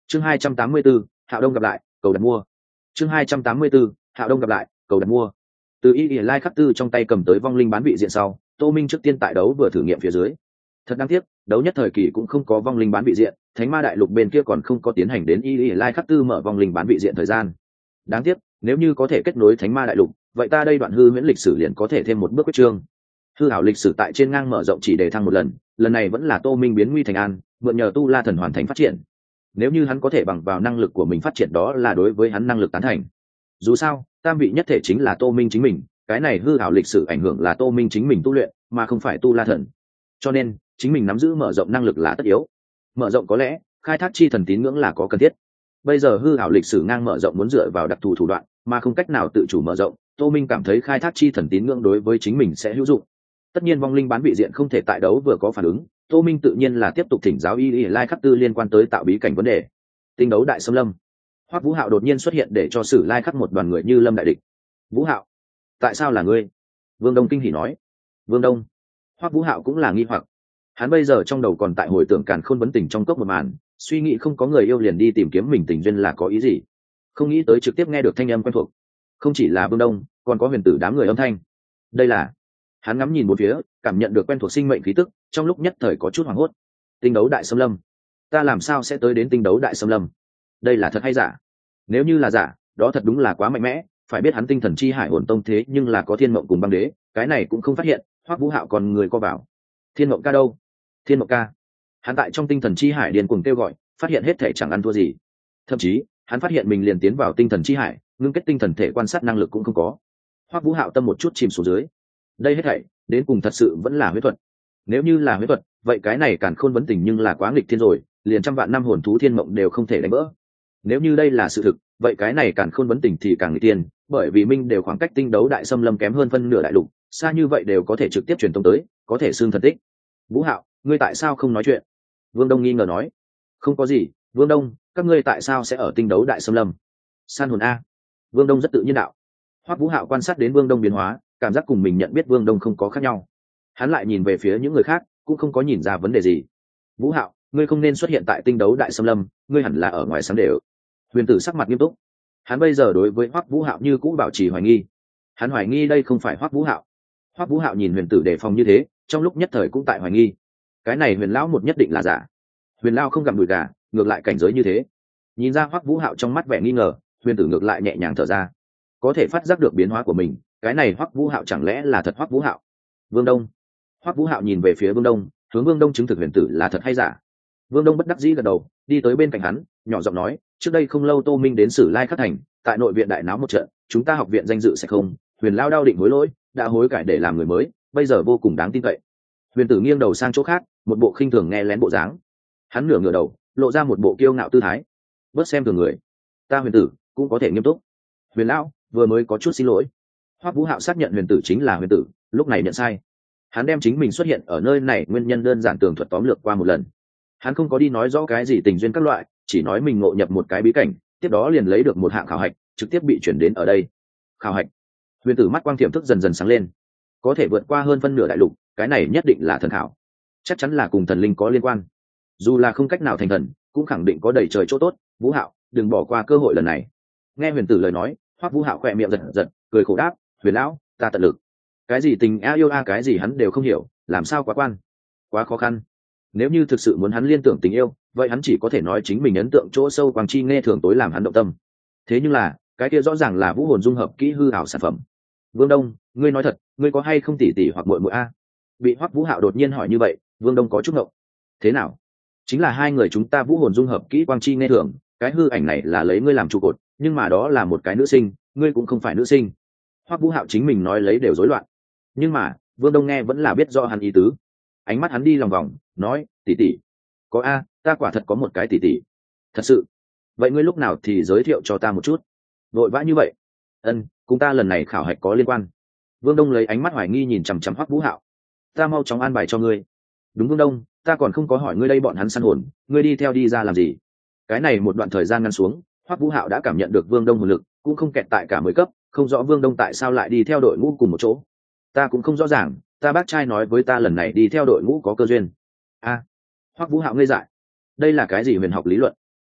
Chương 284, Hạo Đông gặp lại, cầu đặt mua. Chương 284, Hạo Đông gặp lại, cầu đặt mua. Từ Lai Khắc Tư trong tay cầm tới vong linh bán vị diện sau, Tô Minh trước tiên tại đấu vừa thử nghiệm phía dưới. Thật đáng tiếc, đấu nhất thời kỳ cũng không có vong linh bán vị diện, Thánh Ma Đại Lục bên kia còn không có tiến hành đến Lai Khắc Tư mở vong linh bán vị diện thời gian. Đáng tiếc, nếu như có thể kết nối Thánh Ma Đại Lục, vậy ta đây đoạn hư huyễn lịch sử liền có thể thêm một bước quyết trương. Hư ảo lịch sử tại trên ngang mở rộng chỉ để thăng một lần này vẫn là Tô Minh biến nguy thành an, mượn nhờ Tu La thần hoàn thành phát triển. Nếu như hắn có thể bằng vào năng lực của mình phát triển, đó là đối với hắn năng lực tán thành. Dù sao, tam vị nhất thể chính là Tô Minh chính mình, cái này hư ảo lịch sử ảnh hưởng là Tô Minh chính mình tu luyện, mà không phải Tu La thần. Cho nên, chính mình nắm giữ mở rộng năng lực là tất yếu. Mở rộng có lẽ, khai thác chi thần tín ngưỡng là có cần thiết. Bây giờ hư ảo lịch sử ngang mở rộng muốn dựa vào đặc thù thủ đoạn, mà không cách nào tự chủ mở rộng, Tô Minh cảm thấy khai thác chi thần tín ngưỡng đối với chính mình sẽ hữu dụng. Tất nhiên vong linh bán vị diện không thể tại đấu vừa có phản ứng, Tô Minh tự nhiên là tiếp tục thỉnh giáo Lai Khắc Tư liên quan tới tạo bí cảnh vấn đề. Tinh đấu đại xâm lâm. Hoắc Vũ Hạo đột nhiên xuất hiện để cho Sử Lai Khắc một đoàn người như lâm đại địch. Vũ Hạo, tại sao là ngươi? Vương Đông kinh hỉ nói. Vương Đông. Hoắc Vũ Hạo cũng là nghi hoặc. Hắn bây giờ trong đầu còn tại hồi tưởng càn khôn vấn tình trong cốc một màn, suy nghĩ không có người yêu liền đi tìm kiếm mình tình duyên là có ý gì. Không nghĩ tới trực tiếp nghe được thanh âm quen thuộc. Không chỉ là Vương Đông, còn có huyền tử đám người âm thanh. Đây là... Hắn ngắm nhìn một phía, cảm nhận được quen thuộc sinh mệnh khí tức, trong lúc nhất thời có chút hoảng hốt. Tinh đấu đại xâm lâm. Ta làm sao sẽ tới đến tinh đấu đại xâm lâm? Đây là thật hay giả? Nếu như là giả, đó thật đúng là quá mạnh mẽ. Phải biết hắn tinh thần chi hải hồn tông thế nhưng là có thiên mộng cùng băng đế, cái này cũng không phát hiện. Hoắc Vũ Hạo còn người co vào. Thiên mộng ca đâu? Thiên mộng ca. Hắn tại trong tinh thần chi hải điên cuồng kêu gọi, phát hiện hết thể chẳng ăn thua gì. Thậm chí, hắn phát hiện mình liền tiến vào tinh thần chi hải, ngưng kết tinh thần thể quan sát năng lực cũng không có. Hoắc Vũ Hạo tâm một chút chìm xuống dưới. Đây hết thảy đến cùng thật sự vẫn là huyết thuật. Nếu như là huyết thuật, vậy cái này càn khôn vấn tình nhưng là quá nghịch thiên rồi, liền trăm vạn năm hồn thú thiên mộng đều không thể đánh vỡ. Nếu như đây là sự thực, vậy cái này càn khôn vấn tình thì càng nghịch thiên, bởi vì minh đều khoảng cách tinh đấu đại xâm lâm kém hơn phân nửa đại lục, xa như vậy đều có thể trực tiếp truyền tống tới, có thể xương thần tích. Vũ Hạo, ngươi tại sao không nói chuyện? Vương Đông nghi ngờ nói. Không có gì, Vương Đông, các ngươi tại sao sẽ ở tinh đấu đại xâm lâm? San hồn a. Vương Đông rất tự nhiên đạo. Hoắc Vũ Hạo quan sát đến Vương Đông biến hóa, cảm giác cùng mình nhận biết Vương Đông không có khác nhau. Hắn lại nhìn về phía những người khác, cũng không có nhìn ra vấn đề gì. Vũ Hạo, ngươi không nên xuất hiện tại tinh đấu đại xâm lâm, ngươi hẳn là ở ngoài sáng đều. Huyền Tử sắc mặt nghiêm túc. Hắn bây giờ đối với Hoắc Vũ Hạo như cũ bảo trì hoài nghi. Hắn hoài nghi đây không phải Hoắc Vũ Hạo. Hoắc Vũ Hạo nhìn Huyền Tử đề phòng như thế, trong lúc nhất thời cũng tại hoài nghi. Cái này Huyền lão một nhất định là giả. Huyền lão không gặm đùi gà, ngược lại cảnh giới như thế. Nhìn ra Hoắc Vũ Hạo trong mắt vẻ nghi ngờ, Huyền Tử ngược lại nhẹ nhàng thở ra. Có thể phát giác được biến hóa của mình, cái này Hoắc Vũ Hạo chẳng lẽ là thật Hoắc Vũ Hạo? Vương Đông. Hoắc Vũ Hạo nhìn về phía Vương Đông, hướng Vương Đông chứng thực Huyền Tử là thật hay giả. Vương Đông bất đắc dĩ gật đầu, đi tới bên cạnh hắn, nhỏ giọng nói, trước đây không lâu Tô Minh đến Sử Lai Khắc thành, tại nội viện đại náo một trận, chúng ta học viện danh dự sẽ không, Huyền lão đau định hối lỗi, đã hối cải để làm người mới, bây giờ vô cùng đáng tin cậy. Huyền Tử nghiêng đầu sang chỗ khác, một bộ khinh thường nghe lén bộ dáng. Hắn ngửa đầu, lộ ra một bộ kiêu ngạo tư thái. Bớt xem thường người, ta Huyền Tử cũng có thể nghiêm túc. Huyền lão vừa mới có chút xin lỗi. Hoắc Vũ Hạo xác nhận Huyền Tử chính là Huyền Tử, lúc này nhận sai. Hắn đem chính mình xuất hiện ở nơi này nguyên nhân đơn giản tường thuật tóm lược qua một lần. Hắn không có đi nói rõ cái gì tình duyên các loại, chỉ nói mình ngộ nhập một cái bí cảnh, tiếp đó liền lấy được một hạng khảo hạch, trực tiếp bị chuyển đến ở đây. Khảo hạch. Huyền Tử mắt quang tiềm thức dần dần sáng lên. Có thể vượt qua hơn phân nửa đại lục, cái này nhất định là thần khảo. Chắc chắn là cùng thần linh có liên quan. Dù là không cách nào thành thần, cũng khẳng định có đầy trời chỗ tốt. Vũ Hạo, đừng bỏ qua cơ hội lần này. Nghe Huyền Tử lời nói, Hoắc Vũ Hạo khẽ miệng giật giật, cười khổ đáp, Huyền lão, ta tận lực. Cái gì tình a yêu a cái gì hắn đều không hiểu, làm sao quá quan, quá khó khăn. Nếu như thực sự muốn hắn liên tưởng tình yêu, vậy hắn chỉ có thể nói chính mình ấn tượng chỗ sâu quang chi nghe thường tối làm hắn động tâm. Thế nhưng là, cái kia rõ ràng là vũ hồn dung hợp kỹ hư ảo sản phẩm. Vương Đông, ngươi nói thật, ngươi có hay không tỷ tỷ hoặc muội muội a? Bị Hoắc Vũ Hạo đột nhiên hỏi như vậy, Vương Đông có chút ngộng. Thế nào? Chính là hai người chúng ta vũ hồn dung hợp kỹ quang chi nghe thường, cái hư ảnh này là lấy ngươi làm trụ cột, nhưng mà đó là một cái nữ sinh, ngươi cũng không phải nữ sinh. Hoắc Vũ Hạo chính mình nói lấy đều rối loạn. Nhưng mà Vương Đông nghe vẫn là biết rõ hắn ý tứ. Ánh mắt hắn đi lòng vòng, nói, tỷ tỷ, có a, ta quả thật có một cái tỷ tỷ. Thật sự? Vậy ngươi lúc nào thì giới thiệu cho ta một chút. Vội vã như vậy? Cùng ta lần này khảo hạch có liên quan. Vương Đông lấy ánh mắt hoài nghi nhìn chằm chằm Hoắc Vũ Hạo. Ta mau chóng an bài cho ngươi. Đúng Vương Đông, ta còn không có hỏi ngươi đây bọn hắn săn hồn, ngươi đi theo đi ra làm gì? Cái này một đoạn thời gian ngăn xuống, Hoắc Vũ Hạo đã cảm nhận được Vương Đông hồn lực, cũng không kẹt tại cả 10 cấp, không rõ Vương Đông tại sao lại đi theo đội ngũ cùng một chỗ. Ta cũng không rõ ràng, ta bác trai nói với ta lần này đi theo đội ngũ có cơ duyên. Hoắc Vũ Hạo ngây dại. Đây là cái gì huyền học lý luận?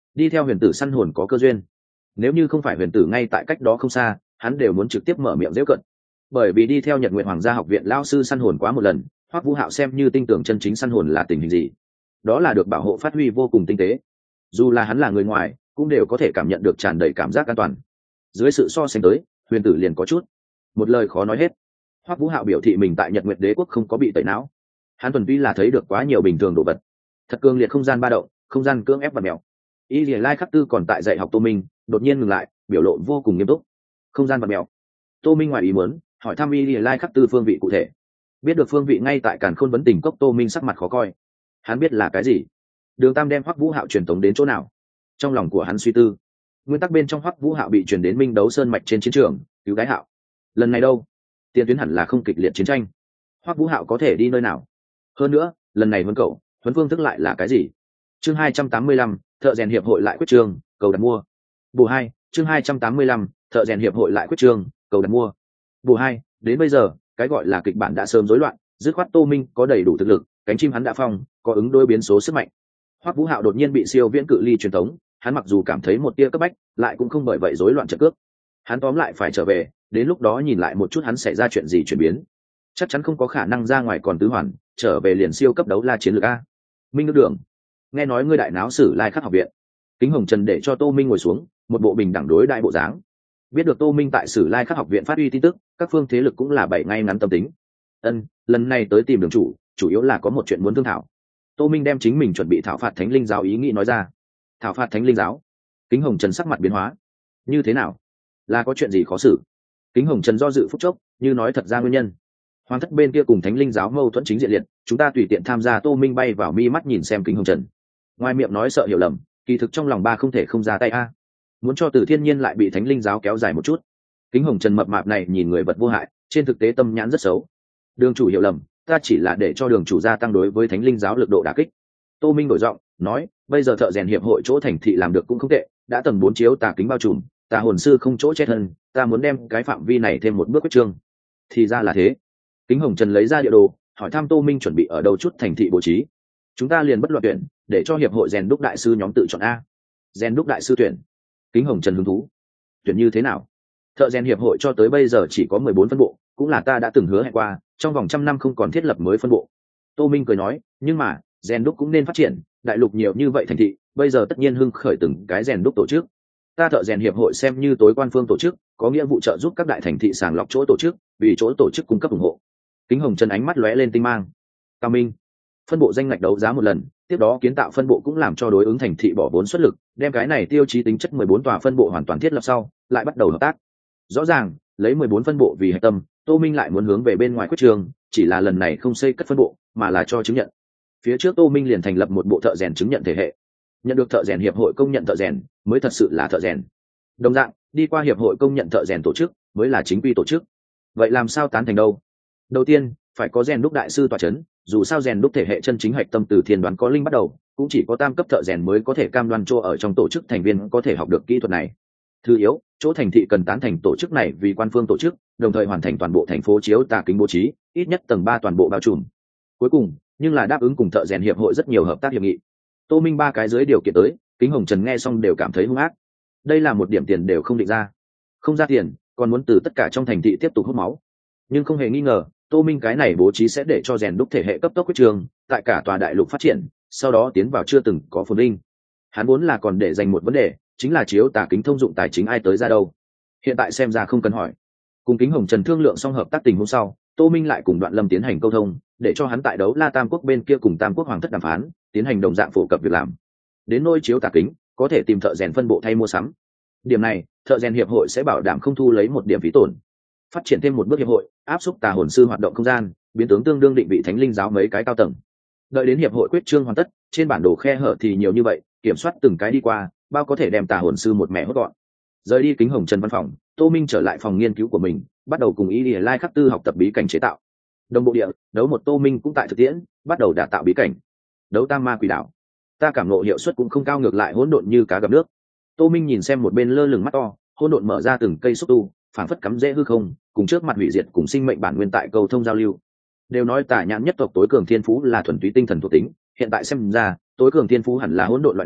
đi theo huyền tử săn hồn có cơ duyên. Nếu như không phải huyền tử ngay tại cách đó không xa, hắn đều muốn trực tiếp mở miệng giễu cận. Bởi vì đi theo Nhật Nguyện Hoàng gia học viện lao sư săn hồn quá một lần, Hoắc Vũ Hạo xem như tin tưởng chân chính săn hồn là tình hình gì. Đó là được bảo hộ phát huy vô cùng tinh tế. Dù là hắn là người ngoài, cũng đều có thể cảm nhận được tràn đầy cảm giác an toàn. Dưới sự so sánh tới, huyền tử liền có chút một lời khó nói hết. Hoắc Vũ Hạo biểu thị mình tại Nhật Nguyệt Đế quốc không có bị tẩy não. Hắn thuần túy là thấy được quá nhiều bình thường đồ vật. Thật cương liệt không gian ba động, không gian cưỡng ép và mèo. Y Lìa Lai Khắc Tư còn tại dạy học Tô Minh, đột nhiên ngừng lại, biểu lộ vô cùng nghiêm túc. Không gian và mèo. Tô Minh ngoài ý muốn, hỏi thăm Y Lìa Lai Khắc Tư phương vị cụ thể. Biết được phương vị ngay tại Càn Khôn vấn tình cốc, Tô Minh sắc mặt khó coi. Hắn biết là cái gì? Đường Tam đem Hoắc Vũ Hạo truyền tống đến chỗ nào? Trong lòng của hắn suy tư. Nguyên tắc bên trong Hoắc Vũ Hạo bị truyền đến Minh Đấu Sơn mạch trên chiến trường, cứu Gái Hạo. Lần này đâu? Tiền tuyến hẳn là không kịch liệt chiến tranh. Hoắc Vũ Hạo có thể đi nơi nào? Hơn nữa, lần này huấn cậu, huấn phương thức lại là cái gì? Chương 285, thợ rèn hiệp hội lại quyết trường, cầu đặt mua. Bù 2, chương 285, thợ rèn hiệp hội lại quyết trường, cầu đặt mua. Bù 2, đến bây giờ, cái gọi là kịch bản đã sớm rối loạn, dứt khoát Tô Minh có đầy đủ thực lực, cánh chim hắn đã phong, có ứng đối biến số sức mạnh. Hoắc Vũ Hạo đột nhiên bị siêu viễn cự ly truyền tống, hắn mặc dù cảm thấy một tia cấp bách, lại cũng không bởi vậy rối loạn trận cước. Hắn tóm lại phải trở về, đến lúc đó nhìn lại một chút hắn xảy ra chuyện gì chuyển biến. Chắc chắn không có khả năng ra ngoài còn tứ hoàn, trở về liền siêu cấp đấu la chiến lược a. Minh Đức Đường, nghe nói ngươi đại náo Sử Lai Khắc học viện. Kính Hồng Trần để cho Tô Minh ngồi xuống, một bộ bình đẳng đối đại bộ dáng. Biết được Tô Minh tại Sử Lai Khắc học viện phát uy tin tức, các phương thế lực cũng là bảy ngay ngắn tâm tính. Lần này tới tìm đường chủ yếu là có một chuyện muốn thương thảo. Tô Minh đem chính mình chuẩn bị thảo phạt Thánh Linh giáo ý nghĩ nói ra. Thảo phạt Thánh Linh giáo? Kính Hồng Trần sắc mặt biến hóa. Như thế nào? Là có chuyện gì khó xử? Kính Hồng Trần do dự phút chốc, như nói thật ra nguyên nhân. Hoàng thất bên kia cùng Thánh Linh giáo mâu thuẫn chính diện liệt, chúng ta tùy tiện tham gia. Tô Minh bay vào mi mắt nhìn xem Kính Hồng Trần. Ngoài miệng nói sợ hiểu lầm, kỳ thực trong lòng ba không thể không ra tay a. Muốn cho Từ Thiên Nhiên lại bị Thánh Linh giáo kéo dài một chút. Kính Hồng Trần mập mạp này nhìn người vật vô hại, trên thực tế tâm nhãn rất xấu. Đường chủ hiểu lầm, ta chỉ là để cho đường chủ gia tăng đối với Thánh Linh giáo lực độ đả kích. Tô Minh đổi giọng nói, bây giờ thợ rèn hiệp hội chỗ thành thị làm được cũng không tệ, đã tầng 4 chiếu tà kính bao trùm, tà hồn sư không chỗ che thân, ta muốn đem cái phạm vi này thêm một bước quyết trương. Thì ra là thế. Kính Hồng Trần lấy ra địa đồ, hỏi thăm Tô Minh chuẩn bị ở đâu chút thành thị bố trí. Chúng ta liền bất loạt tuyển, để cho hiệp hội rèn đúc đại sư nhóm tự chọn a. Rèn đúc đại sư tuyển. Kính Hồng Trần hứng thú. Tuyển như thế nào? Thợ rèn hiệp hội cho tới bây giờ chỉ có 14 phân bộ, cũng là ta đã từng hứa hẹn qua, trong vòng 100 năm không còn thiết lập mới phân bộ. Tô Minh cười nói, nhưng mà rèn đúc cũng nên phát triển, đại lục nhiều như vậy thành thị, bây giờ tất nhiên hưng khởi từng cái rèn đúc tổ chức. Ta thợ rèn hiệp hội xem như tối quan phương tổ chức, có nghĩa vụ trợ giúp các đại thành thị sàng lọc chỗ tổ chức, vì chỗ tổ chức cung cấp ủng hộ. Kính Hồng Trần ánh mắt lóe lên tinh mang. Cao Minh, phân bộ danh ngạch đấu giá một lần, tiếp đó kiến tạo phân bộ cũng làm cho đối ứng thành thị bỏ vốn xuất lực, đem cái này tiêu chí tính chất 14 tòa phân bộ hoàn toàn thiết lập sau, lại bắt đầu hợp tác. Rõ ràng, lấy 14 phân bộ vì hệ tâm, Tô Minh lại muốn hướng về bên ngoài quyết trường, chỉ là lần này không xây cất phân bộ, mà là cho chứng nhận. Phía trước Tô Minh liền thành lập một bộ thợ rèn chứng nhận thể hệ, nhận được thợ rèn hiệp hội công nhận thợ rèn mới thật sự là thợ rèn. Đồng dạng, đi qua hiệp hội công nhận thợ rèn tổ chức mới là chính quy tổ chức. Vậy làm sao tán thành đâu? Đầu tiên, phải có rèn đúc đại sư tọa chấn, dù sao rèn đúc thể hệ chân chính hạch tâm từ thiên đoán có linh bắt đầu, cũng chỉ có tam cấp thợ rèn mới có thể cam đoan chỗ ở trong tổ chức thành viên có thể học được kỹ thuật này. Thứ yếu, chỗ thành thị cần tán thành tổ chức này vì quan phương tổ chức, đồng thời hoàn thành toàn bộ thành phố chiếu tà kính bố trí, ít nhất tầng 3 toàn bộ bao trùm. Cuối cùng, nhưng là đáp ứng cùng thợ rèn hiệp hội rất nhiều hợp tác hiệp nghị. Tô Minh ba cái dưới điều kiện tới, Kính Hồng Trần nghe xong đều cảm thấy hung ác. Đây là một điểm tiền đều không định ra, không ra tiền, còn muốn từ tất cả trong thành thị tiếp tục hút máu. Nhưng không hề nghi ngờ, Tô Minh cái này bố trí sẽ để cho rèn đúc thể hệ cấp tốc quyết trường, tại cả tòa đại lục phát triển, sau đó tiến vào chưa từng có phồn vinh. Hắn vốn là còn để dành một vấn đề, chính là chiếu tà kính thông dụng tài chính ai tới ra đâu. Hiện tại xem ra không cần hỏi. Cùng Kính Hồng Trần thương lượng xong hợp tác tình hôm sau, Tô Minh lại cùng Đoạn Lâm tiến hành câu thông, để cho hắn tại đấu La Tam Quốc bên kia cùng Tam Quốc Hoàng thất đàm phán, tiến hành đồng dạng phổ cập việc làm. Đến nôi chiếu tà kính, có thể tìm thợ rèn phân bộ thay mua sắm. Điểm này, thợ rèn hiệp hội sẽ bảo đảm không thu lấy một điểm phí tổn. Phát triển thêm một bước hiệp hội, áp xúc tà hồn sư hoạt động không gian, biến tướng tương đương định vị Thánh Linh giáo mấy cái cao tầng. Đợi đến hiệp hội quyết trương hoàn tất, trên bản đồ khe hở thì nhiều như vậy, kiểm soát từng cái đi qua, bao có thể đem tà hồn sư một mẹ hốt gọn. Rời đi Kính Hồng Trần văn phòng, Tô Minh trở lại phòng nghiên cứu của mình, bắt đầu cùng Y Lìa Lai Khắc Tư học tập bí cảnh chế tạo. Đồng bộ địa, đấu một Tô Minh cũng tại thực tiễn, bắt đầu đả tạo bí cảnh. Đấu Tam Ma Quỷ Đảo, ta cảm ngộ hiệu suất cũng không cao, ngược lại hỗn độn như cá gặp nước. Tô Minh nhìn xem một bên lơ lửng mắt to, hỗn độn mở ra từng cây xúc tu, phảng phất cắm rễ hư không, cùng trước mặt hủy diệt cùng sinh mệnh bản nguyên tại cầu thông giao lưu. Đều nói Tà Nhãn nhất tộc tối cường thiên phú là thuần túy tinh thần thuộc tính, hiện tại xem ra, tối cường thiên phú hẳn là hỗn độn loại này,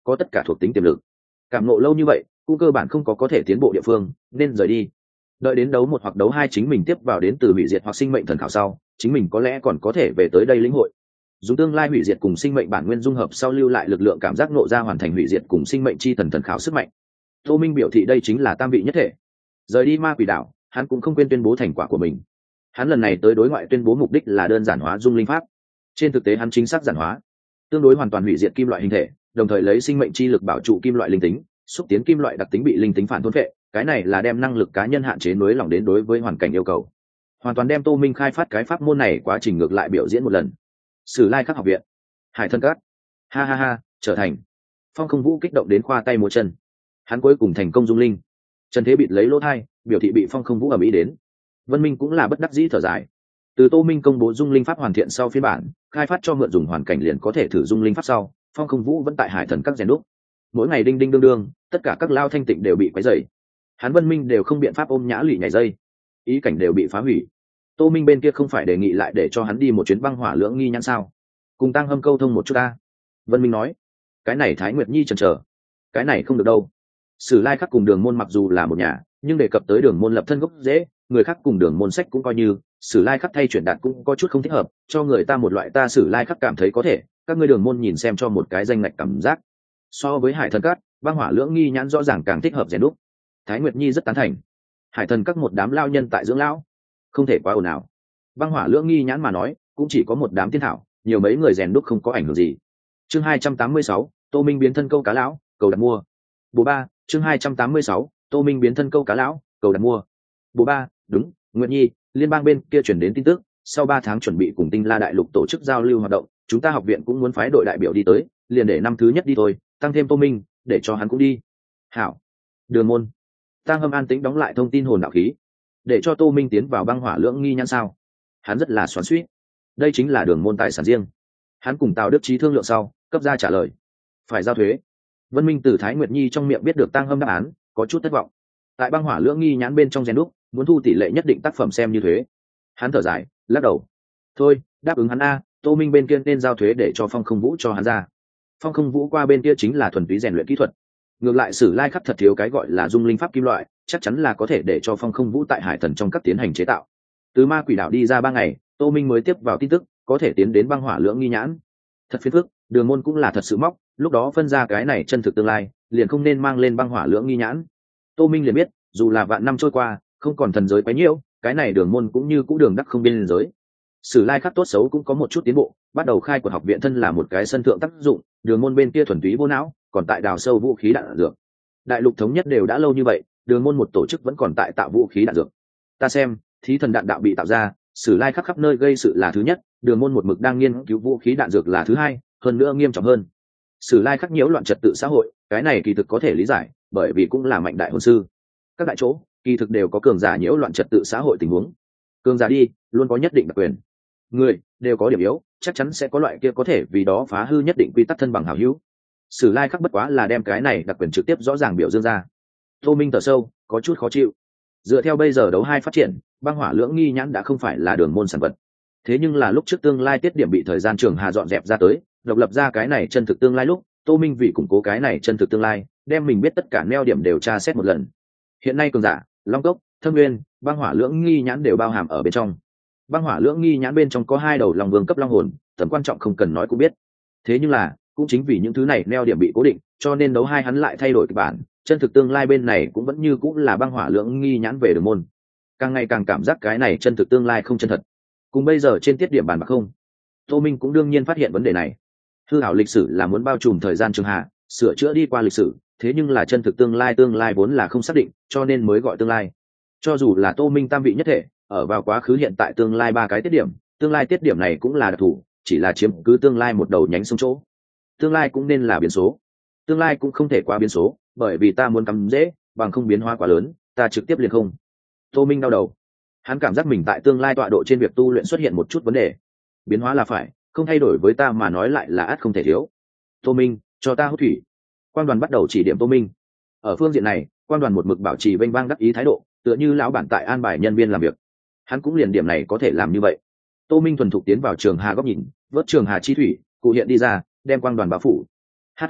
có tất cả thuộc tính tiềm lực. Cảm ngộ lâu như vậy cũng cơ bản không có thể tiến bộ địa phương, nên rời đi. Đợi đến đấu 1 hoặc đấu 2 chính mình tiếp vào đến từ hủy diệt hoặc sinh mệnh thần khảo sau, chính mình có lẽ còn có thể về tới đây lĩnh hội. Dùng tương lai hủy diệt cùng sinh mệnh bản nguyên dung hợp sau lưu lại lực lượng cảm giác nộ ra hoàn thành hủy diệt cùng sinh mệnh chi thần thần khảo sức mạnh. Tô Minh biểu thị đây chính là tam vị nhất thể. Rời đi ma quỷ đảo, hắn cũng không quên tuyên bố thành quả của mình. Hắn lần này tới đối ngoại tuyên bố mục đích là đơn giản hóa dung linh pháp. Trên thực tế hắn chính xác giản hóa, tương đối hoàn toàn hủy diệt kim loại hình thể, đồng thời lấy sinh mệnh chi lực bảo trụ kim loại linh tính, xúc tiến kim loại đặc tính bị linh tính phản thôn phệ. Cái này là đem năng lực cá nhân hạn chế nối lỏng đến đối với hoàn cảnh yêu cầu. Hoàn toàn đem Tô Minh khai phát cái pháp môn này quá trình ngược lại biểu diễn một lần. Sử Lai Khắc học viện, Hải Thân Cát, ha ha ha, trở thành. Phong Không Vũ kích động đến khoa tay múa chân. Hắn cuối cùng thành công dung linh. Trần Thế bịt lấy lỗ thai, biểu thị bị Phong Không Vũ ầm ĩ đến. Vân Minh cũng là bất đắc dĩ thở dài. Từ Tô Minh công bố dung linh pháp hoàn thiện sau phiên bản, khai phát cho mượn dùng hoàn cảnh liền có thể thử dung linh pháp sau, Phong Không Vũ vẫn tại Hải Thần Các rèn đúc. Mỗi ngày đinh đinh đương đương, tất cả các lao thanh tịnh đều bị quấy rầy. Hắn Vân Minh đều không biện pháp ôm nhã lụy nhảy dây, ý cảnh đều bị phá hủy. Tô Minh bên kia không phải đề nghị lại để cho hắn đi một chuyến băng hỏa lưỡng nghi nhãn sao? Cùng Tăng Hâm câu thông một chút ta. Vân Minh nói. Cái này Thái Nguyệt Nhi chần chờ. Cái này không được đâu. Sử Lai Khắc cùng Đường Môn mặc dù là một nhà, nhưng đề cập tới Đường Môn lập thân gốc dễ, người khác cùng Đường Môn sách cũng coi như, Sử Lai Khắc thay chuyển đạt cũng có chút không thích hợp, cho người ta một loại ta Sử Lai Khắc cảm thấy có thể, các ngươi Đường Môn nhìn xem cho một cái danh ngạch cảm giác. So với Hải Thần Các, băng hỏa lưỡng nghi nhãn rõ ràng càng thích hợp rèn đúc. Thái Nguyệt Nhi rất tán thành. Hải Thần Các một đám lao nhân tại dưỡng lão, không thể quá ồn ào. Băng hỏa lưỡng nghi nhãn mà nói, cũng chỉ có một đám tiên thảo, nhiều mấy người rèn đúc không có ảnh hưởng gì. Chương 286, Tô Minh biến thân câu cá lão, cầu đặt mua. Bộ 3, chương 286, Tô Minh biến thân câu cá lão, cầu đặt mua. Bộ 3, đúng, Nguyệt Nhi, liên bang bên kia chuyển đến tin tức, sau 3 tháng chuẩn bị cùng Tinh La đại lục tổ chức giao lưu hoạt động, chúng ta học viện cũng muốn phái đội đại biểu đi tới, liền để năm thứ nhất đi thôi, tăng thêm Tô Minh, để cho hắn cũng đi. Hảo. Đường Môn. Tăng Hâm an tĩnh đóng lại thông tin hồn đạo khí, để cho Tô Minh tiến vào băng hỏa lưỡng nghi nhãn sao? Hắn rất là xoắn xuýt. Đây chính là Đường Môn tài sản riêng. Hắn cùng Tào Đức Chí thương lượng sau, cấp ra trả lời. Phải giao thuế. Vân Minh từ Thái Nguyệt Nhi trong miệng biết được Tăng Hâm đáp án, có chút thất vọng. Tại băng hỏa lưỡng nghi nhãn bên trong rèn đúc, muốn thu tỷ lệ nhất định tác phẩm xem như thuế. Hắn thở dài, lắc đầu. Thôi, đáp ứng hắn a, Tô Minh bên kia nên giao thuế để cho Phong Không Vũ cho hắn ra. Phong Không Vũ qua bên kia chính là thuần túy rèn luyện kỹ thuật. Ngược lại Sử Lai Khắc thật thiếu cái gọi là dung linh pháp kim loại, chắc chắn là có thể để cho Phong Không Vũ tại Hải Thần trong các tiến hành chế tạo. Từ ma quỷ đảo đi ra 3 ngày, Tô Minh mới tiếp vào tin tức, có thể tiến đến băng hỏa lưỡng nghi nhãn. Thật phiền phức, Đường Môn cũng là thật sự móc, lúc đó phân ra cái này chân thực tương lai, liền không nên mang lên băng hỏa lưỡng nghi nhãn. Tô Minh liền biết, dù là vạn năm trôi qua, không còn thần giới quấy nhiễu, cái này Đường Môn cũng như cũ đường đắc không biên giới. Sử Lai Khắc tốt xấu cũng có một chút tiến bộ, bắt đầu khai của học viện thân là một cái sân thượng tác dụng, Đường Môn bên kia thuần túy vô não, còn tại đào sâu vũ khí đạn dược. Đại lục thống nhất đều đã lâu như vậy, Đường Môn một tổ chức vẫn còn tại tạo vũ khí đạn dược. Ta xem, thí thần đạn đạo bị tạo ra, Sử Lai Khắc khắp nơi gây sự là thứ nhất, Đường Môn một mực đang nghiên cứu vũ khí đạn dược là thứ hai, hơn nữa nghiêm trọng hơn. Sử Lai Khắc nhiễu loạn trật tự xã hội, cái này kỳ thực có thể lý giải, bởi vì cũng là mạnh đại hồn sư. Các đại chỗ, kỳ thực đều có cường giả nhiễu loạn trật tự xã hội tình huống. Cường giả đi, luôn có nhất định đặc quyền. Người đều có điểm yếu, chắc chắn sẽ có loại kia có thể vì đó phá hư nhất định quy tắc thân bằng hảo hữu. Sử Lai Khắc bất quá là đem cái này đặc quyền trực tiếp rõ ràng biểu dương ra. Tô Minh thở sâu, có chút khó chịu. Dựa theo bây giờ đấu 2 phát triển, băng hỏa lưỡng nghi nhãn đã không phải là Đường Môn sản vật. Thế nhưng là lúc trước tương lai tiết điểm bị thời gian trường hà dọn dẹp ra tới, độc lập ra cái này chân thực tương lai lúc, Tô Minh vì củng cố cái này chân thực tương lai, đem mình biết tất cả neo điểm đều tra xét một lần. Hiện nay cường giả, Long Cốc, Thâm Nguyên, băng hỏa lưỡng nghi nhãn đều bao hàm ở bên trong. Băng hỏa lưỡng nghi nhãn bên trong có 2 đầu long vương cấp long hồn, tầm quan trọng không cần nói cũng biết. Thế nhưng là, cũng chính vì những thứ này neo điểm bị cố định, cho nên đấu 2 hắn lại thay đổi kịch bản, chân thực tương lai bên này cũng vẫn như cũng là băng hỏa lưỡng nghi nhãn về Đường Môn. Càng ngày càng cảm giác cái này chân thực tương lai không chân thật. Cùng bây giờ trên tiết điểm bàn bạc không, Tô Minh cũng đương nhiên phát hiện vấn đề này. Hư ảo lịch sử là muốn bao trùm thời gian trường hạ, sửa chữa đi qua lịch sử, thế nhưng là chân thực tương lai vốn là không xác định, cho nên mới gọi tương lai. Cho dù là Tô Minh tam vị nhất thể, ở vào quá khứ hiện tại tương lai 3 cái tiết điểm, tương lai tiết điểm này cũng là đặc thù, chỉ là chiếm cứ tương lai một đầu nhánh sông chỗ. Tương lai cũng nên là biến số. Tương lai cũng không thể quá biến số, bởi vì ta muốn cắm dễ, bằng không biến hóa quá lớn, ta trực tiếp liền không. Tô Minh đau đầu. Hắn cảm giác mình tại tương lai tọa độ trên việc tu luyện xuất hiện một chút vấn đề. Biến hóa là phải, không thay đổi với ta mà nói lại là ắt không thể thiếu. Tô Minh, cho ta hút thủy. Quan đoàn bắt đầu chỉ điểm Tô Minh. Ở phương diện này, quan đoàn một mực bảo trì vênh vang đắc ý thái độ, tựa như lão bản tại an bài nhân viên làm việc. Hắn cũng liền điểm này có thể làm như vậy. Tô Minh thuần thục tiến vào trường hà góc nhìn, vớt trường hà chi thủy, cụ hiện đi ra, đem quang đoàn bao phủ. HHH,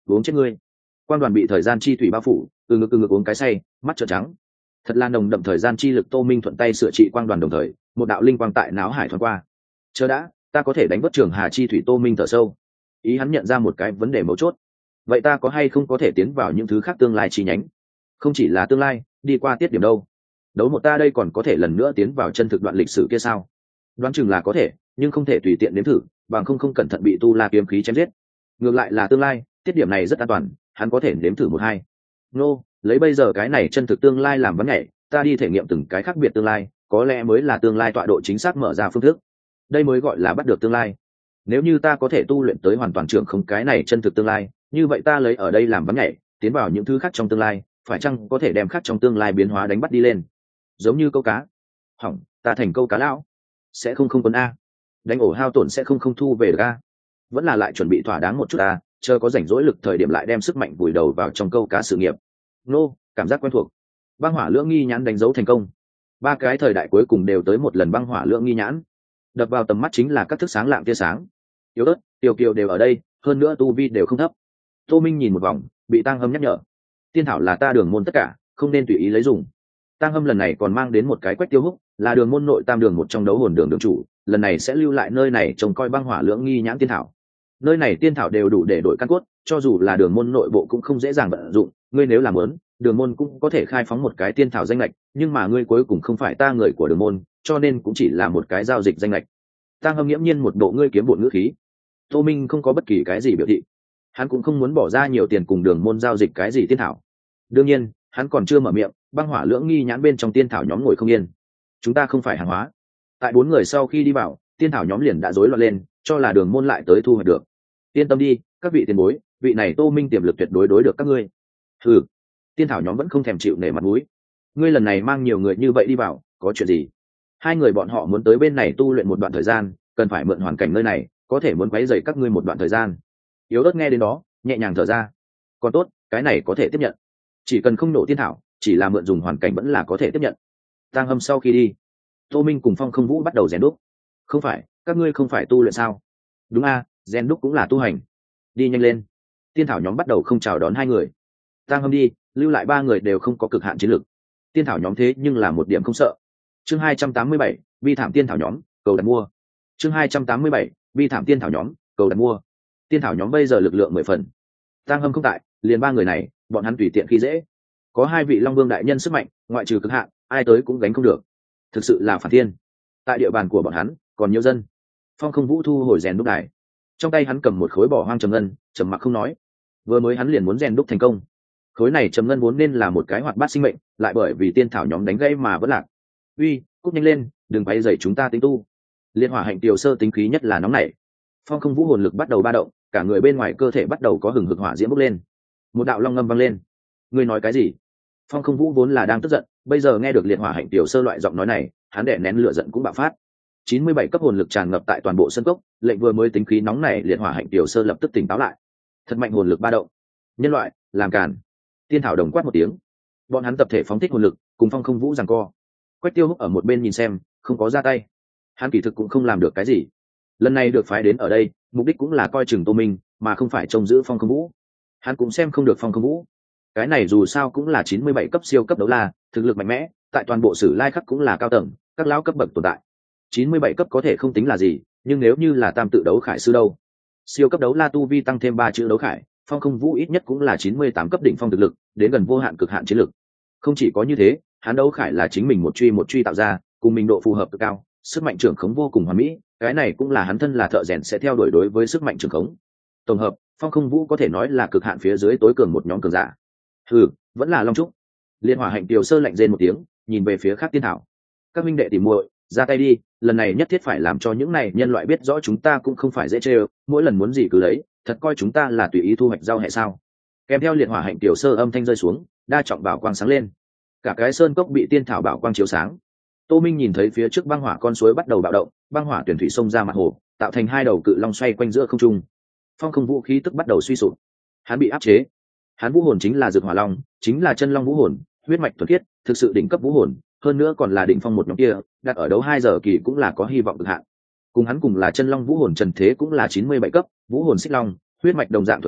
uống chết ngươi. Quan đoàn bị thời gian chi thủy bao phủ, từ ngực uống cái say, mắt trợn trắng. Thật là nồng đậm thời gian chi lực. Tô Minh thuận tay sửa trị quang đoàn, đồng thời một đạo linh quang tại não hải thoáng qua. Chờ đã, ta có thể đánh vớt trường hà chi thủy. Tô Minh thở sâu, ý hắn nhận ra một cái vấn đề mấu chốt. Vậy ta có hay không có thể tiến vào những thứ khác tương lai chi nhánh? Không chỉ là tương lai, đi qua tiết điểm đâu. Đấu một ta đây còn có thể lần nữa tiến vào chân thực đoạn lịch sử kia sao? Đoán chừng là có thể, nhưng không thể tùy tiện nếm thử, bằng không cẩn thận bị tu la kiếm khí chém giết. Ngược lại là tương lai, tiết điểm này rất an toàn, hắn có thể nếm thử một hai. Nô, lấy bây giờ cái này chân thực tương lai làm vấn nhảy, ta đi thể nghiệm từng cái khác biệt tương lai, có lẽ mới là tương lai tọa độ chính xác mở ra phương thức. Đây mới gọi là bắt được tương lai. Nếu như ta có thể tu luyện tới hoàn toàn trưởng không cái này chân thực tương lai, như vậy ta lấy ở đây làm vấn nhảy, tiến vào những thứ khác trong tương lai, phải chăng có thể đem khác trong tương lai biến hóa đánh bắt đi lên? Giống như câu cá. Hỏng, ta thành câu cá lão. Sẽ không quân a. Đánh ổ hao tổn sẽ không thu về được a. Vẫn là lại chuẩn bị thỏa đáng một chút a, chờ có rảnh rỗi lực thời điểm lại đem sức mạnh vùi đầu vào trong câu cá sự nghiệp. Nô, cảm giác quen thuộc. Băng hỏa lưỡng nghi nhãn đánh dấu thành công. 3 cái thời đại cuối cùng đều tới một lần băng hỏa lưỡng nghi nhãn. Đập vào tầm mắt chính là các thức sáng lạng tia sáng. Yếu ớt, Tiểu Kiều đều ở đây, hơn nữa tu vi đều không thấp. Tô Minh nhìn một vòng, bị Tang Hâm nhắc nhở. Tiên thảo là ta đường môn tất cả, không nên tùy ý lấy dùng. Tang Hâm lần này còn mang đến một cái Quách Tiêu Húc, là đường môn nội tam đường một trong đấu hồn đường đường chủ, lần này sẽ lưu lại nơi này trông coi băng hỏa lưỡng nghi nhãn tiên thảo. Nơi này tiên thảo đều đủ để đổi căn cốt, cho dù là đường môn nội bộ cũng không dễ dàng vận dụng, ngươi nếu làm muốn, đường môn cũng có thể khai phóng một cái tiên thảo danh lệch, nhưng mà ngươi cuối cùng không phải ta người của đường môn, cho nên cũng chỉ là một cái giao dịch danh lệch. Tang Hâm nghiễm nhiên một bộ ngươi kiếm bộn ngữ khí. Tô Minh không có bất kỳ cái gì biểu thị, hắn cũng không muốn bỏ ra nhiều tiền cùng đường môn giao dịch cái gì tiên thảo. Đương nhiên, hắn còn chưa mở miệng, băng hỏa lưỡng nghi nhãn bên trong tiên thảo nhóm ngồi không yên. Chúng ta không phải hàng hóa. Tại 4 người sau khi đi vào, tiên thảo nhóm liền đã rối loạn lên, cho là đường môn lại tới thu hoạch được. Yên tâm đi, các vị tiền bối, vị này Tô Minh tiềm lực tuyệt đối đối được các ngươi. Hừ, tiên thảo nhóm vẫn không thèm chịu nể mặt mũi. Ngươi lần này mang nhiều người như vậy đi vào, có chuyện gì? 2 người bọn họ muốn tới bên này tu luyện một đoạn thời gian, cần phải mượn hoàn cảnh nơi này, có thể muốn quấy rầy các ngươi một đoạn thời gian. Yếu ớt nghe đến đó, nhẹ nhàng thở ra. Còn tốt, cái này có thể tiếp nhận. Chỉ cần không nổ tiên thảo, chỉ là mượn dùng hoàn cảnh vẫn là có thể tiếp nhận. Tang Hâm sau khi đi, Tô Minh cùng Phong Không Vũ bắt đầu rèn đúc. Không phải, các ngươi không phải tu luyện sao? Đúng a, rèn đúc cũng là tu hành. Đi nhanh lên. Tiên thảo nhóm bắt đầu không chào đón 2 người. Tang Hâm đi, lưu lại 3 người đều không có cực hạn chiến lực. Tiên thảo nhóm thế nhưng là một điểm không sợ. Chương 287, vi thảm tiên thảo nhóm, cầu đặt mua. Chương 287, vi thảm tiên thảo nhóm, cầu đặt mua. Tiên thảo nhóm bây giờ lực lượng 10 phần. Tang Hâm không tại, liền 3 người này, bọn hắn tùy tiện khi dễ. Có 2 vị Long Vương đại nhân sức mạnh, ngoại trừ cực hạn, ai tới cũng gánh không được. Thực sự là phản thiên. Tại địa bàn của bọn hắn, còn nhiều dân. Phong Không Vũ thu hồi rèn đúc đài. Trong tay hắn cầm một khối bỏ hoang trầm ngân, trầm mặc không nói. Vừa mới hắn liền muốn rèn đúc thành công. Khối này trầm ngân vốn nên là một cái hoạt bát sinh mệnh, lại bởi vì tiên thảo nhóm đánh gãy mà vẫn lạc. Uy, cút nhanh lên, đừng quấy rầy chúng ta tính tu. Liệt hỏa hạnh tiểu sơ tính khí nhất là nóng nảy. Phong Không Vũ hồn lực bắt đầu ba động, cả người bên ngoài cơ thể bắt đầu có hừng hực hỏa diễm bốc lên. Một đạo long ngâm vang lên. Ngươi nói cái gì? Phong Không Vũ vốn là đang tức giận, bây giờ nghe được liệt hỏa hạnh tiểu sơ loại giọng nói này, hắn đè nén lửa giận cũng bạo phát. 97 cấp hồn lực tràn ngập tại toàn bộ sân cốc, lệnh vừa mới tính khí nóng này liệt hỏa hạnh tiểu sơ lập tức tỉnh táo lại. Thật mạnh hồn lực ba động. Nhân loại, làm càn. Tiên thảo đồng quát một tiếng. Bọn hắn tập thể phóng thích hồn lực, cùng Phong Không Vũ giằng co. Quách Tiêu Húc ở một bên nhìn xem, không có ra tay. Hắn kỳ thực cũng không làm được cái gì. Lần này được phái đến ở đây, mục đích cũng là coi chừng Tô Minh, mà không phải trông giữ Phong Không Vũ. Hắn cũng xem không được Phong Không Vũ. Cái này dù sao cũng là 97 cấp siêu cấp đấu la, thực lực mạnh mẽ, tại toàn bộ sử lai khắc cũng là cao tầng, các lão cấp bậc tồn tại. 97 cấp có thể không tính là gì, nhưng nếu như là tam tự đấu khải sư đâu? Siêu cấp đấu la tu vi tăng thêm 3 chữ đấu khải, Phong Không Vũ ít nhất cũng là 98 cấp đỉnh phong thực lực, đến gần vô hạn cực hạn chiến lực. Không chỉ có như thế, hắn đấu khải là chính mình một truy tạo ra, cùng mình độ phù hợp cực cao, sức mạnh trưởng khống vô cùng hoàn mỹ, cái này cũng là hắn thân là thợ rèn sẽ theo đuổi đối với sức mạnh trưởng khống. Tổng hợp, Phong Không Vũ có thể nói là cực hạn phía dưới tối cường một nhóm cường giả. Vẫn là Long Trúc. Liên hỏa hạnh tiểu sơ lạnh rên một tiếng, nhìn về phía khác tiên thảo. Các minh đệ tìm muội, ra tay đi, lần này nhất thiết phải làm cho những này nhân loại biết rõ chúng ta cũng không phải dễ chơi, mỗi lần muốn gì cứ lấy, thật coi chúng ta là tùy ý thu hoạch rau hẹ sao? Kèm theo liệt hỏa hạnh tiểu sơ âm thanh rơi xuống, đa trọng bảo quang sáng lên. Cả cái sơn cốc bị tiên thảo bảo quang chiếu sáng. Tô Minh nhìn thấy phía trước băng hỏa con suối bắt đầu bạo động, băng hỏa tuyển thủy xông ra mặt hồ, tạo thành 2 đầu cự long xoay quanh giữa không trung. Phong Không Vũ khí tức bắt đầu suy sụp. Hắn bị áp chế. Hắn vũ hồn chính là Dược Hỏa Long, chính là chân long vũ hồn, huyết mạch thuần khiết, thực sự đỉnh cấp vũ hồn, hơn nữa còn là đỉnh phong một nhóm kia, đặt ở đấu 2 giờ kỳ cũng là có hy vọng cực hạn. Cùng hắn cùng là chân long vũ hồn Trần Thế cũng là 97 cấp, vũ hồn xích long, huyết mạch đồng dạng thuần túy,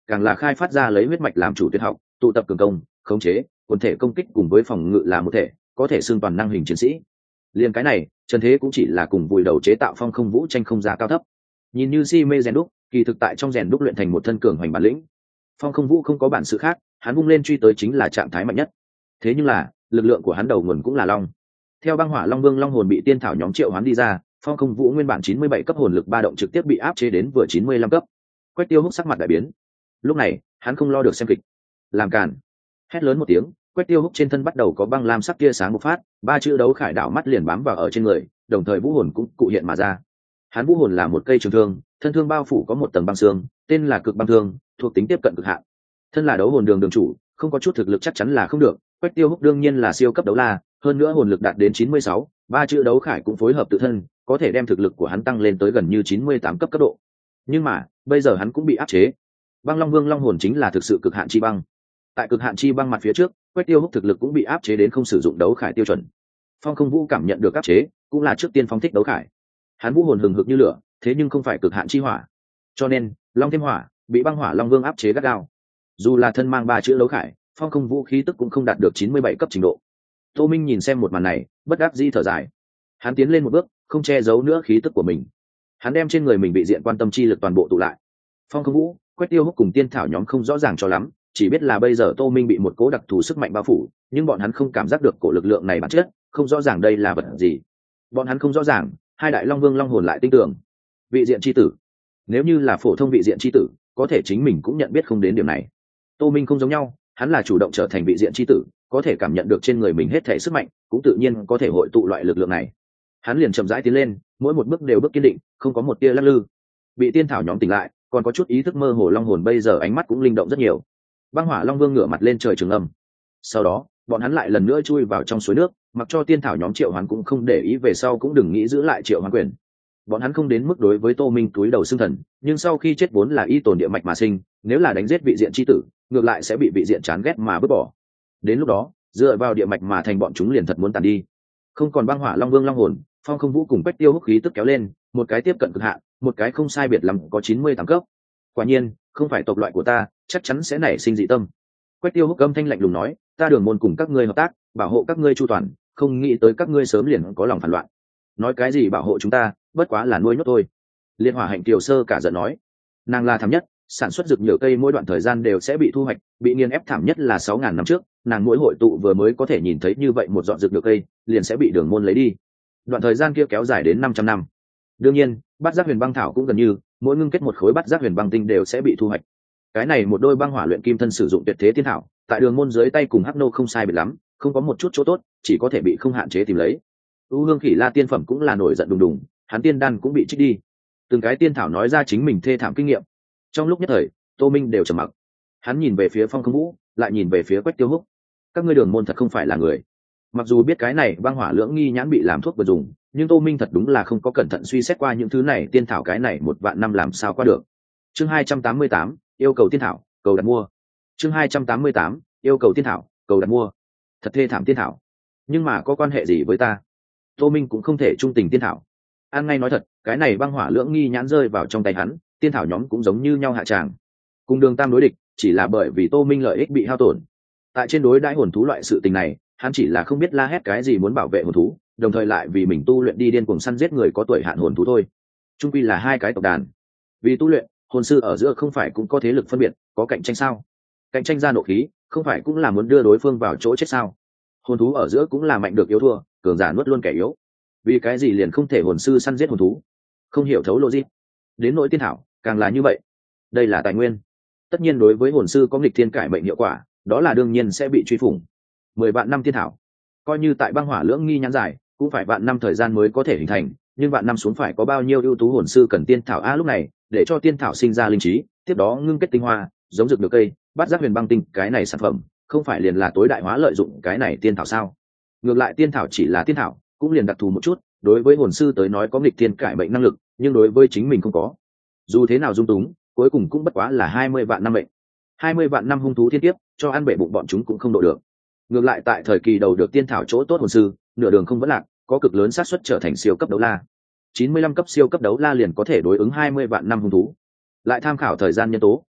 càng là khai phát ra lấy huyết mạch làm chủ tuyệt học, tụ tập cường công, khống chế, quần thể công kích cùng với phòng ngự là một thể, có thể xưng toàn năng hình chiến sĩ. Liên cái này, Trần Thế cũng chỉ là cùng vùi đầu chế tạo phong không vũ tranh không giá cao thấp. Nhìn như si mê rèn đúc, kỳ thực tại trong rèn đúc luyện thành một thân cường hoành bản lĩnh. Phong không vũ không có bản sự khác, hắn vung lên truy tới chính là trạng thái mạnh nhất. Thế nhưng là, lực lượng của hắn đầu nguồn cũng là long. Theo băng hỏa long vương long hồn bị tiên thảo nhóm triệu hoán đi ra, phong không vũ nguyên bản 97 cấp hồn lực ba động trực tiếp bị áp chế đến vừa 95 cấp. Quách Tiêu Húc sắc mặt đại biến. Lúc này, hắn không lo được xem kịch, làm càn, hét lớn một tiếng. Quách Tiêu Húc trên thân bắt đầu có băng lam sắc tia sáng bộc phát, ba chữ đấu khải đảo mắt liền bám vào ở trên người, đồng thời vũ hồn cũng cụ hiện mà ra. Hắn vũ hồn là một cây trường thương, thân thương bao phủ có một tầng băng xương, tên là cực băng thương, thuộc tính tiếp cận cực hạn. Thân là đấu hồn đường đường chủ, không có chút thực lực chắc chắn là không được. Quách Tiêu Húc đương nhiên là siêu cấp đấu la, hơn nữa hồn lực đạt đến 96, ba chữ đấu khải cũng phối hợp tự thân, có thể đem thực lực của hắn tăng lên tới gần như 98 cấp độ. Nhưng mà, bây giờ hắn cũng bị áp chế. Băng Long Vương long hồn chính là thực sự cực hạn chi băng. Tại cực hạn chi băng mặt phía trước, Quách Tiêu Húc thực lực cũng bị áp chế đến không sử dụng đấu khải tiêu chuẩn. Phong Không Vũ cảm nhận được áp chế, cũng là trước tiên phóng thích đấu khải. Hắn vũ hồn hừng hực như lửa, thế nhưng không phải cực hạn chi hỏa. Cho nên, long thêm hỏa, bị băng hỏa long vương áp chế gắt gao. Dù là thân mang ba chữ đấu khải, Phong Không Vũ khí tức cũng không đạt được 97 cấp trình độ. Tô Minh nhìn xem một màn này, bất đắc dĩ thở dài. Hắn tiến lên một bước, không che giấu nữa khí tức của mình. Hắn đem trên người mình bị diện quan tâm chi lực toàn bộ tụ lại. Phong Không Vũ, Quách Tiêu Húc cùng tiên thảo nhóm không rõ ràng cho lắm, chỉ biết là bây giờ Tô Minh bị một cố đặc thù sức mạnh bao phủ, nhưng bọn hắn không cảm giác được cổ lực lượng này bản chất, không rõ ràng đây là vật gì. Bọn hắn không rõ ràng, hai đại long vương long hồn lại tin tưởng. Vị diện chi tử, nếu như là phổ thông vị diện chi tử, có thể chính mình cũng nhận biết không đến điểm này. Tô Minh không giống nhau, hắn là chủ động trở thành vị diện chi tử, có thể cảm nhận được trên người mình hết thể sức mạnh, cũng tự nhiên có thể hội tụ loại lực lượng này. Hắn liền chậm rãi tiến lên, mỗi một bước đều bước kiên định, không có một tia lắc lư. Bị tiên thảo nhóm tỉnh lại, còn có chút ý thức mơ hồ long hồn bây giờ ánh mắt cũng linh động rất nhiều. Băng hỏa long vương ngửa mặt lên trời trường âm. Sau đó, bọn hắn lại lần nữa chui vào trong suối nước, mặc cho tiên thảo nhóm triệu hoán cũng không để ý, về sau cũng đừng nghĩ giữ lại triệu hoán quyền. Bọn hắn không đến mức đối với Tô Minh túi đầu xương thần, nhưng sau khi chết vốn là y tồn địa mạch mà sinh, nếu là đánh giết vị diện chi tử, ngược lại sẽ bị vị diện chán ghét mà vứt bỏ. Đến lúc đó, dựa vào địa mạch mà thành bọn chúng liền thật muốn tàn đi. Không còn băng hỏa long vương long hồn, Phong Không Vũ cùng Quách Tiêu Húc khí tức kéo lên, một cái tiếp cận cực hạn, một cái không sai biệt lắm có 98 cấp. Quả nhiên, không phải tộc loại của ta, chắc chắn sẽ nảy sinh dị tâm. Quách Tiêu Húc âm thanh lạnh lùng nói, ta Đường môn cùng các ngươi hợp tác, bảo hộ các ngươi chu toàn, không nghĩ tới các ngươi sớm liền có lòng phản loạn. Nói cái gì bảo hộ chúng ta, bất quá là nuôi nhốt thôi. Liên Hỏa Hạnh Kiều Sơ cả giận nói, nàng là thảm nhất, sản xuất dược nhiều cây mỗi đoạn thời gian đều sẽ bị thu hoạch, bị nghiền ép thảm nhất là 6.000 năm trước, nàng mỗi hội tụ vừa mới có thể nhìn thấy như vậy một dọn dược nhiều cây, liền sẽ bị Đường môn lấy đi. Đoạn thời gian kia kéo dài đến 500 năm. Đương nhiên, bát giác huyền băng thảo cũng gần như, mỗi ngưng kết một khối bát giác huyền băng tinh đều sẽ bị thu hoạch. Cái này một đôi băng hỏa luyện kim thân sử dụng tuyệt thế tiên thảo, tại Đường môn dưới tay cùng Hắc Nô không sai biệt lắm, không có một chút chỗ tốt, chỉ có thể bị không hạn chế tìm lấy. U Hương Khỉ La tiên phẩm cũng là nổi giận đùng đùng, hắn tiên đan cũng bị trích đi. Từng cái tiên thảo nói ra chính mình thê thảm kinh nghiệm. Trong lúc nhất thời, Tô Minh đều trầm mặc. Hắn nhìn về phía Phong Không Vũ, lại nhìn về phía Quách Tiêu Húc. Các ngươi Đường môn thật không phải là người. Mặc dù biết cái này băng hỏa lưỡng nghi nhãn bị làm thuốc vừa dùng, nhưng Tô Minh thật đúng là không có cẩn thận suy xét qua những thứ này, tiên thảo cái này 1 vạn năm làm sao qua được. Chương 288, yêu cầu tiên thảo, cầu đặt mua. Chương 288, yêu cầu tiên thảo, cầu đặt mua. Thật thê thảm tiên thảo, nhưng mà có quan hệ gì với ta? Tô Minh cũng không thể trung tình tiên thảo. An ngay nói thật, cái này băng hỏa lưỡng nghi nhãn rơi vào trong tay hắn, tiên thảo nhóm cũng giống như nhau hạ tràng. Cùng Đường Tam đối địch, chỉ là bởi vì Tô Minh lợi ích bị hao tổn. Tại trên đối đãi hồn thú loại sự tình này, hắn chỉ là không biết la hét cái gì muốn bảo vệ hồn thú, đồng thời lại vì mình tu luyện đi điên cuồng săn giết người có tuổi hạn hồn thú thôi. Chung quy là hai cái tộc đàn. Vì tu luyện, hồn sư ở giữa không phải cũng có thế lực phân biệt, có cạnh tranh sao? Cạnh tranh ra nộ khí, không phải cũng là muốn đưa đối phương vào chỗ chết sao? Hồn thú ở giữa cũng là mạnh được yếu thua, cường giả nuốt luôn kẻ yếu. Vì cái gì liền không thể hồn sư săn giết hồn thú? Không hiểu thấu logic. Đến nỗi tiên thảo, càng là như vậy. Đây là tài nguyên. Tất nhiên đối với hồn sư có nghịch thiên cải mệnh hiệu quả, đó là đương nhiên sẽ bị truy phủng. 10 vạn năm tiên thảo, coi như tại băng hỏa lưỡng nghi nhãn dài, cũng phải vạn năm thời gian mới có thể hình thành, nhưng vạn năm xuống phải có bao nhiêu ưu tú hồn sư cần tiên thảo lúc này, để cho tiên thảo sinh ra linh trí, tiếp đó ngưng kết tinh hoa, giống dược được cây, bát giác huyền băng tinh, cái này sản phẩm, không phải liền là tối đại hóa lợi dụng cái này tiên thảo sao? Ngược lại tiên thảo chỉ là tiên thảo, cũng liền đặc thù một chút, đối với hồn sư tới nói có nghịch thiên cải mệnh năng lực, nhưng đối với chính mình không có. Dù thế nào dung túng, cuối cùng cũng bất quá là 20 vạn năm mệnh. 20 vạn năm hung thú thiên tiếp, cho ăn bể bụng bọn chúng cũng không độ được. Ngược lại tại thời kỳ đầu được tiên thảo chỗ tốt hồn sư, nửa đường không vẫn lạc, có cực lớn xác suất trở thành siêu cấp đấu la. 95 cấp siêu cấp đấu la liền có thể đối ứng 20 vạn năm hung thú. Lại tham khảo thời gian nhân tố,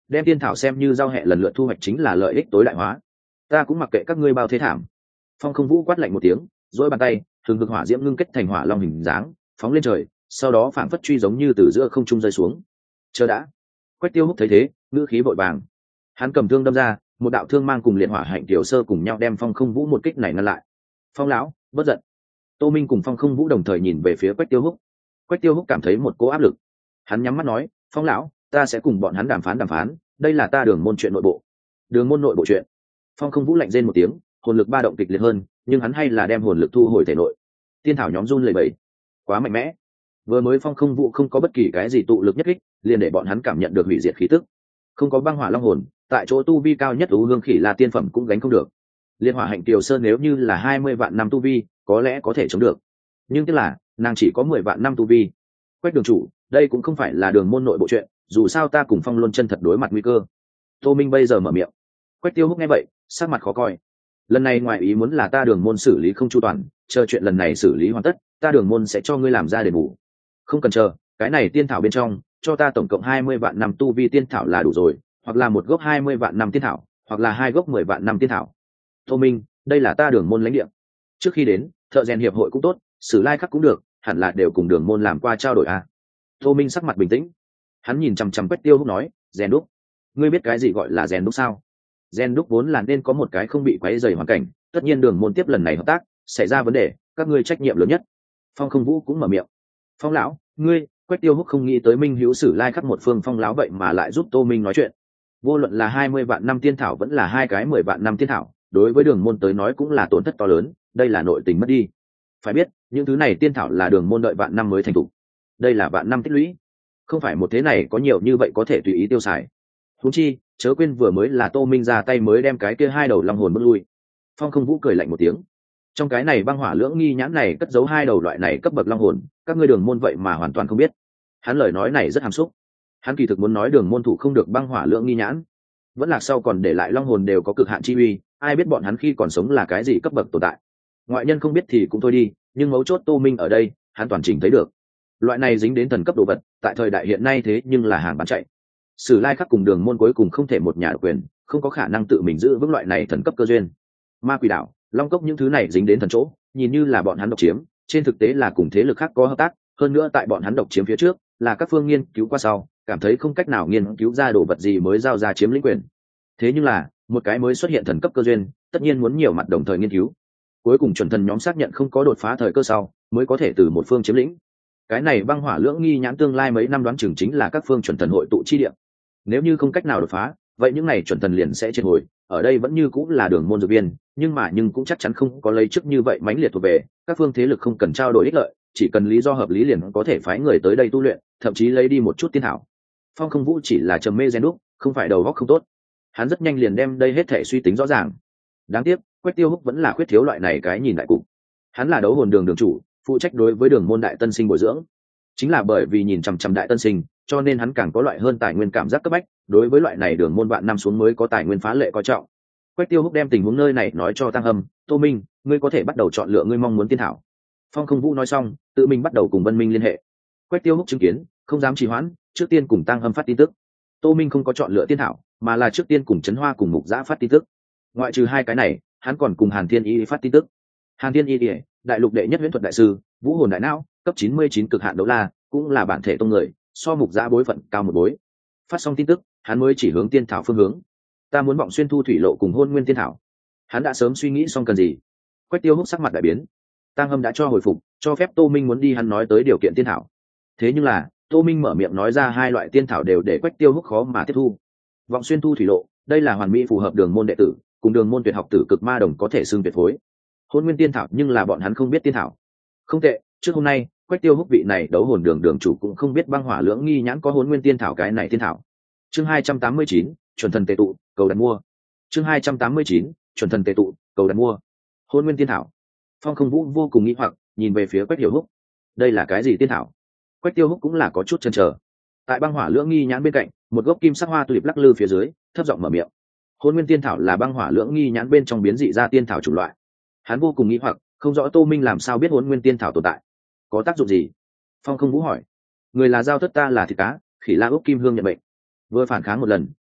đem tiên thảo xem như giao hẹ lần lượt thu hoạch chính là lợi ích tối đại hóa. Ta cũng mặc kệ các ngươi bao thế thảm. Phong Không Vũ quát lạnh một tiếng, duỗi bàn tay, thường cực hỏa diễm ngưng kết thành hỏa long hình dáng, phóng lên trời, sau đó phảng phất truy giống như từ giữa không trung rơi xuống. Chờ đã. Quách Tiêu Húc thấy thế, ngữ khí vội vàng. Hắn cầm thương đâm ra, một đạo thương mang cùng liệt hỏa hạnh tiểu sơ cùng nhau đem Phong Không Vũ một kích này ngăn lại. Phong lão, bất giận. Tô Minh cùng Phong Không Vũ đồng thời nhìn về phía Quách Tiêu Húc. Quách Tiêu Húc cảm thấy một cỗ áp lực. Hắn nhắm mắt nói, Phong lão, ta sẽ cùng bọn hắn đàm phán, đây là ta Đường môn chuyện nội bộ. Đường môn nội bộ chuyện. Phong Không Vũ lạnh rên một tiếng, hồn lực ba động kịch liệt hơn, nhưng hắn hay là đem hồn lực thu hồi thể nội. Tiên thảo nhóm run lẩy bẩy, quá mạnh mẽ. Vừa mới Phong Không Vũ không có bất kỳ cái gì tụ lực nhất kích, liền để bọn hắn cảm nhận được hủy diệt khí tức. Không có băng hỏa long hồn, tại chỗ tu vi cao nhất U Hương Khỉ là tiên phẩm cũng gánh không được. Liên hỏa hạnh Kiều Sơn nếu như là 20 vạn năm tu vi, có lẽ có thể chống được. Nhưng tức là, nàng chỉ có 10 vạn năm tu vi. Quách đường chủ, đây cũng không phải là Đường môn nội bộ chuyện, dù sao ta cùng Phong Luân chân thật đối mặt nguy cơ. Tô Minh bây giờ mở miệng. Quách Tiêu Húc nghe vậy, sắc mặt khó coi. Lần này ngoài ý muốn là ta Đường môn xử lý không chu toàn, chờ chuyện lần này xử lý hoàn tất, ta Đường môn sẽ cho ngươi làm ra đền bù. Không cần chờ, cái này tiên thảo bên trong, cho ta tổng cộng 20 vạn năm tu vi tiên thảo là đủ rồi, hoặc là một gốc 20 vạn năm tiên thảo, hoặc là hai gốc 10 vạn năm tiên thảo. Tô Minh, đây là ta Đường môn lãnh địa. Trước khi đến, thợ rèn hiệp hội cũng tốt, Sử Lai Khắc cũng được, hẳn là đều cùng Đường môn làm qua trao đổi à? Tô Minh sắc mặt bình tĩnh. Hắn nhìn chằm chằm Quách Tiêu Húc nói, rèn đúc. Ngươi biết cái gì gọi là rèn đúc sao? Rèn đúc vốn là nên có một cái không bị quấy rầy hoàn cảnh, tất nhiên Đường môn tiếp lần này hợp tác, xảy ra vấn đề, các ngươi trách nhiệm lớn nhất. Phong Không Vũ cũng mở miệng. Phong lão, ngươi, Quách Tiêu Húc không nghĩ tới Minh Hữu Sử Lai Khắc một phương Phong lão vậy mà lại giúp Tô Minh nói chuyện. Vô luận là 20 vạn năm tiên thảo vẫn là hai cái 10 vạn năm tiên thảo, đối với Đường môn tới nói cũng là tổn thất to lớn, đây là nội tình mất đi. Phải biết, những thứ này tiên thảo là Đường môn đợi vạn năm mới thành tựu. Đây là vạn năm tích lũy, không phải một thế này có nhiều như vậy có thể tùy ý tiêu xài. Huống chi, chớ quên vừa mới là Tô Minh ra tay mới đem cái kia hai đầu long hồn bước lui. Phong Không Vũ cười lạnh một tiếng. Trong cái này băng hỏa lưỡng nghi nhãn này cất giấu hai đầu loại này cấp bậc long hồn, các ngươi Đường môn vậy mà hoàn toàn không biết. Hắn lời nói này rất hàm xúc. Hắn kỳ thực muốn nói Đường môn thủ không được băng hỏa lưỡng nghi nhãn, vẫn là sau còn để lại long hồn đều có cực hạn chi uy, ai biết bọn hắn khi còn sống là cái gì cấp bậc tồn tại. Ngoại nhân không biết thì cũng thôi đi, nhưng mấu chốt Tô Minh ở đây, hắn toàn trình thấy được. Loại này dính đến thần cấp đồ vật, tại thời đại hiện nay thế nhưng là hàng bán chạy. Sử Lai Khắc cùng Đường môn cuối cùng không thể một nhà độc quyền, không có khả năng tự mình giữ vững loại này thần cấp cơ duyên. Ma Quỷ Đảo, Long Cốc những thứ này dính đến thần chỗ, nhìn như là bọn hắn độc chiếm, trên thực tế là cùng thế lực khác có hợp tác, hơn nữa tại bọn hắn độc chiếm phía trước, là các phương nghiên cứu qua sau, cảm thấy không cách nào nghiên cứu ra đồ vật gì mới giao ra chiếm lĩnh quyền. Thế nhưng là, một cái mới xuất hiện thần cấp cơ duyên, tất nhiên muốn nhiều mặt đồng thời nghiên cứu. Cuối cùng chuẩn thần nhóm xác nhận không có đột phá thời cơ sau, mới có thể từ một phương chiếm lĩnh. Cái này băng hỏa lưỡng nghi nhãn tương lai mấy năm đoán chừng chính là các phương chuẩn thần hội tụ chi địa. Nếu như không cách nào đột phá, vậy những này chuẩn thần liền sẽ triệt hồi. Ở đây vẫn như cũng là Đường môn dược viên, nhưng cũng chắc chắn không có lấy trước như vậy mãnh liệt thuộc về. Các phương thế lực không cần trao đổi ích lợi, chỉ cần lý do hợp lý liền có thể phái người tới đây tu luyện, thậm chí lấy đi một chút tiên thảo. Phong Không Vũ chỉ là trầm mê rèn đúc, không phải đầu óc không tốt. Hắn rất nhanh liền đem đây hết thể suy tính rõ ràng. Đáng tiếc, Quách Tiêu Húc vẫn là khuyết thiếu loại này cái nhìn đại cục. Hắn là đấu hồn đường đường chủ, phụ trách đối với Đường môn đại tân sinh bồi dưỡng. Chính là bởi vì nhìn chằm chằm đại tân sinh, cho nên hắn càng có loại hơn tài nguyên cảm giác cấp bách, đối với loại này Đường môn vạn năm xuống mới có tài nguyên phá lệ coi trọng. Quách Tiêu Húc đem tình huống nơi này nói cho Tăng Hâm, Tô Minh, ngươi có thể bắt đầu chọn lựa ngươi mong muốn tiên thảo. Phong Không Vũ nói xong, tự mình bắt đầu cùng Vân Minh liên hệ. Quách Tiêu Húc chứng kiến, không dám trì hoãn, trước tiên cùng Tăng Hâm phát tin tức. Tô Minh không có chọn lựa tiên thảo, mà là trước tiên cùng Trấn Hoa cùng Mục Giã phát tin tức. Ngoại trừ hai cái này, hắn còn cùng Hàn Thiên Y phát tin tức. Hàn Thiên Y, đại lục đệ nhất huyễn thuật đại sư, vũ hồn đại não, cấp 99 cực hạn đấu la, cũng là bản thể tông người, so Mục Giã bối phận cao một bối. Phát xong tin tức, hắn mới chỉ hướng tiên thảo phương hướng. Ta muốn vọng xuyên thu thủy lộ cùng hôn nguyên tiên thảo. Hắn đã sớm suy nghĩ xong cần gì. Quách Tiêu Húc sắc mặt đại biến. Tăng Hâm đã cho hồi phục, cho phép Tô Minh muốn đi hắn nói tới điều kiện tiên thảo. Thế nhưng là, Tô Minh mở miệng nói ra hai loại tiên thảo đều để Quách Tiêu Húc khó mà tiếp thu. Vọng xuyên thu thủy lộ, đây là hoàn mỹ phù hợp Đường môn đệ tử, cùng Đường môn tuyệt học tử cực ma đồng có thể xưng tuyệt phối. Hôn nguyên tiên thảo nhưng là bọn hắn không biết tiên thảo. Không tệ, trước hôm nay, Quách Tiêu Húc vị này đấu hồn đường đường chủ cũng không biết băng hỏa lưỡng nghi nhãn có hôn nguyên tiên thảo cái này tiên thảo. Chương 289, chuẩn thần tề tụ, cầu đặt mua. Chương 289, chuẩn thần tề tụ, cầu đặt mua. Hôn nguyên tiên thảo. Phong Không Vũ vô cùng nghi hoặc, nhìn về phía Quách Tiêu Húc. Đây là cái gì tiên thảo? Quách Tiêu Húc cũng là có chút chần chờ. Tại băng hỏa lưỡng nghi nhãn bên cạnh, một gốc kim sắc hoa tulip lắc lư phía dưới, thấp giọng mở miệng. Hôn nguyên tiên thảo là băng hỏa lưỡng nghi nhãn bên trong biến dị ra tiên thảo chủng loại. Hắn vô cùng nghi hoặc, không rõ Tô Minh làm sao biết hôn nguyên tiên thảo tồn tại, có tác dụng gì? Phong Không Vũ hỏi. Người là giao thất, ta là thịt cá, Khỉ La Úc Kim Hương nhận bệnh. Vừa phản kháng một lần,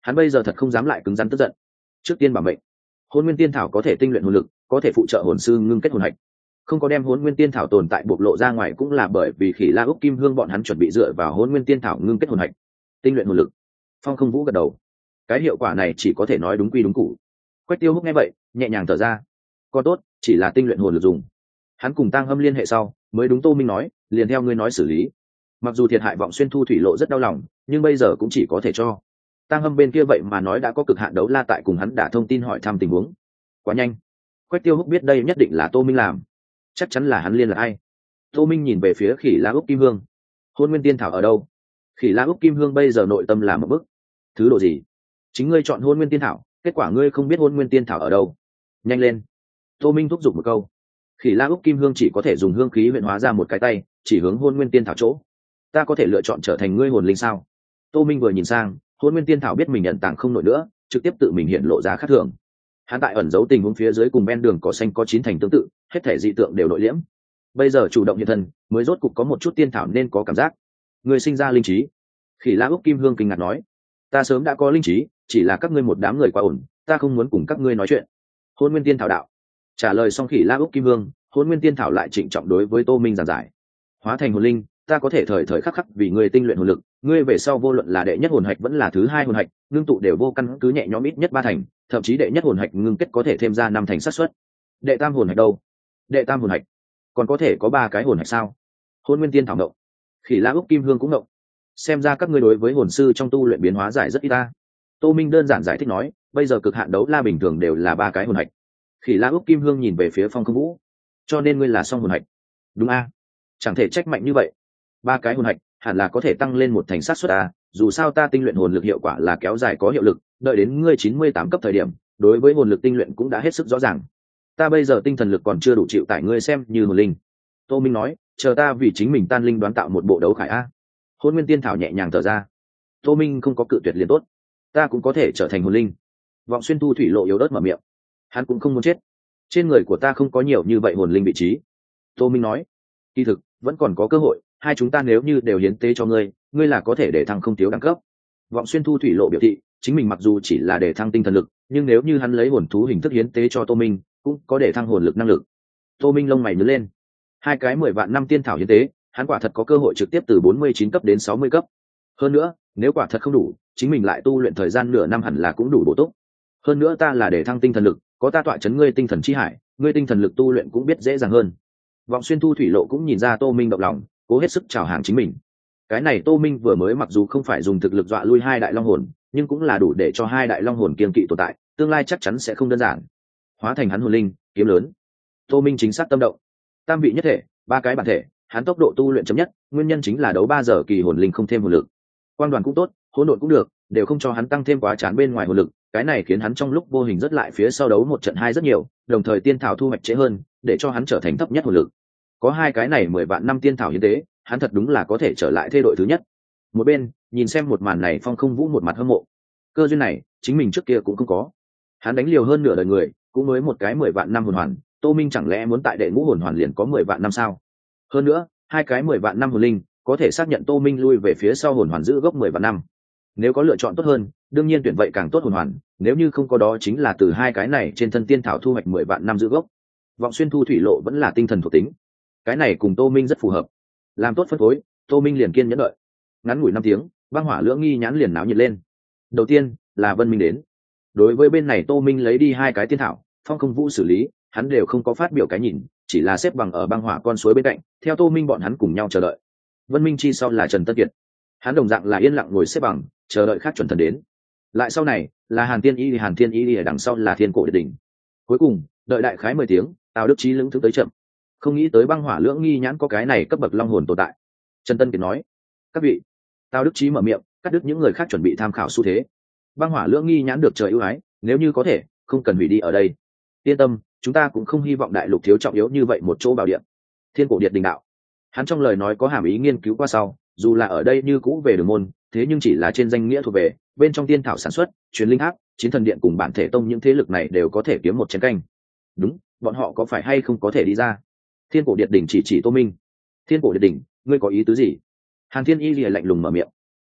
hắn bây giờ thật không dám lại cứng rắn tức giận. Trước tiên bảo mệnh. Hôn nguyên tiên thảo có thể tinh luyện hồn lực, có thể phụ trợ hồn sư ngưng kết hồn hạch. Không có đem hôn nguyên tiên thảo tồn tại bộc lộ ra ngoài cũng là bởi vì Khỉ La Úc Kim Hương bọn hắn chuẩn bị dựa vào hôn nguyên tiên thảo ngưng kết hồn hạch, tinh luyện hồn lực. Phong Không Vũ gật đầu. Cái hiệu quả này chỉ có thể nói đúng quy đúng củ. Quách Tiêu Húc nghe vậy nhẹ nhàng thở ra. Còn tốt, chỉ là tinh luyện hồn lực dùng. Hắn cùng Tang Hâm liên hệ sau mới đúng Tô Minh nói, liền theo ngươi nói xử lý. Mặc dù thiệt hại Vọng Xuyên Thu thủy lộ rất đau lòng, nhưng bây giờ cũng chỉ có thể cho. Tang Hâm bên kia vậy mà nói đã có cực hạn đấu la tại cùng hắn đã thông tin hỏi thăm tình huống. Quá nhanh. Quách Tiêu Húc biết đây nhất định là Tô Minh làm, chắc chắn là hắn liên là ai. Tô Minh nhìn về phía Khỉ La Úc Kim Hương. Hôn nguyên tiên thảo ở đâu? Khỉ La Úc Kim Hương bây giờ nội tâm là một bức. Thứ độ gì? Chính ngươi chọn hôn nguyên tiên thảo, kết quả ngươi không biết hôn nguyên tiên thảo ở đâu. Nhanh lên. Tô Minh thúc giục một câu. Khỉ La Úc Kim Hương chỉ có thể dùng hương khí huyện hóa ra một cái tay, chỉ hướng hôn nguyên tiên thảo chỗ. Ta có thể lựa chọn trở thành ngươi hồn linh sao? Tô Minh vừa nhìn sang, hôn nguyên tiên thảo biết mình nhận tàng không nổi nữa, trực tiếp tự mình hiện lộ ra khác thường. Hắn tại ẩn giấu tình huống phía dưới cùng ven đường cỏ xanh có chín thành tương tự, hết thể dị tượng đều nội liễm. Bây giờ chủ động hiện thân, mới rốt cục có một chút tiên thảo nên có cảm giác. Người sinh ra linh trí. Khỉ La Úc Kim Hương kinh ngạc nói, ta sớm đã có linh trí, chỉ là các ngươi một đám người quá ổn, ta không muốn cùng các ngươi nói chuyện. Hôn nguyên tiên thảo đạo. Trả lời xong Khỉ La Úc Kim Hương, hôn nguyên tiên thảo lại trịnh trọng đối với Tô Minh giảng giải. Hóa thành hồn linh, ta có thể thời thời khắc khắc vì ngươi tinh luyện hồn lực, ngươi về sau vô luận là đệ nhất hồn hạch vẫn là thứ hai hồn hạch, ngưng tụ đều vô căn cứ nhẹ nhõm ít nhất 3 thành, thậm chí đệ nhất hồn hạch ngưng kết có thể thêm ra 5 thành xác suất. Đệ tam hồn hạch đâu? Đệ tam hồn hạch còn có thể có 3 cái hồn hạch sao? Hôn nguyên tiên thảo ngộng. Khỉ La Úc Kim Hương cũng ngộng. Xem ra các ngươi đối với hồn sư trong tu luyện biến hóa giải rất ít ta. Tô Minh đơn giản giải thích nói, bây giờ cực hạn đấu la bình thường đều là 3 cái hồn hạch. Khỉ La Úc Kim Hương nhìn về phía Phong Không Vũ, cho nên ngươi là song hồn hạch. Đúng a? Chẳng thể trách mạnh như vậy. 3 cái hồn hạch hẳn là có thể tăng lên 1 thành sát suất a, dù sao ta tinh luyện hồn lực hiệu quả là kéo dài có hiệu lực, đợi đến ngươi 98 cấp thời điểm, đối với hồn lực tinh luyện cũng đã hết sức rõ ràng. Ta bây giờ tinh thần lực còn chưa đủ chịu tải ngươi xem như hồn linh. Tô Minh nói, chờ ta vì chính mình tan linh đoán tạo một bộ đấu khải a. Hôn nguyên tiên thảo nhẹ nhàng thở ra. Tô Minh không có cự tuyệt liền tốt, ta cũng có thể trở thành hồn linh. Vọng Xuyên Thu thủy lộ yếu ớt mở miệng, hắn cũng không muốn chết, trên người của ta không có nhiều như vậy hồn linh vị trí. Tô Minh nói, kỳ thực vẫn còn có cơ hội, hai chúng ta nếu như đều hiến tế cho ngươi, ngươi là có thể để thăng không thiếu đẳng cấp. Vọng Xuyên Thu thủy lộ biểu thị chính mình mặc dù chỉ là để thăng tinh thần lực, nhưng nếu như hắn lấy hồn thú hình thức hiến tế cho Tô Minh, cũng có để thăng hồn lực năng lực. Tô Minh lông mày nhướng lên, 2 cái 10 vạn năm tiên thảo hiến tế, hắn quả thật có cơ hội trực tiếp từ 49 cấp đến 60 cấp. Hơn nữa, nếu quả thật không đủ, chính mình lại tu luyện thời gian nửa năm hẳn là cũng đủ bổ túc. Hơn nữa ta là để thăng tinh thần lực, có ta tọa chấn ngươi tinh thần chi hải, ngươi tinh thần lực tu luyện cũng biết dễ dàng hơn. Vọng Xuyên Thu thủy lộ cũng nhìn ra Tô Minh động lòng, cố hết sức chào hàng chính mình. Cái này Tô Minh vừa mới mặc dù không phải dùng thực lực dọa lui 2 đại long hồn, nhưng cũng là đủ để cho 2 đại long hồn kiên kỵ tồn tại, tương lai chắc chắn sẽ không đơn giản. Hóa thành hắn hồn linh, kiếm lớn. Tô Minh chính xác tâm động. Tam vị nhất thể, 3 cái bản thể, hắn tốc độ tu luyện chậm nhất, nguyên nhân chính là đấu 3 giờ kỳ hồn linh không thêm hồn lực. Quang đoàn cũng tốt, hỗn độn cũng được, đều không cho hắn tăng thêm quá chán bên ngoài hồn lực, cái này khiến hắn trong lúc vô hình rất lại phía sau đấu 1 trận 2 rất nhiều, đồng thời tiên thảo thu hoạch trễ hơn, để cho hắn trở thành thấp nhất hồn lực. Có 2 cái này 10 vạn năm tiên thảo hiến tế, hắn thật đúng là có thể trở lại thê đội thứ nhất. Một bên, nhìn xem một màn này Phong Không Vũ một mặt hâm mộ. Cơ duyên này, chính mình trước kia cũng không có. Hắn đánh liều hơn nửa đời người, cũng mới một cái 10 vạn năm hồn hoàn, Tô Minh chẳng lẽ muốn tại đệ ngũ hồn hoàn liền có 10 vạn năm sao? Hơn nữa, 2 cái 10 vạn năm hồn linh, có thể xác nhận Tô Minh lui về phía sau hồn hoàn giữ gốc 10 vạn năm. Nếu có lựa chọn tốt hơn, đương nhiên tuyển vậy càng tốt hồn hoàn, nếu như không có đó chính là từ 2 cái này trên thân tiên thảo thu hoạch 10 vạn năm giữ gốc. Vọng Xuyên Thu thủy lộ vẫn là tinh thần thuộc tính. Cái này cùng Tô Minh rất phù hợp. Làm tốt phân phối, Tô Minh liền kiên nhẫn đợi. Ngắn ngủi 5 tiếng, băng hỏa lưỡng nghi nhãn liền náo nhiệt lên. Đầu tiên là Vân Minh đến. Đối với bên này Tô Minh lấy đi 2 cái tiên thảo, Phong Không Vũ xử lý, hắn đều không có phát biểu cái nhìn, chỉ là xếp bằng ở băng hỏa con suối bên cạnh, theo Tô Minh bọn hắn cùng nhau chờ đợi. Vân Minh chi sau là Trần Tân Kiệt, hắn đồng dạng là yên lặng ngồi xếp bằng, chờ đợi khác chuẩn thần đến. Lại sau này là Hàn Thiên Y ở đằng sau là Thiên Cổ Điệt Đỉnh. Cuối cùng đợi đại khái 10 tiếng, Tào Đức Chí lững thững tới chậm. Không nghĩ tới băng hỏa lưỡng nghi nhãn có cái này cấp bậc long hồn tồn tại. Trần Tân Kiệt nói, các vị. Tào Đức Chí mở miệng cắt đứt những người khác chuẩn bị tham khảo xu thế. Băng hỏa lưỡng nghi nhãn được trời ưu ái, nếu như có thể không cần hủy đi ở đây. Yên tâm, chúng ta cũng không hy vọng đại lục thiếu trọng yếu như vậy một chỗ bảo điện. Thiên Cổ Điệt Đình đạo, hắn trong lời nói có hàm ý nghiên cứu qua sau, dù là ở đây như cũ về đường môn, thế nhưng chỉ là trên danh nghĩa thuộc về, bên trong tiên thảo sản xuất, truyền linh tháp, chiến thần điện cùng bản thể tông những thế lực này đều có thể kiếm một chén canh. Đúng, bọn họ có phải hay không có thể đi ra? Thiên Cổ Điệt Đỉnh chỉ Tô Minh. Thiên Cổ Điệt Đỉnh, ngươi có ý tứ gì? Hàn Thiên Y lìa lạnh lùng mở miệng.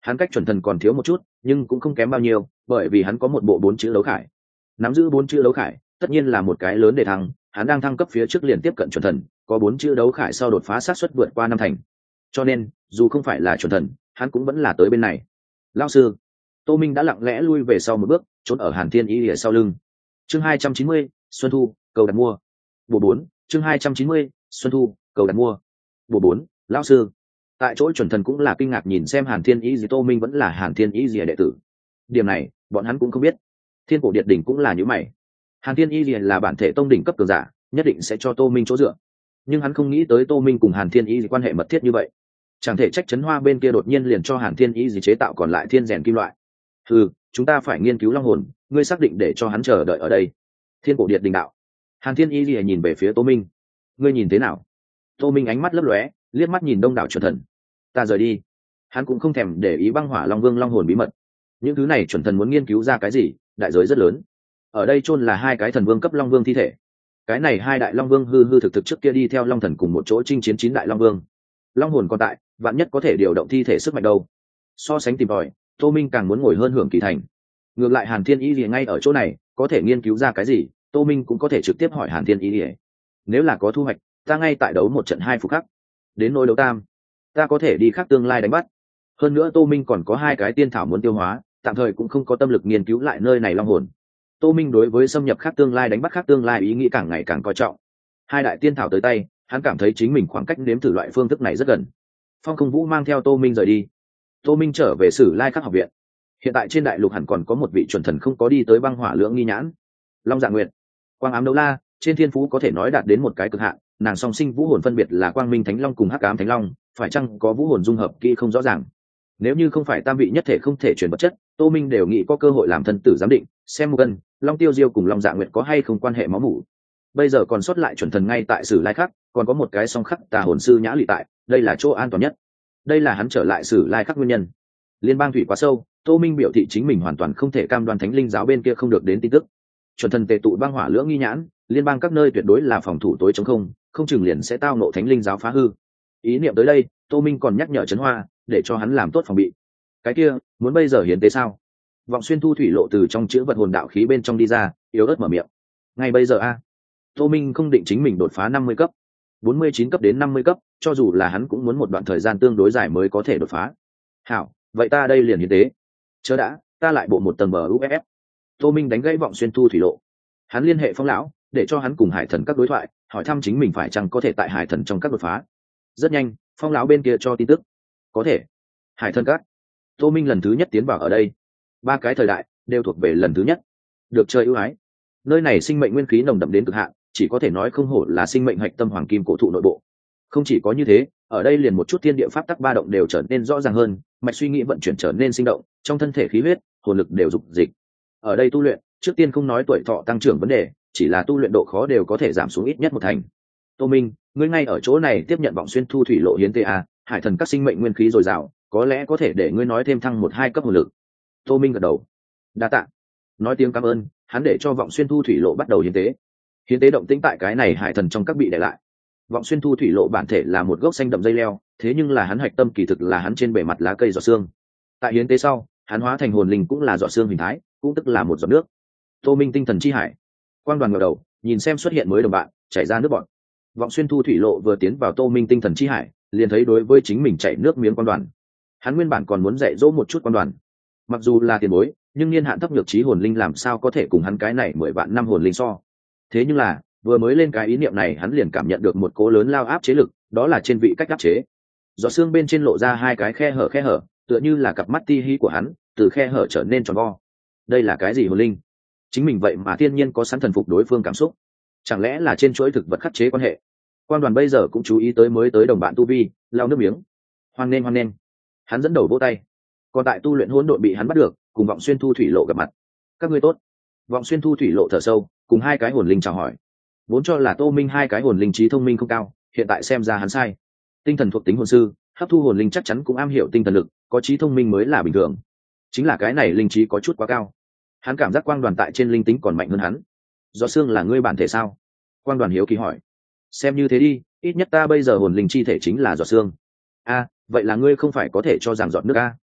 Hắn cách chuẩn thần còn thiếu một chút, nhưng cũng không kém bao nhiêu, bởi vì hắn có một bộ 4 chữ đấu khải. Nắm giữ 4 chữ đấu khải, tất nhiên là một cái lớn để thăng, hắn đang thăng cấp phía trước liền tiếp cận chuẩn thần, có 4 chữ đấu khải sau đột phá xác suất vượt qua 5 thành. Cho nên, dù không phải là chuẩn thần, hắn cũng vẫn là tới bên này. Lão sư, Tô Minh đã lặng lẽ lui về sau một bước, trốn ở Hàn Thiên Y ở sau lưng. Chương 290, Xuân Thu, cầu đặt mua. Bộ 4, chương 290, Xuân Thu, cầu đặt mua. Bộ 4, lão sư. Tại chỗ chuẩn thần cũng là kinh ngạc nhìn xem Hàn Thiên Y, Tô Minh vẫn là Hàn Thiên Y đệ tử. Điểm này, bọn hắn cũng không biết. Thiên Cổ Điệt đỉnh cũng là như mày. Hàn Thiên Y là bản thể tông đỉnh cấp cường giả, nhất định sẽ cho Tô Minh chỗ dựa. Nhưng hắn không nghĩ tới Tô Minh cùng Hàn Thiên Y quan hệ mật thiết như vậy. Chẳng thể trách Chấn Hoa bên kia đột nhiên liền cho Hàn Thiên Y chế tạo còn lại thiên rèn kim loại. Chúng ta phải nghiên cứu long hồn, ngươi xác định để cho hắn chờ đợi ở đây. Thiên Cổ Điệt đình đạo. Hàn Thiên Y nhìn về phía Tô Minh. Ngươi nhìn thế nào? Tô Minh ánh mắt lấp lóe, liếc mắt nhìn đông đảo chuẩn thần. Ta rời đi. Hắn cũng không thèm để ý băng hỏa long vương long hồn bí mật. Những thứ này chuẩn thần muốn nghiên cứu ra cái gì, đại giới rất lớn. Ở đây chôn là 2 cái thần vương cấp long vương thi thể. Cái này 2 đại long vương hư hư thực thực trước kia đi theo long thần cùng một chỗ chinh chiến 9 đại long vương. Long hồn còn tại, vạn nhất có thể điều động thi thể sức mạnh đâu. So sánh tìm tòi, Tô Minh càng muốn ngồi hơn hưởng kỳ thành. Ngược lại Hàn Thiên Y liền ngay ở chỗ này, có thể nghiên cứu ra cái gì, Tô Minh cũng có thể trực tiếp hỏi Hàn Thiên Y. Nếu là có thu hoạch, ta ngay tại đấu một trận 2 phục khắc. Đến nỗi đấu tam, ta có thể đi khác tương lai đánh bắt. Hơn nữa Tô Minh còn có 2 cái tiên thảo muốn tiêu hóa, tạm thời cũng không có tâm lực nghiên cứu lại nơi này long hồn. Tô Minh đối với xâm nhập khác tương lai đánh bắt khác tương lai ý nghĩ càng ngày càng coi trọng. 2 đại tiên thảo tới tay, hắn cảm thấy chính mình khoảng cách nếm thử loại phương thức này rất gần. Phong Không Vũ mang theo Tô Minh rời đi. Tô Minh trở về Sử Lai Khắc học viện. Hiện tại trên đại lục hẳn còn có một vị chuẩn thần không có đi tới băng hỏa lưỡng nghi nhãn. Long Dạ Nguyệt, Quang Ám Đấu La, trên thiên phú có thể nói đạt đến một cái cực hạn, nàng song sinh vũ hồn phân biệt là Quang Minh Thánh Long cùng Hắc Ám Thánh Long, phải chăng có vũ hồn dung hợp kỹ không rõ ràng. Nếu như không phải tam vị nhất thể không thể truyền vật chất, Tô Minh đều nghĩ có cơ hội làm thân tử giám định, xem một cân, Long Tiêu Diêu cùng Long Dạ Nguyệt có hay không quan hệ máu mủ. Bây giờ còn sót lại chuẩn thần ngay tại Sử Lai Khắc, còn có một cái song khắc tà hồn sư Nhã Lị tại, đây là chỗ an toàn nhất. Đây là hắn trở lại Sử Lai Khắc nguyên nhân. Liên bang thủy quá sâu, Tô Minh biểu thị chính mình hoàn toàn không thể cam đoan Thánh Linh giáo bên kia không được đến tin tức. Chuẩn thần tề tụ băng hỏa lưỡng nghi nhãn, liên bang các nơi tuyệt đối là phòng thủ tối chống không chừng liền sẽ tao nộ Thánh Linh giáo phá hư. Ý niệm tới đây, Tô Minh còn nhắc nhở Trấn Hoa, để cho hắn làm tốt phòng bị. Cái kia, muốn bây giờ hiến tế sao? Vọng Xuyên Thu thủy lộ từ trong chữ vật hồn đạo khí bên trong đi ra, yếu ớt mở miệng. Ngay bây giờ a? Tô Minh không định chính mình đột phá 50 cấp, 49 cấp đến 50 cấp, cho dù là hắn cũng muốn một đoạn thời gian tương đối dài mới có thể đột phá. Hảo, vậy ta đây liền hiến tế. Chớ đã, ta lại bộ một tầng MUFF. Tô Minh đánh gãy Vọng Xuyên Thu thủy lộ. Hắn liên hệ Phong lão, để cho hắn cùng Hải Thần các đối thoại, hỏi thăm chính mình phải chăng có thể tại Hải Thần trong các đột phá. Rất nhanh, Phong lão bên kia cho tin tức. Có thể. Hải Thần các. Tô Minh lần thứ nhất tiến vào ở đây. 3 cái thời đại đều thuộc về lần thứ nhất. Được chơi ưu ái. Nơi này sinh mệnh nguyên khí nồng đậm đến cực hạn, chỉ có thể nói không hổ là sinh mệnh hạch tâm hoàng kim cổ thụ nội bộ. Không chỉ có như thế, ở đây liền một chút thiên địa pháp tắc ba động đều trở nên rõ ràng hơn, mạch suy nghĩ vận chuyển trở nên sinh động, trong thân thể khí huyết, hồn lực đều dục dịch. Ở đây tu luyện, trước tiên không nói tuổi thọ tăng trưởng vấn đề, chỉ là tu luyện độ khó đều có thể giảm xuống ít nhất 1 thành. Tô Minh, ngươi ngay ở chỗ này tiếp nhận Vọng Xuyên Thu thủy lộ hiến tế a, Hải Thần các sinh mệnh nguyên khí dồi dào, có lẽ có thể để ngươi nói thêm thăng 1-2 cấp hồn lực. Tô Minh gật đầu. Đa tạ. Nói tiếng cảm ơn, hắn để cho Vọng Xuyên Thu thủy lộ bắt đầu hiến tế. Hiến tế động tĩnh tại cái này Hải Thần trong các bị để lại. Vọng Xuyên Thu thủy lộ bản thể là một gốc xanh đậm dây leo, thế nhưng là hắn hạch tâm kỳ thực là hắn trên bề mặt lá cây giọt xương. Tại hiến tế sau, hắn hóa thành hồn linh cũng là giọt xương hình thái, cũng tức là một giọt nước. Tô Minh tinh thần chi hải. Quang Đoàn ngẩng đầu, nhìn xem xuất hiện mới đồng bạn, chảy ra nước bọt. Vọng Xuyên Thu thủy lộ vừa tiến vào Tô Minh tinh thần chi hải, liền thấy đối với chính mình chảy nước miếng Quang Đoàn. Hắn nguyên bản còn muốn dạy dỗ một chút Quang Đoàn. Mặc dù là tiền bối, nhưng niên hạn thấp nhược trí hồn linh làm sao có thể cùng hắn cái này 10 vạn năm hồn linh so. Thế nhưng là, vừa mới lên cái ý niệm này hắn liền cảm nhận được một cỗ lớn lao áp chế lực, đó là trên vị cách áp chế. Giọt xương bên trên lộ ra 2 cái khe hở, tựa như là cặp mắt ti hi của hắn, từ khe hở trở nên tròn vo. Đây là cái gì hồn linh? Chính mình vậy mà thiên nhiên có sẵn thần phục đối phương cảm xúc, chẳng lẽ là trên chuỗi thực vật khắc chế quan hệ? Quan Đoàn bây giờ cũng chú ý tới mới tới đồng bạn tu vi, lao nước miếng. Hoan nên. Hắn dẫn đầu vỗ tay. Còn tại tu luyện hỗn độn bị hắn bắt được, cùng Vọng Xuyên Thu thủy lộ gặp mặt. Các ngươi tốt. Vọng Xuyên Thu thủy lộ thở sâu, cùng 2 cái hồn linh chào hỏi. Vốn cho là Tô Minh 2 cái hồn linh trí thông minh không cao, hiện tại xem ra hắn sai. Tinh thần thuộc tính hồn sư, hấp thu hồn linh chắc chắn cũng am hiểu tinh thần lực, có trí thông minh mới là bình thường. Chính là cái này linh trí có chút quá cao. Hắn cảm giác Quang Đoàn tại trên linh tính còn mạnh hơn hắn. Do xương là ngươi bản thể sao? Quang Đoàn hiếu kỳ hỏi. Xem như thế đi, ít nhất ta bây giờ hồn linh chi thể chính là giọt xương. A, vậy là ngươi không phải có thể cho rằng giọt nước a?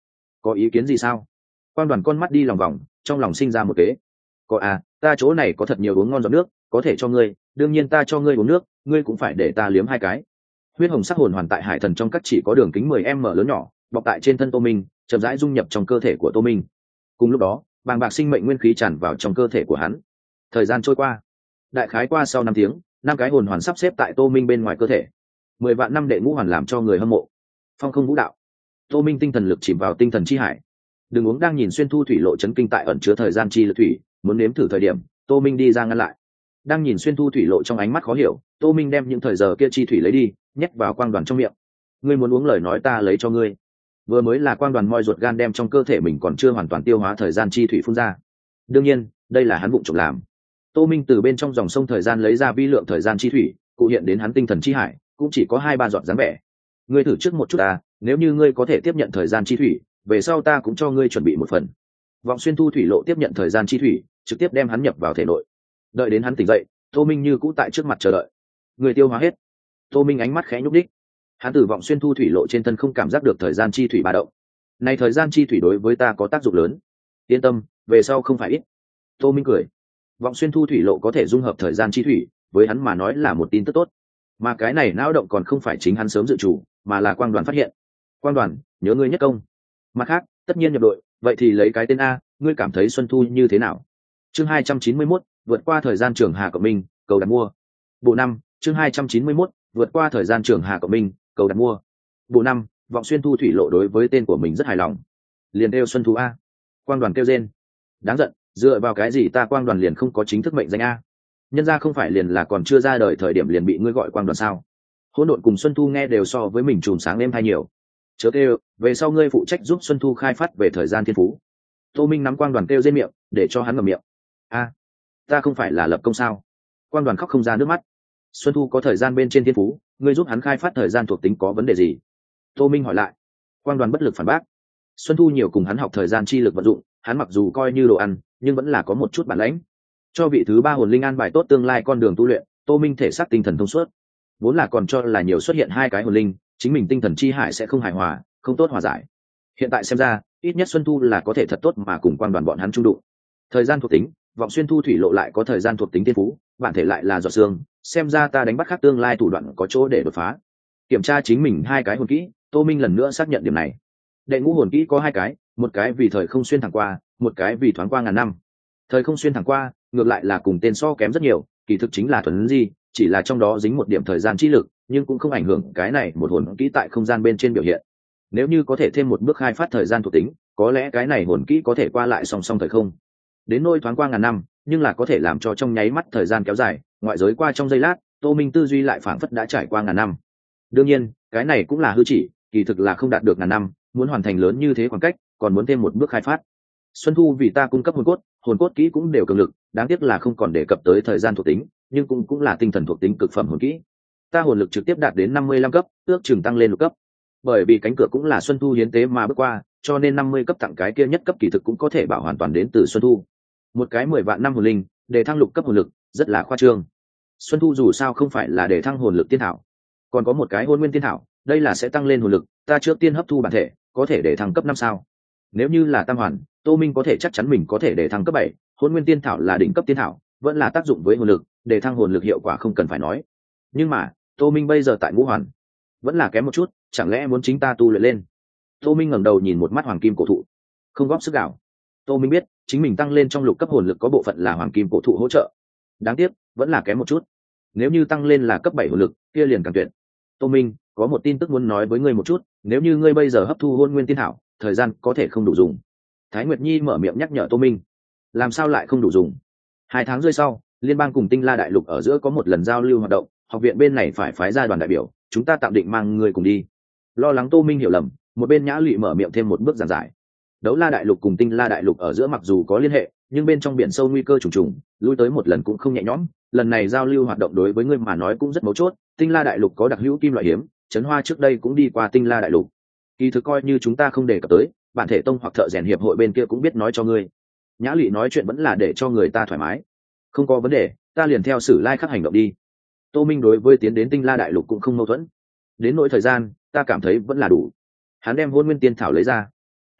Có ý kiến gì sao? Quang Đoàn con mắt đi lòng vòng, trong lòng sinh ra một kế. Có à, ta chỗ này có thật nhiều uống ngon giọt nước, có thể cho ngươi, đương nhiên ta cho ngươi uống nước, ngươi cũng phải để ta liếm hai cái. Huyết hồng sắc hồn hoàn tại hải thần trong các chỉ có đường kính 10 m lớn nhỏ, bọc tại trên thân Tô Minh, chậm rãi dung nhập trong cơ thể của Tô Minh. Cùng lúc đó, bàng bạc sinh mệnh nguyên khí tràn vào trong cơ thể của hắn. Thời gian trôi qua, đại khái qua sau 5 tiếng, 5 cái hồn hoàn sắp xếp tại Tô Minh bên ngoài cơ thể. 10 vạn năm đệ ngũ hoàn làm cho người hâm mộ. Phong không vũ đạo. Tô Minh tinh thần lực chìm vào tinh thần chi hải. Đừng uống đang nhìn xuyên thu thủy lộ chấn kinh tại ẩn chứa thời gian chi lực thủy, muốn nếm thử thời điểm, Tô Minh đi ra ngăn lại. Đang nhìn xuyên thu thủy lộ trong ánh mắt khó hiểu, Tô Minh đem những thời giờ kia chi thủy lấy đi, nhét vào Quang Đoàn trong miệng. Ngươi muốn uống lời nói ta lấy cho ngươi. Vừa mới là Quang Đoàn moi ruột gan đem trong cơ thể mình còn chưa hoàn toàn tiêu hóa thời gian chi thủy phun ra. Đương nhiên, đây là hắn vụng trộm làm. Tô Minh từ bên trong dòng sông thời gian lấy ra vi lượng thời gian chi thủy, cụ hiện đến hắn tinh thần chi hải, cũng chỉ có 2-3 giọt dáng vẻ. Ngươi thử trước một chút ta, nếu như ngươi có thể tiếp nhận thời gian chi thủy, về sau ta cũng cho ngươi chuẩn bị một phần. Vọng xuyên thu thủy lộ tiếp nhận thời gian chi thủy, trực tiếp đem hắn nhập vào thể nội. Đợi đến hắn tỉnh dậy, Tô Minh như cũ tại trước mặt chờ đợi. Người tiêu hóa hết. Tô Minh ánh mắt khẽ nhúc đích. Hắn từ vọng xuyên thu thủy lộ trên thân không cảm giác được thời gian chi thủy ba động. Này thời gian chi thủy đối với ta có tác dụng lớn. Yên tâm, về sau không phải ít. Tô Minh cười. Vọng xuyên thu thủy lộ có thể dung hợp thời gian chi thủy, với hắn mà nói là một tin tức tốt. Mà cái này não động còn không phải chính hắn sớm dự chủ, mà là Quang Đoàn phát hiện. Quang Đoàn, nhớ ngươi nhất công. Mặt khác, tất nhiên nhập đội, vậy thì lấy cái tên A, ngươi cảm thấy Xuân Thu như thế nào? Chương 291, vượt qua thời gian trường Hà Cộng Minh, cầu đặt mua. Bộ 5, chương 291, vượt qua thời gian trường Hà Cộng Minh, cầu đặt mua. Bộ 5, Vọng xuyên thu thủy lộ đối với tên của mình rất hài lòng. Liền kêu Xuân Thu A. Quang Đoàn kêu rên. Đáng giận, dựa vào cái gì ta Quang Đoàn liền không có chính thức mệnh danh A? Nhân ra không phải liền là còn chưa ra đời thời điểm liền bị ngươi gọi Quang Đoàn sao? Hỗn độn cùng Xuân Thu nghe đều so với mình chùm sáng êm hay nhiều. Chớ kêu, về sau ngươi phụ trách giúp Xuân Thu khai phát về thời gian thiên phú. Tô Minh nắm Quang Đoàn kêu rên miệng, để cho hắn ngậm miệng. A, ta không phải là lập công sao? Quang Đoàn khóc không ra nước mắt. Xuân Thu có thời gian bên trên thiên phú, ngươi giúp hắn khai phát thời gian thuộc tính có vấn đề gì? Tô Minh hỏi lại. Quang Đoàn bất lực phản bác. Xuân Thu nhiều cùng hắn học thời gian chi lực vận dụng, hắn mặc dù coi như đồ ăn, nhưng vẫn là có một chút bản lĩnh. Cho vị thứ 3 hồn linh an bài tốt tương lai con đường tu luyện, Tô Minh thể xác tinh thần thông suốt. Vốn là còn cho là nhiều xuất hiện 2 cái hồn linh, chính mình tinh thần chi hải sẽ không hài hòa, không tốt hòa giải. Hiện tại xem ra, ít nhất Xuân Thu là có thể thật tốt mà cùng Quang Đoàn bọn hắn chung đụng. Thời gian thuộc tính, Vọng xuyên thu thủy lộ lại có thời gian thuộc tính thiên phú, bản thể lại là giọt xương, xem ra ta đánh bắt khác tương lai thủ đoạn có chỗ để đột phá. Kiểm tra chính mình 2 cái hồn kỹ, Tô Minh lần nữa xác nhận điểm này. Đệ ngũ hồn kỹ có 2 cái, một cái vì thời không xuyên thẳng qua, một cái vì thoáng qua ngàn năm. Thời không xuyên thẳng qua, ngược lại là cùng tên so kém rất nhiều, kỳ thực chính là thuần di, chỉ là trong đó dính một điểm thời gian chi lực, nhưng cũng không ảnh hưởng cái này một hồn kỹ tại không gian bên trên biểu hiện. Nếu như có thể thêm một bước khai phát thời gian thuộc tính, có lẽ cái này hồn kỹ có thể qua lại song song thời không. Đến nôi thoáng qua ngàn năm, nhưng là có thể làm cho trong nháy mắt thời gian kéo dài, ngoại giới qua trong giây lát, Tô Minh tư duy lại phảng phất đã trải qua ngàn năm. Đương nhiên, cái này cũng là hư chỉ, kỳ thực là không đạt được ngàn năm, muốn hoàn thành lớn như thế khoảng cách, còn muốn thêm một bước khai phát. Xuân Thu vì ta cung cấp hồn cốt kỹ cũng đều cường lực, đáng tiếc là không còn đề cập tới thời gian thuộc tính, nhưng cũng là tinh thần thuộc tính cực phẩm hồn kỹ. Ta hồn lực trực tiếp đạt đến 55 cấp, ước chừng tăng lên lục cấp. Bởi vì cánh cửa cũng là Xuân Thu hiến tế mà bước qua, cho nên 50 cấp tặng cái kia nhất cấp kỳ thực cũng có thể bảo hoàn toàn đến từ Xuân Thu. Một cái 10 vạn năm hồn linh, để thăng lục cấp hồn lực, rất là khoa trương. Xuân Thu dù sao không phải là để thăng hồn lực tiên thảo, còn có một cái hồn nguyên tiên thảo, đây là sẽ tăng lên hồn lực, ta trước tiên hấp thu bản thể, có thể để thăng cấp 5 sao. Nếu như là tam hoàn, Tô Minh có thể chắc chắn mình có thể để thăng cấp 7, hồn nguyên tiên thảo là đỉnh cấp tiên thảo, vẫn là tác dụng với hồn lực, để thăng hồn lực hiệu quả không cần phải nói. Nhưng mà, Tô Minh bây giờ tại ngũ hoàn, vẫn là kém một chút, chẳng lẽ muốn chính ta tu luyện lên? Tô Minh ngẩng đầu nhìn một mắt hoàng kim cổ thụ, không góp sức gạo. Tô Minh biết, chính mình tăng lên trong lục cấp hồn lực có bộ phận là hoàng kim cổ thụ hỗ trợ. Đáng tiếc, vẫn là kém một chút. Nếu như tăng lên là cấp 7 hồn lực, kia liền càng tuyệt. Tô Minh, có một tin tức muốn nói với ngươi một chút, nếu như ngươi bây giờ hấp thu hồn nguyên tiên thảo, thời gian có thể không đủ dùng. Thái Nguyệt Nhi mở miệng nhắc nhở Tô Minh. Làm sao lại không đủ dùng? 2 tháng rưỡi sau, liên bang cùng Tinh La đại lục ở giữa có một lần giao lưu hoạt động, học viện bên này phải phái ra đoàn đại biểu, chúng ta tạm định mang người cùng đi. Lo lắng Tô Minh hiểu lầm, một bên Nhã Lụy mở miệng thêm một bước giảng giải. Đấu La đại lục cùng Tinh La đại lục ở giữa mặc dù có liên hệ, nhưng bên trong biển sâu nguy cơ trùng trùng, lui tới một lần cũng không nhẹ nhõm. Lần này giao lưu hoạt động đối với ngươi mà nói cũng rất mấu chốt. Tinh La đại lục có đặc hữu kim loại hiếm, Trấn Hoa trước đây cũng đi qua Tinh La đại lục. Kỳ thực coi như chúng ta không đề cập tới, bản thể tông hoặc thợ rèn hiệp hội bên kia cũng biết nói cho ngươi. Nhã Lụy nói chuyện vẫn là để cho người ta thoải mái. Không có vấn đề, ta liền theo Sử Lai khắc hành động đi. Tô Minh đối với tiến đến Tinh La đại lục cũng không mâu thuẫn. Đến nỗi thời gian, ta cảm thấy vẫn là đủ. Hắn đem hôn nguyên tiên thảo lấy ra.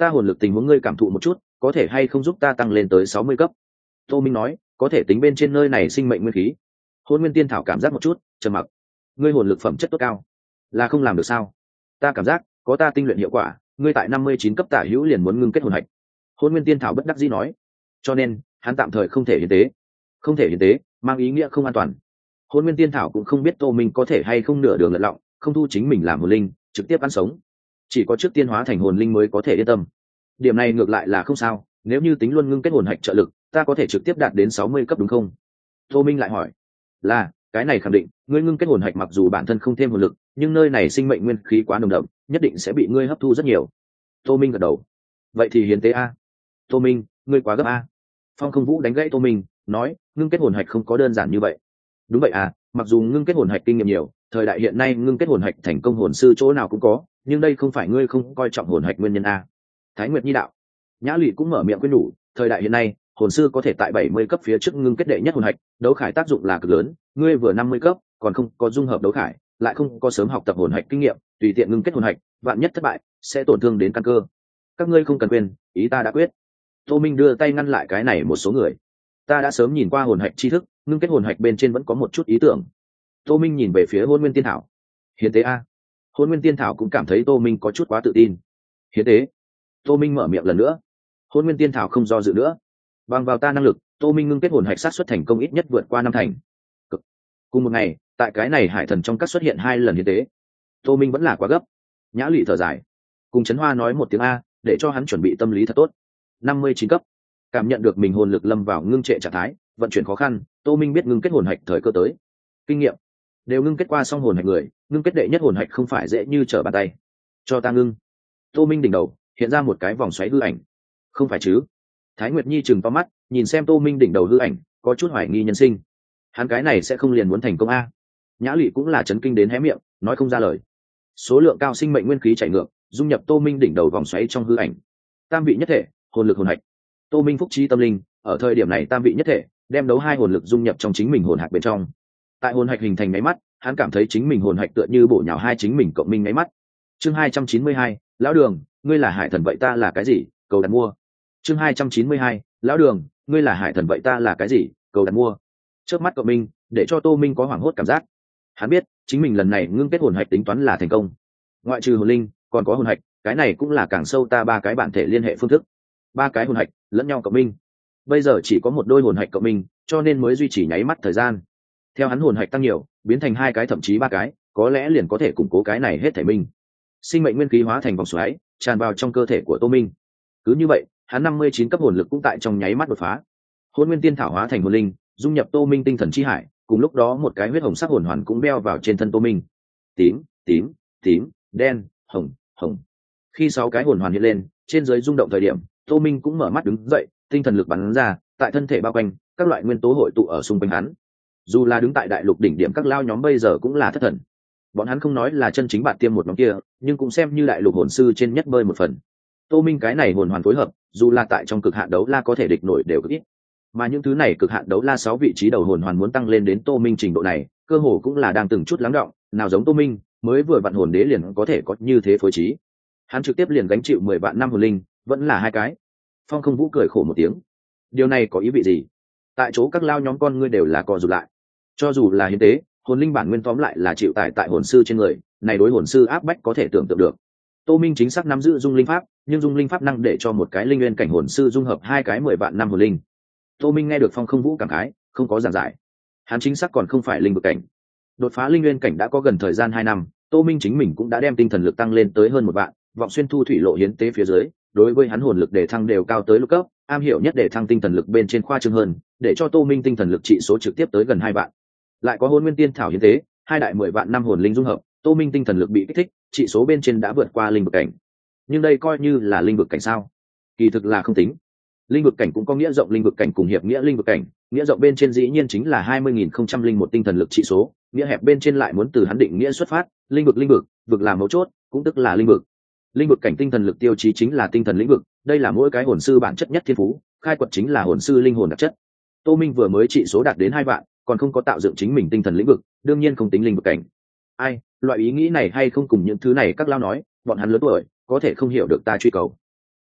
ta hồn lực tình huống ngươi cảm thụ một chút, có thể hay không giúp ta tăng lên tới 60 cấp? Tô Minh nói, có thể tính bên trên nơi này sinh mệnh nguyên khí. Hôn Nguyên Tiên Thảo cảm giác một chút, trầm mặc. Ngươi hồn lực phẩm chất tốt cao, là không làm được sao? Ta cảm giác có ta tinh luyện hiệu quả, ngươi tại 59 cấp tả hữu liền muốn ngưng kết hồn hạch. Hôn Nguyên Tiên Thảo bất đắc dĩ nói, cho nên hắn tạm thời không thể hiến tế. Không thể hiến tế mang ý nghĩa không an toàn. Hôn Nguyên Tiên Thảo cũng không biết Tô Minh có thể hay không nửa đường lật lọng, không thu chính mình làm hồn linh, trực tiếp ăn sống. Chỉ có trước tiên hóa thành hồn linh mới có thể yên tâm. Điểm này ngược lại là không sao, nếu như tính luôn ngưng kết hồn hạch trợ lực, ta có thể trực tiếp đạt đến 60 cấp đúng không? Tô Minh lại hỏi. Là, cái này khẳng định, ngươi ngưng kết hồn hạch mặc dù bản thân không thêm hồn lực, nhưng nơi này sinh mệnh nguyên khí quá nồng đậm, nhất định sẽ bị ngươi hấp thu rất nhiều. Tô Minh gật đầu. Vậy thì hiến tế a. Tô Minh, ngươi quá gấp a. Phong Không Vũ đánh gãy Tô Minh, nói, ngưng kết hồn hạch không có đơn giản như vậy. Đúng vậy à, mặc dù ngưng kết hồn hạch kinh nghiệm nhiều, thời đại hiện nay ngưng kết hồn hạch thành công hồn sư chỗ nào cũng có, nhưng đây không phải ngươi không coi trọng hồn hạch nguyên nhân a. Thái Nguyệt Nhi đạo. Nhã Lụy cũng mở miệng khuyên nhủ, thời đại hiện nay hồn sư có thể tại 70 cấp phía trước ngưng kết đệ nhất hồn hạch, đấu khải tác dụng là cực lớn, ngươi vừa 50 cấp còn không có dung hợp đấu khải, lại không có sớm học tập hồn hạch kinh nghiệm, tùy tiện ngưng kết hồn hạch, vạn nhất thất bại sẽ tổn thương đến căn cơ. Các ngươi không cần quên, ý ta đã quyết. Tô Minh đưa tay ngăn lại cái này một số người. Ta đã sớm nhìn qua hồn hạch tri thức, ngưng kết hồn hạch bên trên vẫn có một chút ý tưởng. Tô Minh nhìn về phía Hôn Nguyên Tiên Thảo. Hiến tế a. Hôn Nguyên Tiên Thảo cũng cảm thấy Tô Minh có chút quá tự tin. Hiến tế. Tô Minh mở miệng lần nữa. Hôn Nguyên Tiên Thảo không do dự nữa. Bằng vào ta năng lực, Tô Minh ngưng kết hồn hạch sát xuất thành công ít nhất vượt qua 5 thành. Cùng một ngày, tại cái này hải thần trong các xuất hiện 2 lần hiến tế. Tô Minh vẫn là quá gấp. Nhã Lụy thở dài, cùng Trấn Hoa nói một tiếng a, để cho hắn chuẩn bị tâm lý thật tốt. 59 cấp, cảm nhận được mình hồn lực lâm vào ngưng trệ trạng thái, vận chuyển khó khăn, Tô Minh biết ngưng kết hồn hạch thời cơ tới. Kinh nghiệm đều ngưng kết qua xong hồn hạch người, ngưng kết đệ nhất hồn hạch không phải dễ như trở bàn tay. Cho ta ngưng. Tô Minh đỉnh đầu hiện ra một cái vòng xoáy hư ảnh. Không phải chứ? Thái Nguyệt Nhi chừng to mắt, nhìn xem Tô Minh đỉnh đầu hư ảnh, có chút hoài nghi nhân sinh. Hắn cái này sẽ không liền muốn thành công a? Nhã Lụy cũng là chấn kinh đến hé miệng, nói không ra lời. Số lượng cao sinh mệnh nguyên khí chảy ngược, dung nhập Tô Minh đỉnh đầu vòng xoáy trong hư ảnh. Tam vị nhất thể, hồn lực hồn hạch. Tô Minh phúc trí tâm linh, ở thời điểm này tam vị nhất thể, đem đấu 2 hồn lực dung nhập trong chính mình hồn hạch bên trong. Tại hồn hạch hình thành nháy mắt, hắn cảm thấy chính mình hồn hạch tựa như bổ nhào hai chính mình cộng minh nháy mắt. Chương 292, lão Đường, ngươi là hải thần vậy ta là cái gì? Cầu đặt mua. Chương 292, lão Đường, ngươi là hải thần vậy ta là cái gì? Cầu đặt mua. Chớp mắt cộng minh, để cho Tô Minh có hoảng hốt cảm giác. Hắn biết, chính mình lần này ngưng kết hồn hạch tính toán là thành công. Ngoại trừ hồn linh, còn có hồn hạch, cái này cũng là càng sâu ta 3 cái bản thể liên hệ phương thức. 3 cái hồn hạch lẫn nhau cộng minh. Bây giờ chỉ có một đôi hồn hạch cộng minh, cho nên mới duy trì nháy mắt thời gian. Theo hắn hồn hạch tăng nhiều, biến thành 2 cái thậm chí 3 cái, có lẽ liền có thể củng cố cái này hết thảy minh. Sinh mệnh nguyên khí hóa thành vòng xoáy, tràn vào trong cơ thể của Tô Minh. Cứ như vậy, hắn 59 cấp hồn lực cũng tại trong nháy mắt đột phá. Hôn Nguyên Tiên Thảo hóa thành hồn linh, dung nhập Tô Minh tinh thần chi hải, cùng lúc đó một cái huyết hồng sắc hồn hoàn cũng đeo vào trên thân Tô Minh. Tím, tím, tím, đen, hồng, hồng. Khi 6 cái hồn hoàn hiện lên, trên dưới rung động thời điểm, Tô Minh cũng mở mắt đứng dậy, tinh thần lực bắn ra, tại thân thể bao quanh, các loại nguyên tố hội tụ ở xung quanh hắn. Dù là đứng tại đại lục đỉnh điểm các lao nhóm bây giờ cũng là thất thần. Bọn hắn không nói là chân chính bạn tiêm một nhóm kia, nhưng cũng xem như đại lục hồn sư trên nhất bơi một phần. Tô Minh cái này hồn hoàn phối hợp, dù là tại trong cực hạn đấu la có thể địch nổi đều cực ít. Mà những thứ này cực hạn đấu la 6 vị trí đầu hồn hoàn muốn tăng lên đến Tô Minh trình độ này, cơ hồ cũng là đang từng chút lắng đọng, nào giống Tô Minh, mới vừa vặn hồn đế liền có thể có như thế phối trí. Hắn trực tiếp liền gánh chịu 10 vạn năm hồn linh, vẫn là 2 cái. Phong Không Vũ cười khổ một tiếng. Điều này có ý vị gì? Tại chỗ các lao nhóm con ngươi đều là co rụt lại. Cho dù là hiến tế, hồn linh bản nguyên tóm lại là chịu tải tại hồn sư trên người, này đối hồn sư áp bách có thể tưởng tượng được. Tô Minh chính xác nắm giữ dung linh pháp, nhưng dung linh pháp năng để cho một cái linh nguyên cảnh hồn sư dung hợp 2 cái 10 vạn năm hồn linh. Tô Minh nghe được Phong Không Vũ cảm khái, không có giảng giải. Hắn chính xác còn không phải linh vực cảnh. Đột phá linh nguyên cảnh đã có gần thời gian 2 năm, Tô Minh chính mình cũng đã đem tinh thần lực tăng lên tới hơn 1 vạn, vọng xuyên thu thủy lộ hiến tế phía dưới, đối với hắn hồn lực để thăng đều cao tới lục cấp, am hiểu nhất để thăng tinh thần lực bên trên khoa trương hơn, để cho Tô Minh tinh thần lực trị số trực tiếp tới gần 2 vạn. Lại có Hôn Nguyên Tiên Thảo hiến tế, 2 đại 10 vạn năm hồn linh dung hợp, Tô Minh tinh thần lực bị kích thích, trị số bên trên đã vượt qua linh vực cảnh. Nhưng đây coi như là linh vực cảnh sao? Kỳ thực là không tính. Linh vực cảnh cũng có nghĩa rộng linh vực cảnh cùng hiệp nghĩa linh vực cảnh, nghĩa rộng bên trên dĩ nhiên chính là 20.001 tinh thần lực trị số, nghĩa hẹp bên trên lại muốn từ hắn định nghĩa xuất phát, linh vực, vực là mấu chốt, cũng tức là linh vực. Linh vực cảnh tinh thần lực tiêu chí chính là tinh thần lĩnh vực, đây là mỗi cái hồn sư bản chất nhất thiên phú, khai quật chính là hồn sư linh hồn đặc chất. Tô Minh vừa mới trị số đạt đến 2 vạn, còn không có tạo dựng chính mình tinh thần lĩnh vực, đương nhiên không tính linh vực cảnh. Ai, loại ý nghĩ này hay không cùng những thứ này các lao nói, bọn hắn lớn tuổi, có thể không hiểu được ta truy cầu.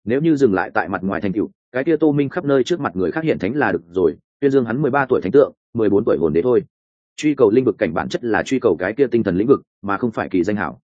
Nếu như dừng lại tại mặt ngoài thành tựu, cái kia Tô Minh khắp nơi trước mặt người khác hiện thánh là được rồi, tuyên dương hắn 13 tuổi thánh tượng, 14 tuổi hồn đế thôi. Truy cầu linh vực cảnh bản chất là truy cầu cái kia tinh thần lĩnh vực, mà không phải kỳ danh hảo.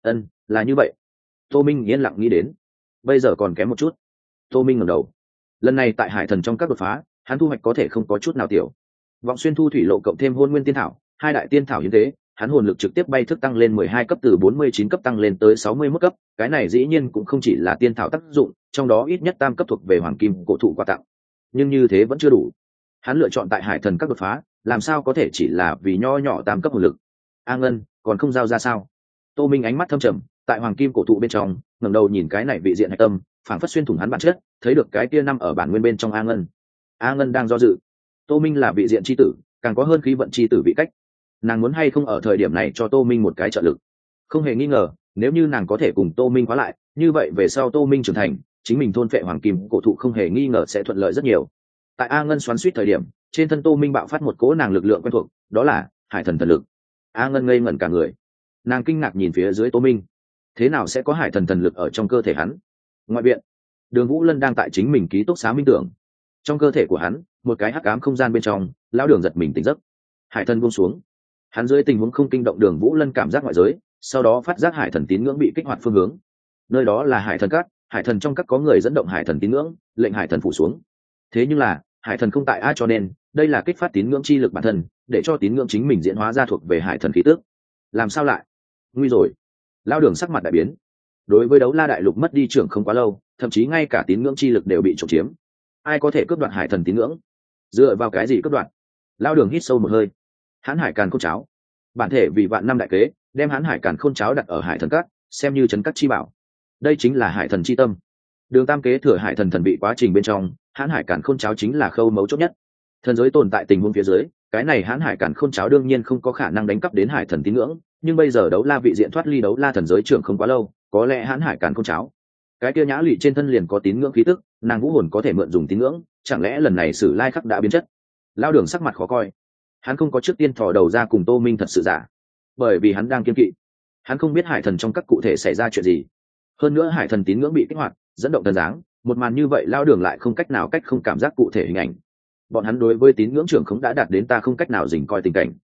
Là như vậy. Tô Minh yên lặng nghĩ đến. Bây giờ còn kém một chút. Tô Minh ngẩng đầu. Lần này tại Hải Thần trong các đột phá, hắn thu hoạch có thể không có chút nào tiểu. Vọng xuyên thu thủy lộ cộng thêm hôn nguyên tiên thảo, hai đại tiên thảo như thế, hắn hồn lực trực tiếp bay thức tăng lên 12 cấp từ 49 cấp tăng lên tới 61 cấp, cái này dĩ nhiên cũng không chỉ là tiên thảo tác dụng, trong đó ít nhất tam cấp thuộc về hoàng kim cổ thụ quà tặng. Nhưng như thế vẫn chưa đủ. Hắn lựa chọn tại Hải Thần các đột phá, làm sao có thể chỉ là vì nho nhỏ tam cấp hồn lực. A Ngân, còn không giao ra sao? Tô Minh ánh mắt thâm trầm, tại hoàng kim cổ thụ bên trong, ngẩng đầu nhìn cái này vị diện hạch tâm, phảng phất xuyên thủng hắn bản chất, thấy được cái kia năm ở bản nguyên bên trong A Ngân. A Ngân đang do dự. Tô Minh là vị diện chi tử, càng có hơn khí vận chi tử vị cách. Nàng muốn hay không ở thời điểm này cho Tô Minh một cái trợ lực? Không hề nghi ngờ, nếu như nàng có thể cùng Tô Minh khóa lại, như vậy về sau Tô Minh trưởng thành, chính mình thôn phệ hoàng kim cổ thụ không hề nghi ngờ sẽ thuận lợi rất nhiều. Tại A Ngân xoắn xuýt thời điểm, trên thân Tô Minh bạo phát một cỗ nàng lực lượng quen thuộc, đó là Hải Thần thần lực. A Ngân ngây ngẩn cả người, nàng kinh ngạc nhìn phía dưới Tô Minh, thế nào sẽ có Hải Thần thần lực ở trong cơ thể hắn? Ngoại viện, Đường Vũ Lân đang tại chính mình ký túc xá minh tưởng, trong cơ thể của hắn, một cái hắc ám không gian bên trong, lão Đường giật mình tỉnh giấc. Hải Thần buông xuống, hắn dưới tình huống không kinh động Đường Vũ Lân cảm giác ngoại giới, sau đó phát giác Hải Thần tín ngưỡng bị kích hoạt phương hướng. Nơi đó là Hải Thần các, Hải Thần trong các có người dẫn động Hải Thần tín ngưỡng, lệnh Hải Thần phủ xuống. Thế nhưng là Hải Thần không tại A, cho nên đây là kích phát tín ngưỡng chi lực bản thân, để cho tín ngưỡng chính mình diễn hóa ra thuộc về Hải Thần khí tức. Làm sao lại? Nguy rồi. Lão Đường sắc mặt đại biến. Đối với đấu la đại lục mất đi trưởng không quá lâu, thậm chí ngay cả tín ngưỡng chi lực đều bị trộm chiếm. Ai có thể cướp đoạt Hải Thần tín ngưỡng? Dựa vào cái gì cướp đoạt? Lão Đường hít sâu một hơi. Hán Hải Càn Khôn Cháo, bản thể vì vạn năm đại kế, đem Hán Hải Càn Khôn Cháo đặt ở Hải Thần các, xem như trấn các chi bảo. Đây chính là Hải Thần chi tâm. Đường Tam kế thừa Hải Thần thần vị quá trình bên trong, Hán Hải Càn Khôn Cháo chính là khâu mấu chốt nhất. Thần giới tồn tại tình huống phía dưới, cái này Hán Hải Càn Khôn Cháo đương nhiên không có khả năng đánh cắp đến Hải Thần tín ngưỡng, nhưng bây giờ đấu la vị diện thoát ly đấu la thần giới trưởng không quá lâu, có lẽ Hán Hải Càn Khôn Cháo, cái kia nhã lụy trên thân liền có tín ngưỡng khí tức, nàng vũ hồn có thể mượn dùng tín ngưỡng, chẳng lẽ lần này Sử Lai Khắc đã biến chất? Lão Đường sắc mặt khó coi, hắn không có trước tiên thò đầu ra cùng Tô Minh thật sự giả, bởi vì hắn đang kiên kỵ, hắn không biết Hải Thần trong các cụ thể xảy ra chuyện gì. Hơn nữa Hải Thần tín ngưỡng bị kích hoạt, dẫn động thần dáng, một màn như vậy Lão Đường lại không cách nào không cảm giác cụ thể hình ảnh. Bọn hắn đối với tín ngưỡng trưởng không đã đạt đến ta không cách nào dình coi tình cảnh.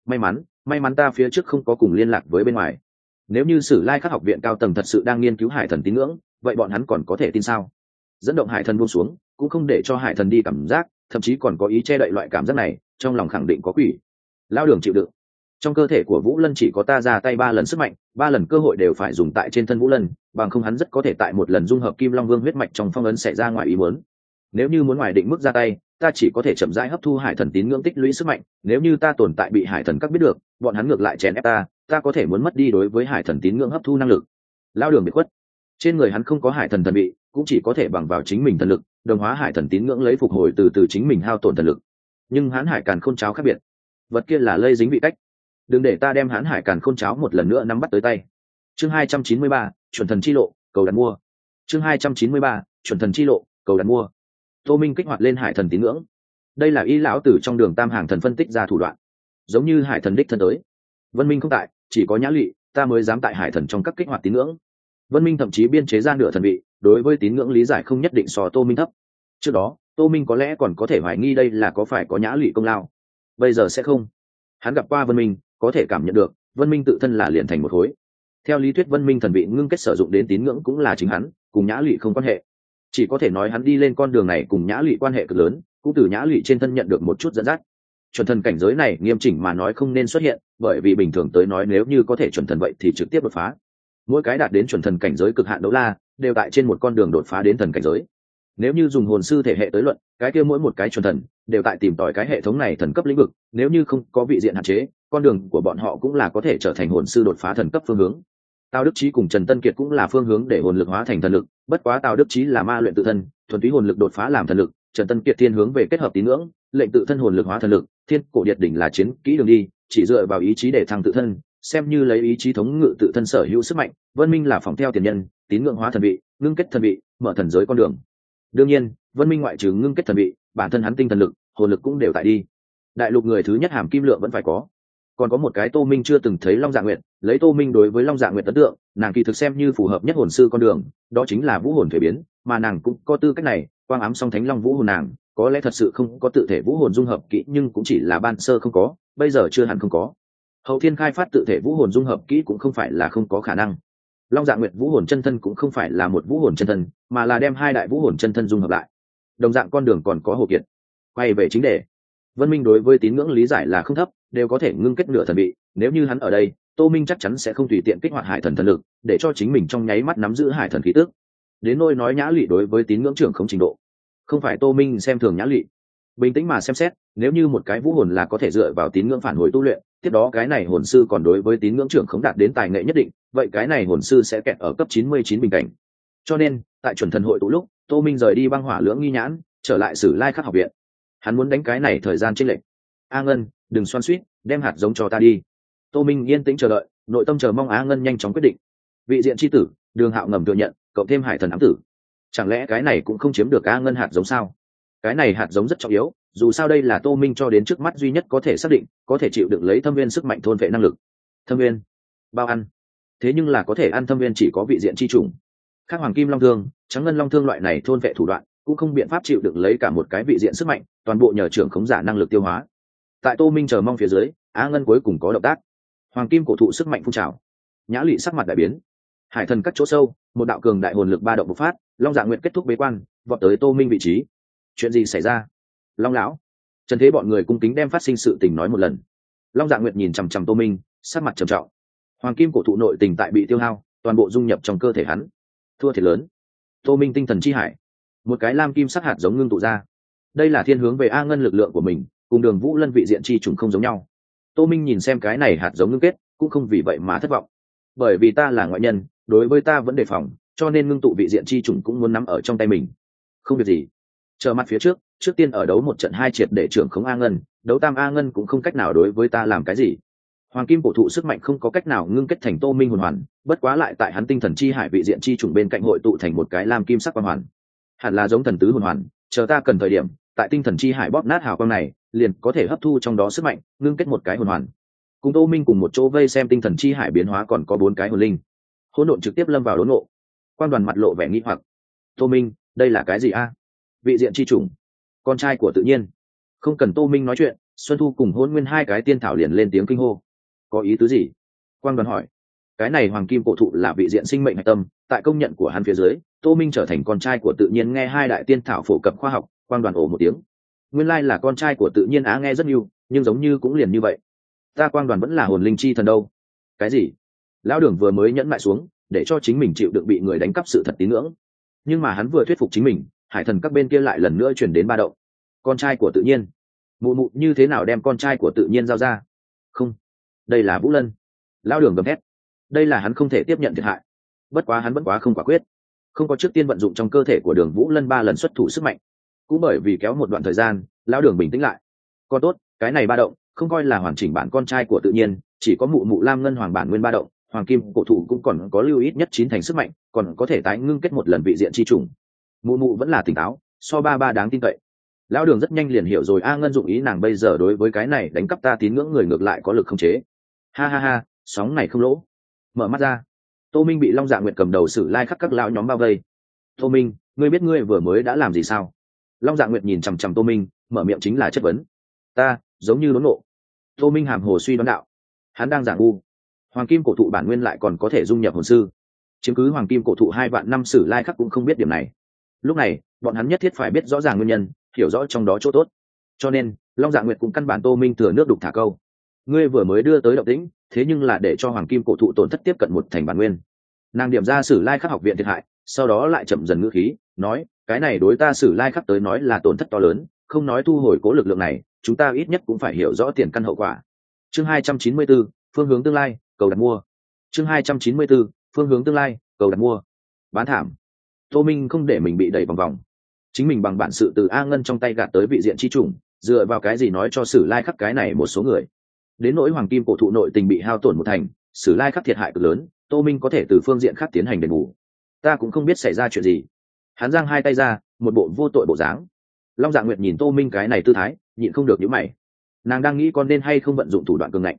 May mắn ta phía trước không có cùng liên lạc với bên ngoài. Nếu như Sử Lai Khắc học viện cao tầng thật sự đang nghiên cứu Hải Thần tín ngưỡng, vậy bọn hắn còn có thể tin sao? Dẫn động Hải Thần buông xuống, cũng không để cho Hải Thần đi cảm giác, thậm chí còn có ý che đậy loại cảm giác này, trong lòng khẳng định có quỷ. Lão Đường chịu đựng. Trong cơ thể của Vũ Lân chỉ có ta ra tay 3 lần sức mạnh, 3 lần cơ hội đều phải dùng tại trên thân Vũ Lân, bằng không hắn rất có thể tại một lần dung hợp Kim Long Vương huyết mạch trong phong ấn xảy ra ngoài ý muốn. Nếu như muốn ngoài định mức ra tay, ta chỉ có thể chậm rãi hấp thu Hải Thần tín ngưỡng tích lũy sức mạnh, nếu như ta tồn tại bị Hải Thần các biết được, bọn hắn ngược lại chèn ép ta có thể muốn mất đi đối với Hải Thần tín ngưỡng hấp thu năng lực. Lão Đường bị khuất. Trên người hắn không có Hải Thần thần vị, cũng chỉ có thể bằng vào chính mình thần lực, đồng hóa Hải Thần tín ngưỡng lấy phục hồi từ chính mình hao tổn thần lực. Nhưng Hán Hải Càn Khôn Cháo khác biệt, vật kia là lây dính vị cách. Đừng để ta đem Hán Hải Càn Khôn Cháo một lần nữa nắm bắt tới tay. Chương 293, chuẩn thần chi lộ, cầu đặt mua. Chương 293, chuẩn thần chi lộ, cầu đặt mua. Tô Minh kích hoạt lên Hải Thần tín ngưỡng. Đây là y lão tử trong Đường Tam hàng thần phân tích ra thủ đoạn, giống như Hải Thần đích thân tới. Vân Minh không tại, chỉ có Nhã Lụy, ta mới dám tại Hải Thần trong các kích hoạt tín ngưỡng. Vân Minh thậm chí biên chế ra nửa thần vị, đối với tín ngưỡng lý giải không nhất định so Tô Minh thấp. Trước đó, Tô Minh có lẽ còn có thể hoài nghi đây là có phải có Nhã Lụy công lao. Bây giờ sẽ không. Hắn gặp qua Vân Minh, có thể cảm nhận được, Vân Minh tự thân là liền thành một khối. Theo lý thuyết Vân Minh thần vị ngưng kết sử dụng đến tín ngưỡng cũng là chính hắn, cùng Nhã Lụy không quan hệ. Chỉ có thể nói hắn đi lên con đường này cùng Nhã Lụy quan hệ cực lớn, cũng từ Nhã Lụy trên thân nhận được một chút dẫn dắt. Chuẩn thần cảnh giới này nghiêm chỉnh mà nói không nên xuất hiện, bởi vì bình thường tới nói nếu như có thể chuẩn thần vậy thì trực tiếp đột phá. Mỗi cái đạt đến chuẩn thần cảnh giới cực hạn đấu la đều tại trên một con đường đột phá đến thần cảnh giới. Nếu như dùng hồn sư thể hệ tới luận, cái kia mỗi một cái chuẩn thần đều tại tìm tòi cái hệ thống này thần cấp lĩnh vực, nếu như không có vị diện hạn chế, con đường của bọn họ cũng là có thể trở thành hồn sư đột phá thần cấp phương hướng. Tào Đức Chí cùng Trần Tân Kiệt cũng là phương hướng để hồn lực hóa thành thần lực, bất quá Tào Đức Chí là ma luyện tự thân, thuần túy hồn lực đột phá làm thần lực, Trần Tân Kiệt thiên hướng về kết hợp tín ngưỡng, lệnh tự thân hồn lực hóa thần lực, Thiên Cổ Điệt đỉnh là chiến kỹ đường đi, chỉ dựa vào ý chí để thăng tự thân, xem như lấy ý chí thống ngự tự thân sở hữu sức mạnh. Vân Minh là phòng theo tiền nhân, tín ngưỡng hóa thần vị, ngưng kết thần vị, mở thần giới con đường. Đương nhiên, Vân Minh ngoại trừ ngưng kết thần vị, bản thân hắn tinh thần lực, hồn lực cũng đều tại đi. Đại lục người thứ nhất hàm kim lượng vẫn phải có. còn có một cái Tô Minh chưa từng thấy Long Dạ Nguyệt, lấy Tô Minh đối với Long Dạ Nguyệt ấn tượng, nàng kỳ thực xem như phù hợp nhất hồn sư con đường, đó chính là vũ hồn thuế biến, mà nàng cũng có tư cách này, quang ám song thánh long vũ hồn nàng, có lẽ thật sự không có tự thể vũ hồn dung hợp kỹ, nhưng cũng chỉ là ban sơ không có, bây giờ chưa hẳn không có. Hậu thiên khai phát tự thể vũ hồn dung hợp kỹ cũng không phải là không có khả năng. Long Dạ Nguyệt vũ hồn chân thân cũng không phải là một vũ hồn chân thân, mà là đem hai đại vũ hồn chân thân dung hợp lại. Đồng dạng con đường còn có Hồ Kiệt. Quay về chính đề, Vân Minh đối với tín ngưỡng lý giải là không thấp, đều có thể ngưng kết nửa thần vị, nếu như hắn ở đây, Tô Minh chắc chắn sẽ không tùy tiện kích hoạt hải thần thần lực, để cho chính mình trong nháy mắt nắm giữ hải thần khí tức. Đến nỗi nói Nhã Lụy đối với tín ngưỡng trưởng không trình độ, không phải Tô Minh xem thường Nhã Lụy. Bình tĩnh mà xem xét, nếu như một cái vũ hồn là có thể dựa vào tín ngưỡng phản hồi tu luyện, tiếp đó cái này hồn sư còn đối với tín ngưỡng trưởng không đạt đến tài nghệ nhất định, vậy cái này hồn sư sẽ kẹt ở cấp 99 bình cảnh. Cho nên, tại chuẩn thần hội tụ lúc, Tô Minh rời đi băng hỏa lưỡng nghi nhãn, trở lại Sử Lai Khắc học viện. Hắn muốn đánh cái này thời gian chênh lệch. A Ngân, đừng xoắn xuýt, đem hạt giống cho ta đi. Tô Minh yên tĩnh chờ đợi, nội tâm chờ mong A Ngân nhanh chóng quyết định. Vị diện chi tử, Đường Hạo ngầm thừa nhận, cộng thêm hải thần ám tử. Chẳng lẽ cái này cũng không chiếm được A Ngân hạt giống sao? Cái này hạt giống rất trọng yếu, dù sao đây là Tô Minh cho đến trước mắt duy nhất có thể xác định, có thể chịu đựng lấy thâm viên sức mạnh thôn vệ năng lực. Thâm viên, bao ăn. Thế nhưng là có thể ăn thâm viên chỉ có vị diện chi trùng. Khác hoàng kim long thương, trắng ngân long thương loại này thôn vệ thủ đoạn, cũng không biện pháp chịu đựng lấy cả một cái vị diện sức mạnh, toàn bộ nhờ trưởng khống giả năng lực tiêu hóa. Tại Tô Minh chờ mong phía dưới, Á Ngân cuối cùng có động tác. Hoàng kim cổ thụ sức mạnh phun trào. Nhã Lụy sắc mặt đại biến. Hải thần cắt chỗ sâu, một đạo cường đại hồn lực ba động bộc phát, Long Dạ Nguyệt kết thúc bế quan, vọt tới Tô Minh vị trí. Chuyện gì xảy ra? Long lão, Trần Thế bọn người cung kính đem phát sinh sự tình nói một lần. Long Dạ Nguyệt nhìn chằm chằm Tô Minh, sắc mặt trầm trọng. Hoàng kim cổ thụ nội tình tại bị tiêu hao, toàn bộ dung nhập trong cơ thể hắn. Thua thiệt lớn. Tô Minh tinh thần chi hải, một cái lam kim sắc hạt giống ngưng tụ ra. Đây là thiên hướng về A Ngân lực lượng của mình, cùng Đường Vũ Lân vị diện chi trùng không giống nhau. Tô Minh nhìn xem cái này hạt giống ngưng kết, cũng không vì vậy mà thất vọng. Bởi vì ta là ngoại nhân, đối với ta vẫn đề phòng, cho nên ngưng tụ vị diện chi trùng cũng muốn nắm ở trong tay mình. Không việc gì. Chờ mặt phía trước, trước tiên ở đấu một trận hai triệt để trưởng khống A Ngân, đấu tam A Ngân cũng không cách nào đối với ta làm cái gì. Hoàng kim cổ thụ sức mạnh không có cách nào ngưng kết thành Tô Minh hồn hoàn, bất quá lại tại hắn tinh thần chi hải vị diện chi trùng bên cạnh hội tụ thành một cái lam kim sắc quang hoàn. Hẳn là giống thần tứ hồn hoàn, chờ ta cần thời điểm, tại tinh thần chi hải bóp nát hào quang này, liền có thể hấp thu trong đó sức mạnh, ngưng kết một cái hồn hoàn. Cùng Tô Minh cùng một chỗ vây xem tinh thần chi hải biến hóa còn có 4 cái hồn linh. Hỗn độn trực tiếp lâm vào đốn ngộ. Quan Đoàn mặt lộ vẻ nghi hoặc. Tô Minh, đây là cái gì a? Vị diện chi trùng, con trai của tự nhiên. Không cần Tô Minh nói chuyện, Xuân Thu cùng Hôn Nguyên hai cái tiên thảo liền lên tiếng kinh hô. Có ý tứ gì? Quan Đoàn hỏi. Cái này hoàng kim cổ thụ là vị diện sinh mệnh hạch tâm, tại công nhận của hắn phía dưới, Tô Minh trở thành con trai của tự nhiên. Nghe hai đại tiên thảo phổ cập khoa học, Quan Đoàn ồ một tiếng. Nguyên lai là con trai của tự nhiên á, nghe rất nhiều, nhưng giống như cũng liền như vậy. Ta Quang Đoàn vẫn là hồn linh chi thần đâu? Cái gì? Lão Đường vừa mới nhẫn mại xuống, để cho chính mình chịu đựng bị người đánh cắp sự thật tín ngưỡng, nhưng mà hắn vừa thuyết phục chính mình, hải thần các bên kia lại lần nữa chuyển đến ba động. Con trai của tự nhiên? Mụ mụ như thế nào đem con trai của tự nhiên giao ra? Không, đây là Vũ Lân. Lão Đường gầm thét. Đây là hắn không thể tiếp nhận thiệt hại. Bất quá hắn vẫn quá không quả quyết, không có trước tiên vận dụng trong cơ thể của Đường Vũ Lân 3 lần xuất thủ sức mạnh. Cũng bởi vì kéo một đoạn thời gian, Lão Đường bình tĩnh lại. Còn tốt, cái này ba động không coi là hoàn chỉnh bản con trai của tự nhiên, chỉ có mụ mụ lam ngân hoàng bản nguyên ba động, hoàng kim cổ thụ cũng còn có lưu ít nhất 9 thành sức mạnh, còn có thể tái ngưng kết một lần vị diện chi trùng. Mụ mụ vẫn là tỉnh táo, so ba đáng tin cậy. Lão Đường rất nhanh liền hiểu rồi, A Ngân dụng ý nàng bây giờ đối với cái này đánh cắp ta tín ngưỡng người ngược lại có lực không chế. Ha ha ha, sóng này không lỗ. Mở mắt ra, Tô Minh bị Long Dạ Nguyệt cầm đầu Sử Lai Khắc các lão nhóm bao vây. Tô Minh, ngươi biết ngươi vừa mới đã làm gì sao? Long Dạ Nguyệt nhìn chằm chằm Tô Minh, mở miệng chính là chất vấn. Ta giống như đốn nộ. Tô Minh hàm hồ suy đoán đạo. Hắn đang giả ngu. Hoàng kim cổ thụ bản nguyên lại còn có thể dung nhập hồn sư, chiếm cứ hoàng kim cổ thụ 2 vạn năm, Sử Lai Khắc cũng không biết điểm này. Lúc này bọn hắn nhất thiết phải biết rõ ràng nguyên nhân, hiểu rõ trong đó chỗ tốt. Cho nên Long Dạ Nguyệt cũng căn bản Tô Minh thừa nước đục thả câu. Ngươi vừa mới đưa tới động tĩnh, thế nhưng là để cho hoàng kim cổ thụ tổn thất tiếp cận 1 thành bản nguyên. Nàng điểm ra Sử Lai Khắc học viện thiệt hại, sau đó lại chậm dần ngữ khí nói, cái này đối ta Sử Lai Khắc tới nói là tổn thất to lớn, không nói thu hồi cố lực lượng này, chúng ta ít nhất cũng phải hiểu rõ tiền căn hậu quả. Chương 294, phương hướng tương lai, cầu đặt mua. Chương 294, phương hướng tương lai, cầu đặt mua. Bán thảm. Tô Minh không để mình bị đẩy vòng vòng, chính mình bằng bản sự từ A Ngân trong tay gạt tới vị diện chi trùng, dựa vào cái gì nói cho Sử Lai Khắc cái này một số người. Đến nỗi hoàng kim cổ thụ nội tình bị hao tổn 1 thành, Sử Lai Khắc thiệt hại cực lớn, Tô Minh có thể từ phương diện khác tiến hành đền bù. Ta cũng không biết xảy ra chuyện gì. Hắn giang hai tay ra, một bộ vô tội bộ dáng. Long Dạ Nguyệt nhìn Tô Minh cái này tư thái, nhịn không được nhíu mày. Nàng đang nghĩ con nên hay không vận dụng thủ đoạn cường ngạnh.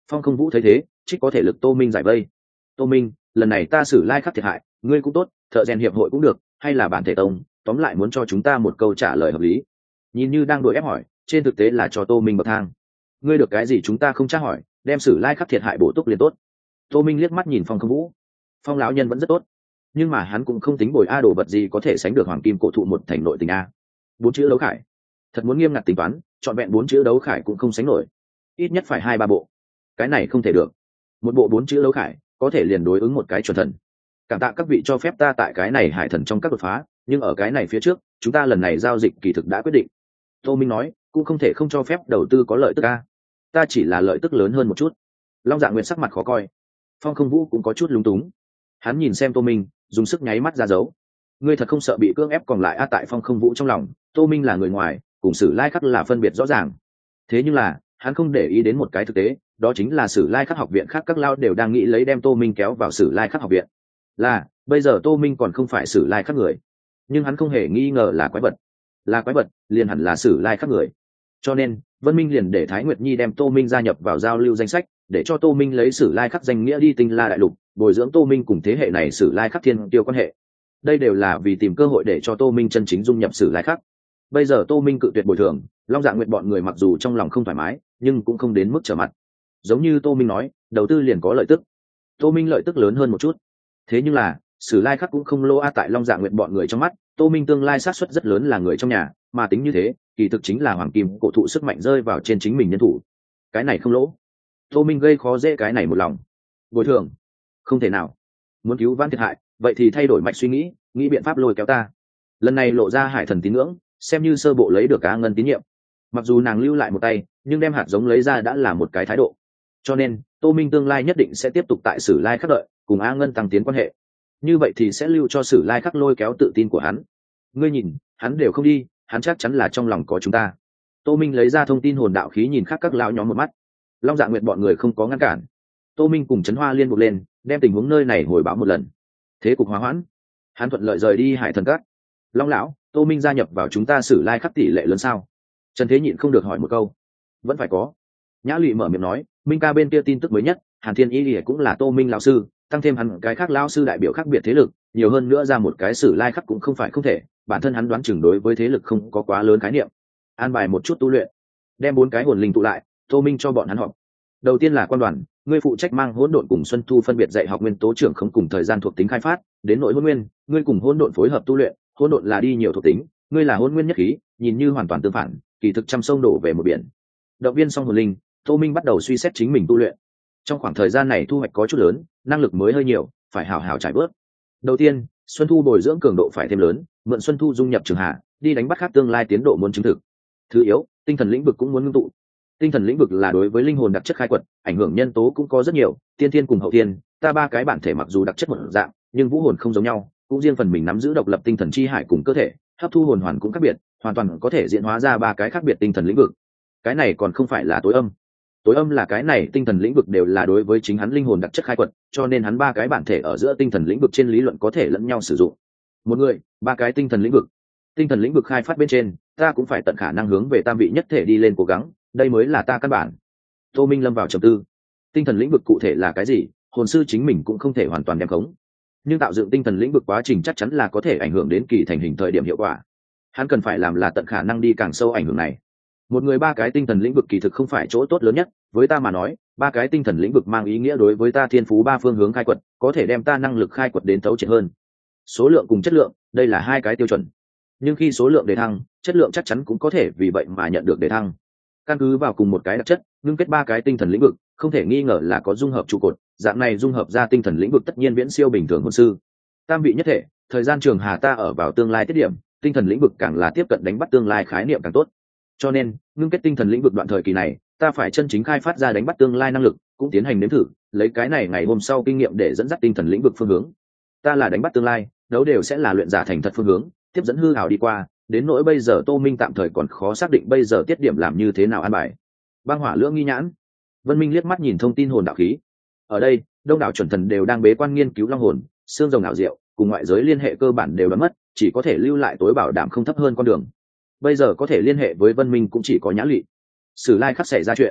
Phong Không Vũ thấy thế trích có thể lực Tô Minh giải vây. Tô Minh, lần này ta xử lai khắc thiệt hại, ngươi cũng tốt, thợ rèn hiệp hội cũng được, hay là bản thể tông, tóm lại muốn cho chúng ta một câu trả lời hợp lý. Nhìn như đang đuổi ép hỏi, trên thực tế là cho Tô Minh bậc thang. Ngươi được cái gì chúng ta không tra hỏi, đem xử lai khắc thiệt hại bổ túc liền tốt. Tô Minh liếc mắt nhìn Phong Không Vũ. Phong lão nhân vẫn rất tốt, nhưng mà hắn cũng không tính bồi a đồ vật gì có thể sánh được hoàng kim cổ thụ một thành nội tình a. 4 chữ đấu khải, thật muốn nghiêm ngặt tính toán, chọn vẹn 4 chữ đấu khải cũng không sánh nổi, ít nhất phải 2-3 bộ. Cái này không thể được. Một bộ 4 chữ đấu khải có thể liền đối ứng một cái chuẩn thần. Cảm tạ các vị cho phép ta tại cái này hải thần trong các đột phá, nhưng ở cái này phía trước chúng ta lần này giao dịch kỳ thực đã quyết định. Tô Minh nói, cũng không thể không cho phép đầu tư có lợi tức a. Ta chỉ là lợi tức lớn hơn một chút. Long Dạ Nguyệt sắc mặt khó coi. Phong Không Vũ cũng có chút lúng túng. Hắn nhìn xem Tô Minh, dùng sức nháy mắt ra dấu. Ngươi thật không sợ bị cưỡng ép còn lại a? Tại Phong Không Vũ trong lòng, Tô Minh là người ngoài, cùng Sử Lai Khắc là phân biệt rõ ràng. Thế nhưng là hắn không để ý đến một cái thực tế, đó chính là Sử Lai Khắc học viện khác các lao đều đang nghĩ lấy đem Tô Minh kéo vào Sử Lai Khắc học viện. Là bây giờ Tô Minh còn không phải Sử Lai Khắc người, nhưng hắn không hề nghi ngờ là quái vật. Là quái vật liền hẳn là Sử Lai Khắc người. Cho nên Vân Minh liền để Thái Nguyệt Nhi đem Tô Minh gia nhập vào giao lưu danh sách, để cho Tô Minh lấy Sử Lai Khắc danh nghĩa đi Tinh La đại lục, bồi dưỡng Tô Minh cùng thế hệ này Sử Lai Khắc thiên tiêu quan hệ. Đây đều là vì tìm cơ hội để cho Tô Minh chân chính dung nhập Sử Lai Khắc. Bây giờ Tô Minh cự tuyệt bồi thường, Long Dạ Nguyệt bọn người mặc dù trong lòng không thoải mái, nhưng cũng không đến mức trở mặt. Giống như Tô Minh nói, đầu tư liền có lợi tức. Tô Minh lợi tức lớn hơn một chút. Thế nhưng là, Sử Lai Khắc cũng không lỗ a. Tại Long Dạ Nguyệt bọn người trong mắt, Tô Minh tương lai xác suất rất lớn là người trong nhà, mà tính như thế, kỳ thực chính là hoàng kim cổ thụ sức mạnh rơi vào trên chính mình nhân thủ. Cái này không lỗ. Tô Minh gây khó dễ cái này một lòng. Bồi thường, không thể nào. Muốn cứu vãn thiệt hại, vậy thì thay đổi mạch suy nghĩ, nghĩ biện pháp lôi kéo ta. Lần này lộ ra hải thần tín ngưỡng, xem như sơ bộ lấy được Á Ngân tín nhiệm. Mặc dù nàng lưu lại một tay, nhưng đem hạt giống lấy ra đã là một cái thái độ. Cho nên Tô Minh tương lai nhất định sẽ tiếp tục tại Sử Lai Khắc đợi, cùng Á Ngân tăng tiến quan hệ. Như vậy thì sẽ lưu cho Sử Lai Khắc lôi kéo tự tin của hắn. Ngươi nhìn, hắn đều không đi, hắn chắc chắn là trong lòng có chúng ta. Tô Minh lấy ra thông tin hồn đạo khí nhìn khác các lão nhóm một mắt. Long Dạ Nguyệt bọn người không có ngăn cản. Tô Minh cùng Trấn Hoa liên bộ lên, đem tình huống nơi này hồi báo một lần. Thế cục hòa hoãn, hắn thuận lợi rời đi hải thần các. Long lão, Tô Minh gia nhập vào chúng ta Sử Lai Khắc tỷ lệ lớn sao? Trần Thế nhịn không được hỏi một câu. Vẫn phải có. Nhã Lụy mở miệng nói, Minh ca bên kia tin tức mới nhất, Hàn Thiên Y cũng là Tô Minh lão sư, tăng thêm hắn cái khác lão sư đại biểu khác biệt thế lực, nhiều hơn nữa ra một cái Sử Lai Khắc cũng không phải không thể, bản thân hắn đoán chừng đối với thế lực không có quá lớn khái niệm. An bài một chút tu luyện, đem 4 cái hồn linh tụ lại, Tô Minh cho bọn hắn họp. Đầu tiên là quan đoàn, ngươi phụ trách mang hỗn độn cùng Xuân Thu phân biệt dạy học nguyên tố trưởng không cùng thời gian thuộc tính khai phát, đến nội hỗn nguyên, ngươi cùng hỗn độn phối hợp tu luyện, hỗn độn là đi nhiều thuộc tính, ngươi là hỗn nguyên nhất khí, nhìn như hoàn toàn tương phản, kỳ thực trăm sông đổ về một biển. Động viên xong hồn linh, Tô Minh bắt đầu suy xét chính mình tu luyện. Trong khoảng thời gian này thu hoạch có chút lớn, năng lực mới hơi nhiều, phải hảo hảo trải bớt. Đầu tiên, Xuân Thu bồi dưỡng cường độ phải thêm lớn, mượn Xuân Thu dung nhập Trường Hà, đi đánh bắt khác tương lai tiến độ muốn chứng thực. Thứ yếu, tinh thần lĩnh vực cũng muốn ngưng tụ. Tinh thần lĩnh vực là đối với linh hồn đặc chất khai quật, ảnh hưởng nhân tố cũng có rất nhiều, tiên thiên cùng hậu thiên, ta 3 cái bản thể mặc dù đặc chất một dạng, nhưng vũ hồn không giống nhau, cũng riêng phần mình nắm giữ độc lập tinh thần chi hải cùng cơ thể, hấp thu hồn hoàn cũng khác biệt, hoàn toàn có thể diễn hóa ra 3 cái khác biệt tinh thần lĩnh vực. Cái này còn không phải là tối âm. Tối âm là cái này tinh thần lĩnh vực đều là đối với chính hắn linh hồn đặc chất khai quật, cho nên hắn 3 cái bản thể ở giữa tinh thần lĩnh vực trên lý luận có thể lẫn nhau sử dụng. Một người, 3 cái tinh thần lĩnh vực. Tinh thần lĩnh vực khai phát bên trên, ta cũng phải tận khả năng hướng về tam vị nhất thể đi lên cố gắng, đây mới là ta căn bản. Tô Minh lâm vào trầm tư. Tinh thần lĩnh vực cụ thể là cái gì, hồn sư chính mình cũng không thể hoàn toàn đem khống, nhưng tạo dựng tinh thần lĩnh vực quá trình chắc chắn là có thể ảnh hưởng đến kỳ thành hình thời điểm hiệu quả. Hắn cần phải làm là tận khả năng đi càng sâu ảnh hưởng này. Một người 3 cái tinh thần lĩnh vực kỳ thực không phải chỗ tốt lớn nhất, với ta mà nói, 3 cái tinh thần lĩnh vực mang ý nghĩa đối với ta thiên phú 3 phương hướng khai quật, có thể đem ta năng lực khai quật đến thấu triệt hơn. Số lượng cùng chất lượng, đây là 2 cái tiêu chuẩn. Nhưng khi số lượng đề thăng, chất lượng chắc chắn cũng có thể vì vậy mà nhận được đề thăng. Căn cứ vào cùng một cái đặc chất, ngưng kết 3 cái tinh thần lĩnh vực, không thể nghi ngờ là có dung hợp trụ cột, dạng này dung hợp ra tinh thần lĩnh vực tất nhiên viễn siêu bình thường hồn sư. Tam vị nhất thể, thời gian Trường Hà ta ở vào tương lai tiết điểm, tinh thần lĩnh vực càng là tiếp cận đánh bắt tương lai khái niệm càng tốt. Cho nên, ngưng kết tinh thần lĩnh vực đoạn thời kỳ này, ta phải chân chính khai phát ra đánh bắt tương lai năng lực, cũng tiến hành nếm thử, lấy cái này ngày hôm sau kinh nghiệm để dẫn dắt tinh thần lĩnh vực phương hướng. Ta là đánh bắt tương lai, đấu đều sẽ là luyện giả thành thật phương hướng, tiếp dẫn hư ảo đi qua, đến nỗi bây giờ Tô Minh tạm thời còn khó xác định bây giờ tiết điểm làm như thế nào an bài. Băng Hỏa Lưỡng Nghi Nhãn. Vân Minh liếc mắt nhìn thông tin hồn đạo khí. Ở đây, đông đảo chuẩn thần đều đang bế quan nghiên cứu long hồn, xương rồng ảo diệu, cùng ngoại giới liên hệ cơ bản đều đã mất, chỉ có thể lưu lại tối bảo đảm không thấp hơn con đường. Bây giờ có thể liên hệ với Vân Minh cũng chỉ có Nhã Lụy. Sử Lai Khắc xảy ra chuyện,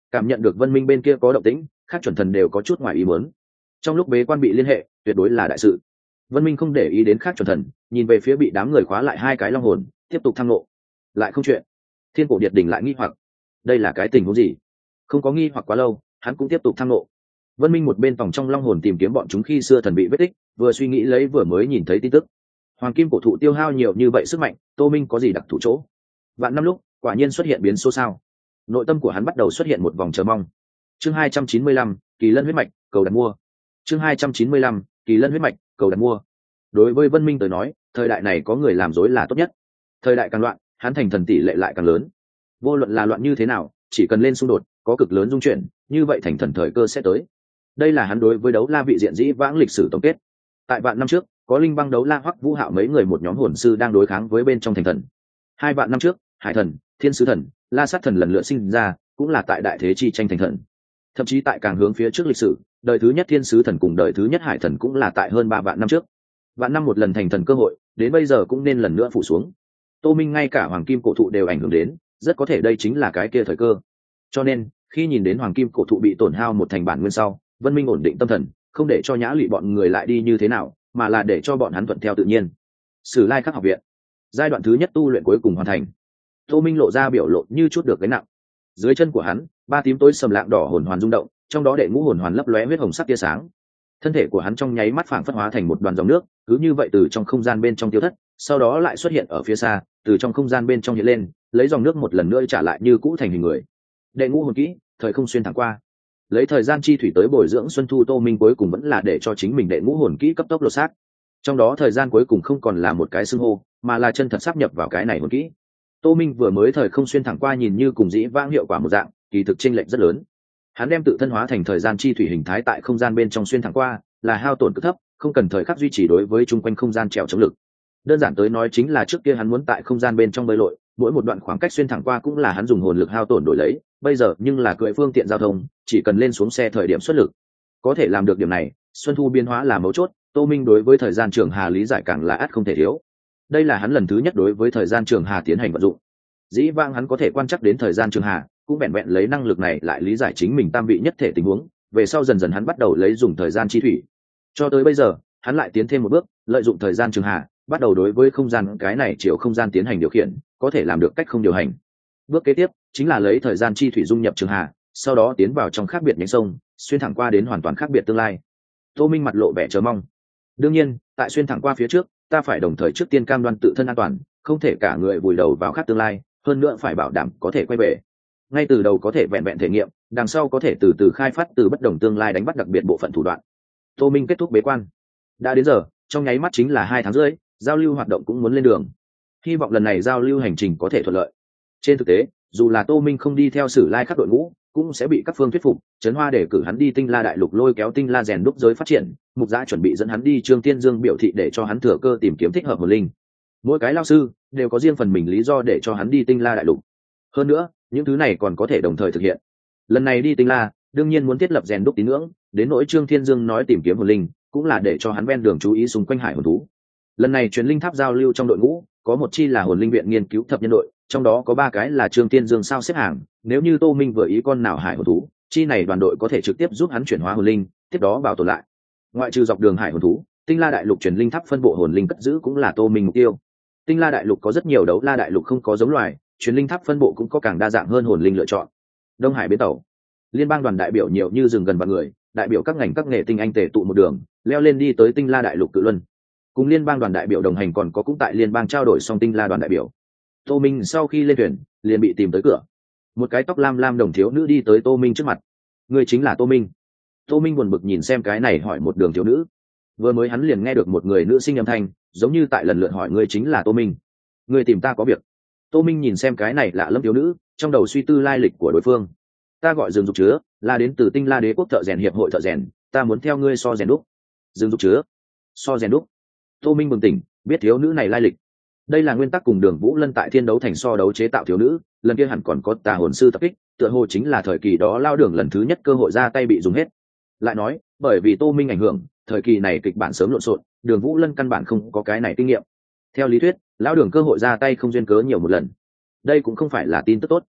Cảm nhận được Vân Minh bên kia có động tĩnh, khác chuẩn thần đều có chút ngoài ý muốn. Trong lúc bế quan bị liên hệ, tuyệt đối là đại sự. Vân Minh không để ý đến khác chuẩn thần, nhìn về phía bị đám người khóa lại hai cái long hồn, tiếp tục thăng lộ. Lại không chuyện. Thiên Cổ Điệt Đỉnh lại nghi hoặc, đây là cái tình huống gì? Không có nghi hoặc quá lâu, hắn cũng tiếp tục thăng lộ. Vân Minh một bên phòng trong long hồn tìm kiếm bọn chúng khi xưa thần bị vết tích, vừa suy nghĩ lấy vừa mới nhìn thấy tin tức. Hoàng kim cổ thụ tiêu hao nhiều như vậy sức mạnh, Tô Minh có gì đặc thù chỗ? Vạn năm lúc, quả nhiên xuất hiện biến số sao? Nội tâm của hắn bắt đầu xuất hiện một vòng chờ mong. Chương 295, Kỳ Lân huyết mạch, cầu đặt mua. Chương 295, Kỳ Lân huyết mạch, cầu đặt mua. Đối với Vân Minh tới nói, thời đại này có người làm dối là tốt nhất. Thời đại càng loạn, hắn thành thần tỷ lệ lại càng lớn. Vô luận là loạn như thế nào, chỉ cần lên xung đột, có cực lớn dung chuyển, như vậy thành thần thời cơ sẽ tới. Đây là hắn đối với đấu la vị diện dĩ vãng lịch sử tổng kết. Tại vạn năm trước, có Linh Băng đấu la Hoắc Vũ Hạo mấy người một nhóm hồn sư đang đối kháng với bên trong thành thần. 2 vạn năm trước, Hải thần, Thiên sứ thần, La sát thần lần lượt sinh ra, cũng là tại đại thế chi tranh thành thần. Thậm chí tại càng hướng phía trước lịch sử, đời thứ nhất Thiên sứ thần cùng đời thứ nhất Hải thần cũng là tại hơn 3 vạn năm trước. Vạn năm một lần thành thần cơ hội, đến bây giờ cũng nên lần nữa phủ xuống. Tô Minh ngay cả hoàng kim cổ thụ đều ảnh hưởng đến, rất có thể đây chính là cái kia thời cơ. Cho nên, khi nhìn đến hoàng kim cổ thụ bị tổn hao một thành bản nguyên sau, Vân Minh ổn định tâm thần, không để cho Nhã Lụy bọn người lại đi như thế nào, mà là để cho bọn hắn thuận theo tự nhiên. Sử Lai Khắc học viện, giai đoạn thứ nhất tu luyện cuối cùng hoàn thành. Tô Minh lộ ra biểu lộ như chút được gánh nặng. Dưới chân của hắn, 3 tím tối sầm lạng đỏ hồn hoàn rung động, trong đó đệ ngũ hồn hoàn lấp lóe huyết hồng sắc tia sáng. Thân thể của hắn trong nháy mắt phảng phất hóa thành một đoàn dòng nước, cứ như vậy từ trong không gian bên trong tiêu thất, sau đó lại xuất hiện ở phía xa, từ trong không gian bên trong hiện lên, lấy dòng nước một lần nữa trả lại như cũ thành hình người. Đệ ngũ hồn kỹ, thời không xuyên thẳng qua. Lấy thời gian chi thủy tới bồi dưỡng Xuân Thu, Tô Minh cuối cùng vẫn là để cho chính mình đệ ngũ hồn kỹ cấp tốc lột xác. Trong đó thời gian cuối cùng không còn là một cái xưng hô, mà là chân thật sáp nhập vào cái này hồn kỹ. Tô Minh vừa mới thời không xuyên thẳng qua nhìn như cùng dĩ vãng hiệu quả một dạng, kỳ thực chênh lệch rất lớn. Hắn đem tự thân hóa thành thời gian chi thủy hình thái tại không gian bên trong xuyên thẳng qua, là hao tổn cực thấp, không cần thời khắc duy trì đối với chung quanh không gian trèo chống lực. Đơn giản tới nói chính là trước kia hắn muốn tại không gian bên trong bơi lội, mỗi một đoạn khoảng cách xuyên thẳng qua cũng là hắn dùng hồn lực hao tổn đổi lấy, bây giờ nhưng là cưỡi phương tiện giao thông, chỉ cần lên xuống xe thời điểm xuất lực. Có thể làm được điểm này, Xuân Thu biến hóa là mấu chốt, Tô Minh đối với thời gian trường hà lý giải càng là ắt không thể thiếu. Đây là hắn lần thứ nhất đối với thời gian trường hà tiến hành vận dụng. Dĩ vãng hắn có thể quan trắc đến thời gian trường hà, cũng vẹn vẹn lấy năng lực này lại lý giải chính mình tam vị nhất thể tình huống, về sau dần dần hắn bắt đầu lấy dùng thời gian chi thủy. Cho tới bây giờ, hắn lại tiến thêm một bước, lợi dụng thời gian trường hà, bắt đầu đối với không gian cái này chiều không gian tiến hành điều khiển, có thể làm được cách không điều hành. Bước kế tiếp chính là lấy thời gian chi thủy dung nhập trường hà, sau đó tiến vào trong khác biệt nhánh sông, xuyên thẳng qua đến hoàn toàn khác biệt tương lai. Tô Minh mặt lộ vẻ chờ mong. Đương nhiên, tại xuyên thẳng qua phía trước, ta phải đồng thời trước tiên cam đoan tự thân an toàn, không thể cả người vùi đầu vào khác tương lai, hơn nữa phải bảo đảm có thể quay về. Ngay từ đầu có thể vẹn vẹn thể nghiệm, đằng sau có thể từ từ khai phát từ bất đồng tương lai đánh bắt đặc biệt bộ phận thủ đoạn. Tô Minh kết thúc bế quan. Đã đến giờ, trong nháy mắt chính là 2 tháng rưỡi, giao lưu hoạt động cũng muốn lên đường. Hy vọng lần này giao lưu hành trình có thể thuận lợi. Trên thực tế, dù là Tô Minh không đi theo Sử Lai Khắc đội ngũ, cũng sẽ bị các phương thuyết phục, Trấn Hoa để cử hắn đi Tinh La đại lục lôi kéo Tinh La rèn đúc giới phát triển, Mục Giã chuẩn bị dẫn hắn đi Trương Tiên Dương biểu thị để cho hắn thừa cơ tìm kiếm thích hợp hồn linh. Mỗi cái lao sư đều có riêng phần mình lý do để cho hắn đi Tinh La đại lục. Hơn nữa, những thứ này còn có thể đồng thời thực hiện. Lần này đi Tinh La, đương nhiên muốn thiết lập rèn đúc tín ngưỡng, đến nỗi Trương Thiên Dương nói tìm kiếm hồn linh, cũng là để cho hắn ven đường chú ý xung quanh hải hồn thú. Lần này truyền linh tháp giao lưu trong đội ngũ, có một chi là hồn linh viện nghiên cứu thập nhân đội, trong đó có 3 cái là Trương Tiên Dương sao xếp hàng, nếu như Tô Minh vừa ý con nào hải hồn thú, chi này đoàn đội có thể trực tiếp giúp hắn chuyển hóa hồn linh, tiếp đó bảo tồn lại. Ngoại trừ dọc đường hải hồn thú, Tinh La đại lục truyền linh tháp phân bộ hồn linh cất giữ cũng là Tô Minh mục tiêu. Tinh La đại lục có rất nhiều đấu la đại lục không có giống loài, truyền linh tháp phân bộ cũng có càng đa dạng hơn hồn linh lựa chọn. Đông Hải bến tàu, liên bang đoàn đại biểu nhiều như rừng gần vạn người, đại biểu các ngành các nghề tinh anh tề tụ một đường, leo lên đi tới Tinh La đại lục Cự Luân. Cùng liên bang đoàn đại biểu đồng hành còn có cũng tại liên bang trao đổi xong Tinh La đoàn đại biểu. Tô Minh sau khi lên thuyền, liền bị tìm tới cửa. Một cái tóc lam lam đồng thiếu nữ đi tới Tô Minh trước mặt. Người chính là Tô Minh. Tô Minh buồn bực nhìn xem cái này hỏi một đường thiếu nữ. Vừa mới hắn liền nghe được một người nữ sinh âm thanh, giống như tại lần lượt hỏi người chính là Tô Minh. Người tìm ta có việc. Tô Minh nhìn xem cái này lạ lẫm thiếu nữ, trong đầu suy tư lai lịch của đối phương. Ta gọi Dương Dục Chứa, là đến từ Tinh La Đế quốc thợ rèn hiệp hội thợ rèn, ta muốn theo ngươi so rèn đúc. Dương Dục Chứa, so rèn đúc. Tô Minh bừng tỉnh, biết thiếu nữ này lai lịch. Đây là nguyên tắc cùng Đường Vũ Lân tại Thiên Đấu Thành so đấu chế tạo thiếu nữ, lần kia hẳn còn có tà hồn sư tập kích, tựa hồ chính là thời kỳ đó Lao Đường lần thứ nhất cơ hội ra tay bị dùng hết. Lại nói, bởi vì Tô Minh ảnh hưởng, thời kỳ này kịch bản sớm lộn xộn, Đường Vũ Lân căn bản không có cái này kinh nghiệm. Theo lý thuyết, Lão Đường cơ hội ra tay không duyên cớ nhiều một lần. Đây cũng không phải là tin tức tốt.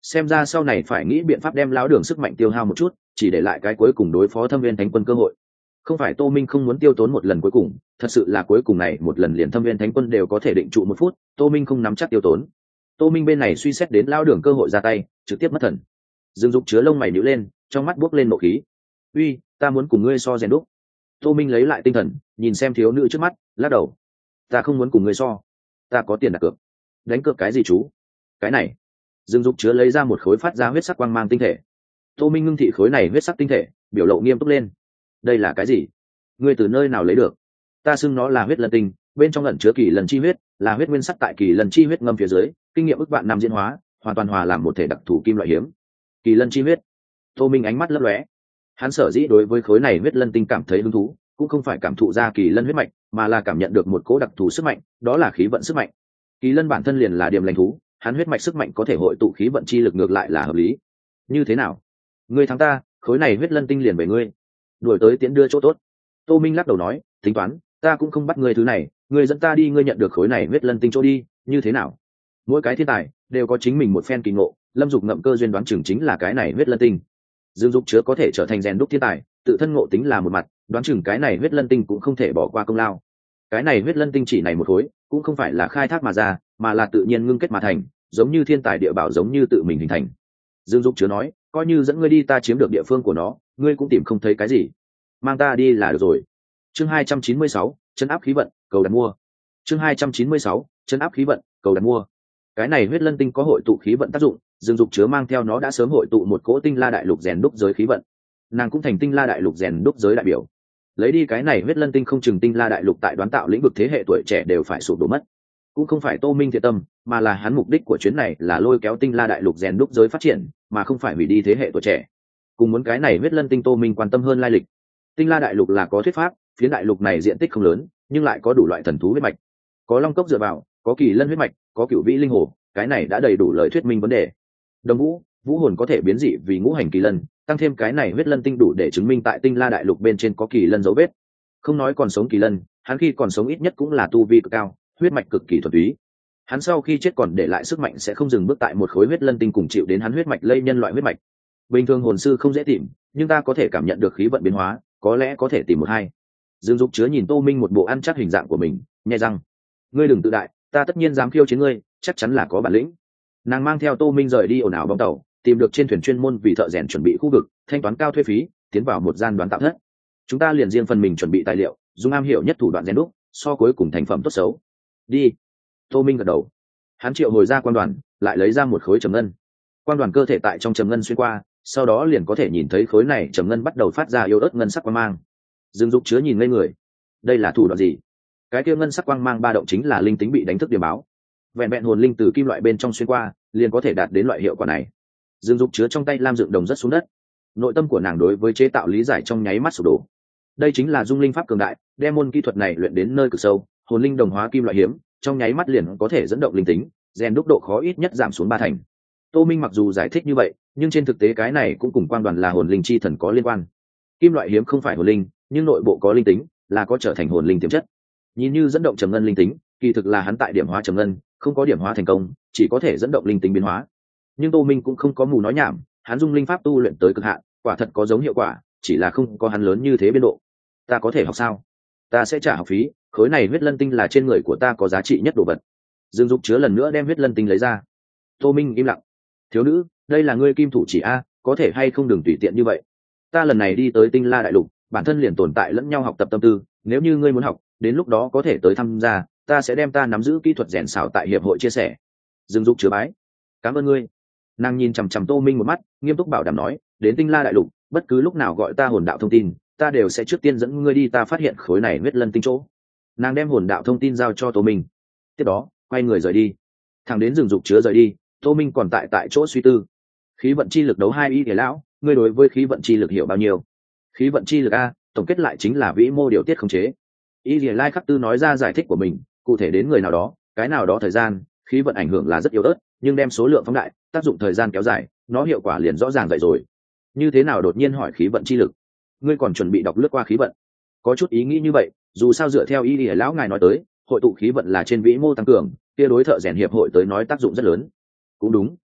xem ra sau này phải nghĩ biện pháp đem lão đường sức mạnh tiêu hao một chút, chỉ để lại cái cuối cùng đối phó Thâm Viên Thánh Quân cơ hội. Không phải Tô Minh không muốn tiêu tốn một lần cuối cùng, thật sự là cuối cùng này một lần liền Thâm Viên Thánh Quân đều có thể định trụ 1 phút, Tô Minh không nắm chắc tiêu tốn. Tô Minh bên này suy xét đến lão đường cơ hội ra tay, trực tiếp mất thần. Dương Dục chứa lông mày nhíu lên, trong mắt buốc lên nộ khí. "Uy, ta muốn cùng ngươi so rèn đúc." Tô Minh lấy lại tinh thần, nhìn xem thiếu nữ trước mắt, lắc đầu. "Ta không muốn cùng ngươi so, ta có tiền đặt cược." "Đánh cược cái gì chú?" "Cái này." Dương Dục chứa lấy ra một khối phát ra huyết sắc quang mang tinh thể. Tô Minh ngưng thị khối này huyết sắc tinh thể, biểu lộ nghiêm túc lên. "Đây là cái gì? Ngươi từ nơi nào lấy được?" "Ta xưng nó là huyết lân tinh, bên trong ẩn chứa kỳ lần chi huyết, là huyết nguyên sắc tại kỳ lần chi huyết ngâm phía dưới, kinh nghiệm ức vạn năm diễn hóa, hoàn toàn hòa làm một thể đặc thù kim loại hiếm." Kỳ lân chi huyết. Tô Minh ánh mắt lấp lóe. Hắn sở dĩ đối với khối này huyết lân tinh cảm thấy hứng thú, cũng không phải cảm thụ ra kỳ lân huyết mạch, mà là cảm nhận được một cỗ đặc thù sức mạnh, đó là khí vận sức mạnh. Kỳ lân bản thân liền là điểm lành thú, hắn huyết mạch sức mạnh có thể hội tụ khí vận chi lực, ngược lại là hợp lý. "Như thế nào? Ngươi thắng ta, khối này huyết lân tinh liền về ngươi." Đuổi tới tiễn đưa chỗ tốt. Tô Minh lắc đầu nói, "Tính toán, ta cũng không bắt ngươi thứ này, ngươi dẫn ta đi, ngươi nhận được khối này huyết lân tinh chỗ đi, như thế nào?" Mỗi cái thiên tài đều có chính mình một phen kỳ ngộ, Lâm Dục ngậm cơ duyên đoán chừng chính là cái này huyết lân tinh. Dương Dục chứa có thể trở thành rèn đúc thiên tài, tự thân ngộ tính là một mặt, đoán chừng cái này huyết lân tinh cũng không thể bỏ qua công lao. Cái này huyết lân tinh chỉ này một khối, cũng không phải là khai thác mà ra, mà là tự nhiên ngưng kết mà thành, giống như thiên tài địa bảo, giống như tự mình hình thành. Dương Dục chứa nói, "Coi như dẫn ngươi đi, ta chiếm được địa phương của nó, ngươi cũng tìm không thấy cái gì. Mang ta đi là được rồi." Chương 296, trấn áp khí vận, cầu đặt mua. Chương 296, trấn áp khí vận, cầu đặt mua. Cái này huyết lân tinh có hội tụ khí vận tác dụng, Dương Dục chứa mang theo nó đã sớm hội tụ một cỗ tinh la đại lục rèn đúc giới khí vận. Nàng cũng thành tinh la đại lục rèn đúc giới đại biểu. Lấy đi cái này huyết lân tinh, không chừng tinh la đại lục tại đoán tạo lĩnh vực thế hệ tuổi trẻ đều phải sụp đổ mất. Cũng không phải Tô Minh thiện tâm, mà là hắn mục đích của chuyến này là lôi kéo tinh la đại lục rèn đúc giới phát triển, mà không phải hủy đi thế hệ tuổi trẻ. Cùng muốn cái này huyết lân tinh, Tô Minh quan tâm hơn lai lịch. Tinh la đại lục là có thuyết pháp, phía đại lục này diện tích không lớn, nhưng lại có đủ loại thần thú huyết mạch, có long cốc dựa vào, có kỳ lân huyết mạch, có cửu vĩ linh hồ, cái này đã đầy đủ lời thuyết minh vấn đề. Đồng vũ, vũ hồn có thể biến dị vì ngũ hành kỳ lân, tăng thêm cái này huyết lân tinh đủ để chứng minh tại tinh la đại lục bên trên có kỳ lân dấu vết. Không nói còn sống kỳ lân, hắn khi còn sống ít nhất cũng là tu vi cực cao, huyết mạch cực kỳ thuần túy. Hắn sau khi chết còn để lại sức mạnh sẽ không dừng bước tại một khối huyết lân tinh, cùng chịu đến hắn huyết mạch lây nhân loại huyết mạch. Bình thường hồn sư không dễ tìm, nhưng ta có thể cảm nhận được khí vận biến hóa, có lẽ có thể tìm một hai. Dương Dục chứa nhìn Tô Minh một bộ ăn chắc hình dạng của mình, nhẹ răng, "Ngươi đừng tự đại, ta tất nhiên dám khiêu chiến ngươi, chắc chắn là có bản lĩnh." Nàng mang theo Tô Minh rời đi ồn ào bong tàu, tìm được trên thuyền chuyên môn vì thợ rèn chuẩn bị khu vực, thanh toán cao thuê phí, tiến vào một gian đoán tạo thất. "Chúng ta liền riêng phần mình chuẩn bị tài liệu, dùng am hiểu nhất thủ đoạn rèn đúc, so cuối cùng thành phẩm tốt xấu." "Đi." Tô Minh gật đầu. Hắn triệu hồi ra quan đoàn, lại lấy ra một khối trầm ngân. Quan đoàn cơ thể tại trong trầm ngân xuyên qua, sau đó liền có thể nhìn thấy khối này trầm ngân bắt đầu phát ra yếu ớt ngân sắc quang mang. Dương Dục chứa nhìn ngây người. Đây là thủ đoạn gì? Cái kia ngân sắc quang mang ba động chính là linh tính bị đánh thức điểm báo. Vẹn vẹn hồn linh từ kim loại bên trong xuyên qua, liền có thể đạt đến loại hiệu quả này. Dương Dục chứa trong tay lam dựng đồng rất xuống đất. Nội tâm của nàng đối với chế tạo lý giải trong nháy mắt sụp đổ. Đây chính là dung linh pháp cường đại, đem môn kỹ thuật này luyện đến nơi cực sâu, hồn linh đồng hóa kim loại hiếm, trong nháy mắt liền có thể dẫn động linh tính, rèn đúc độ khó ít nhất giảm xuống 3 thành. Tô Minh mặc dù giải thích như vậy, nhưng trên thực tế cái này cũng cùng quan đoàn là hồn linh chi thần có liên quan. Kim loại hiếm không phải hồn linh, nhưng nội bộ có linh tính, là có trở thành hồn linh tiềm chất. Nhìn như dẫn động trầm ngân linh tính, kỳ thực là hắn tại điểm hóa trầm ngân, không có điểm hóa thành công, chỉ có thể dẫn động linh tính biến hóa. Nhưng Tô Minh cũng không có mù nói nhảm, hắn dung linh pháp tu luyện tới cực hạn, quả thật có giống hiệu quả, chỉ là không có hắn lớn như thế biên độ. "Ta có thể học sao?" "Ta sẽ trả học phí, khối này huyết lân tinh là trên người của ta có giá trị nhất đồ vật." Dương Dục chứa lần nữa đem huyết lân tinh lấy ra. Tô Minh im lặng. "Thiếu nữ, đây là ngươi kim thủ chỉ a, có thể hay không đừng tùy tiện như vậy. Ta lần này đi tới tinh la đại lục, bản thân liền tồn tại lẫn nhau học tập tâm tư, nếu như ngươi muốn học, đến lúc đó có thể tới tham gia, ta sẽ đem ta nắm giữ kỹ thuật rèn xảo tại hiệp hội chia sẻ." Dương Dục chứa bái. "Cảm ơn ngươi." Nàng nhìn chằm chằm Tô Minh một mắt, nghiêm túc bảo đảm nói, "Đến tinh la đại lục, bất cứ lúc nào gọi ta hồn đạo thông tin, ta đều sẽ trước tiên dẫn ngươi đi ta phát hiện khối này huyết lân tinh chỗ." Nàng đem hồn đạo thông tin giao cho Tô Minh, tiếp đó quay người rời đi. Thằng đến Dương Dục chứa rời đi, Tô Minh còn tại chỗ suy tư. Khí vận chi lực đấu 2 ý thể lão, ngươi đối với khí vận chi lực hiểu bao nhiêu? Khí vận chi lực a, tổng kết lại chính là vĩ mô điều tiết khống chế. Ý thể lai khắc tư nói ra giải thích của mình, cụ thể đến người nào đó, cái nào đó thời gian, khí vận ảnh hưởng là rất yếu ớt, nhưng đem số lượng phóng đại, tác dụng thời gian kéo dài, nó hiệu quả liền rõ ràng vậy rồi. Như thế nào đột nhiên hỏi khí vận chi lực? Ngươi còn chuẩn bị đọc lướt qua khí vận? Có chút ý nghĩ như vậy, dù sao dựa theo ý thể lão ngài nói tới, hội tụ khí vận là trên vĩ mô tăng cường, kia đối thợ rèn hiệp hội tới nói tác dụng rất lớn. Cũng đúng,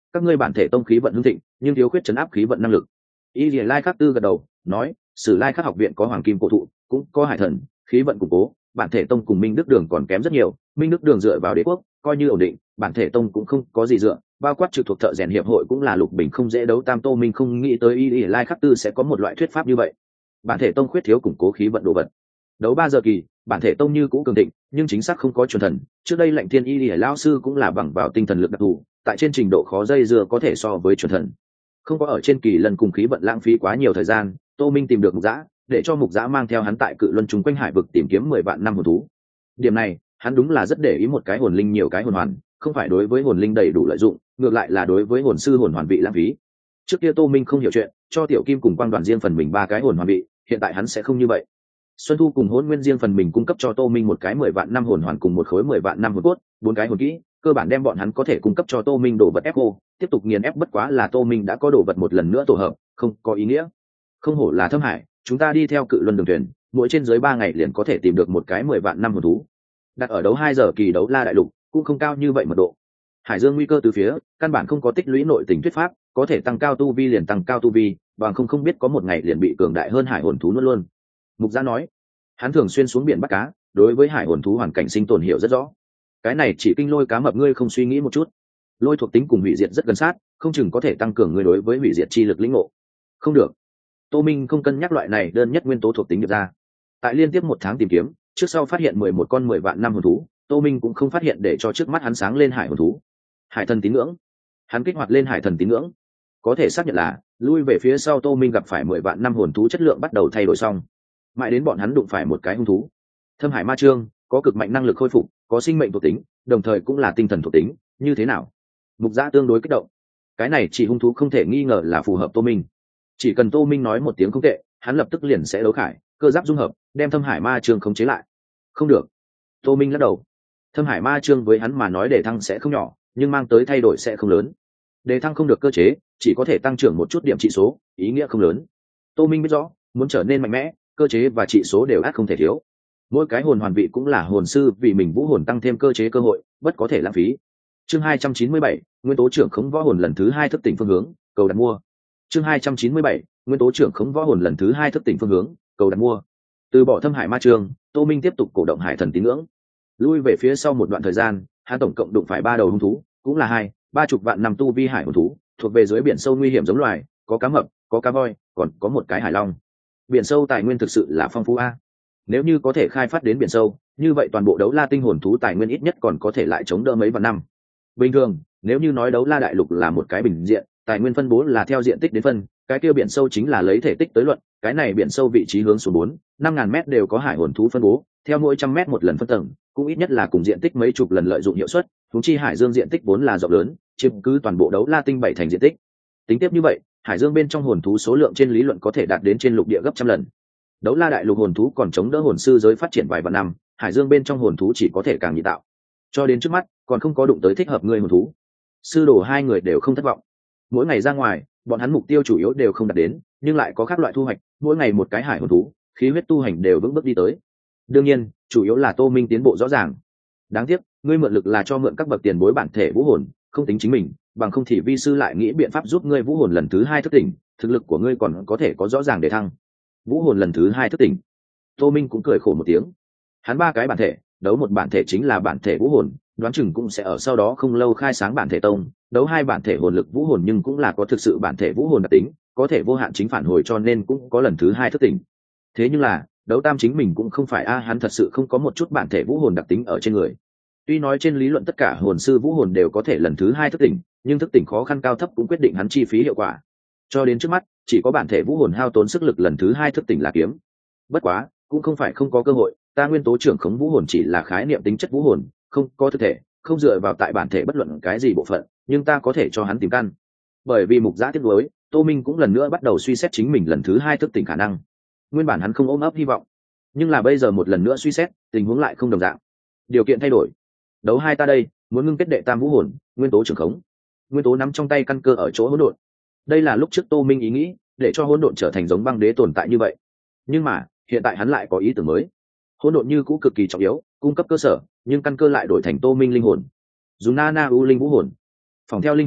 các ngươi bản thể tông khí vận hưng thịnh nhưng thiếu khuyết chấn áp khí vận năng lực. Y Lìa Lai Khắc Tư gật đầu nói, Sử Lai Khắc học viện có hoàng kim cổ thụ, cũng có hải thần, khí vận củng cố, bản thể tông cùng Minh Đức Đường còn kém rất nhiều. Minh Đức Đường dựa vào đế quốc coi như ổn định, bản thể tông cũng không có gì dựa, bao quát trực thuộc thợ rèn hiệp hội cũng là lục bình không dễ đấu. Tam Tô Minh không nghĩ tới Y Lìa Lai Khắc Tư sẽ có một loại thuyết pháp như vậy. Bản thể tông khuyết thiếu củng cố khí vận đồ vật. Đấu 3 giờ kỳ, bản thể tông như cũ cường thịnh, nhưng chính xác không có chuẩn thần. Trước đây Lạnh Thiên Y Lìa lão sư cũng là bằng vào tinh thần lực đặc thù, tại trên trình độ khó dây dưa có thể so với chuẩn thần. Không có ở trên kỳ lần cùng khí vận lãng phí quá nhiều thời gian, Tô Minh tìm được Mục Dã, để cho Mục Dã mang theo hắn tại cự luân trùng quanh hải vực tìm kiếm 10 vạn năm hồn thú. Điểm này, hắn đúng là rất để ý, một cái hồn linh nhiều cái hồn hoàn, không phải đối với hồn linh đầy đủ lợi dụng, ngược lại là đối với hồn sư hồn hoàn bị lãng phí. Trước kia Tô Minh không hiểu chuyện, cho Tiểu Kim cùng Quang Đoàn riêng phần mình 3 cái hồn hoàn bị, hiện tại hắn sẽ không như vậy. Xuân Thu cùng Hỗn Nguyên riêng phần mình cung cấp cho Tô Minh một cái 10 vạn năm hồn hoàn cùng một khối 10 vạn năm hồn cốt, 4 cái hồn kỹ, cơ bản đem bọn hắn có thể cung cấp cho Tô Minh đồ vật ép cô, tiếp tục nghiền ép. Bất quá là Tô Minh đã có đồ vật một lần nữa tổ hợp, không có ý nghĩa. Không hổ là Thâm Hải, chúng ta đi theo cự luân đường thuyền, mỗi trên dưới 3 ngày liền có thể tìm được một cái 10 vạn năm hồn thú. Đặt ở đấu 2 giờ kỳ đấu la đại lục, cũng không cao như vậy mật độ. Hải Dương nguy cơ từ phía, căn bản không có tích lũy nội tình thuyết pháp, có thể tăng cao tu vi liền tăng cao tu vi, bằng không biết có một ngày liền bị cường đại hơn hải hồn thú nuốt luôn. Mục Gia nói, hắn thường xuyên xuống biển bắt cá, đối với hải hồn thú hoàn cảnh sinh tồn hiểu rất rõ. Cái này chỉ kinh lôi cá mập ngươi không suy nghĩ một chút, lôi thuộc tính cùng hủy diệt rất gần sát, không chừng có thể tăng cường ngươi đối với hủy diệt chi lực lĩnh ngộ. Không được, Tô Minh không cân nhắc loại này đơn nhất nguyên tố thuộc tính được ra. Tại liên tiếp 1 tháng tìm kiếm, trước sau phát hiện 11 con 10 vạn năm hồn thú, Tô Minh cũng không phát hiện để cho trước mắt hắn sáng lên hải hồn thú. Hải thần tín ngưỡng, hắn kích hoạt lên hải thần tín ngưỡng, có thể xác nhận là lui về phía sau Tô Minh gặp phải 10 vạn năm hồn thú chất lượng bắt đầu thay đổi xong, mãi đến bọn hắn đụng phải một cái hung thú. Thâm Hải Ma Trương có cực mạnh năng lực khôi phục, có sinh mệnh thuộc tính, đồng thời cũng là tinh thần thuộc tính, như thế nào? Mục Giã tương đối kích động. Cái này chỉ hung thú không thể nghi ngờ là phù hợp Tô Minh. Chỉ cần Tô Minh nói một tiếng không tệ, hắn lập tức liền sẽ đấu khải, cơ giáp dung hợp, đem Thâm Hải Ma Trương khống chế lại. Không được. Tô Minh lắc đầu. Thâm Hải Ma Trương với hắn mà nói đề thăng sẽ không nhỏ, nhưng mang tới thay đổi sẽ không lớn. Đề thăng không được cơ chế, chỉ có thể tăng trưởng một chút điểm trị số, ý nghĩa không lớn. Tô Minh biết rõ, muốn trở nên mạnh mẽ, cơ chế và trị số đều ắt không thể thiếu. Mỗi cái hồn hoàn vị cũng là hồn sư vì mình vũ hồn tăng thêm cơ chế cơ hội, bất có thể lãng phí. Chương 297, nguyên tố trưởng khống võ hồn lần thứ 2 thức tỉnh phương hướng, cầu đặt mua. Chương 297, nguyên tố trưởng khống võ hồn lần thứ 2 thức tỉnh phương hướng, cầu đặt mua. Từ bỏ Thâm Hải Ma Trương, Tô Minh tiếp tục cổ động hải thần tín ngưỡng. Lui về phía sau một đoạn thời gian, hắn tổng cộng đụng phải 3 đầu hung thú, cũng là 2-30 vạn năm tu vi hải hồn thú, thuộc về dưới biển sâu nguy hiểm giống loài, có cá mập, có cá voi, còn có một cái hải long. Biển sâu tài nguyên thực sự là phong phú a. Nếu như có thể khai phát đến biển sâu, như vậy toàn bộ đấu la tinh hồn thú tài nguyên ít nhất còn có thể lại chống đỡ mấy vạn năm. Bình thường, nếu như nói đấu la đại lục là một cái bình diện, tài nguyên phân bố là theo diện tích đến phân, cái kia biển sâu chính là lấy thể tích tới luận, cái này biển sâu vị trí hướng xuống 4-5 ngàn mét đều có hải hồn thú phân bố, theo mỗi 100 mét một lần phân tầng, cũng ít nhất là cùng diện tích mấy chục lần lợi dụng hiệu suất, huống chi Hải Dương diện tích vốn là rộng lớn, chiếm cứ toàn bộ đấu la tinh 7 thành diện tích. Tính tiếp như vậy, Hải Dương bên trong hồn thú số lượng trên lý luận có thể đạt đến trên lục địa gấp trăm lần. Đấu la đại lục hồn thú còn chống đỡ hồn sư giới phát triển vài vạn năm, Hải Dương bên trong hồn thú chỉ có thể càng nhị tạo. Cho đến trước mắt, còn không có đụng tới thích hợp người hồn thú. Sư đồ hai người đều không thất vọng. Mỗi ngày ra ngoài, bọn hắn mục tiêu chủ yếu đều không đạt đến, nhưng lại có các loại thu hoạch, mỗi ngày một cái hải hồn thú, khí huyết tu hành đều vững bước đi tới. Đương nhiên, chủ yếu là Tô Minh tiến bộ rõ ràng. Đáng tiếc, ngươi mượn lực là cho mượn các bậc tiền bối bản thể vũ hồn, không tính chính mình, bằng không thì vi sư lại nghĩ biện pháp giúp ngươi vũ hồn lần thứ 2 thức tỉnh, thực lực của ngươi còn có thể có rõ ràng để thăng. Vũ hồn lần thứ 2 thức tỉnh. Tô Minh cũng cười khổ một tiếng. Hắn 3 cái bản thể, đấu một bản thể chính là bản thể vũ hồn, đoán chừng cũng sẽ ở sau đó không lâu khai sáng bản thể tông, đấu 2 bản thể hồn lực vũ hồn nhưng cũng là có thực sự bản thể vũ hồn đặc tính, có thể vô hạn chính phản hồi cho nên cũng có lần thứ 2 thức tỉnh. Thế nhưng là, đấu tam chính mình cũng không phải hắn thật sự không có một chút bản thể vũ hồn đặc tính ở trên người. Tuy nói trên lý luận tất cả hồn sư vũ hồn đều có thể lần thứ 2 thức tỉnh, nhưng thức tỉnh khó khăn cao thấp cũng quyết định hắn chi phí hiệu quả. Cho đến trước mắt, chỉ có bản thể vũ hồn hao tốn sức lực lần thứ 2 thức tỉnh là kiếm. Bất quá, cũng không phải không có cơ hội, ta nguyên tố trưởng khống vũ hồn chỉ là khái niệm tính chất vũ hồn, không có thực thể, không dựa vào tại bản thể bất luận cái gì bộ phận, nhưng ta có thể cho hắn tìm căn. Bởi vì mục giã tiếp nối, Tô Minh cũng lần nữa bắt đầu suy xét chính mình lần thứ 2 thức tỉnh khả năng. Nguyên bản hắn không ôm ấp hy vọng, nhưng là bây giờ một lần nữa suy xét, tình huống lại không đồng dạng. Điều kiện thay đổi. Đấu 2 ta đây, muốn ngưng kết đệ tam vũ hồn, nguyên tố trưởng khống. Nguyên tố nắm trong tay căn cơ ở chỗ hỗn độn. Đây là lúc trước Tô Minh ý nghĩ, để cho hỗn độn trở thành giống băng đế tồn tại như vậy. Nhưng mà, hiện tại hắn lại có ý tưởng mới. Hỗn độn như cũ cực kỳ trọng yếu, cung cấp cơ sở, nhưng căn cơ lại đổi thành Tô Minh linh hồn. Dùng Na Na U linh vũ hồn, phòng theo linh hồn,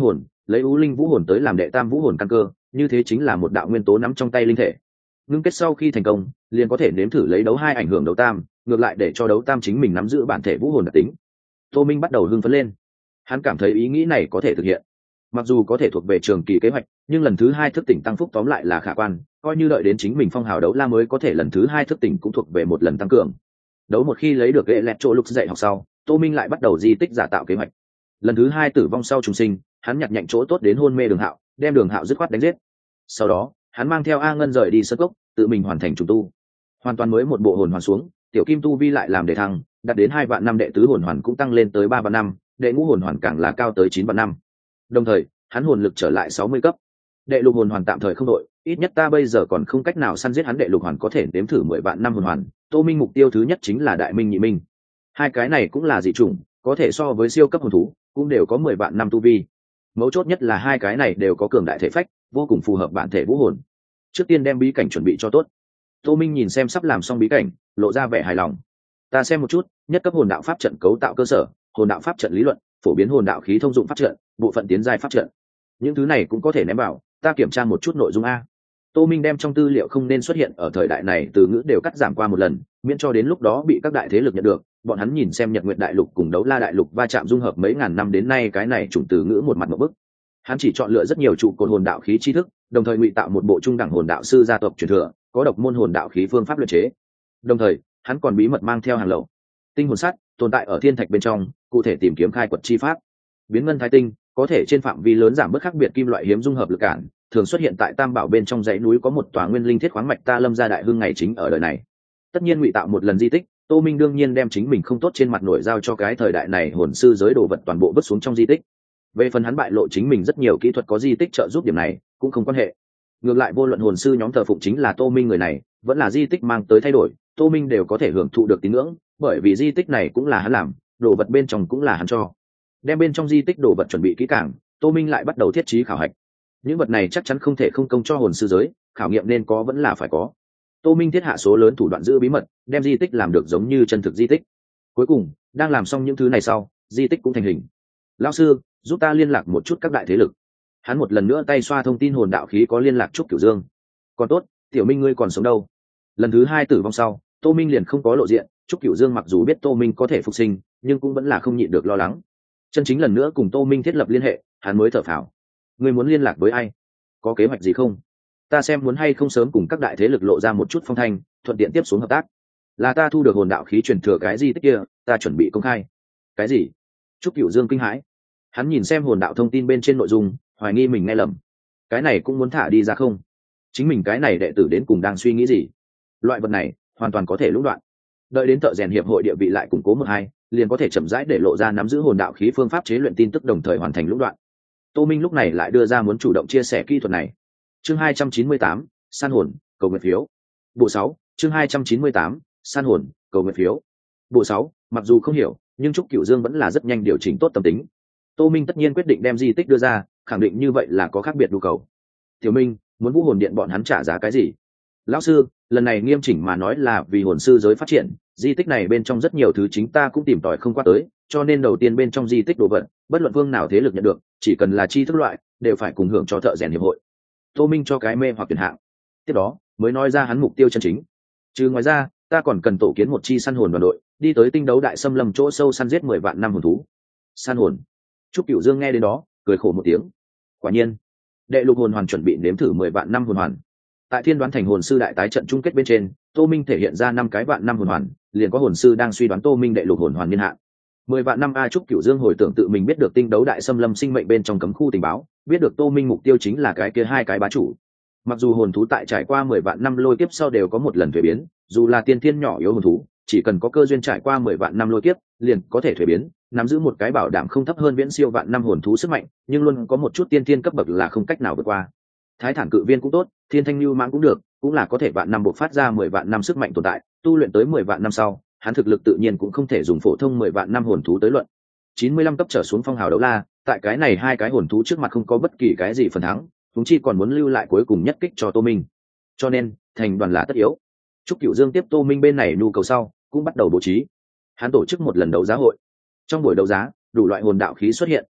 lấy U Linh vũ hồn tới làm đệ tam vũ hồn căn cơ, như thế chính là một đạo nguyên tố nắm trong tay linh thể. Ngưng kết sau khi thành công, liền có thể nếm thử lấy đấu hai ảnh hưởng đấu tam, ngược lại để cho đấu tam chính mình nắm giữ bản thể vũ hồn đặc tính. Tô Minh bắt đầu hưng phấn lên. Hắn cảm thấy ý nghĩ này có thể thực hiện. Mặc dù có thể thuộc về trường kỳ kế hoạch, nhưng lần thứ hai thức tỉnh tăng phúc tóm lại là khả quan, coi như đợi đến chính mình phong hào đấu la mới có thể lần thứ hai thức tỉnh cũng thuộc về một lần tăng cường. Đấu một khi lấy được ghệ lẹt chỗ lục dạy học sau, Tô Minh lại bắt đầu di tích giả tạo kế hoạch. Lần thứ hai tử vong sau trùng sinh, hắn nhặt nhạnh chỗ tốt đến hôn mê Đường Hạo, đem Đường Hạo dứt khoát đánh giết. Sau đó, hắn mang theo A Ngân rời đi sơ cốc, tự mình hoàn thành trùng tu. Hoàn toàn mới một bộ hồn hoàn xuống, tiểu kim tu vi lại làm để thăng, đạt đến 2 vạn năm, đệ tứ hồn hoàn cũng tăng lên tới 3 vạn năm, đệ ngũ hồn hoàn càng là cao tới 9 vạn năm. Đồng thời, hắn hồn lực trở lại 60 cấp. Đệ lục hồn hoàn tạm thời không đội, ít nhất ta bây giờ còn không cách nào săn giết hắn. Đệ lục hoàn có thể đếm thử 10 vạn năm hồn hoàn. Tô Minh mục tiêu thứ nhất chính là Đại Minh Nhị Minh. Hai cái này cũng là dị chủng, có thể so với siêu cấp hồn thú, cũng đều có 10 vạn năm tu vi. Mấu chốt nhất là hai cái này đều có cường đại thể phách, vô cùng phù hợp bản thể vũ hồn. Trước tiên đem bí cảnh chuẩn bị cho tốt. Tô Minh nhìn xem sắp làm xong bí cảnh, lộ ra vẻ hài lòng. Ta xem một chút, nhất cấp hồn đạo pháp trận cấu tạo cơ sở, hồn đạo pháp trận lý luận, phổ biến hồn đạo khí thông dụng pháp trận, bộ phận tiến giai pháp trận. Những thứ này cũng có thể ném vào, ta kiểm tra một chút nội dung a. Tô Minh đem trong tư liệu không nên xuất hiện ở thời đại này từ ngữ đều cắt giảm qua một lần, miễn cho đến lúc đó bị các đại thế lực nhận được. Bọn hắn nhìn xem Nhật Nguyệt Đại Lục cùng Đấu La Đại Lục va chạm dung hợp mấy ngàn năm đến nay, cái này chủng từ ngữ một mặt một bức. Hắn chỉ chọn lựa rất nhiều trụ cột hồn đạo khí tri thức, đồng thời ngụy tạo một bộ trung đẳng hồn đạo sư gia tộc truyền thừa, có độc môn hồn đạo khí phương pháp luyện chế. Đồng thời, hắn còn bí mật mang theo hàng lậu tinh hồn sắt tồn tại ở thiên thạch bên trong, cụ thể tìm kiếm khai quật chi pháp. Biến ngân thái tinh có thể trên phạm vi lớn giảm bớt khác biệt kim loại hiếm dung hợp lực cản, thường xuất hiện tại Tam Bảo bên trong dãy núi có một tòa nguyên linh thiết khoáng mạch, ta Lâm gia đại hưng ngày chính ở đời này. Tất nhiên ngụy tạo một lần di tích, Tô Minh đương nhiên đem chính mình không tốt trên mặt nổi giao cho cái thời đại này hồn sư giới đồ vật toàn bộ vứt xuống trong di tích. Về phần hắn bại lộ chính mình rất nhiều kỹ thuật có di tích trợ giúp, điểm này cũng không quan hệ. Ngược lại vô luận hồn sư nhóm thờ phụng chính là Tô Minh người này, vẫn là di tích mang tới thay đổi, Tô Minh đều có thể hưởng thụ được tín ngưỡng, bởi vì di tích này cũng là hắn làm, đồ vật bên trong cũng là hắn cho. Đem bên trong di tích đồ vật chuẩn bị kỹ càng, Tô Minh lại bắt đầu thiết trí khảo hạch. Những vật này chắc chắn không thể không công cho hồn sư giới, khảo nghiệm nên có vẫn là phải có. Tô Minh thiết hạ số lớn thủ đoạn giữ bí mật, đem di tích làm được giống như chân thực di tích. Cuối cùng, đang làm xong những thứ này sau, di tích cũng thành hình. Lão sư, giúp ta liên lạc một chút các đại thế lực. Hắn một lần nữa tay xoa thông tin hồn đạo khí có liên lạc Trúc Cửu Dương. Còn tốt, Tiểu Minh ngươi còn sống đâu. Lần thứ hai tử vong sau, Tô Minh liền không có lộ diện. Trúc Cửu Dương mặc dù biết Tô Minh có thể phục sinh, nhưng cũng vẫn là không nhịn được lo lắng. Chân chính lần nữa cùng Tô Minh thiết lập liên hệ, hắn mới thở phào. Ngươi muốn liên lạc với ai? Có kế hoạch gì không? Ta xem muốn hay không sớm cùng các đại thế lực lộ ra một chút phong thanh, thuận tiện tiếp xuống hợp tác. Là ta thu được hồn đạo khí truyền thừa cái gì tích kia, ta chuẩn bị công khai. Cái gì? Trúc Cửu Dương kinh hãi. Hắn nhìn xem hồn đạo thông tin bên trên nội dung, hoài nghi mình nghe lầm. Cái này cũng muốn thả đi ra không? Chính mình cái này đệ tử đến cùng đang suy nghĩ gì? Loại vật này hoàn toàn có thể lũng đoạn. Đợi đến thợ rèn hiệp hội địa vị lại củng cố một hai, liền có thể chậm rãi để lộ ra nắm giữ hồn đạo khí phương pháp chế luyện tin tức, đồng thời hoàn thành lũng đoạn. Tô Minh lúc này lại đưa ra muốn chủ động chia sẻ kỹ thuật này. Chương 298, san hồn, cầu nguyện phiếu. Bộ 6, chương 298, san hồn, cầu nguyện phiếu. Bộ 6, mặc dù không hiểu, nhưng Trúc Cửu Dương vẫn là rất nhanh điều chỉnh tốt tâm tính. Tô Minh tất nhiên quyết định đem di tích đưa ra, khẳng định như vậy là có khác biệt nhu cầu. Tiểu Minh, muốn Vũ Hồn Điện bọn hắn trả giá cái gì? Lão sư, lần này nghiêm chỉnh mà nói là vì hồn sư giới phát triển, di tích này bên trong rất nhiều thứ chính ta cũng tìm tòi không qua tới, cho nên đầu tiên bên trong di tích đồ vật, bất luận vương nào thế lực nhận được, chỉ cần là chi thức loại, đều phải cùng hưởng cho thợ rèn hiệp hội. Tô Minh cho cái mê hoặc tuyển hạng. Tiếp đó, mới nói ra hắn mục tiêu chân chính. Trừ ngoài ra, ta còn cần tổ kiến một chi săn hồn đoàn đội, đi tới tinh đấu đại xâm lâm chỗ sâu săn giết 10 vạn năm hồn thú. Săn hồn. Trúc Cửu Dương nghe đến đó, cười khổ một tiếng. Quả nhiên, đệ lục hồn hoàn chuẩn bị nếm thử 10 vạn năm hồn hoàn. Tại Thiên Đoán Thành hồn sư đại tái trận chung kết bên trên, Tô Minh thể hiện ra 5 cái vạn năm hồn hoàn, liền có hồn sư đang suy đoán Tô Minh đệ lục hồn hoàn niên hạn. 10 vạn năm a. Trúc Cửu Dương hồi tưởng tự mình biết được tinh đấu đại xâm lâm sinh mệnh bên trong cấm khu tình báo, biết được Tô Minh mục tiêu chính là cái kia hai cái bá chủ. Mặc dù hồn thú tại trải qua 10 vạn năm lôi kiếp sau đều có một lần thuế biến, dù là tiên thiên nhỏ yếu hồn thú, chỉ cần có cơ duyên trải qua 10 vạn năm lôi kiếp, liền có thể thuế biến, nắm giữ một cái bảo đảm không thấp hơn viễn siêu vạn năm hồn thú sức mạnh, nhưng luôn có một chút tiên thiên cấp bậc là không cách nào vượt qua. Thái Thản Cự Viên cũng tốt, Thiên Thanh Lưu Mãng cũng được, cũng là có thể vạn năm bộc phát ra 10 vạn năm sức mạnh tồn tại, tu luyện tới 10 vạn năm sau, hắn thực lực tự nhiên cũng không thể dùng phổ thông 10 vạn năm hồn thú tới luận. 95 cấp trở xuống phong hào đấu la, tại cái này hai cái hồn thú trước mặt không có bất kỳ cái gì phần thắng, chúng chi còn muốn lưu lại cuối cùng nhất kích cho Tô Minh. Cho nên, thành đoàn là tất yếu. Trúc Cửu Dương tiếp Tô Minh bên này nhu cầu sau, cũng bắt đầu bố trí. Hắn tổ chức một lần đấu giá hội. Trong buổi đấu giá, đủ loại hồn đạo khí xuất hiện,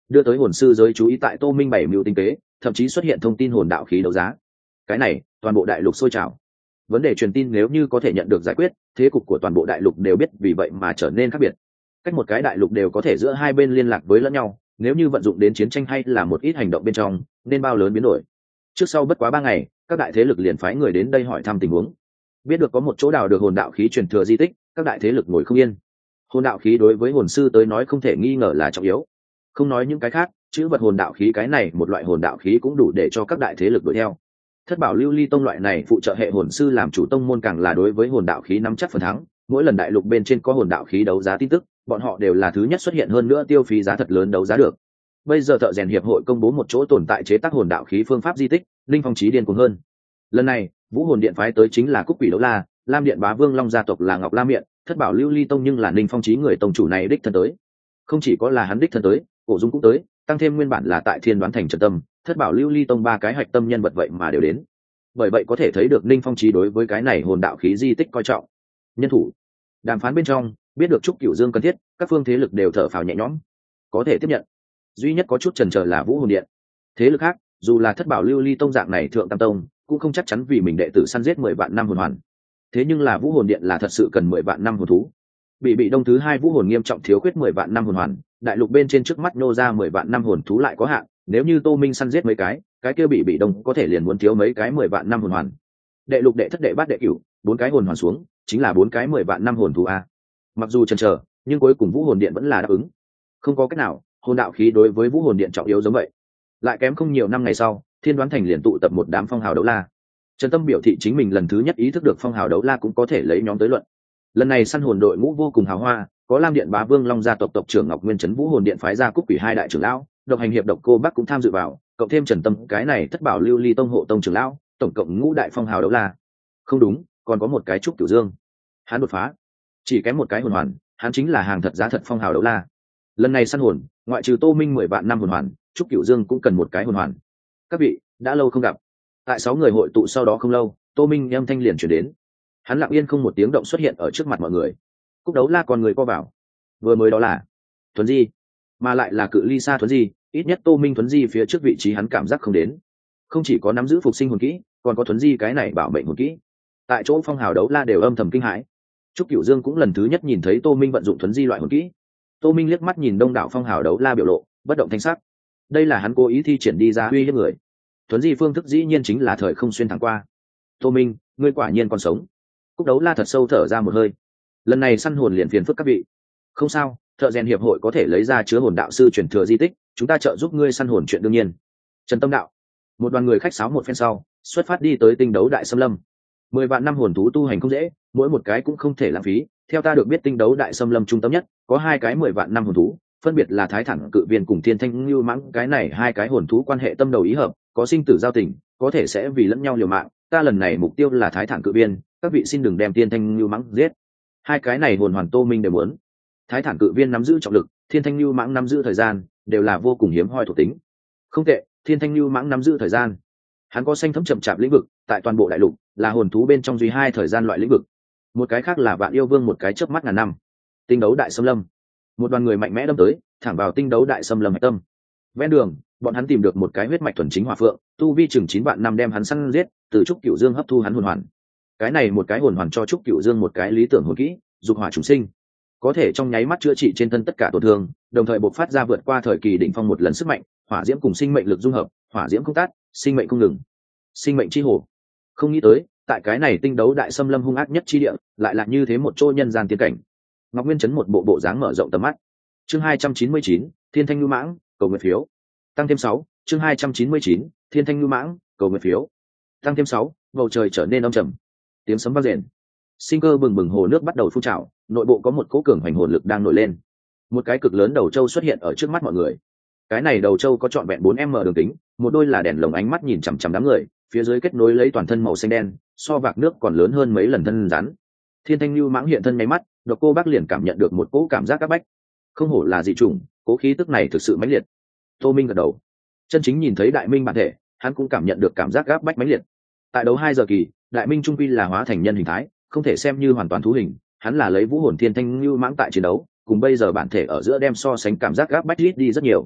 đưa tới hồn sư giới chú ý tại Tô Minh bảy mưu tinh kế, thậm chí xuất hiện thông tin hồn đạo khí đấu giá. Cái này toàn bộ đại lục sôi trào. Vấn đề truyền tin nếu như có thể nhận được giải quyết, thế cục của toàn bộ đại lục đều biết vì vậy mà trở nên khác biệt. Cách một cái đại lục đều có thể giữa hai bên liên lạc với lẫn nhau, nếu như vận dụng đến chiến tranh hay là một ít hành động bên trong, nên bao lớn biến đổi. Trước sau bất quá 3 ngày, các đại thế lực liền phái người đến đây hỏi thăm tình huống. Biết được có một chỗ đào được hồn đạo khí truyền thừa di tích, các đại thế lực ngồi không yên. Hồn đạo khí đối với hồn sư tới nói không thể nghi ngờ là trọng yếu. Không nói những cái khác, chữ vật hồn đạo khí cái này một loại hồn đạo khí cũng đủ để cho các đại thế lực đuổi theo. Thất bảo lưu ly tông loại này phụ trợ hệ hồn sư làm chủ tông môn càng là đối với hồn đạo khí nắm chắc phần thắng. Mỗi lần đại lục bên trên có hồn đạo khí đấu giá tin tức, bọn họ đều là thứ nhất xuất hiện, hơn nữa tiêu phí giá thật lớn đấu giá được. Bây giờ thợ rèn hiệp hội công bố một chỗ tồn tại chế tác hồn đạo khí phương pháp di tích, linh phong chí điên cuồng hơn. Lần này vũ hồn điện phái tới chính là Cúc Quỷ Đấu La, Lam Điện Bá Vương Long gia tộc là Ngọc La Miện, Thất bảo lưu ly tông nhưng là linh phong chí người tông chủ này đích thân tới. Không chỉ có là hắn đích thân tới, Cổ Dung cũng tới, tăng thêm nguyên bản là tại Thiên Đoán Thành Trần Tâm, Thất bảo lưu ly tông 3 cái hạch tâm nhân vật vậy mà đều đến. Bởi vậy có thể thấy được linh phong chí đối với cái này hồn đạo khí di tích coi trọng. Nhân thủ đàm phán bên trong, biết được Trúc Cửu Dương cần thiết, các phương thế lực đều thở phào nhẹ nhõm, có thể tiếp nhận. Duy nhất có chút chần chờ là vũ hồn điện. Thế lực khác dù là Thất bảo lưu ly tông dạng này thượng tam tông cũng không chắc chắn vì mình đệ tử săn giết 10 vạn năm hồn hoàn. Thế nhưng là vũ hồn điện là thật sự cần 10 vạn năm hồn thú. Bị đông thứ 2 vũ hồn nghiêm trọng thiếu khuyết 10 vạn năm hồn hoàn, đại lục bên trên trước mắt nô ra 10 vạn năm hồn thú lại có hạn, nếu như Tô Minh săn giết mấy cái kia bị đông có thể liền muốn thiếu mấy cái 10 vạn năm hồn hoàn. Đệ lục, đệ thất, đệ bát, đệ cửu, 4 cái hồn hoàn xuống, chính là 4 cái 10 vạn năm hồn thú a. Mặc dù chần chờ, nhưng cuối cùng vũ hồn điện vẫn là đáp ứng. Không có cách nào, hồn đạo khí đối với vũ hồn điện trọng yếu giống vậy. Lại kém không nhiều năm ngày sau, Thiên Đoán Thành liền tụ tập một đám phong hào đấu la. Trần Tâm biểu thị chính mình lần thứ nhất ý thức được phong hào đấu la cũng có thể lấy nhóm tới luận. Lần này săn hồn đội ngũ vô cùng hào hoa, có Lam Điện Bá Vương Long gia tộc tộc trưởng Ngọc Nguyên Trấn vũ hồn điện phái ra Cúc Quỷ 2 đại trưởng lão, độc hành hiệp độc cô Bắc cũng tham dự vào, cộng thêm Trần Tâm cái này Thất bảo lưu ly tông hộ tông trưởng lão, tổng cộng ngũ đại phong hào đấu la. Không đúng, còn có một cái Trúc Cửu Dương. Hắn đột phá, chỉ kém một cái hồn hoàn, hắn chính là hàng thật giá thật phong hào đấu la. Lần này săn hồn, ngoại trừ Tô Minh 10 vạn năm hồn hoàn, Trúc Cửu Dương cũng cần một cái hồn hoàn. Các vị, đã lâu không gặp. Tại 6 người hội tụ sau đó không lâu, Tô Minh âm thanh liền chuyển đến. Hắn lặng yên không một tiếng động xuất hiện ở trước mặt mọi người. Cúc Đấu La còn người co vào. Vừa mới đó là Thuấn Di, mà lại là cự ly xa Thuấn Di, ít nhất Tô Minh Thuấn Di phía trước vị trí hắn cảm giác không đến. Không chỉ có nắm giữ phục sinh hồn kỹ, còn có Thuấn Di cái này bảo mệnh hồn kỹ. Tại chỗ phong hào đấu la đều âm thầm kinh hãi. Trúc Cửu Dương cũng lần thứ nhất nhìn thấy Tô Minh vận dụng Thuấn Di loại hồn kỹ. Tô Minh liếc mắt nhìn đông đảo phong hào đấu la biểu lộ, bất động thanh sắc. Đây là hắn cố ý thi triển đi ra uy hiếp người. Thuấn Di phương thức dĩ nhiên chính là thời không xuyên thẳng qua. Tô Minh, ngươi quả nhiên còn sống. Cúc Đấu La thật sâu thở ra một hơi. Lần này săn hồn liền phiền phức các vị. Không sao, thợ rèn hiệp hội có thể lấy ra chứa hồn đạo sư truyền thừa di tích, chúng ta trợ giúp ngươi săn hồn chuyện đương nhiên. Trần Tâm đạo. Một đoàn người khách sáo một phen sau, xuất phát đi tới Tinh Đấu Đại Xâm Lâm. 10 vạn năm hồn thú tu hành không dễ, mỗi một cái cũng không thể lãng phí. Theo ta được biết Tinh Đấu Đại Xâm Lâm trung tâm nhất, có 2 cái 10 vạn năm hồn thú, phân biệt là Thái Thẳng Cự Viên cùng Thiên Thanh Lưu Mãng, cái này 2 cái hồn thú quan hệ tâm đầu ý hợp, có sinh tử giao tình, có thể sẽ vì lẫn nhau liều mạng. Ta lần này mục tiêu là Thái Thẳng Cự Viên, các vị xin đừng đem Thiên Thanh Lưu Mãng giết. 2 cái này hồn hoàn Tô Minh đều muốn. Thái Thẳng Cự Viên nắm giữ trọng lực, Thiên Thanh Lưu Mãng nắm giữ thời gian, đều là vô cùng hiếm hoi thuộc tính. Không tệ, Thiên Thanh Lưu Mãng nắm giữ thời gian. Hắn có xanh thấm chậm chạp lĩnh vực, tại toàn bộ đại lục là hồn thú bên trong duy 2 thời gian loại lĩnh vực. Một cái khác là Vạn Yêu Vương, một cái chớp mắt ngàn năm. Tinh Đấu Đại Xâm Lâm, một đoàn người mạnh mẽ đâm tới, thẳng vào Tinh Đấu Đại Xâm Lâm hạch tâm. Ven đường, bọn hắn tìm được một cái huyết mạch thuần chính hỏa phượng, tu vi chừng 9 vạn năm đem hắn săn giết, từ Trúc Cửu Dương hấp thu hắn hồn hoàn. Cái này một cái hồn hoàn cho Trúc Cửu Dương một cái lý tưởng hồn kỹ, dục hỏa trùng sinh, có thể trong nháy mắt chữa trị trên thân tất cả tổn thương, đồng thời bộc phát ra vượt qua thời kỳ đỉnh phong một lần sức mạnh, hỏa diễm cùng sinh mệnh lực dung hợp, hỏa diễm không tắt, sinh mệnh không ngừng. Sinh mệnh chi hồ. Không nghĩ tới, tại cái này Tinh Đấu Đại Xâm Lâm hung ác nhất chi địa, lại là như thế một chỗ nhân gian tiên cảnh. Ngọc Nguyên Trấn một bộ dáng mở rộng tầm mắt. Chương 299, Thiên Thanh Lưu Mãng, cầu nguyện phiếu. Tăng thêm 6, chương 299, Thiên Thanh Lưu Mãng, cầu nguyện phiếu. Tăng thêm 6, bầu trời trở nên âm trầm. Tiếng sấm vang rền. Sinh cơ bừng bừng hồ nước bắt đầu phun trào, nội bộ có một cỗ cường hành hồn lực đang nổi lên. Một cái cực lớn đầu châu xuất hiện ở trước mắt mọi người. Cái này đầu châu có trọn vẹn 4m đường kính, một đôi là đèn lồng ánh mắt nhìn chằm chằm đám người, phía dưới kết nối lấy toàn thân màu xanh đen, so vạc nước còn lớn hơn mấy lần thân rắn. Thiên Thanh Lưu Mãng hiện thân nháy mắt, Độc Cô Bác liền cảm nhận được một cỗ cảm giác áp bách. Không hổ là dị chủng, cố khí tức này thực sự mãnh liệt. Tô Minh gật đầu. Chân chính nhìn thấy Đại Minh bản thể, hắn cũng cảm nhận được cảm giác áp bách mãnh liệt. Tại đấu 2 giờ kỳ, Đại Minh trung quy là hóa thành nhân hình thái, không thể xem như hoàn toàn thú hình, hắn là lấy vũ hồn Thiên Thanh Lưu Mãng tại chiến đấu, cùng bây giờ bản thể ở giữa đem so sánh cảm giác áp bách ít đi rất nhiều.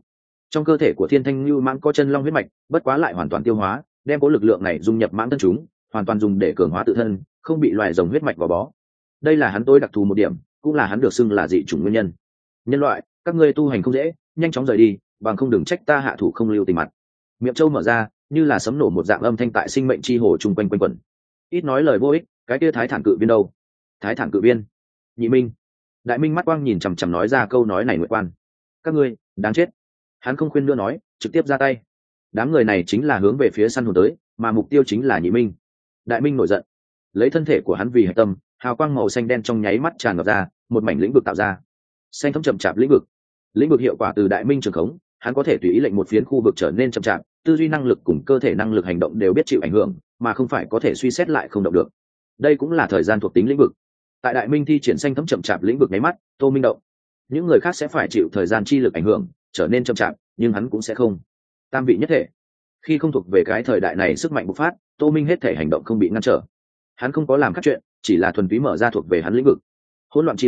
Trong cơ thể của thiên thanh lưu mãng có chân long huyết mạch, bất quá lại hoàn toàn tiêu hóa, đem cố lực lượng này dung nhập mãng thân chúng, hoàn toàn dùng để cường hóa tự thân, không bị loài rồng huyết mạch gò bó. Đây là hắn tối đặc thù một điểm, cũng là hắn được xưng là dị chủng nguyên nhân. Nhân loại, các ngươi tu hành không dễ, nhanh chóng rời đi, bằng không đừng trách ta hạ thủ không lưu tình mặt. Miệng châu mở ra, như là sấm nổ một dạng âm thanh tại sinh mệnh chi hồ chung quanh quanh quẩn. Ít nói lời vô ích, cái kia thái thản cự viên đâu? Thái thản cự viên? Nhị Minh. Đại Minh mắt quang nhìn chằm chằm nói ra câu nói này Nguyệt Quan. Các ngươi, đáng chết. Hắn không khuyên nữa nói, trực tiếp ra tay. Đám người này chính là hướng về phía săn hồn tới, mà mục tiêu chính là Nhị Minh. Đại Minh nổi giận, lấy thân thể của hắn vì hệ tâm, hào quang màu xanh đen trong nháy mắt tràn ngập ra, một mảnh lĩnh vực tạo ra. Xanh thấm chậm chạp lĩnh vực hiệu quả từ Đại Minh trường khống, hắn có thể tùy ý lệnh một phiến khu vực trở nên chậm chạp, tư duy năng lực cùng cơ thể năng lực hành động đều biết chịu ảnh hưởng, mà không phải có thể suy xét lại không động được. Đây cũng là thời gian thuộc tính lĩnh vực. Tại Đại Minh thi triển xanh thấm chậm chạp lĩnh vực nháy mắt, Tô Minh động. Những người khác sẽ phải chịu thời gian chi lực ảnh hưởng, trở nên chậm chạp, nhưng hắn cũng sẽ không. Tam vị nhất thể. Khi không thuộc về cái thời đại này sức mạnh bộc phát, Tô Minh hết thể hành động không bị ngăn trở. Hắn không có làm các chuyện, chỉ là thuần túy mở ra thuộc về hắn lĩnh vực. Hỗn loạn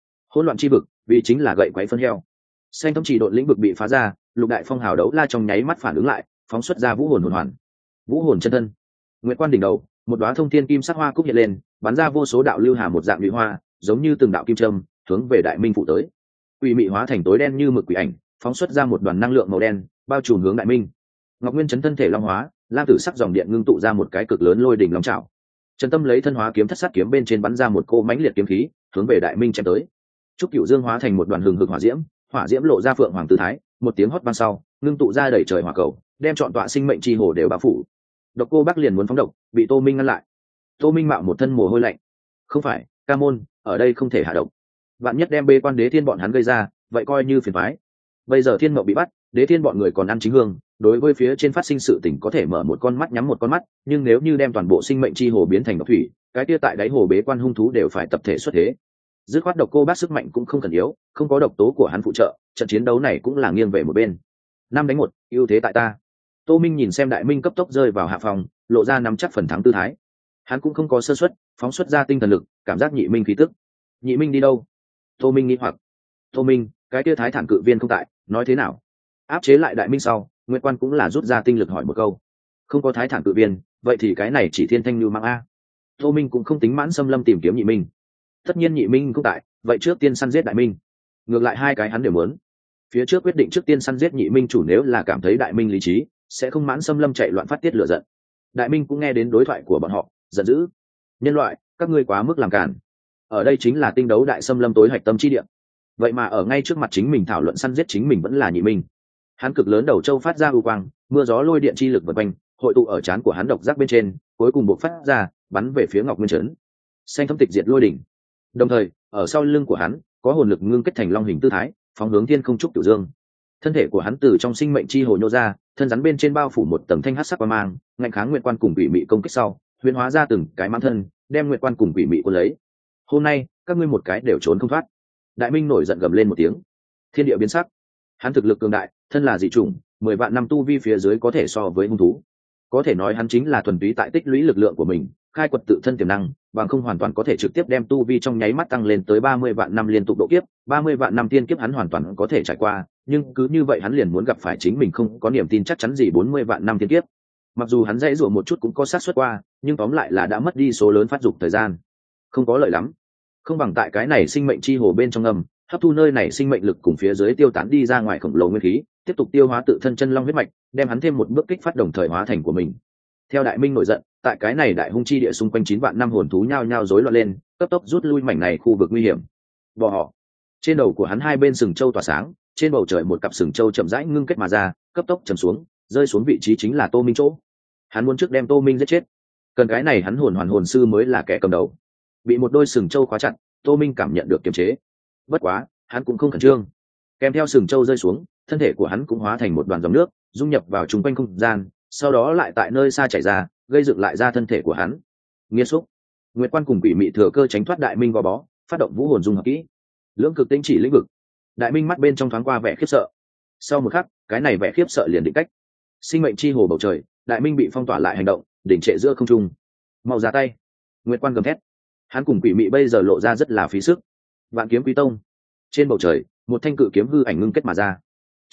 chi vực, vì chính là gậy quấy phân heo. Xanh thấm chỉ độn lĩnh vực bị phá ra, lục đại phong hào đấu la trong nháy mắt phản ứng lại, phóng xuất ra vũ hồn hồn hoàn. Vũ hồn chân thân. Nguyệt Quan đỉnh đầu, một đóa thông thiên kim sắc hoa cúc hiện lên, bắn ra vô số đạo lưu hà một dạng nhụy hoa, giống như từng đạo kim châm, hướng về Đại Minh phụ tới. Quỷ mị hóa thành tối đen như mực quỷ ảnh, phóng xuất ra một đoàn năng lượng màu đen, bao trùm hướng Đại Minh. Ngọc Nguyên chấn thân thể long hóa, lam tử sắc dòng điện ngưng tụ ra một cái cực lớn lôi đỉnh long trảo. Trần Tâm lấy thân hóa kiếm thất sát kiếm bên trên bắn ra một cô mãnh liệt kiếm khí, hướng về Đại Minh chém tới. Trúc Cửu Dương hóa thành một đoàn hừng hực hỏa diễm lộ ra phượng hoàng tư thái, một tiếng hót vang sau, ngưng tụ ra đẩy trời hỏa cầu, đem trọn tọa sinh mệnh chi hồ đều bao phủ. Độc Cô Bác liền muốn phóng độc, bị Tô Minh ngăn lại. Tô Minh mạo một thân mồ hôi lạnh. Không phải, ca môn, ở đây không thể hạ độc. Vạn nhất đem bê quan đế thiên bọn hắn gây ra, vậy coi như phiền toái. Bây giờ thiên mậu bị bắt, đế thiên bọn người còn ăn chính hương, đối với phía trên phát sinh sự tình có thể mở một con mắt nhắm một con mắt, nhưng nếu như đem toàn bộ sinh mệnh chi hồ biến thành độc thủy, cái kia tại đáy hồ bế quan hung thú đều phải tập thể xuất thế. Dứt khoát Độc Cô Bác sức mạnh cũng không cần yếu, không có độc tố của hắn phụ trợ, trận chiến đấu này cũng là nghiêng về một bên. 5-1, ưu thế tại ta. Tô Minh nhìn xem Đại Minh cấp tốc rơi vào hạ phòng, lộ ra nắm chắc phần thắng tư thái. Hắn cũng không có sơ suất, phóng xuất ra tinh thần lực, cảm giác Nhị Minh khí tức. Nhị Minh đi đâu? Tô Minh nghĩ hoặc. Tô Minh, cái kia thái thản cự viên không tại, nói thế nào? Áp chế lại Đại Minh sau, Nguyệt Quan cũng là rút ra tinh lực hỏi một câu. Không có thái thản cự viên, vậy thì cái này chỉ thiên thanh lưu mang a. Tô Minh cũng không tính mãn xâm lâm tìm kiếm Nhị Minh. Tất nhiên Nhị Minh không tại, vậy trước tiên săn giết Đại Minh. Ngược lại hai cái hắn đều muốn. Phía trước quyết định trước tiên săn giết Nhị Minh chủ nếu là cảm thấy Đại Minh lý trí, sẽ không mãn xâm lâm chạy loạn phát tiết lửa giận. Đại Minh cũng nghe đến đối thoại của bọn họ, giận dữ. Nhân loại, các ngươi quá mức làm cản. Ở đây chính là tinh đấu đại xâm lâm tối hạch tâm chi địa. Vậy mà ở ngay trước mặt chính mình thảo luận săn giết chính mình vẫn là Nhị Minh. Hắn cực lớn đầu châu phát ra u quang, mưa gió lôi điện chi lực vần quanh, hội tụ ở trán của hắn độc giác bên trên, cuối cùng bộc phát ra, bắn về phía Ngọc Nguyên Trấn. Xanh thấm tịch diệt lôi đỉnh. Đồng thời, ở sau lưng của hắn, có hồn lực ngưng kết thành long hình tư thái, phóng hướng thiên không trúc cửu dương. Thân thể của hắn từ trong sinh mệnh chi hồ nhô ra, thân rắn bên trên bao phủ một tầng thanh hắc sắc quang mang, ngăn kháng Nguyệt Quan cùng quỷ mị công kích sau, huyễn hóa ra từng cái mãn thân, đem Nguyệt Quan cùng quỷ mị cuốn lấy. Hôm nay, các ngươi một cái đều trốn không thoát. Đại Minh nổi giận gầm lên một tiếng. Thiên địa biến sắc. Hắn thực lực cường đại, thân là dị chủng, 10 vạn năm tu vi phía dưới có thể so với hung thú. Có thể nói hắn chính là thuần túy tại tích lũy lực lượng của mình, khai quật tự thân tiềm năng, bằng không hoàn toàn có thể trực tiếp đem tu vi trong nháy mắt tăng lên tới 30 vạn năm liên tục độ kiếp, 30 vạn năm tiên kiếp hắn hoàn toàn có thể trải qua, nhưng cứ như vậy hắn liền muốn gặp phải chính mình không có niềm tin chắc chắn gì 40 vạn năm tiên kiếp. Mặc dù hắn dãy rủa một chút cũng có xác suất qua, nhưng tóm lại là đã mất đi số lớn phát dục thời gian. Không có lợi lắm. Không bằng tại cái này sinh mệnh chi hồ bên trong ngầm, hấp thu nơi này sinh mệnh lực cùng phía dưới tiêu tán đi ra ngoài khổng lồ nguyên khí, tiếp tục tiêu hóa tự thân chân long huyết mạch, đem hắn thêm một bước kích phát đồng thời hóa thành của mình. Theo Đại Minh nổi giận, tại cái này đại hung chi địa xung quanh 9 vạn năm hồn thú nhao nhao rối loạn lên, cấp tốc rút lui mảnh này khu vực nguy hiểm. Bò họ. Trên đầu của hắn hai bên sừng châu tỏa sáng, trên bầu trời một cặp sừng châu chậm rãi ngưng kết mà ra, cấp tốc trầm xuống, rơi xuống vị trí chính là Tô Minh chỗ. Hắn muốn trước đem Tô Minh giết chết. Cần cái này hắn hồn hoàn hồn sư mới là kẻ cầm đầu. Bị một đôi sừng châu khóa chặt, Tô Minh cảm nhận được kiềm chế. Bất quá, hắn cũng không khẩn trương. Kèm theo sừng châu rơi xuống, thân thể của hắn cũng hóa thành một đoàn dòng nước, dung nhập vào trung quanh không gian, sau đó lại tại nơi xa chảy ra, gây dựng lại ra thân thể của hắn. Nghiên xúc. Nguyệt Quan cùng quỷ mị thừa cơ tránh thoát Đại Minh gò bó, phát động vũ hồn dung hợp kỹ. Lưỡng cực tinh chỉ lĩnh vực. Đại Minh mắt bên trong thoáng qua vẻ khiếp sợ. Sau một khắc, cái này vẻ khiếp sợ liền định cách. Sinh mệnh chi hồ bầu trời, Đại Minh bị phong tỏa lại hành động, đỉnh trệ giữa không trung. Mau ra tay. Nguyệt Quan gầm thét. Hắn cùng quỷ mị bây giờ lộ ra rất là phí sức. Vạn kiếm quý tông. Trên bầu trời, một thanh cự kiếm hư ảnh ngưng kết mà ra.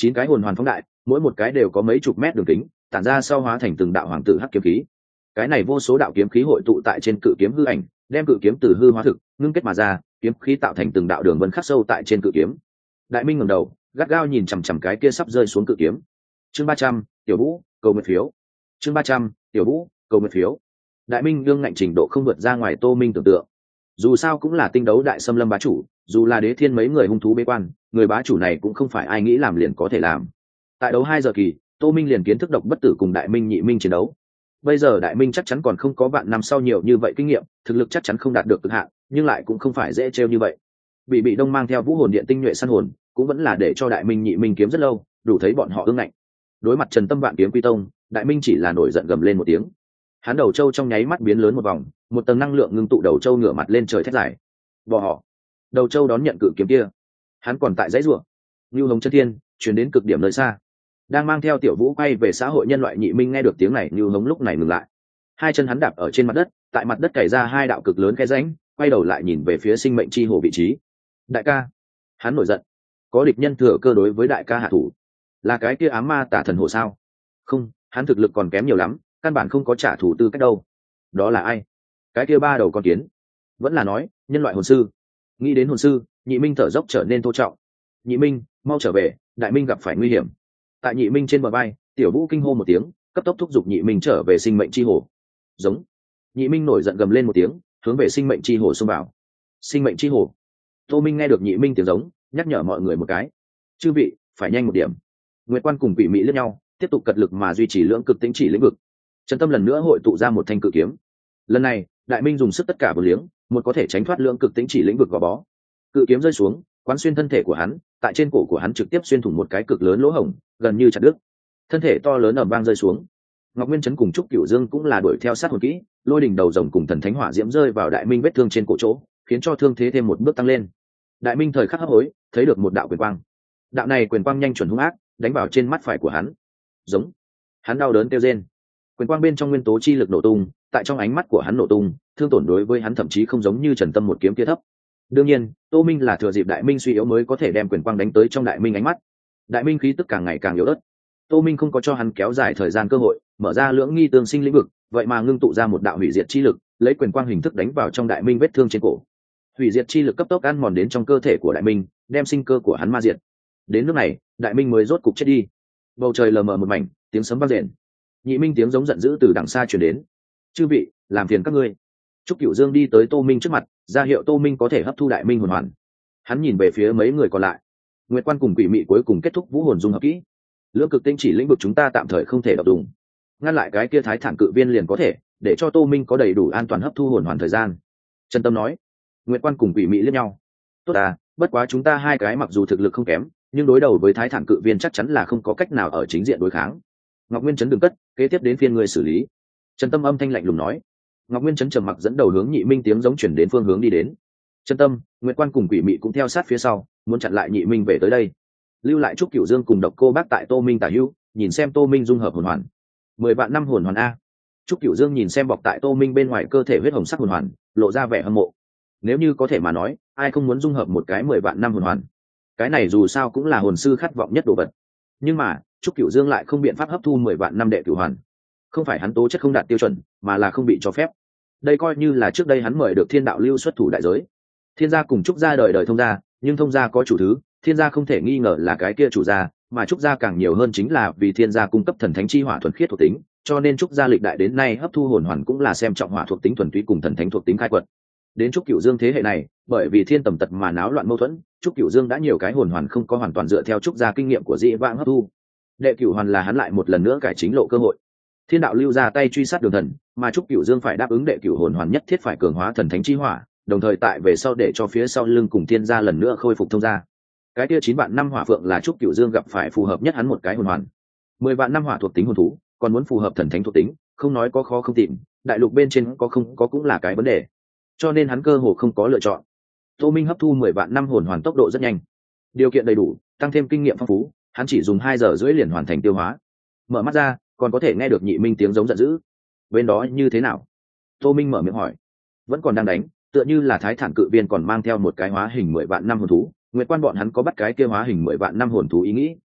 9 cái hồn hoàn phóng đại, mỗi một cái đều có mấy chục mét đường kính, tản ra sau hóa thành từng đạo hoàng tử hắc kiếm khí. Cái này vô số đạo kiếm khí hội tụ tại trên cự kiếm hư ảnh, đem cự kiếm từ hư hóa thực, ngưng kết mà ra, kiếm khí tạo thành từng đạo đường vân khắc sâu tại trên cự kiếm. Đại Minh ngẩng đầu, gắt gao nhìn chằm chằm cái kia sắp rơi xuống cự kiếm. Chương 300, Tiểu Vũ, cầu nguyện phiếu. Chương 300, Tiểu Vũ, cầu nguyện phiếu. Đại Minh đương ngạnh trình độ không vượt ra ngoài Tô Minh tưởng tượng. Dù sao cũng là tinh đấu đại xâm lâm bá chủ, dù là đế thiên mấy người hung thú bế quan, người bá chủ này cũng không phải ai nghĩ làm liền có thể làm. Tại đấu 2 giờ kỳ, Tô Minh liền kiến thức độc bất tử cùng Đại Minh nhị minh chiến đấu. Bây giờ Đại Minh chắc chắn còn không có vạn năm sau nhiều như vậy kinh nghiệm, thực lực chắc chắn không đạt được cực hạn, nhưng lại cũng không phải dễ trêu như vậy. Bị Đông mang theo Vũ Hồn Điện tinh nhuệ săn hồn, cũng vẫn là để cho Đại Minh nhị minh kiếm rất lâu, đủ thấy bọn họ ương ngạnh. Đối mặt Trần Tâm Vạn kiếm quy tông, Đại Minh chỉ là nổi giận gầm lên một tiếng. Hắn đầu châu trong nháy mắt biến lớn một vòng, một tầng năng lượng ngưng tụ đầu châu ngửa mặt lên trời thét dài. Bỏ họ. Đầu châu đón nhận cự kiếm kia. Hắn còn tại dãy rủa. Như Hồng Chân Thiên truyền đến cực điểm nơi xa. Đang mang theo Tiểu Vũ quay về xã hội nhân loại nhị minh nghe được tiếng này, Như Hồng lúc này ngừng lại. Hai chân hắn đạp ở trên mặt đất, tại mặt đất cày ra hai đạo cực lớn khe rãnh, quay đầu lại nhìn về phía sinh mệnh chi hồ vị trí. Đại ca. Hắn nổi giận. Có địch nhân thừa cơ đối với đại ca hạ thủ. Là cái kia ám ma tả thần hồ sao? Không, hắn thực lực còn kém nhiều lắm, căn bản không có trả thù tư cách đâu. Đó là ai? Cái kia ba đầu con kiến. Vẫn là nói nhân loại hồn sư. Nghĩ đến hồn sư, nhị minh thở dốc trở nên thô trọng. Nhị minh, mau trở về, Đại Minh gặp phải nguy hiểm. Tại nhị minh trên bờ vai, Tiểu Vũ kinh hô một tiếng, cấp tốc thúc giục nhị minh trở về sinh mệnh chi hồ. Giống. Nhị minh nổi giận gầm lên một tiếng, hướng về sinh mệnh chi hồ xông vào. Sinh mệnh chi hồ. Tô Minh nghe được nhị minh tiếng giống, nhắc nhở mọi người một cái. Chư vị, phải nhanh một điểm. Nguyệt Quan cùng Quỷ Mị liếc nhau, tiếp tục cật lực mà duy trì lưỡng cực tĩnh chỉ lĩnh vực. Trần Tâm lần nữa hội tụ ra một thanh cự kiếm. Lần này, Đại Minh dùng sức tất cả vừa liếng, một có thể tránh thoát lưỡng cực tĩnh chỉ lĩnh vực gò bó. Cự kiếm rơi xuống, quán xuyên thân thể của hắn, tại trên cổ của hắn trực tiếp xuyên thủng một cái cực lớn lỗ hổng, gần như chặt đứt. Thân thể to lớn ầm vang rơi xuống. Ngọc Nguyên Chấn cùng Trúc Cửu Dương cũng là đuổi theo sát hồn kỹ, lôi đỉnh đầu rồng cùng thần thánh hỏa diễm rơi vào Đại Minh vết thương trên cổ chỗ, khiến cho thương thế thêm một bước tăng lên. Đại Minh thời khắc hấp hối, thấy được một đạo quyền quang. Đạo này quyền quang nhanh chuẩn hung ác, đánh vào trên mắt phải của hắn. Giống. Hắn đau đớn kêu rên. Quyền quang bên trong nguyên tố chi lực nổ tung, tại trong ánh mắt của hắn nổ tung, thương tổn đối với hắn thậm chí không giống như Trần Tâm một kiếm kia thấp. Đương nhiên, Tô Minh là thừa dịp Đại Minh suy yếu mới có thể đem quyền quang đánh tới trong Đại Minh ánh mắt. Đại Minh khí tức càng ngày càng yếu ớt. Tô Minh không có cho hắn kéo dài thời gian cơ hội, mở ra lưỡng nghi tương sinh lĩnh vực, vậy mà ngưng tụ ra một đạo hủy diệt chi lực, lấy quyền quang hình thức đánh vào trong Đại Minh vết thương trên cổ. Hủy diệt chi lực cấp tốc ăn mòn đến trong cơ thể của Đại Minh, đem sinh cơ của hắn ma diệt. Đến lúc này, Đại Minh mới rốt cục chết đi. Bầu trời lờ mờ một mảnh, tiếng sấm vang rền. Nhị minh tiếng giống giận dữ từ đằng xa truyền đến. Chư vị, làm phiền các ngươi. Trúc Cửu Dương đi tới Tô Minh trước mặt, ra hiệu Tô Minh có thể hấp thu Đại Minh hồn hoàn. Hắn nhìn về phía mấy người còn lại. Nguyệt Quan cùng Quỷ Mị cuối cùng kết thúc vũ hồn dung hợp kỹ. Lưỡng cực tinh chỉ lĩnh vực chúng ta tạm thời không thể đọc dùng, ngăn lại cái kia thái thản cự viên liền có thể, để cho Tô Minh có đầy đủ an toàn hấp thu hồn hoàn thời gian. Trần Tâm nói. Nguyệt Quan cùng Quỷ Mị liếc nhau. Tốt à, bất quá chúng ta hai cái mặc dù thực lực không kém, nhưng đối đầu với thái thản cự viên chắc chắn là không có cách nào ở chính diện đối kháng. Ngọc Nguyên Chấn đừng cất, kế tiếp đến phiên người xử lý. Trần Tâm âm thanh lạnh lùng nói. Ngọc Nguyên Chấn trầm mặc dẫn đầu hướng nhị minh tiếng giống chuyển đến phương hướng đi đến. Trần Tâm, Nguyệt Quan cùng Quỷ Mị cũng theo sát phía sau, muốn chặn lại nhị minh về tới đây. Lưu lại Trúc Cửu Dương cùng Độc Cô Bác tại Tô Minh tả hữu, nhìn xem Tô Minh dung hợp hồn hoàn. 10 vạn năm hồn hoàn a. Trúc Cửu Dương nhìn xem bọc tại Tô Minh bên ngoài cơ thể huyết hồng sắc hồn hoàn, lộ ra vẻ hâm mộ. Nếu như có thể mà nói, ai không muốn dung hợp một cái 10 vạn năm hồn hoàn. Cái này dù sao cũng là hồn sư khát vọng nhất đồ vật. Nhưng mà, Trúc Cửu Dương lại không biện pháp hấp thu 10 vạn năm đệ cửu hoàn. Không phải hắn tố chất không đạt tiêu chuẩn, mà là không bị cho phép. Đây coi như là trước đây hắn mời được Thiên Đạo Lưu xuất thủ đại giới. Thiên gia cùng Trúc gia đời đời thông gia, nhưng thông gia có chủ thứ, Thiên gia không thể nghi ngờ là cái kia chủ gia, mà Trúc gia càng nhiều hơn chính là vì Thiên gia cung cấp thần thánh chi hỏa thuần khiết thuộc tính, cho nên Trúc gia lịch đại đến nay hấp thu hồn hoàn cũng là xem trọng hỏa thuộc tính thuần túy cùng thần thánh thuộc tính khai quật. Đến Trúc Cửu Dương thế hệ này, bởi vì thiên tầm tật mà náo loạn mâu thuẫn, Trúc Cửu Dương đã nhiều cái hồn hoàn không có hoàn toàn dựa theo Trúc gia kinh nghiệm của dị vãng hấp thu. Đệ cửu hoàn là hắn lại một lần nữa cải chính lộ cơ hội. Thiên Đạo Lưu ra tay truy sát Đường Thần, mà Trúc Cửu Dương phải đáp ứng đệ cửu hồn hoàn nhất thiết phải cường hóa thần thánh chi hỏa, đồng thời tại về sau để cho phía sau lưng cùng Thiên gia lần nữa khôi phục thông gia. Cái kia 9 vạn năm hỏa phượng là Trúc Cửu Dương gặp phải phù hợp nhất hắn một cái hồn hoàn. 10 vạn năm hỏa thuộc tính hồn thú, còn muốn phù hợp thần thánh thuộc tính, không nói có khó không tìm, đại lục bên trên có không có cũng là cái vấn đề. Cho nên hắn cơ hồ không có lựa chọn. Tô Minh hấp thu 10 vạn năm hồn hoàn tốc độ rất nhanh. Điều kiện đầy đủ, tăng thêm kinh nghiệm phong phú, hắn chỉ dùng 2 giờ rưỡi liền hoàn thành tiêu hóa. Mở mắt ra, còn có thể nghe được nhị minh tiếng giống giận dữ. Bên đó như thế nào? Tô Minh mở miệng hỏi. Vẫn còn đang đánh, tựa như là thái thản cự viên còn mang theo một cái hóa hình 10 vạn năm hồn thú. Nguyệt Quan bọn hắn có bắt cái kia hóa hình 10 vạn năm hồn thú ý nghĩ.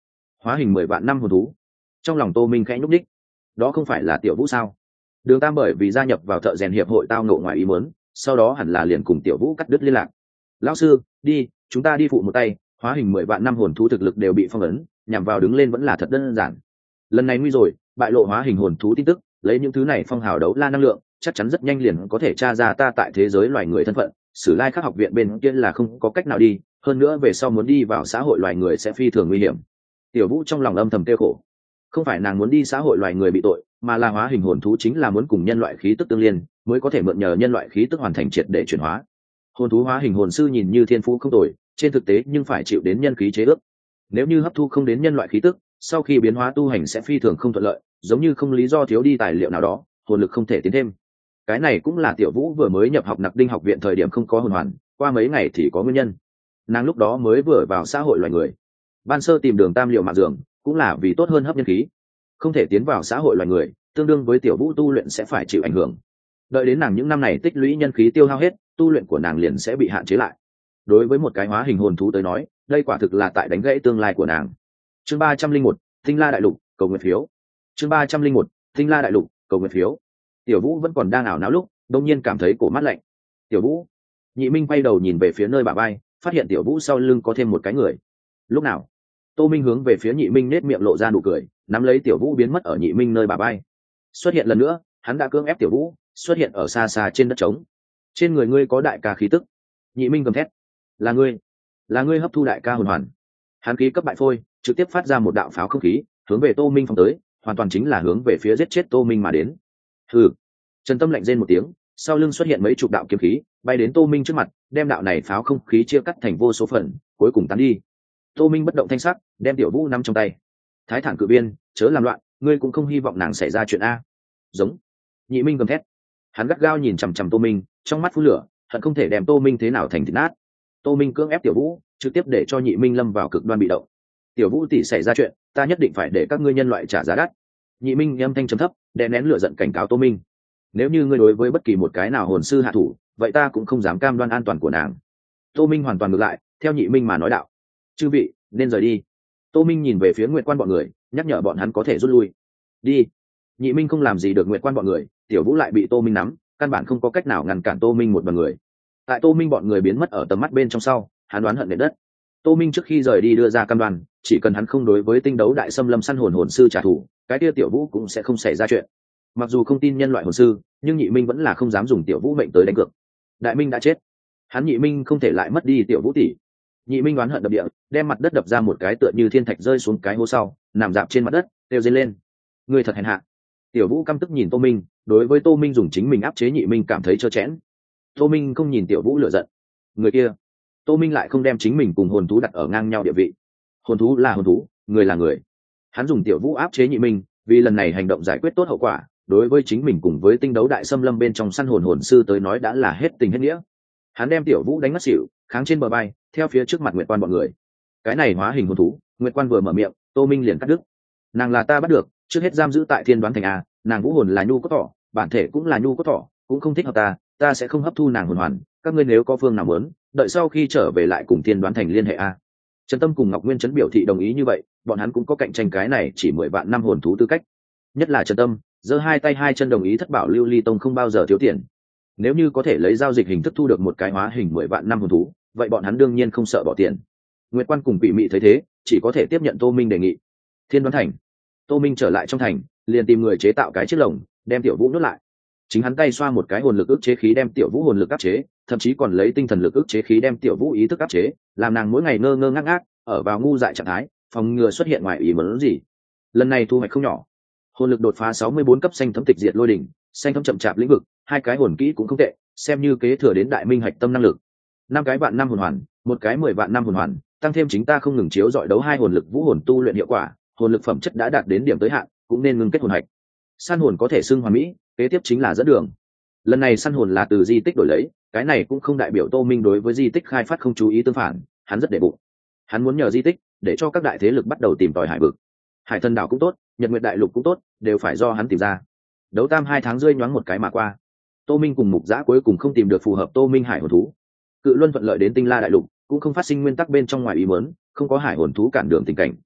hóa hình 10 vạn năm hồn thú. Trong lòng Tô Minh khẽ nhúc nhích, đó không phải là Tiểu Vũ sao? Đường Tam bởi vì gia nhập vào thợ rèn hiệp hội tao ngộ ngoài ý muốn, sau đó hẳn là liền cùng Tiểu Vũ cắt đứt liên lạc. Lão sư, đi, chúng ta đi phụ một tay, hóa hình 10 vạn năm hồn thú thực lực đều bị phong ấn, nhằm vào đứng lên vẫn là thật đơn giản. Lần này nguy rồi, bại lộ hóa hình hồn thú tin tức, lấy những thứ này phong hào đấu la năng lượng, chắc chắn rất nhanh liền có thể tra ra ta tại thế giới loài người thân phận. Sử Lai Khắc học viện bên kia là không có cách nào đi, hơn nữa về sau muốn đi vào xã hội loài người sẽ phi thường nguy hiểm. Tiểu Vũ trong lòng âm thầm tiêu khổ, không phải nàng muốn đi xã hội loài người bị tội, mà là hóa hình hồn thú chính là muốn cùng nhân loại khí tức tương liên, mới có thể mượn nhờ nhân loại khí tức hoàn thành triệt để chuyển hóa. Hồn thú hóa hình hồn sư nhìn như thiên phú không tồi, trên thực tế nhưng phải chịu đến nhân khí chế ước. Nếu như hấp thu không đến nhân loại khí tức, sau khi biến hóa tu hành sẽ phi thường không thuận lợi, giống như không lý do thiếu đi tài liệu nào đó, hồn lực không thể tiến thêm. Cái này cũng là Tiểu Vũ vừa mới nhập học Nặc Đinh học viện thời điểm không có hồn hoàn, qua mấy ngày thì có nguyên nhân. Nàng lúc đó mới vừa vào xã hội loài người, ban sơ tìm Đường Tam liệu mạng giường, cũng là vì tốt hơn hấp nhân khí. Không thể tiến vào xã hội loài người, tương đương với Tiểu Vũ tu luyện sẽ phải chịu ảnh hưởng. Đợi đến nàng những năm này tích lũy nhân khí tiêu hao hết, tu luyện của nàng liền sẽ bị hạn chế lại. Đối với một cái hóa hình hồn thú tới nói, đây quả thực là tại đánh gãy tương lai của nàng. Chương 301, Tinh La đại lục, cầu nguyện phiếu. Chương 301, Tinh La đại lục, cầu nguyện phiếu. Tiểu Vũ vẫn còn đang ảo não lúc, đột nhiên cảm thấy cổ mát lạnh. Tiểu Vũ. Nhị Minh quay đầu nhìn về phía nơi bả vai, phát hiện Tiểu Vũ sau lưng có thêm một cái người. Lúc nào? Tô Minh hướng về phía Nhị Minh nét miệng lộ ra nụ cười, nắm lấy Tiểu Vũ biến mất ở Nhị Minh nơi bả vai. Xuất hiện lần nữa, hắn đã cưỡng ép Tiểu Vũ, xuất hiện ở xa xa trên đất trống. Trên người ngươi có đại ca khí tức. Nhị Minh gầm thét. Là ngươi hấp thu đại ca hồn hoàn. Hắn khí cấp bại phôi, trực tiếp phát ra một đạo pháo không khí, hướng về Tô Minh phóng tới, hoàn toàn chính là hướng về phía giết chết Tô Minh mà đến. Hừ. Trần Tâm lạnh rên một tiếng, sau lưng xuất hiện mấy chục đạo kiếm khí, bay đến Tô Minh trước mặt, đem đạo này pháo không khí chia cắt thành vô số phần, cuối cùng tán đi. Tô Minh bất động thanh sắc, đem Tiểu Vũ nắm trong tay. Thái Thản cự biên, chớ làm loạn, ngươi cũng không hy vọng nàng xảy ra chuyện a. Giống. Nhị Minh gầm thét. Hắn gắt gao nhìn chằm chằm Tô Minh, trong mắt phun lửa, hận không thể đem Tô Minh thế nào thành thịt nát. Tô Minh cưỡng ép Tiểu Vũ, trực tiếp để cho Nhị Minh lâm vào cực đoan bị động. Tiểu Vũ tỷ xảy ra chuyện, ta nhất định phải để các ngươi nhân loại trả giá đắt. Nhị Minh âm thanh trầm thấp, đè nén lửa giận cảnh cáo Tô Minh. Nếu như ngươi đối với bất kỳ một cái nào hồn sư hạ thủ, vậy ta cũng không dám cam đoan an toàn của nàng. Tô Minh hoàn toàn ngược lại, theo Nhị Minh mà nói đạo. Chư vị, nên rời đi. Tô Minh nhìn về phía Nguyệt Quan bọn người, nhắc nhở bọn hắn có thể rút lui. Đi. Nhị Minh không làm gì được Nguyệt Quan bọn người, Tiểu Vũ lại bị Tô Minh nắm, căn bản không có cách nào ngăn cản Tô Minh một bằng người. Tại Tô Minh bọn người biến mất ở tầm mắt bên trong sau, hắn đoán hận nền đất. Tô Minh trước khi rời đi đưa ra cam đoan, chỉ cần hắn không đối với tinh đấu đại xâm lâm săn hồn sư trả thù, cái kia Tiểu Vũ cũng sẽ không xảy ra chuyện. Mặc dù không tin nhân loại hồn sư, nhưng Nhị Minh vẫn là không dám dùng Tiểu Vũ mệnh tới đánh cược. Đại Minh đã chết, hắn Nhị Minh không thể lại mất đi Tiểu Vũ tỷ. Nhị Minh đoán hận đập địa, đem mặt đất đập ra một cái tựa như thiên thạch rơi xuống cái hố sau, nằm dạp trên mặt đất, kêu dây lên. Người thật hèn hạ. Tiểu Vũ căm tức nhìn Tô Minh, đối với Tô Minh dùng chính mình áp chế Nhị Minh cảm thấy trơ chẽn. Tô Minh không nhìn Tiểu Vũ lửa giận. Người kia, Tô Minh lại không đem chính mình cùng hồn thú đặt ở ngang nhau địa vị. Hồn thú là hồn thú, người là người. Hắn dùng Tiểu Vũ áp chế Nhị Minh, vì lần này hành động giải quyết tốt hậu quả, đối với chính mình cùng với tinh đấu đại xâm lâm bên trong săn hồn sư tới nói đã là hết tình hết nghĩa. Hắn đem Tiểu Vũ đánh ngất xỉu, kháng trên bờ bay, theo phía trước mặt Nguyệt Quan bọn người. Cái này hóa hình hồn thú, Nguyệt Quan vừa mở miệng, Tô Minh liền cắt đứt. Nàng là ta bắt được, trước hết giam giữ tại Thiên Đoán Thành a, nàng vũ hồn là nhu cốt thỏ, bản thể cũng là nhu cốt thỏ, cũng không thích hợp ta sẽ không hấp thu nàng hồn hoàn, các ngươi nếu có phương nào muốn, đợi sau khi trở về lại cùng Thiên Đoán Thành liên hệ a. Trần Tâm cùng Ngọc Nguyên Trấn biểu thị đồng ý như vậy, bọn hắn cũng có cạnh tranh cái này chỉ 10 vạn năm hồn thú tư cách. Nhất là Trần Tâm, giơ hai tay hai chân đồng ý Thất Bảo Lưu Ly Tông không bao giờ thiếu tiền. Nếu như có thể lấy giao dịch hình thức thu được một cái hóa hình 10 vạn năm hồn thú, vậy bọn hắn đương nhiên không sợ bỏ tiền. Nguyệt Quan cùng Quỷ Mị thấy thế, chỉ có thể tiếp nhận Tô Minh đề nghị. Thiên Đoán Thành. Tô Minh trở lại trong thành, liền tìm người chế tạo cái chiếc lồng, đem Tiểu Vũ nuốt lại. Chính hắn tay xoa một cái hồn lực ức chế khí đem Tiểu Vũ hồn lực áp chế, thậm chí còn lấy tinh thần lực ức chế khí đem Tiểu Vũ ý thức áp chế, làm nàng mỗi ngày ngơ ngơ ngác ngác, ở vào ngu dại trạng thái, phòng ngừa xuất hiện ngoài ý muốn gì. Lần này thu hoạch không nhỏ. Hồn lực đột phá 64 cấp xanh thấm tịch diệt lôi đỉnh, xanh thấm chậm chạp lĩnh vực, hai cái hồn kỹ cũng không tệ, xem như kế thừa đến đại minh hạch tâm năng lực. 5 cái vạn năm hồn hoàn, một cái 10 vạn năm hồn hoàn, tăng thêm chính ta không ngừng chiếu dọi đấu hai hồn lực vũ hồn tu luyện hiệu quả, hồn lực phẩm chất đã đạt đến điểm tới hạn, cũng nên ngưng kết hồn hạch. Săn hồn có thể xưng hoàn mỹ, kế tiếp chính là dẫn đường. Lần này săn hồn là từ di tích đổi lấy, cái này cũng không đại biểu Tô Minh đối với di tích khai phát không chú ý, tương phản, hắn rất để bụng. Hắn muốn nhờ di tích để cho các đại thế lực bắt đầu tìm tòi hải vực. Hải Thần đảo cũng tốt, Nhật Nguyệt đại lục cũng tốt, đều phải do hắn tìm ra. Đấu tam 2 tháng rơi nhoáng một cái mà qua. Tô Minh cùng Mục Giã cuối cùng không tìm được phù hợp Tô Minh hải hồn thú. Cự Luân thuận lợi đến Tinh La đại lục, cũng không phát sinh nguyên tắc bên trong ngoài ý muốn, không có hải hồn thú cản đường tình cảnh.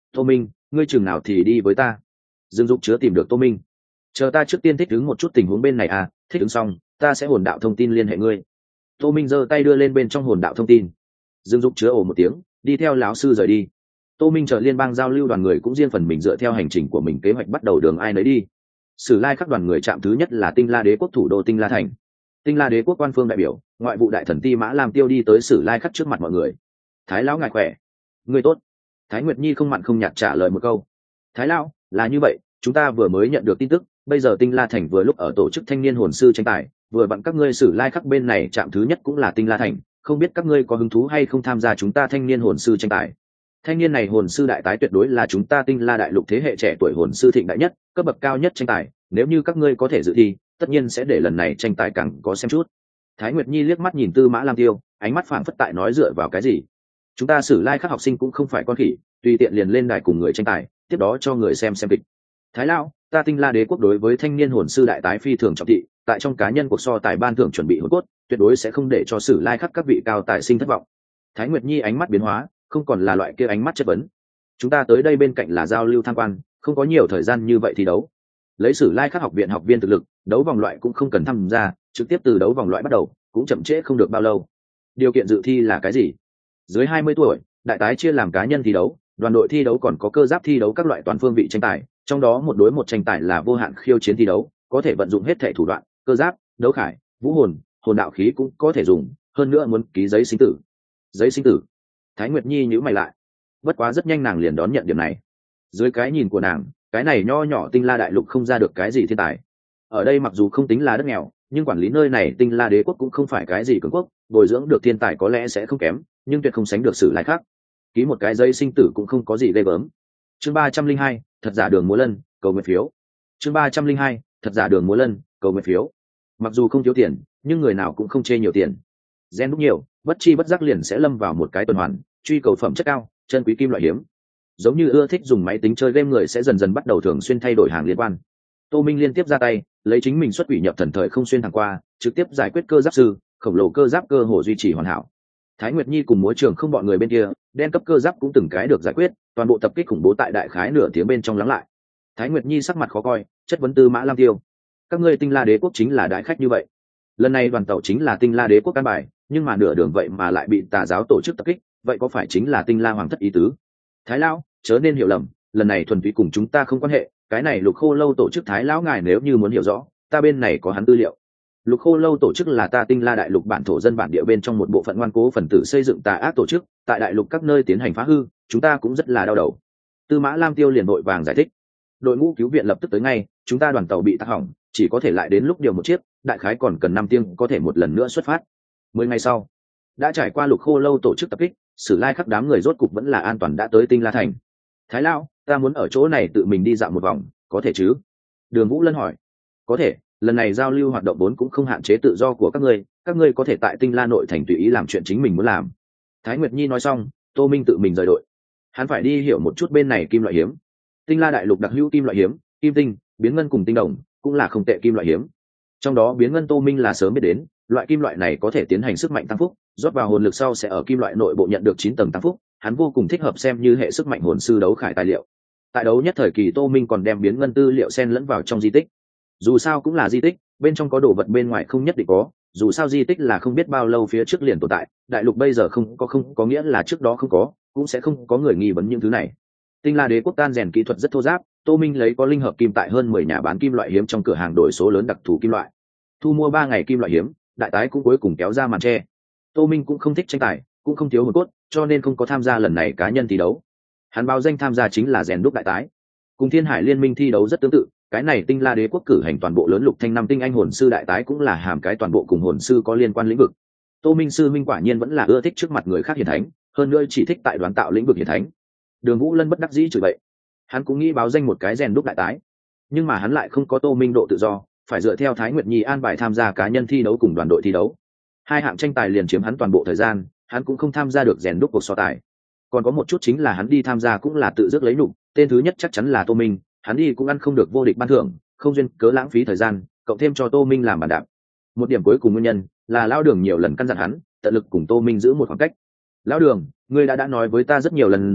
Tô Minh, ngươi chừng nào thì đi với ta? Dương Dục Chứa tìm được Tô Minh. Chờ ta trước tiên thích ứng một chút tình huống bên này à, thích ứng xong ta sẽ hồn đạo thông tin liên hệ ngươi. Tô Minh giơ tay đưa lên bên trong hồn đạo thông tin. Dương Dục Chứa ồ một tiếng, đi theo lão sư rời đi. Tô Minh chờ liên bang giao lưu đoàn người cũng riêng phần mình dựa theo hành trình của mình kế hoạch bắt đầu đường ai nấy đi. Sử lai khắc đoàn người chạm thứ nhất là Tinh La Đế quốc thủ đô Tinh La thành. Tinh La Đế quốc quan phương đại biểu, ngoại vụ đại thần Ti Mã Lam Tiêu đi tới Sử lai khắc trước mặt mọi người. Thái lão ngài khỏe. Người tốt. Thái Nguyệt Nhi không mặn không nhạt trả lời một câu. Thái lão, là như vậy, chúng ta vừa mới nhận được tin tức, bây giờ Tinh La thành vừa lúc ở tổ chức thanh niên hồn sư tranh tài, vừa vặn các ngươi Sử lai khắc bên này chạm thứ nhất cũng là Tinh La thành, không biết các ngươi có hứng thú hay không tham gia chúng ta thanh niên hồn sư tranh tài. Thanh niên này hồn sư đại tái tuyệt đối là chúng ta Tinh La đại lục thế hệ trẻ tuổi hồn sư thịnh đại nhất, cấp bậc cao nhất tranh tài, nếu như các ngươi có thể dự thi, tất nhiên sẽ để lần này tranh tài càng có xem chút. Thái Nguyệt Nhi liếc mắt nhìn Tư Mã Lam Tiêu, ánh mắt phảng phất tại nói dựa vào cái gì. Chúng ta Sử lai khắc học sinh cũng không phải con khỉ, tùy tiện liền lên đài cùng người tranh tài, tiếp đó cho người xem kịch. Thái lão, ta Tinh La đế quốc đối với thanh niên hồn sư đại tái phi thường trọng thị, tại trong cá nhân cuộc so tài ban thưởng chuẩn bị hồn cốt, tuyệt đối sẽ không để cho Sử lai khắc các vị cao tài sinh thất vọng. Thái Nguyệt Nhi ánh mắt biến hóa, không còn là loại kia ánh mắt chất vấn. Chúng ta tới đây bên cạnh là giao lưu tham quan, không có nhiều thời gian như vậy thi đấu. Lấy Sử lai khắc học viện học viên thực lực, đấu vòng loại cũng không cần tham gia, trực tiếp từ đấu vòng loại bắt đầu, cũng chậm trễ không được bao lâu. Điều kiện dự thi là cái gì? Dưới 20 tuổi, đại tái chia làm cá nhân thi đấu, đoàn đội thi đấu còn có cơ giáp thi đấu các loại toàn phương vị tranh tài, trong đó một đối một tranh tài là vô hạn khiêu chiến thi đấu, có thể vận dụng hết thể thủ đoạn, cơ giáp, đấu khải, vũ hồn, hồn đạo khí cũng có thể dùng, hơn nữa muốn ký giấy sinh tử. Giấy sinh tử? Thái Nguyệt Nhi nhíu mày lại. Bất quá rất nhanh nàng liền đón nhận điểm này. Dưới cái nhìn của nàng, cái này nho nhỏ Tinh La đại lục không ra được cái gì thiên tài. Ở đây mặc dù không tính là đất nghèo, nhưng quản lý nơi này Tinh La đế quốc cũng không phải cái gì cường quốc, bồi dưỡng được thiên tài có lẽ sẽ không kém, nhưng tuyệt không sánh được Sử lai khắc. Ký một cái giấy sinh tử cũng không có gì ghê gớm. Chương 302, thật giả đường múa lân, cầu nguyện phiếu. Chương 302, thật giả đường múa lân, cầu nguyện phiếu. Mặc dù không thiếu tiền, nhưng người nào cũng không chê nhiều tiền. Gen đúc nhiều, bất chi bất giác liền sẽ lâm vào một cái tuần hoàn, truy cầu phẩm chất cao, chân quý kim loại hiếm. Giống như ưa thích dùng máy tính chơi game người sẽ dần dần bắt đầu thường xuyên thay đổi hàng liên quan. Tô Minh liên tiếp ra tay, lấy chính mình xuất quỷ nhập thần thời không xuyên thẳng qua, trực tiếp giải quyết cơ giáp sư, khổng lồ cơ giáp cơ hồ duy trì hoàn hảo. Thái Nguyệt Nhi cùng múa trường không bọn người bên kia, đen cấp cơ giáp cũng từng cái được giải quyết, toàn bộ tập kích khủng bố tại đại khái nửa tiếng bên trong lắng lại. Thái Nguyệt Nhi sắc mặt khó coi, chất vấn Tư Mã Lam Tiêu. Các ngươi Tinh La đế quốc chính là đại khách như vậy. Lần này đoàn tàu chính là Tinh La đế quốc căn bài, nhưng mà nửa đường vậy mà lại bị tà giáo tổ chức tập kích, vậy có phải chính là Tinh La hoàng thất ý tứ? Thái lão, chớ nên hiểu lầm, lần này thuần túy cùng chúng ta không quan hệ, cái này Lục Khô lâu tổ chức Thái lão ngài nếu như muốn hiểu rõ, ta bên này có hắn tư liệu. Lục Khô lâu tổ chức là ta Tinh La đại lục bản thổ dân bản địa bên trong một bộ phận ngoan cố phần tử xây dựng tà ác tổ chức, tại đại lục các nơi tiến hành phá hư, chúng ta cũng rất là đau đầu. Tư Mã Lam Tiêu liền vội vàng giải thích. Đội ngũ cứu viện lập tức tới ngay, chúng ta đoàn tàu bị tắc hỏng, chỉ có thể lại đến lúc điều một chiếc, đại khái còn cần 5 tiếng có thể một lần nữa xuất phát. 10 ngày sau, đã trải qua Lục Khô lâu tổ chức tập kích, Sử lai khắc đám người rốt cục vẫn là an toàn đã tới Tinh La thành. Thái lão, ta muốn ở chỗ này tự mình đi dạo một vòng, có thể chứ? Đường Vũ Lân hỏi. Có thể, lần này giao lưu hoạt động vốn cũng không hạn chế tự do của các ngươi có thể tại Tinh La nội thành tùy ý làm chuyện chính mình muốn làm. Thái Nguyệt Nhi nói xong, Tô Minh tự mình rời đội. Hắn phải đi hiểu một chút bên này kim loại hiếm. Tinh La đại lục đặc hữu kim loại hiếm, kim tinh, biến ngân cùng tinh đồng, cũng là không tệ kim loại hiếm. Trong đó biến ngân Tô Minh là sớm biết đến, loại kim loại này có thể tiến hành sức mạnh tăng phúc, rót vào hồn lực sau sẽ ở kim loại nội bộ nhận được 9 tầng tăng phúc, hắn vô cùng thích hợp xem như hệ sức mạnh hồn sư đấu khải tài liệu. Tại đấu nhất thời kỳ Tô Minh còn đem biến ngân tư liệu xen lẫn vào trong di tích. Dù sao cũng là di tích, bên trong có đồ vật bên ngoài không nhất định có, dù sao di tích là không biết bao lâu phía trước liền tồn tại, đại lục bây giờ không có nghĩa là trước đó không có, cũng sẽ không có người nghi vấn những thứ này. Tinh La đế quốc tan rèn kỹ thuật rất thô ráp, Tô Minh lấy có linh hợp kim tại hơn 10 nhà bán kim loại hiếm trong cửa hàng đổi số lớn đặc thù kim loại. Thu mua 3 ngày kim loại hiếm, đại tái cũng cuối cùng kéo ra màn che. Tô Minh cũng không thích tranh tài, cũng không thiếu hồn cốt, cho nên không có tham gia lần này cá nhân thi đấu. Hắn báo danh tham gia chính là rèn đúc đại tái. Cùng Thiên Hải liên minh thi đấu rất tương tự, cái này Tinh La đế quốc cử hành toàn bộ lớn lục thanh năm tinh anh hồn sư đại tái cũng là hàm cái toàn bộ cùng hồn sư có liên quan lĩnh vực. Tô Minh sư minh quả nhiên vẫn là ưa thích trước mặt người khác hiển thánh, hơn nữa chỉ thích tại đoán tạo lĩnh vực hiển thánh. Đường Vũ Lân bất đắc dĩ chửi bậy. Hắn cũng nghĩ báo danh một cái rèn đúc đại tái, nhưng mà hắn lại không có Tô Minh độ tự do, phải dựa theo Thái Nguyệt Nhi an bài tham gia cá nhân thi đấu cùng đoàn đội thi đấu. Hai hạng tranh tài liền chiếm hắn toàn bộ thời gian, hắn cũng không tham gia được rèn đúc cuộc so tài. Còn có một chút chính là hắn đi tham gia cũng là tự dứt lấy nhục, tên thứ nhất chắc chắn là Tô Minh, hắn đi cũng ăn không được vô địch ban thưởng, không duyên cớ lãng phí thời gian, cộng thêm cho Tô Minh làm bàn đạp. Một điểm cuối cùng nguyên nhân là Lão Đường nhiều lần căn dặn hắn, tận lực cùng Tô Minh giữ một khoảng cách. Lão Đường, ngươi đã nói với ta rất nhiều lần rồi,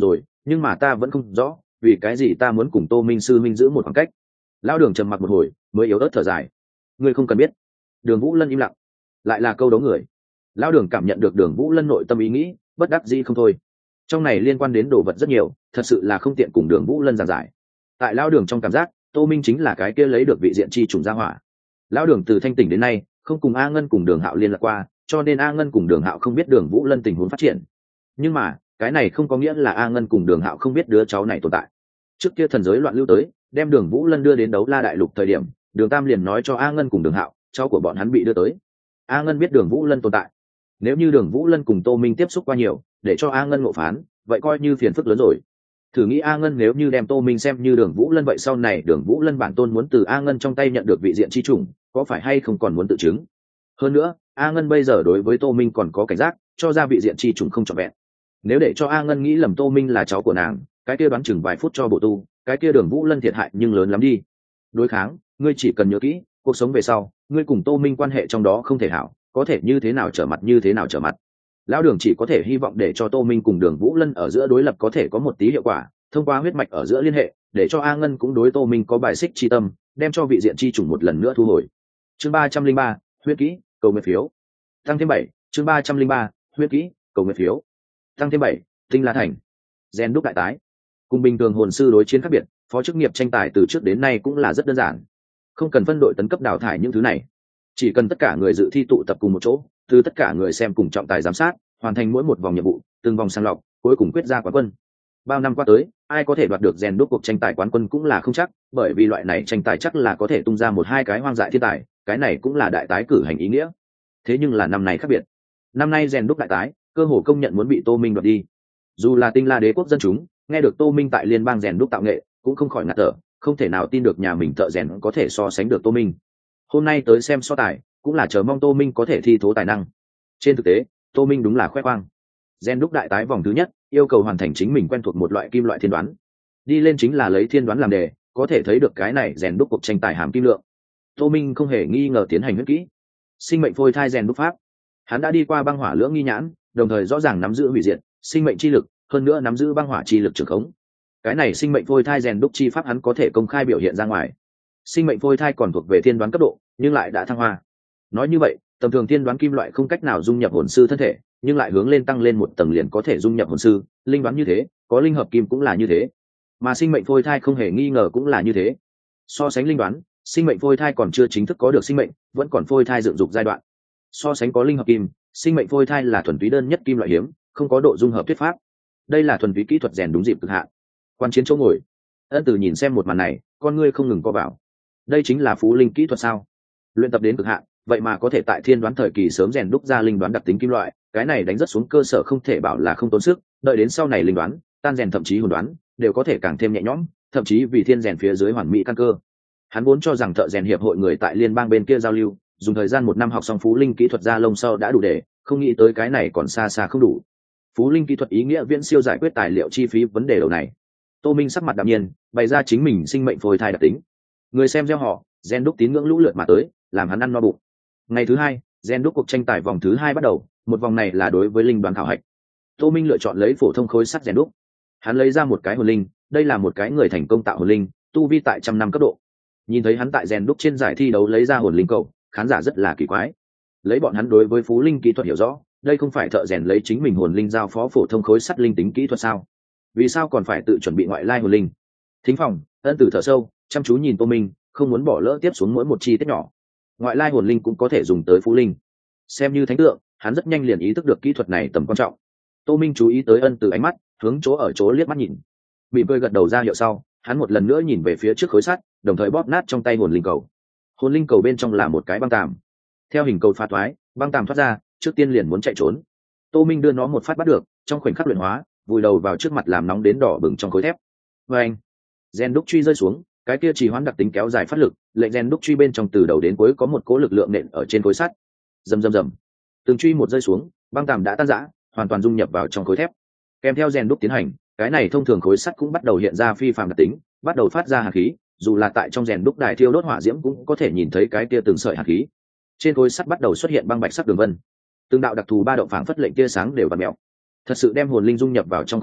nhưng mà ta vẫn không rõ vì cái gì ta muốn cùng Tô Minh sư minh giữ một khoảng cách. Lão Đường trầm mặc một hồi mới yếu ớt thở dài. Ngươi không cần biết. Đường Vũ Lân im lặng. Lại là câu đấu người. Lão Đường cảm nhận được Đường Vũ Lân nội tâm ý nghĩ, bất đắc dĩ không thôi. Trong này liên quan đến đồ vật rất nhiều, thật sự là không tiện cùng Đường Vũ Lân giảng giải. Tại Lão Đường trong cảm giác, Tô Minh chính là cái kia lấy được vị diện chi trùng gia hỏa. Lão Đường từ thanh tỉnh đến nay không cùng A Ngân cùng Đường Hạo liên lạc qua, cho nên A Ngân cùng Đường Hạo không biết Đường Vũ Lân tình huống phát triển. Nhưng mà cái này không có nghĩa là A Ngân cùng Đường Hạo không biết đứa cháu này tồn tại. Trước kia thần giới loạn lưu tới, đem Đường Vũ Lân đưa đến Đấu La Đại Lục thời điểm, Đường Tam liền nói cho A Ngân cùng Đường Hạo, cháu của bọn hắn bị đưa tới. A Ngân biết Đường Vũ Lân tồn tại. Nếu như Đường Vũ Lân cùng Tô Minh tiếp xúc qua nhiều, để cho A Ngân ngộ phán, vậy coi như phiền phức lớn rồi. Thử nghĩ A Ngân nếu như đem Tô Minh xem như Đường Vũ Lân, vậy sau này Đường Vũ Lân bản tôn muốn từ A Ngân trong tay nhận được vị diện chi chủng, có phải hay không còn muốn tự chứng? Hơn nữa, A Ngân bây giờ đối với Tô Minh còn có cảnh giác, cho ra vị diện chi chủng không trọn vẹn. Nếu để cho A Ngân nghĩ lầm Tô Minh là cháu của nàng, cái kia đoán chừng vài phút cho bổ tu, cái kia Đường Vũ Lân thiệt hại nhưng lớn lắm đi. Đối kháng, ngươi chỉ cần nhớ kỹ, cuộc sống về sau, ngươi cùng Tô Minh quan hệ trong đó không thể hảo, có thể như thế nào trở mặt như thế nào trở mặt. Lão Đường chỉ có thể hy vọng để cho Tô Minh cùng Đường Vũ Lân ở giữa đối lập có thể có một tí hiệu quả, thông qua huyết mạch ở giữa liên hệ, để cho A Ngân cũng đối Tô Minh có bài xích chi tâm, đem cho vị diện chi chủng một lần nữa thu hồi. Chương 303, huyết kỹ, cầu nguyện phiếu. Tăng thêm 7, chương 303, huyết kỹ, cầu nguyện phiếu. Tăng thêm 7, Tinh La Thành. Gen đúc đại tái. Cùng bình thường hồn sư đối chiến khác biệt, phó chức nghiệp tranh tài từ trước đến nay cũng là rất đơn giản. Không cần phân đội tấn cấp đào thải những thứ này, chỉ cần tất cả người dự thi tụ tập cùng một chỗ, từ tất cả người xem cùng trọng tài giám sát, hoàn thành mỗi một vòng nhiệm vụ, từng vòng sàng lọc, cuối cùng quyết ra quán quân. Bao năm qua tới, ai có thể đoạt được rèn đúc cuộc tranh tài quán quân cũng là không chắc, bởi vì loại này tranh tài chắc là có thể tung ra một hai cái hoang dại thiên tài, cái này cũng là đại tái cử hành ý nghĩa. Thế nhưng là năm này khác biệt. Năm nay rèn đúc đại tái, cơ hồ công nhận muốn bị Tô Minh đoạt đi. Dù là Tinh La Đế quốc dân chúng, nghe được Tô Minh tại liên bang rèn đúc tạo nghệ, cũng không khỏi ngạt thở, không thể nào tin được nhà mình thợ rèn có thể so sánh được Tô Minh. Hôm nay tới xem so tài, cũng là chờ mong Tô Minh có thể thi thố tài năng. Trên thực tế, Tô Minh đúng là khoe khoang. Gen đúc đại tái vòng thứ nhất, yêu cầu hoàn thành chính mình quen thuộc một loại kim loại thiên đoán. Đi lên chính là lấy thiên đoán làm đề, có thể thấy được cái này rèn đúc cuộc tranh tài hàm kim lượng. Tô Minh không hề nghi ngờ tiến hành huyết kỹ. Sinh mệnh phôi thai rèn đúc pháp. Hắn đã đi qua băng hỏa lưỡng nghi nhãn, đồng thời rõ ràng nắm giữ hủy diệt, sinh mệnh chi lực, hơn nữa nắm giữ băng hỏa chi lực trường khống. Cái này sinh mệnh phôi thai rèn đúc chi pháp hắn có thể công khai biểu hiện ra ngoài. Sinh mệnh phôi thai còn thuộc về thiên đoán cấp độ, nhưng lại đã thăng hoa. Nói như vậy, tầm thường thiên đoán kim loại không cách nào dung nhập hồn sư thân thể, nhưng lại hướng lên tăng lên một tầng liền có thể dung nhập hồn sư. Linh đoán như thế, có linh hợp kim cũng là như thế, mà sinh mệnh phôi thai không hề nghi ngờ cũng là như thế. So sánh linh đoán, sinh mệnh phôi thai còn chưa chính thức có được sinh mệnh, vẫn còn phôi thai dựng dục giai đoạn. So sánh có linh hợp kim, sinh mệnh phôi thai là thuần túy đơn nhất kim loại hiếm, không có độ dung hợp thuyết pháp. Đây là thuần túy kỹ thuật rèn đúng dịp cực hạn. Quan chiến chỗ ngồi, Ân Tử nhìn xem một màn này, con ngươi không ngừng co vào. Đây chính là phú linh kỹ thuật sao? Luyện tập đến cực hạn, vậy mà có thể tại thiên đoán thời kỳ sớm rèn đúc ra linh đoán đặc tính kim loại, cái này đánh rất xuống cơ sở không thể bảo là không tốn sức, đợi đến sau này linh đoán, tan rèn thậm chí hồn đoán, đều có thể càng thêm nhẹ nhõm, thậm chí vì thiên rèn phía dưới hoàn mỹ căn cơ. Hắn vốn cho rằng thợ rèn hiệp hội người tại liên bang bên kia giao lưu, dùng thời gian 1 năm học xong phú linh kỹ thuật ra lông sau đã đủ để, không nghĩ tới cái này còn xa xa không đủ. Phú linh kỹ thuật ý nghĩa viễn siêu giải quyết tài liệu chi phí vấn đề đầu này. Tô Minh sắc mặt đạm nhiên, bày ra chính mình sinh mệnh phôi thai đặc tính. Người xem gieo họ, gen đúc tín ngưỡng lũ lượt mà tới, làm hắn ăn no bụng. Ngày thứ hai, gen đúc cuộc tranh tài vòng thứ 2 bắt đầu, một vòng này là đối với linh đoán khảo hạch. Tô Minh lựa chọn lấy phổ thông khối sắt gen đúc. Hắn lấy ra một cái hồn linh, đây là một cái người thành công tạo hồn linh, tu vi tại 100 năm cấp độ. Nhìn thấy hắn tại gen đúc trên giải thi đấu lấy ra hồn linh cầu, khán giả rất là kỳ quái. Lấy bọn hắn đối với phú linh kỹ thuật hiểu rõ, đây không phải thợ rèn lấy chính mình hồn linh giao phó phổ thông khối sắt linh tính kỹ thuật sao? Vì sao còn phải tự chuẩn bị ngoại lai hồn linh? Thính phòng, Ân Tử thở sâu, chăm chú nhìn Tô Minh, không muốn bỏ lỡ tiếp xuống mỗi một chi tiết nhỏ. Ngoại lai hồn linh cũng có thể dùng tới phú linh, xem như thánh tượng, hắn rất nhanh liền ý thức được kỹ thuật này tầm quan trọng. Tô Minh chú ý tới Ân Tử ánh mắt, hướng chỗ ở chỗ liếc mắt nhìn, bị vơi gật đầu ra hiệu sau, hắn một lần nữa nhìn về phía trước khối sắt, đồng thời bóp nát trong tay hồn linh cầu. Hồn linh cầu bên trong là một cái băng tàm, theo hình cầu pha thoái, băng tàm thoát ra, trước tiên liền muốn chạy trốn. Tô Minh đưa nó một phát bắt được, trong khoảnh khắc luyện hóa, vùi đầu vào trước mặt làm nóng đến đỏ bừng trong khối thép. Và anh, gen đúc truy rơi xuống, cái kia trì hoãn đặc tính kéo dài phát lực, lệnh gen đúc truy bên trong từ đầu đến cuối có một cỗ lực lượng nện ở trên khối sắt. Rầm rầm rầm, từng truy một rơi xuống, băng tàm đã tan rã, hoàn toàn dung nhập vào trong khối thép. Kèm theo gen đúc tiến hành, cái này thông thường khối sắt cũng bắt đầu hiện ra phi phàm đặc tính, bắt đầu phát ra hàn khí, dù là tại trong rèn đúc đài thiêu đốt hỏa diễm cũng có thể nhìn thấy cái kia từng sợi hàn khí. Trên khối sắt bắt đầu xuất hiện băng bạch sắc đường vân, từng đạo đặc thù ba động phảng phất lệnh tia sáng đều bật mèo. Thật sự đem hồn linh dung nhập vào trong khối thép,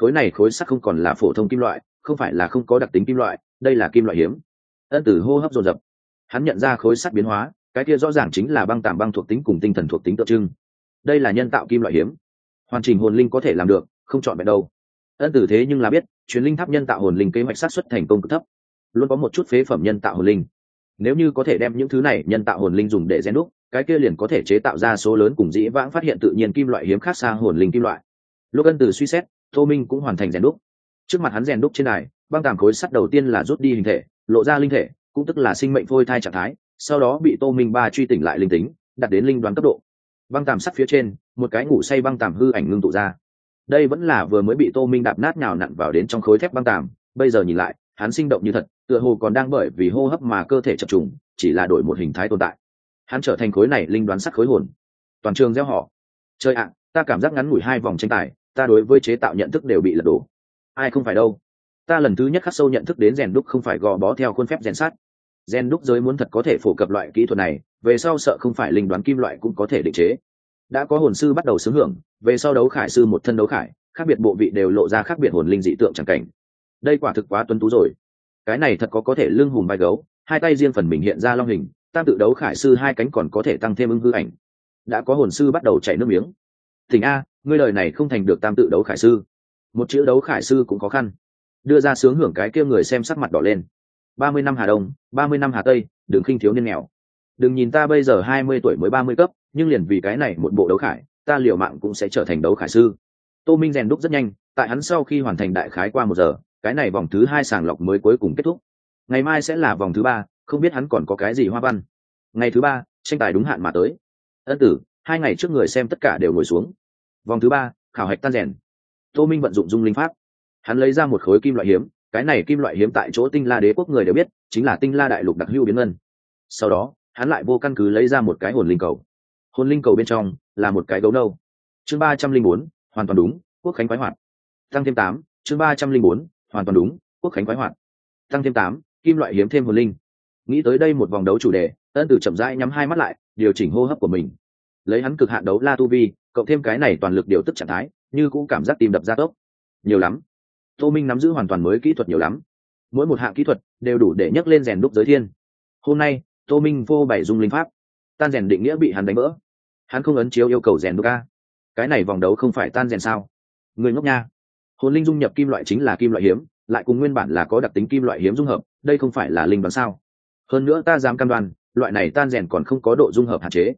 khối này khối sắt không còn là phổ thông kim loại, không phải là không có đặc tính kim loại, đây là kim loại hiếm. Ân Tử hô hấp dồn dập, hắn nhận ra khối sắt biến hóa, cái kia rõ ràng chính là băng tạm băng thuộc tính cùng tinh thần thuộc tính tượng trưng. Đây là nhân tạo kim loại hiếm, hoàn chỉnh hồn linh có thể làm được, không chọn vẹn đâu. Ân Tử thế nhưng là biết, truyền linh tháp nhân tạo hồn linh kế hoạch xác suất thành công cực thấp, luôn có một chút phế phẩm nhân tạo hồn linh. Nếu như có thể đem những thứ này nhân tạo hồn linh dùng để rèn đúc, cái kia liền có thể chế tạo ra số lớn cùng dĩ vãng phát hiện tự nhiên kim loại hiếm khác xa hồn linh kim loại. Lúc Ân Tử suy xét, Tô Minh cũng hoàn thành rèn đúc. Trước mặt hắn rèn đúc trên đài, băng tàm khối sắt đầu tiên là rút đi hình thể, lộ ra linh thể, cũng tức là sinh mệnh phôi thai trạng thái, sau đó bị Tô Minh ba truy tỉnh lại linh tính, đạt đến linh đoán cấp độ. Băng tàm sắt phía trên, một cái ngủ say băng tàm hư ảnh ngưng tụ ra. Đây vẫn là vừa mới bị Tô Minh đạp nát nhào nặn vào đến trong khối thép băng tàm, bây giờ nhìn lại, hắn sinh động như thật, tựa hồ còn đang bởi vì hô hấp mà cơ thể chập trùng, chỉ là đổi một hình thái tồn tại. Hắn trở thành khối này linh đoán sắt khối hồn. Toàn trường reo hò. Chơi ạ, ta cảm giác ngắn ngủi 2 vòng tranh tài, ta đối với chế tạo nhận thức đều bị lật đổ. Ai không phải đâu. Ta lần thứ nhất khắc sâu nhận thức đến rèn đúc không phải gò bó theo khuôn phép rèn sắt. Rèn đúc giới muốn thật có thể phổ cập loại kỹ thuật này, về sau sợ không phải linh đoán kim loại cũng có thể định chế. Đã có hồn sư bắt đầu xướng hưởng, về sau đấu khải sư một thân đấu khải, khác biệt bộ vị đều lộ ra khác biệt hồn linh dị tượng chẳng cảnh. Đây quả thực quá tuấn tú rồi. Cái này thật có thể lưng hùm vai gấu, hai tay riêng phần mình hiện ra long hình, tam tự đấu khải sư hai cánh còn có thể tăng thêm ưng hư ảnh. Đã có hồn sư bắt đầu chảy nước miếng. Thỉnh a, ngươi đời này không thành được tam tự đấu khải sư, một chữ đấu khải sư cũng khó khăn. Đưa ra sướng hưởng cái kia người xem sắc mặt đỏ lên. 30 năm Hà Đông, 30 năm Hà Tây, đừng khinh thiếu niên nghèo. Đừng nhìn ta bây giờ 20 tuổi mới 30 cấp, nhưng liền vì cái này một bộ đấu khải, ta liều mạng cũng sẽ trở thành đấu khải sư. Tô Minh rèn đúc rất nhanh, tại hắn sau khi hoàn thành đại khái qua 1 giờ, cái này vòng thứ 2 sàng lọc mới cuối cùng kết thúc. Ngày mai sẽ là vòng thứ 3, không biết hắn còn có cái gì hoa văn. Ngày thứ 3, tranh tài đúng hạn mà tới. Ân Tử, 2 ngày trước người xem tất cả đều ngồi xuống. Vòng thứ 3, khảo hạch tan rèn. Tô Minh vận dụng dung linh pháp, hắn lấy ra một khối kim loại hiếm, cái này kim loại hiếm tại chỗ Tinh La Đế quốc người đều biết, chính là Tinh La đại lục đặc hữu biến ngân. Sau đó, hắn lại vô căn cứ lấy ra một cái hồn linh cầu. Hồn linh cầu bên trong là một cái gấu nâu. Chương 304, hoàn toàn đúng, quốc khánh khoái hoạt. Tăng thêm 8, chương 304, hoàn toàn đúng, quốc khánh khoái hoạt. Tăng thêm 8, kim loại hiếm thêm hồn linh. Nghĩ tới đây một vòng đấu chủ đề, Ân Tử chậm rãi nhắm hai mắt lại, điều chỉnh hô hấp của mình. Lấy hắn cực hạn đấu la tu vi, cộng thêm cái này toàn lực điều tức trạng thái, như cũng cảm giác tim đập gia tốc. Nhiều lắm. Tô Minh nắm giữ hoàn toàn mới kỹ thuật nhiều lắm. Mỗi một hạng kỹ thuật đều đủ để nhấc lên rèn đúc giới thiên. Hôm nay, Tô Minh vô bảy dung linh pháp, tan rèn định nghĩa bị hắn đánh vỡ. Hắn không ấn chiếu yêu cầu rèn đúc a. Cái này vòng đấu không phải tan rèn sao? Người ngốc nha. Hồn linh dung nhập kim loại chính là kim loại hiếm, lại cùng nguyên bản là có đặc tính kim loại hiếm dung hợp, đây không phải là linh đoán sao? Hơn nữa ta dám cam đoan, loại này tan rèn còn không có độ dung hợp hạn chế.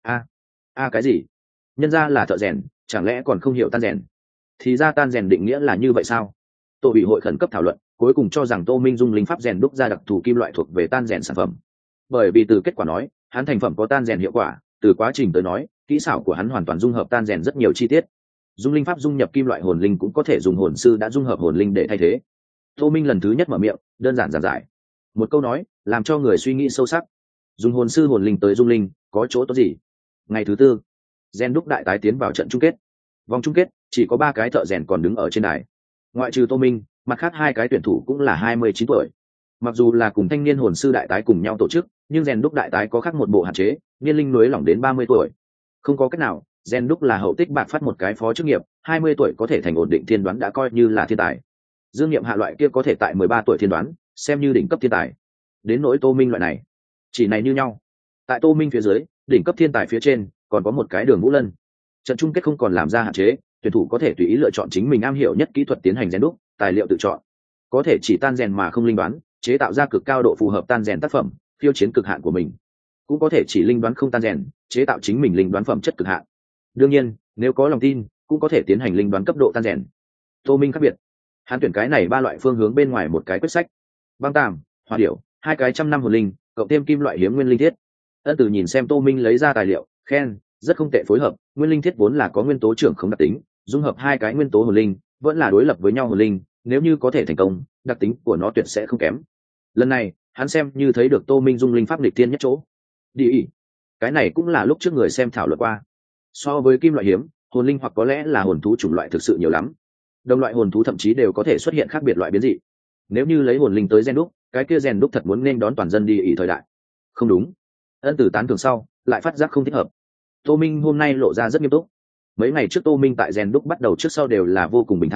Cái gì? Nhân ra là thợ rèn, chẳng lẽ còn không hiểu tan rèn? Thì ra tan rèn định nghĩa là như vậy sao? Tổ ủy hội khẩn cấp thảo luận, cuối cùng cho rằng Tô Minh dung linh pháp rèn đúc ra đặc thù kim loại thuộc về tan rèn sản phẩm. Bởi vì từ kết quả nói, hắn thành phẩm có tan rèn hiệu quả, từ quá trình tới nói, kỹ xảo của hắn hoàn toàn dung hợp tan rèn rất nhiều chi tiết. Dung linh pháp dung nhập kim loại hồn linh cũng có thể dùng hồn sư đã dung hợp hồn linh để thay thế. Tô Minh lần thứ nhất mở miệng, đơn giản giản giải. Một câu nói, làm cho người suy nghĩ sâu sắc. Dùng hồn sư hồn linh tới dung linh, có chỗ tốt gì? Ngày thứ 4, rèn đúc đại tái tiến vào trận chung kết. Vòng chung kết, chỉ có 3 cái thợ rèn còn đứng ở trên đài. Ngoại trừ Tô Minh, mặt khác 2 cái tuyển thủ cũng là 29 tuổi. Mặc dù là cùng thanh niên hồn sư đại tái cùng nhau tổ chức, nhưng rèn đúc đại tái có khác một bộ hạn chế, niên linh nối lỏng đến 30 tuổi. Không có cách nào, rèn đúc là hậu tích bạc phát một cái phó chức nghiệp, 20 tuổi có thể thành ổn định thiên đoán đã coi như là thiên tài. Dương Nghiệm hạ loại kia có thể tại 13 tuổi thiên đoán, xem như đỉnh cấp thiên tài. Đến nỗi Tô Minh loại này, chỉ này như nhau. Tại Tô Minh phía dưới, đỉnh cấp thiên tài phía trên, còn có một cái Đường Vũ Lân. Trận chung kết không còn làm ra hạn chế, tuyển thủ có thể tùy ý lựa chọn chính mình am hiểu nhất kỹ thuật tiến hành rèn đúc, tài liệu tự chọn. Có thể chỉ tan rèn mà không linh đoán, chế tạo ra cực cao độ phù hợp tan rèn tác phẩm, phiêu chiến cực hạn của mình. Cũng có thể chỉ linh đoán không tan rèn, chế tạo chính mình linh đoán phẩm chất cực hạn. Đương nhiên, nếu có lòng tin, cũng có thể tiến hành linh đoán cấp độ tan rèn. Tô Minh khác biệt, hắn tuyển cái này 3 loại phương hướng bên ngoài một cái quyết sách. Băng tàm, hỏa điểu, 2 cái trăm năm hồn linh, cộng thêm kim loại hiếm nguyên linh thiết. Ân Tử nhìn xem Tô Minh lấy ra tài liệu, khen, rất không tệ phối hợp, nguyên linh thiết vốn là có nguyên tố trưởng không đặc tính, dung hợp 2 cái nguyên tố hồn linh, vẫn là đối lập với nhau hồn linh, nếu như có thể thành công, đặc tính của nó tuyệt sẽ không kém. Lần này, hắn xem như thấy được Tô Minh dung linh pháp nghịch thiên nhất chỗ. Đi, cái này cũng là lúc trước người xem thảo luận qua. So với kim loại hiếm, hồn linh hoặc có lẽ là hồn thú chủng loại thực sự nhiều lắm. Đồng loại hồn thú thậm chí đều có thể xuất hiện khác biệt loại biến dị. Nếu như lấy hồn linh tới rèn đúc, cái kia rèn đúc thật muốn nên đón toàn dân đi ỉ thời đại. Không đúng. Ân Tử tán thưởng sau, lại phát giác không thích hợp. Tô Minh hôm nay lộ ra rất nghiêm túc. Mấy ngày trước Tô Minh tại rèn đúc bắt đầu trước sau đều là vô cùng bình thản,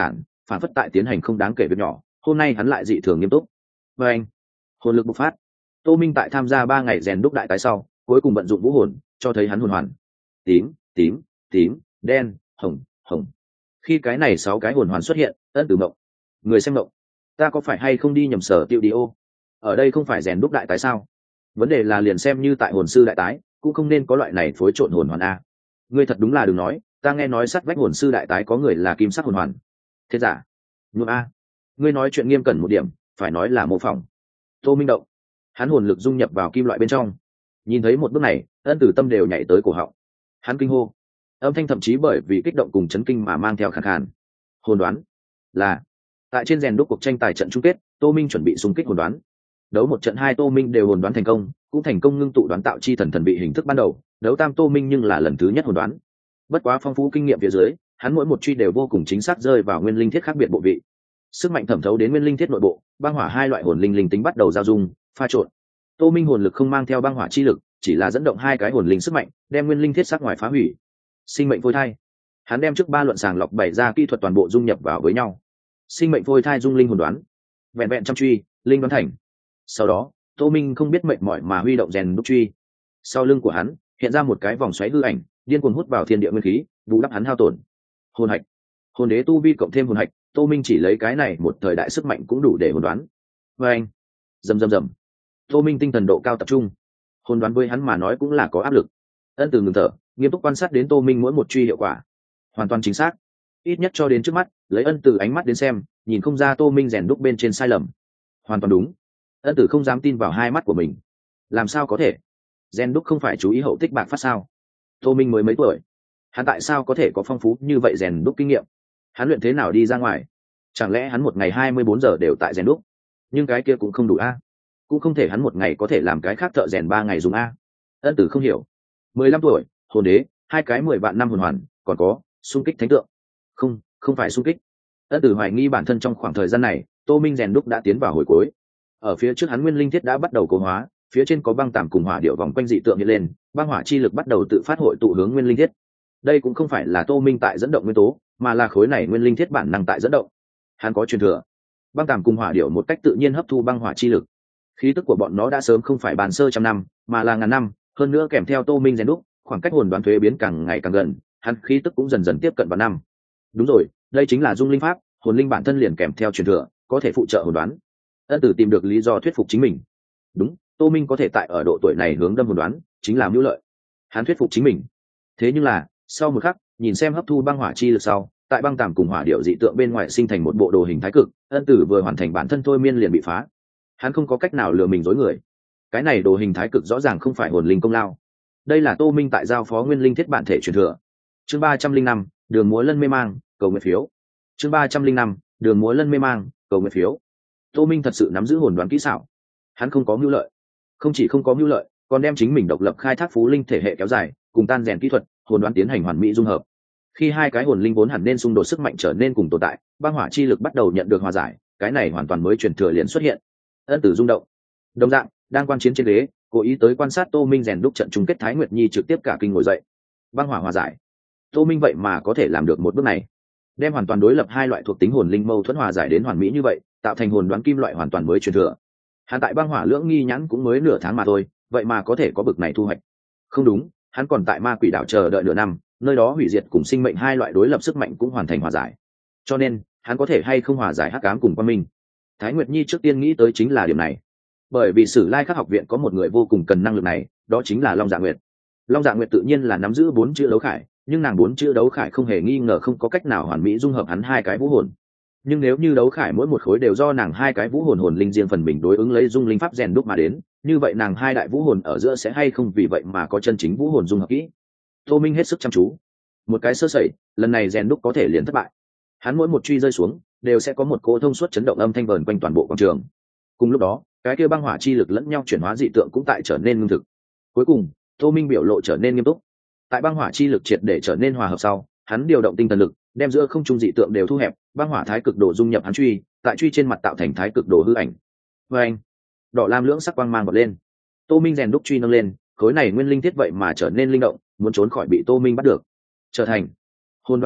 phản phất tại tiến hành không đáng kể việc nhỏ. Hôm nay hắn lại dị thường nghiêm túc. Và anh, hồn lực bộc phát. Tô Minh tại tham gia 3 ngày rèn đúc đại tái sau, cuối cùng vận dụng vũ hồn, cho thấy hắn hồn hoàn. Tím, tím, tím, đen, hồng, hồng. Khi cái này 6 cái hồn hoàn xuất hiện, Ân Tử mộng. Người xem mộng, ta có phải hay không đi nhầm sở tiêu đi ô? Ở đây không phải rèn đúc đại tái sao? Vấn đề là liền xem như tại hồn sư đại tái, cũng không nên có loại này phối trộn hồn hoàn a. Ngươi thật đúng là đừng nói, ta nghe nói sát vách hồn sư đại tái có người là kim sắc hồn hoàn. Thế giả? Nhuộm a. Ngươi nói chuyện nghiêm cẩn một điểm, phải nói là mô phỏng. Tô Minh động, hắn hồn lực dung nhập vào kim loại bên trong. Nhìn thấy một bước này, Ân Tử tâm đều nhảy tới cổ họng. Hắn kinh hô, âm thanh thậm chí bởi vì kích động cùng chấn kinh mà mang theo khàn khàn. Hồn đoán là tại trên rèn đúc cuộc tranh tài trận chung kết, Tô Minh chuẩn bị xung kích hồn đoán. Đấu một trận 2 Tô Minh đều hồn đoán thành công, cũng thành công ngưng tụ đoán tạo chi thần thần bị hình thức ban đầu. Đấu tam Tô Minh nhưng là lần thứ nhất hồn đoán. Bất quá phong phú kinh nghiệm phía dưới, hắn mỗi một truy đều vô cùng chính xác rơi vào nguyên linh thiết khác biệt bộ vị. Sức mạnh thẩm thấu đến nguyên linh thiết nội bộ, băng hỏa hai loại hồn linh linh tính bắt đầu giao dung, pha trộn. Tô Minh hồn lực không mang theo băng hỏa chi lực, chỉ là dẫn động 2 cái hồn linh sức mạnh, đem nguyên linh thiết sắc ngoài phá hủy. Sinh mệnh phôi thai. Hắn đem trước 3 luận sàng lọc bày ra kỹ thuật toàn bộ dung nhập vào với nhau. Sinh mệnh phôi thai dung linh hồn đoán. Vẹn vẹn trăm truy, linh đoán thành. Sau đó, Tô Minh không biết mệt mỏi mà huy động rèn đúc truy. Sau lưng của hắn hiện ra một cái vòng xoáy hư ảnh, điên cuồng hút vào thiên địa nguyên khí, bù đắp hắn hao tổn. Hồn hạch, hồn đế tu vi cộng thêm hồn hạch, Tô Minh chỉ lấy cái này một thời đại sức mạnh cũng đủ để hồn đoán. Và anh, rầm rầm rầm. Tô Minh tinh thần độ cao tập trung, hồn đoán với hắn mà nói cũng là có áp lực. Ân Từ ngừng thở, nghiêm túc quan sát đến Tô Minh mỗi một truy hiệu quả, hoàn toàn chính xác. Ít nhất cho đến trước mắt, lấy Ân Từ ánh mắt đến xem, nhìn không ra Tô Minh rèn đúc bên trên sai lầm, hoàn toàn đúng. Ân Tử không dám tin vào hai mắt của mình. Làm sao có thể? Rèn đúc không phải chú ý hậu tích bạc phát sao? Tô Minh mới mấy tuổi, hắn tại sao có thể có phong phú như vậy rèn đúc kinh nghiệm? Hắn luyện thế nào đi ra ngoài? Chẳng lẽ hắn một ngày 24 giờ đều tại rèn đúc? Nhưng cái kia cũng không đủ a. Cũng không thể hắn một ngày có thể làm cái khác thợ rèn 3 ngày dùng a. Ân Tử không hiểu. 15 tuổi, hồn đế, 2 cái 10 vạn năm hồn hoàn, còn có xung kích thánh tượng. Không phải xung kích. Ân Tử hoài nghi bản thân trong khoảng thời gian này, Tô Minh rèn đúc đã tiến vào hồi cuối. Ở phía trước hắn nguyên linh thiết đã bắt đầu cố hóa, phía trên có băng tạm cùng hỏa điệu vòng quanh dị tượng hiện lên, băng hỏa chi lực bắt đầu tự phát hội tụ hướng nguyên linh thiết. Đây cũng không phải là Tô Minh tại dẫn động nguyên tố, mà là khối này nguyên linh thiết bản năng tại dẫn động. Hắn có truyền thừa. Băng tạm cùng hỏa điệu một cách tự nhiên hấp thu băng hỏa chi lực. Khí tức của bọn nó đã sớm không phải bàn sơ trăm năm, mà là ngàn năm, hơn nữa kèm theo Tô Minh rèn đúc, khoảng cách hồn đoán thuế biến càng ngày càng gần, hắn khí tức cũng dần dần tiếp cận vào năm. Đúng rồi, đây chính là dung linh pháp, hồn linh bản thân liền kèm theo truyền thừa, có thể phụ trợ hồn đoán. Ân Tử tìm được lý do thuyết phục chính mình. Đúng, Tô Minh có thể tại ở độ tuổi này hướng đâm hồn đoán, chính là mưu lợi. Hắn thuyết phục chính mình. Thế nhưng là, sau một khắc, nhìn xem hấp thu băng hỏa chi lực sau, tại băng tạm cùng hỏa điệu dị tượng bên ngoài sinh thành một bộ đồ hình thái cực, Ân Tử vừa hoàn thành bản thân thôi miên liền bị phá. Hắn không có cách nào lừa mình dối người. Cái này đồ hình thái cực rõ ràng không phải hồn linh công lao. Đây là Tô Minh tại giao phó nguyên linh thiết bản thể truyền thừa. Chương 305, đường múa lân mê mang, cầu nguyện phiếu. Chương 305, đường múa lân mê mang, cầu nguyện phiếu. Tô Minh thật sự nắm giữ hồn đoán kỹ xảo. Hắn không có mưu lợi, không chỉ không có mưu lợi, còn đem chính mình độc lập khai thác phú linh thể hệ kéo dài, cùng tan rèn kỹ thuật, hồn đoán tiến hành hoàn mỹ dung hợp. Khi 2 cái hồn linh vốn hẳn nên xung đột sức mạnh trở nên cùng tồn tại, băng hỏa chi lực bắt đầu nhận được hòa giải, cái này hoàn toàn mới truyền thừa liền xuất hiện. Ân Tử rung động. Đồng dạng, đang quan chiến trên ghế, cố ý tới quan sát Tô Minh rèn đúc trận chung kết Thái Nguyệt Nhi trực tiếp cả kinh ngồi dậy. Băng hỏa hòa giải. Tô Minh vậy mà có thể làm được một bước này, đem hoàn toàn đối lập 2 loại thuộc tính hồn linh mâu thuẫn hòa giải đến hoàn mỹ như vậy, tạo thành hồn đoán kim loại hoàn toàn mới truyền thừa. Hắn tại băng hỏa lưỡng nghi nhãn cũng mới nửa tháng mà thôi, vậy mà có thể có bực này thu hoạch. Không đúng, hắn còn tại Ma Quỷ đảo chờ đợi nửa năm, nơi đó hủy diệt cùng sinh mệnh 2 loại đối lập sức mạnh cũng hoàn thành hòa giải. Cho nên, hắn có thể hay không hòa giải hắc ám cùng quang minh. Thái Nguyệt Nhi trước tiên nghĩ tới chính là điểm này. Bởi vì Sử Lai Khắc học viện có một người vô cùng cần năng lực này, đó chính là Long Dạ Nguyệt. Long Dạ Nguyệt tự nhiên là nắm giữ 4 chữ đấu khải, nhưng nàng 4 chữ đấu khải không hề nghi ngờ không có cách nào hoàn mỹ dung hợp hắn 2 cái vũ hồn. Nhưng nếu như đấu khải mỗi một khối đều do nàng 2 cái vũ hồn hồn linh riêng phần mình đối ứng lấy dung linh pháp rèn đúc mà đến, như vậy nàng 2 đại vũ hồn ở giữa sẽ hay không vì vậy mà có chân chính vũ hồn dung hợp kỹ. Tô Minh hết sức chăm chú. Một cái sơ sẩy, lần này rèn đúc có thể liền thất bại. Hắn mỗi một truy rơi xuống, đều sẽ có một cỗ thông suốt chấn động âm thanh vờn quanh toàn bộ quảng trường. Cùng lúc đó, cái kia băng hỏa chi lực lẫn nhau chuyển hóa dị tượng cũng tại trở nên ngưng thực. Cuối cùng, Tô Minh biểu lộ trở nên nghiêm túc. Tại băng hỏa chi lực triệt để trở nên hòa hợp sau, hắn điều động tinh thần lực, đem giữa không trung dị tượng đều thu hẹp, băng hỏa thái cực đồ dung nhập hắn truy, tại truy trên mặt tạo thành thái cực đồ hư ảnh. Và anh, đỏ lam lưỡng sắc quang mang bật lên. Tô Minh rèn đúc truy nâng lên, khối này nguyên linh thiết vậy mà trở nên linh động, muốn trốn khỏi bị Tô Minh bắt được. Trở thành hồn đoán thành,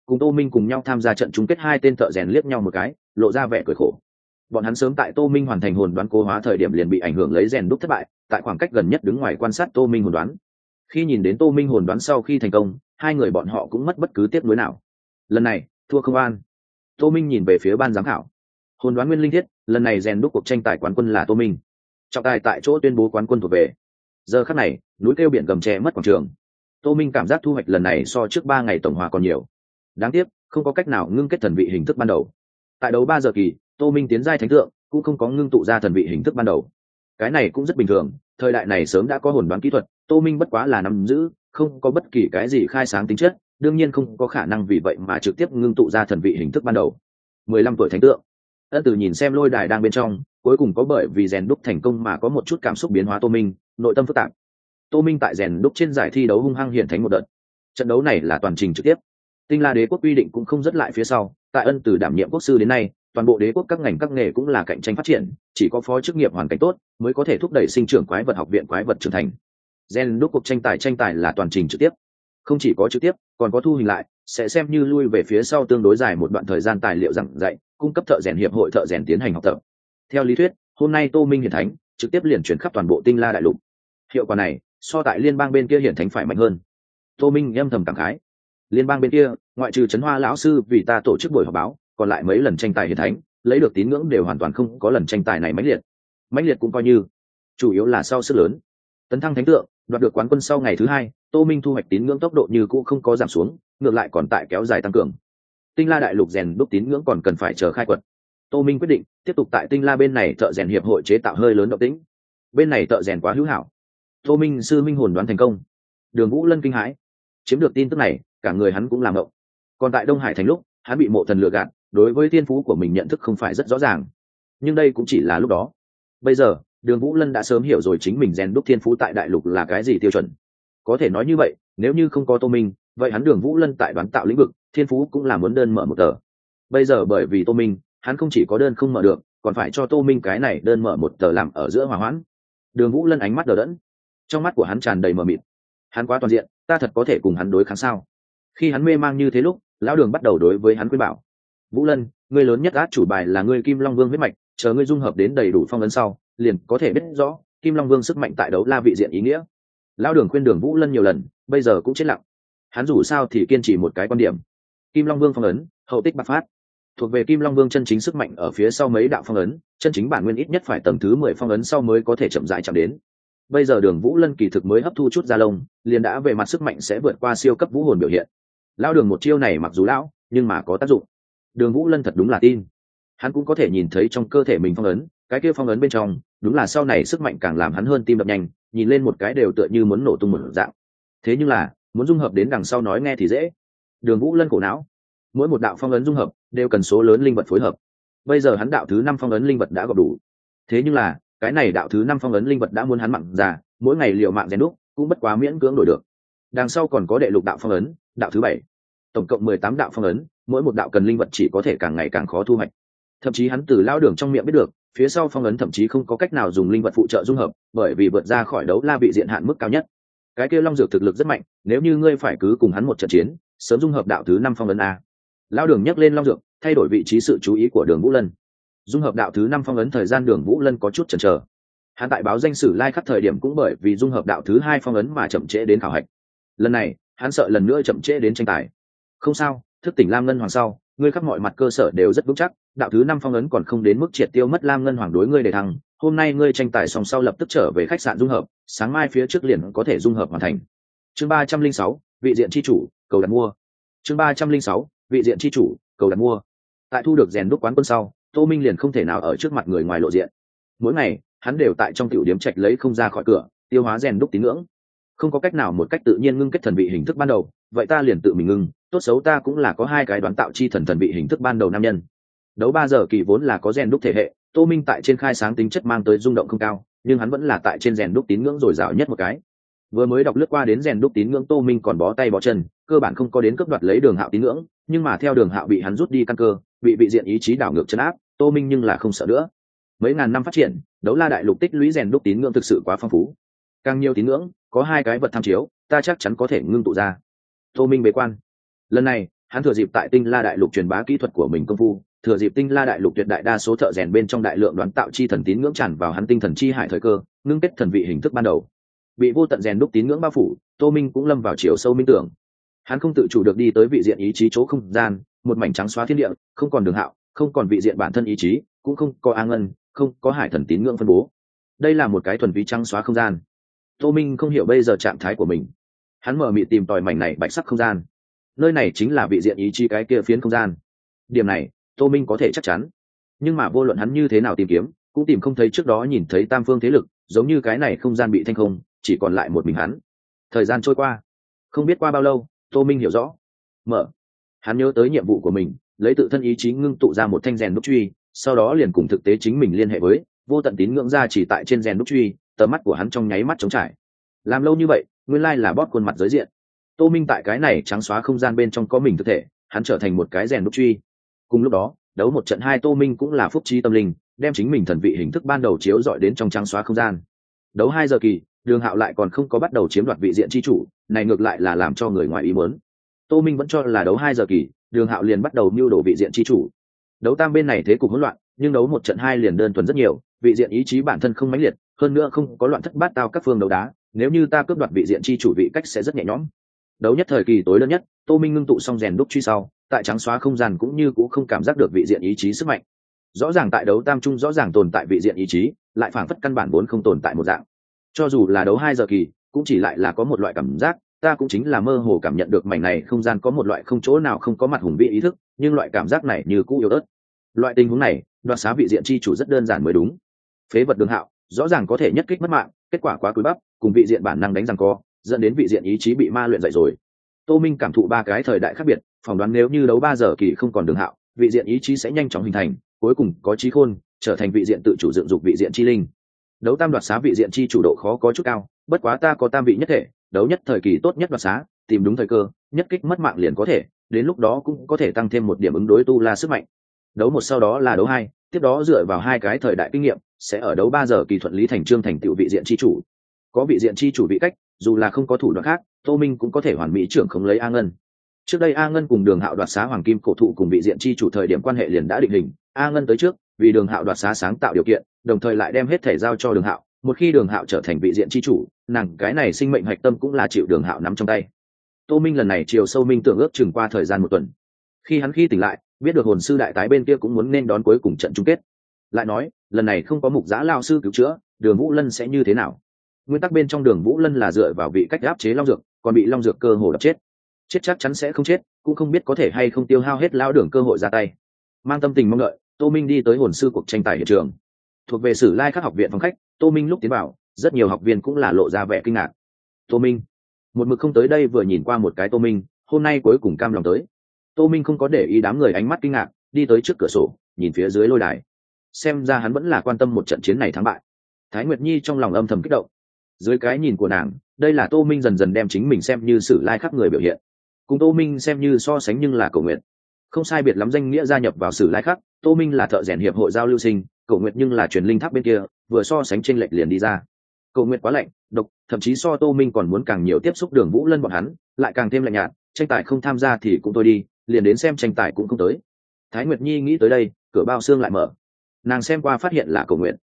cùng Tô Minh cùng nhau tham gia trận chung kết hai tên thợ rèn liếc nhau một cái, lộ ra vẻ cười khổ. Bọn hắn sớm tại Tô Minh hoàn thành hồn đoán cố hóa thời điểm liền bị ảnh hưởng lấy rèn đúc thất bại, tại khoảng cách gần nhất đứng ngoài quan sát Tô Minh hồn đoán. Khi nhìn đến Tô Minh hồn đoán sau khi thành công, hai người bọn họ cũng mất bất cứ tiếc nuối nào. Lần này, thua không an. Tô Minh nhìn về phía ban giám khảo. Hồn đoán nguyên linh thiết, lần này rèn đúc cuộc tranh tài quán quân là Tô Minh. Trọng tài tại chỗ tuyên bố quán quân thuộc về. Giờ khắc này, núi kêu biển gầm che mất quảng trường. Tô Minh cảm giác thu hoạch lần này so trước 3 ngày tổng hòa còn nhiều. Đáng tiếc, không có cách nào ngưng kết thần vị hình thức ban đầu. Tại đấu 3 giờ kỳ, Tô Minh tiến giai thánh thượng, cũng không có ngưng tụ ra thần vị hình thức ban đầu. Cái này cũng rất bình thường, thời đại này sớm đã có hồn đoán kỹ thuật, Tô Minh bất quá là nắm giữ, không có bất kỳ cái gì khai sáng tính chất, đương nhiên không có khả năng vì vậy mà trực tiếp ngưng tụ ra thần vị hình thức ban đầu. 15 tuổi thánh tượng. Ân Tử nhìn xem lôi đài đang bên trong, cuối cùng có bởi vì rèn đúc thành công mà có một chút cảm xúc biến hóa Tô Minh, nội tâm phức tạp. Tô Minh tại rèn đúc trên giải thi đấu hung hăng hiện thánh một đợt. Trận đấu này là toàn trình trực tiếp. Tinh La Đế quốc quy định cũng không rất lại phía sau, tại Ân Tử đảm nhiệm quốc sư đến nay, toàn bộ đế quốc các ngành các nghề cũng là cạnh tranh phát triển, chỉ có phó chức nghiệp hoàn cảnh tốt mới có thể thúc đẩy sinh trưởng quái vật học viện quái vật trưởng thành. Rèn đúc cuộc tranh tài là toàn trình trực tiếp, không chỉ có trực tiếp, còn có thu hình lại, sẽ xem như lui về phía sau tương đối dài một đoạn thời gian tài liệu giảng dạy, cung cấp thợ rèn hiệp hội thợ rèn tiến hành học tập. Theo lý thuyết, hôm nay Tô Minh hiển thánh, trực tiếp liền chuyển khắp toàn bộ Tinh La đại lục. Hiệu quả này, so tại liên bang bên kia hiển thánh phải mạnh hơn. Tô Minh âm thầm cảm khái. Liên bang bên kia, ngoại trừ Trấn Hoa lão sư vì ta tổ chức buổi họp báo, còn lại mấy lần tranh tài hiển thánh, lấy được tín ngưỡng đều hoàn toàn không có lần tranh tài này mãnh liệt. Mãnh liệt cũng coi như, chủ yếu là sau sức lớn. Tấn thăng thánh tượng, đoạt được quán quân sau ngày thứ 2, Tô Minh thu hoạch tín ngưỡng tốc độ như cũ không có giảm xuống, ngược lại còn tại kéo dài tăng cường. Tinh La đại lục rèn đúc tín ngưỡng còn cần phải chờ khai quật. Tô Minh quyết định tiếp tục tại Tinh La bên này thợ rèn hiệp hội chế tạo hơi lớn động tĩnh. Bên này thợ rèn quá hữu hảo. Tô Minh sư minh hồn đoán thành công. Đường Vũ Lân kinh hãi. Chiếm được tin tức này, cả người hắn cũng làm ngộng. Còn tại Đông Hải thành lúc, hắn bị Mộ Thần lừa gạt, đối với thiên phú của mình nhận thức không phải rất rõ ràng. Nhưng đây cũng chỉ là lúc đó. Bây giờ, Đường Vũ Lân đã sớm hiểu rồi chính mình rèn đúc thiên phú tại đại lục là cái gì tiêu chuẩn. Có thể nói như vậy, nếu như không có Tô Minh, vậy hắn Đường Vũ Lân tại đoán tạo lĩnh vực, thiên phú cũng là muốn đơn mở một tờ. Bây giờ bởi vì Tô Minh, hắn không chỉ có đơn không mở được, còn phải cho Tô Minh cái này đơn mở một tờ làm ở giữa hòa hoãn. Đường Vũ Lân ánh mắt đờ đẫn, trong mắt của hắn tràn đầy mờ mịt. Hắn quá toàn diện, ta thật có thể cùng hắn đối kháng sao? Khi hắn mê mang như thế lúc, lão Đường bắt đầu đối với hắn khuyên bảo. Vũ Lân, ngươi lớn nhất át chủ bài là ngươi Kim Long Vương huyết mạch, chờ ngươi dung hợp đến đầy đủ phong ấn sau, liền có thể biết rõ Kim Long Vương sức mạnh tại đấu la vị diện ý nghĩa. Lão Đường khuyên Đường Vũ Lân nhiều lần, bây giờ cũng chết lặng. Hắn dù sao thì kiên trì một cái quan điểm. Kim Long Vương phong ấn, hậu tích bạc phát. Thuộc về Kim Long Vương chân chính sức mạnh ở phía sau mấy đạo phong ấn, chân chính bản nguyên ít nhất phải tầng thứ 10 phong ấn sau mới có thể chậm rãi chạm đến. Bây giờ Đường Vũ Lân kỳ thực mới hấp thu chút da lông, liền đã về mặt sức mạnh sẽ vượt qua siêu cấp vũ hồn biểu hiện. Lão Đường một chiêu này mặc dù lão, nhưng mà có tác dụng. Đường Vũ Lân thật đúng là tin. Hắn cũng có thể nhìn thấy trong cơ thể mình phong ấn, cái kia phong ấn bên trong, đúng là sau này sức mạnh càng làm hắn hơn tim đập nhanh, nhìn lên một cái đều tựa như muốn nổ tung một dạng. Thế nhưng là, muốn dung hợp đến đằng sau nói nghe thì dễ. Đường Vũ Lân khổ não. Mỗi một đạo phong ấn dung hợp đều cần số lớn linh vật phối hợp. Bây giờ hắn đạo thứ 5 phong ấn linh vật đã gộp đủ. Thế nhưng là, cái này đạo thứ 5 phong ấn linh vật đã muốn hắn mặn già, mỗi ngày liều mạng rèn đúc, cũng bất quá miễn cưỡng đổi được. Đằng sau còn có đệ lục đạo phong ấn, đạo thứ 7. Tổng cộng 18 đạo phong ấn, mỗi một đạo cần linh vật chỉ có thể càng ngày càng khó thu hoạch. Thậm chí hắn từ lão Đường trong miệng biết được, phía sau phong ấn thậm chí không có cách nào dùng linh vật phụ trợ dung hợp, bởi vì vượt ra khỏi đấu la vị diện hạn mức cao nhất. Cái kia Long Dược thực lực rất mạnh, nếu như ngươi phải cứ cùng hắn một trận chiến, sớm dung hợp đạo thứ 5 phong ấn a. Lão Đường nhắc lên Long Dược, thay đổi vị trí sự chú ý của Đường Vũ Lân. Dung hợp đạo thứ 5 phong ấn thời gian Đường Vũ Lân có chút chần chờ. Hắn tại báo danh sử lai khắc thời điểm cũng bởi vì dung hợp đạo thứ 2 phong ấn mà chậm trễ đến khảo hạch. Lần này, hắn sợ lần nữa chậm trễ đến tranh tài. Không sao, thức tỉnh Lam Ngân Hoàng sau, ngươi khắp mọi mặt cơ sở đều rất vững chắc, đạo thứ 5 phong ấn còn không đến mức triệt tiêu mất Lam Ngân Hoàng đối ngươi để thăng, hôm nay ngươi tranh tài xong sau lập tức trở về khách sạn dung hợp, sáng mai phía trước liền có thể dung hợp hoàn thành. Chương 306, vị diện chi chủ, cầu đặt mua. Chương 306, vị diện chi chủ, cầu đặt mua. Tại thu được rèn đúc quán quân sau, Tô Minh liền không thể nào ở trước mặt người ngoài lộ diện. Mỗi ngày, hắn đều tại trong tiểu điếm trạch lấy không ra khỏi cửa, tiêu hóa rèn đúc tín ngưỡng. Không có cách nào một cách tự nhiên ngưng kết thần vị hình thức ban đầu, vậy ta liền tự mình ngưng, tốt xấu ta cũng là có 2 cái đoán tạo chi thần vị hình thức ban đầu nam nhân. Đấu 3 giờ kỳ vốn là có rèn đúc thể hệ, Tô Minh tại trên khai sáng tính chất mang tới rung động không cao, nhưng hắn vẫn là tại trên rèn đúc tín ngưỡng dồi dào nhất một cái. Vừa mới đọc lướt qua đến rèn đúc tín ngưỡng, Tô Minh còn bó tay bó chân, cơ bản không có đến cướp đoạt lấy Đường Hạo tín ngưỡng, nhưng mà theo Đường Hạo bị hắn rút đi căn cơ, bị vị diện ý chí đảo ngược trấn áp, Tô Minh nhưng là không sợ nữa. Mấy ngàn năm phát triển, đấu la đại lục tích lũy rèn đúc tín ngưỡng thực sự quá phong phú. Càng nhiều tín ngưỡng, có 2 cái vật tham chiếu, ta chắc chắn có thể ngưng tụ ra. Tô Minh bế quan. Lần này, hắn thừa dịp tại Tinh La đại lục truyền bá kỹ thuật của mình công phu, thừa dịp Tinh La đại lục tuyệt đại đa số thợ rèn bên trong đại lượng đoán tạo chi thần tín ngưỡng tràn vào hắn tinh thần chi hải thời cơ, ngưng kết thần vị hình thức ban đầu. Bị vô tận rèn đúc tín ngưỡng bao phủ, Tô Minh cũng lâm vào chiều sâu minh tưởng. Hắn không tự chủ được đi tới vị diện ý chí chỗ không gian, một mảnh trắng xóa thiên địa, không còn đường hạo, không còn vị diện bản thân ý chí, cũng không có A Ngân, không có hải thần tín ngưỡng phân bố. Đây là một cái thuần túy trắng xóa không gian. Tô Minh không hiểu bây giờ trạng thái của mình. Hắn mở mịt tìm tòi mảnh này bạch sắc không gian. Nơi này chính là vị diện ý chí cái kia phiến không gian. Điểm này, Tô Minh có thể chắc chắn. Nhưng mà vô luận hắn như thế nào tìm kiếm, cũng tìm không thấy trước đó nhìn thấy tam phương thế lực, giống như cái này không gian bị thanh không, chỉ còn lại một mình hắn. Thời gian trôi qua, không biết qua bao lâu, Tô Minh hiểu rõ. Hắn nhớ tới nhiệm vụ của mình, lấy tự thân ý chí ngưng tụ ra một thanh rèn đúc truy, sau đó liền cùng thực tế chính mình liên hệ với vô tận tín ngưỡng ra chỉ tại trên rèn đúc truy, tầm mắt của hắn trong nháy mắt trống trải. Làm lâu như vậy, nguyên lai là bóp khuôn mặt giới diện. Tô Minh tại cái này trắng xóa không gian bên trong có mình thực thể, hắn trở thành một cái rèn đúc truy. Cùng lúc đó, đấu một trận hai, Tô Minh cũng là phúc trí tâm linh, đem chính mình thần vị hình thức ban đầu chiếu dọi đến trong trắng xóa không gian. Đấu 2 giờ kỳ, Đường Hạo lại còn không có bắt đầu chiếm đoạt vị diện chi chủ, này ngược lại là làm cho người ngoài ý muốn. Tô Minh vẫn cho là đấu 2 giờ kỳ, Đường Hạo liền bắt đầu mưu đồ vị diện chi chủ. Đấu tam bên này thế cục hỗn loạn, nhưng đấu một trận hai liền đơn thuần rất nhiều, vị diện ý chí bản thân không mãnh liệt, hơn nữa không có loạn thất bát tao các phương đấu đá, nếu như ta cướp đoạt vị diện chi chủ vị cách sẽ rất nhẹ nhõm. Đấu nhất thời kỳ tối đơn nhất, Tô Minh ngưng tụ xong rèn đúc truy sau, tại trắng xóa không gian cũng như cũng không cảm giác được vị diện ý chí sức mạnh. Rõ ràng tại đấu tam trung rõ ràng tồn tại vị diện ý chí, lại phản phất căn bản vốn không tồn tại một dạng. Cho dù là đấu 2 giờ kỳ, cũng chỉ lại là có một loại cảm giác, ta cũng chính là mơ hồ cảm nhận được mảnh này không gian có một loại không chỗ nào không có mặt hùng vĩ ý thức, nhưng loại cảm giác này như cũ yếu ớt. Loại tình huống này, đoạt xá vị diện chi chủ rất đơn giản mới đúng. Phế vật Đường Hạo, rõ ràng có thể nhất kích mất mạng, kết quả quá cúi bắp, cùng vị diện bản năng đánh giằng co, dẫn đến vị diện ý chí bị ma luyện dậy rồi. Tô Minh cảm thụ ba cái thời đại khác biệt, phỏng đoán nếu như đấu 3 giờ kỳ không còn Đường Hạo, vị diện ý chí sẽ nhanh chóng hình thành, cuối cùng có trí khôn, trở thành vị diện tự chủ dựng dục vị diện chi linh. Đấu tam đoạt xá vị diện chi chủ độ khó có chút cao, bất quá ta có tam vị nhất thể, đấu nhất thời kỳ tốt nhất đoạt xá, tìm đúng thời cơ, nhất kích mất mạng liền có thể, đến lúc đó cũng có thể tăng thêm một điểm ứng đối tu la sức mạnh. Đấu một sau đó là đấu 2, tiếp đó dựa vào hai cái thời đại kinh nghiệm, sẽ ở đấu 3 giờ kỳ thuận lý thành trương thành tựu vị diện chi chủ. Có vị diện chi chủ vị cách, dù là không có thủ đoạn khác, Tô Minh cũng có thể hoàn mỹ trưởng khống lấy A Ngân. Trước đây A Ngân cùng Đường Hạo đoạt xá hoàng kim cổ thụ cùng vị diện chi chủ thời điểm quan hệ liền đã định hình, A Ngân tới trước, vì Đường Hạo đoạt xá sáng tạo điều kiện, đồng thời lại đem hết thể giao cho Đường Hạo, một khi Đường Hạo trở thành vị diện chi chủ, nàng cái này sinh mệnh hạch tâm cũng là chịu Đường Hạo nắm trong tay. Tô Minh lần này chiều sâu minh tưởng ước chừng qua thời gian một tuần. Khi tỉnh lại, biết được hồn sư đại tái bên kia cũng muốn nên đón cuối cùng trận chung kết. Lại nói, lần này không có Mục Giã lao sư cứu chữa, Đường Vũ Lân sẽ như thế nào? Nguyên tắc bên trong Đường Vũ Lân là dựa vào vị cách áp chế long dược, còn bị long dược cơ hồ đập chết. Chết chắc chắn sẽ không chết, cũng không biết có thể hay không tiêu hao hết lao Đường cơ hội ra tay. Mang tâm tình mong đợi, Tô Minh đi tới hồn sư cuộc tranh tài hiện trường. Thuộc về Sử Lai Khắc học viện phòng khách, Tô Minh lúc tiến vào, rất nhiều học viên cũng là lộ ra vẻ kinh ngạc. Tô Minh, một mực không tới đây vừa nhìn qua một cái Tô Minh, hôm nay cuối cùng cam lòng tới. Tô Minh không có để ý đám người ánh mắt kinh ngạc, đi tới trước cửa sổ, nhìn phía dưới lôi đài. Xem ra hắn vẫn là quan tâm một trận chiến này thắng bại. Thái Nguyệt Nhi trong lòng âm thầm kích động. Dưới cái nhìn của nàng, đây là Tô Minh dần dần đem chính mình xem như Sử Lai Khắc người biểu hiện. Cùng Tô Minh xem như so sánh nhưng là Cổ Nguyệt. Không sai biệt lắm danh nghĩa gia nhập vào Sử Lai Khắc, Tô Minh là thợ rèn hiệp hội giao lưu sinh, Cổ Nguyệt nhưng là truyền linh tháp bên kia, vừa so sánh chênh lệch liền đi ra. Cổ Nguyệt quá lạnh, độc, thậm chí so Tô Minh còn muốn càng nhiều tiếp xúc Đường Vũ Lân bọn hắn, lại càng thêm lạnh nhạt, tranh tài không tham gia thì cũng tôi đi, liền đến xem tranh tài cũng không tới. Thái Nguyệt Nhi nghĩ tới đây, cửa bao xương lại mở. Nàng xem qua phát hiện là Cổ Nguyệt.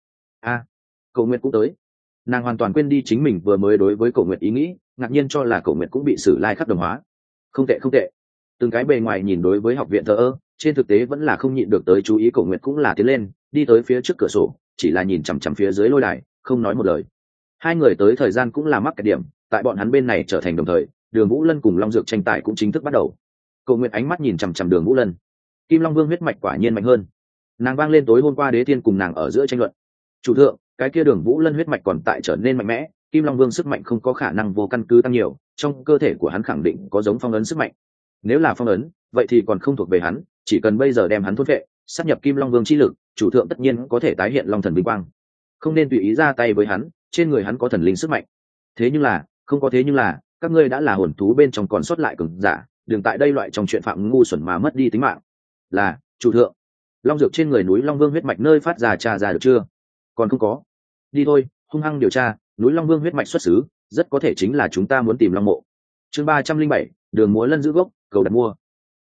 Cổ Nguyệt cũng tới. Nàng hoàn toàn quên đi chính mình vừa mới đối với Cổ Nguyệt ý nghĩ, ngạc nhiên cho là Cổ Nguyệt cũng bị Sử Lai Khắc đồng hóa. Không tệ không tệ. Từng cái bề ngoài nhìn đối với học viện thờ ơ, trên thực tế vẫn là không nhịn được tới chú ý. Cổ Nguyệt cũng là tiến lên, đi tới phía trước cửa sổ, chỉ là nhìn chằm chằm phía dưới lôi đài, không nói một lời. Hai người tới thời gian cũng là mắc cái điểm, tại bọn hắn bên này trở thành đồng thời, Đường Vũ Lân cùng Long Dược tranh tài cũng chính thức bắt đầu. Cổ Nguyệt ánh mắt nhìn chằm chằm Đường Vũ Lân. Kim Long Vương huyết mạch quả nhiên mạnh hơn. Nàng vang lên tối hôm qua Đế Thiên cùng nàng ở giữa tranh luận. Chủ thượng, cái kia Đường Vũ Lân huyết mạch còn tại trở nên mạnh mẽ, Kim Long Vương sức mạnh không có khả năng vô căn cứ tăng nhiều, trong cơ thể của hắn khẳng định có giống phong ấn sức mạnh. Nếu là phong ấn, vậy thì còn không thuộc về hắn, chỉ cần bây giờ đem hắn thôn phệ, sát nhập Kim Long Vương chi lực, chủ thượng tất nhiên có thể tái hiện Long Thần vinh quang. Không nên tùy ý ra tay với hắn, trên người hắn có thần linh sức mạnh. Thế nhưng là, không có thế nhưng là, các ngươi đã là hồn thú bên trong còn sót lại cường giả, đừng tại đây loại trong chuyện phạm ngu xuẩn mà mất đi tính mạng. Là, chủ thượng. Long dược trên người núi Long Vương huyết mạch nơi phát ra tra ra được chưa? Còn không có. Đi thôi, hung hăng điều tra, núi Long Vương huyết mạch xuất xứ, rất có thể chính là chúng ta muốn tìm Long mộ. Chương 307, Đường múa lân giữ gốc, cầu đặt mua.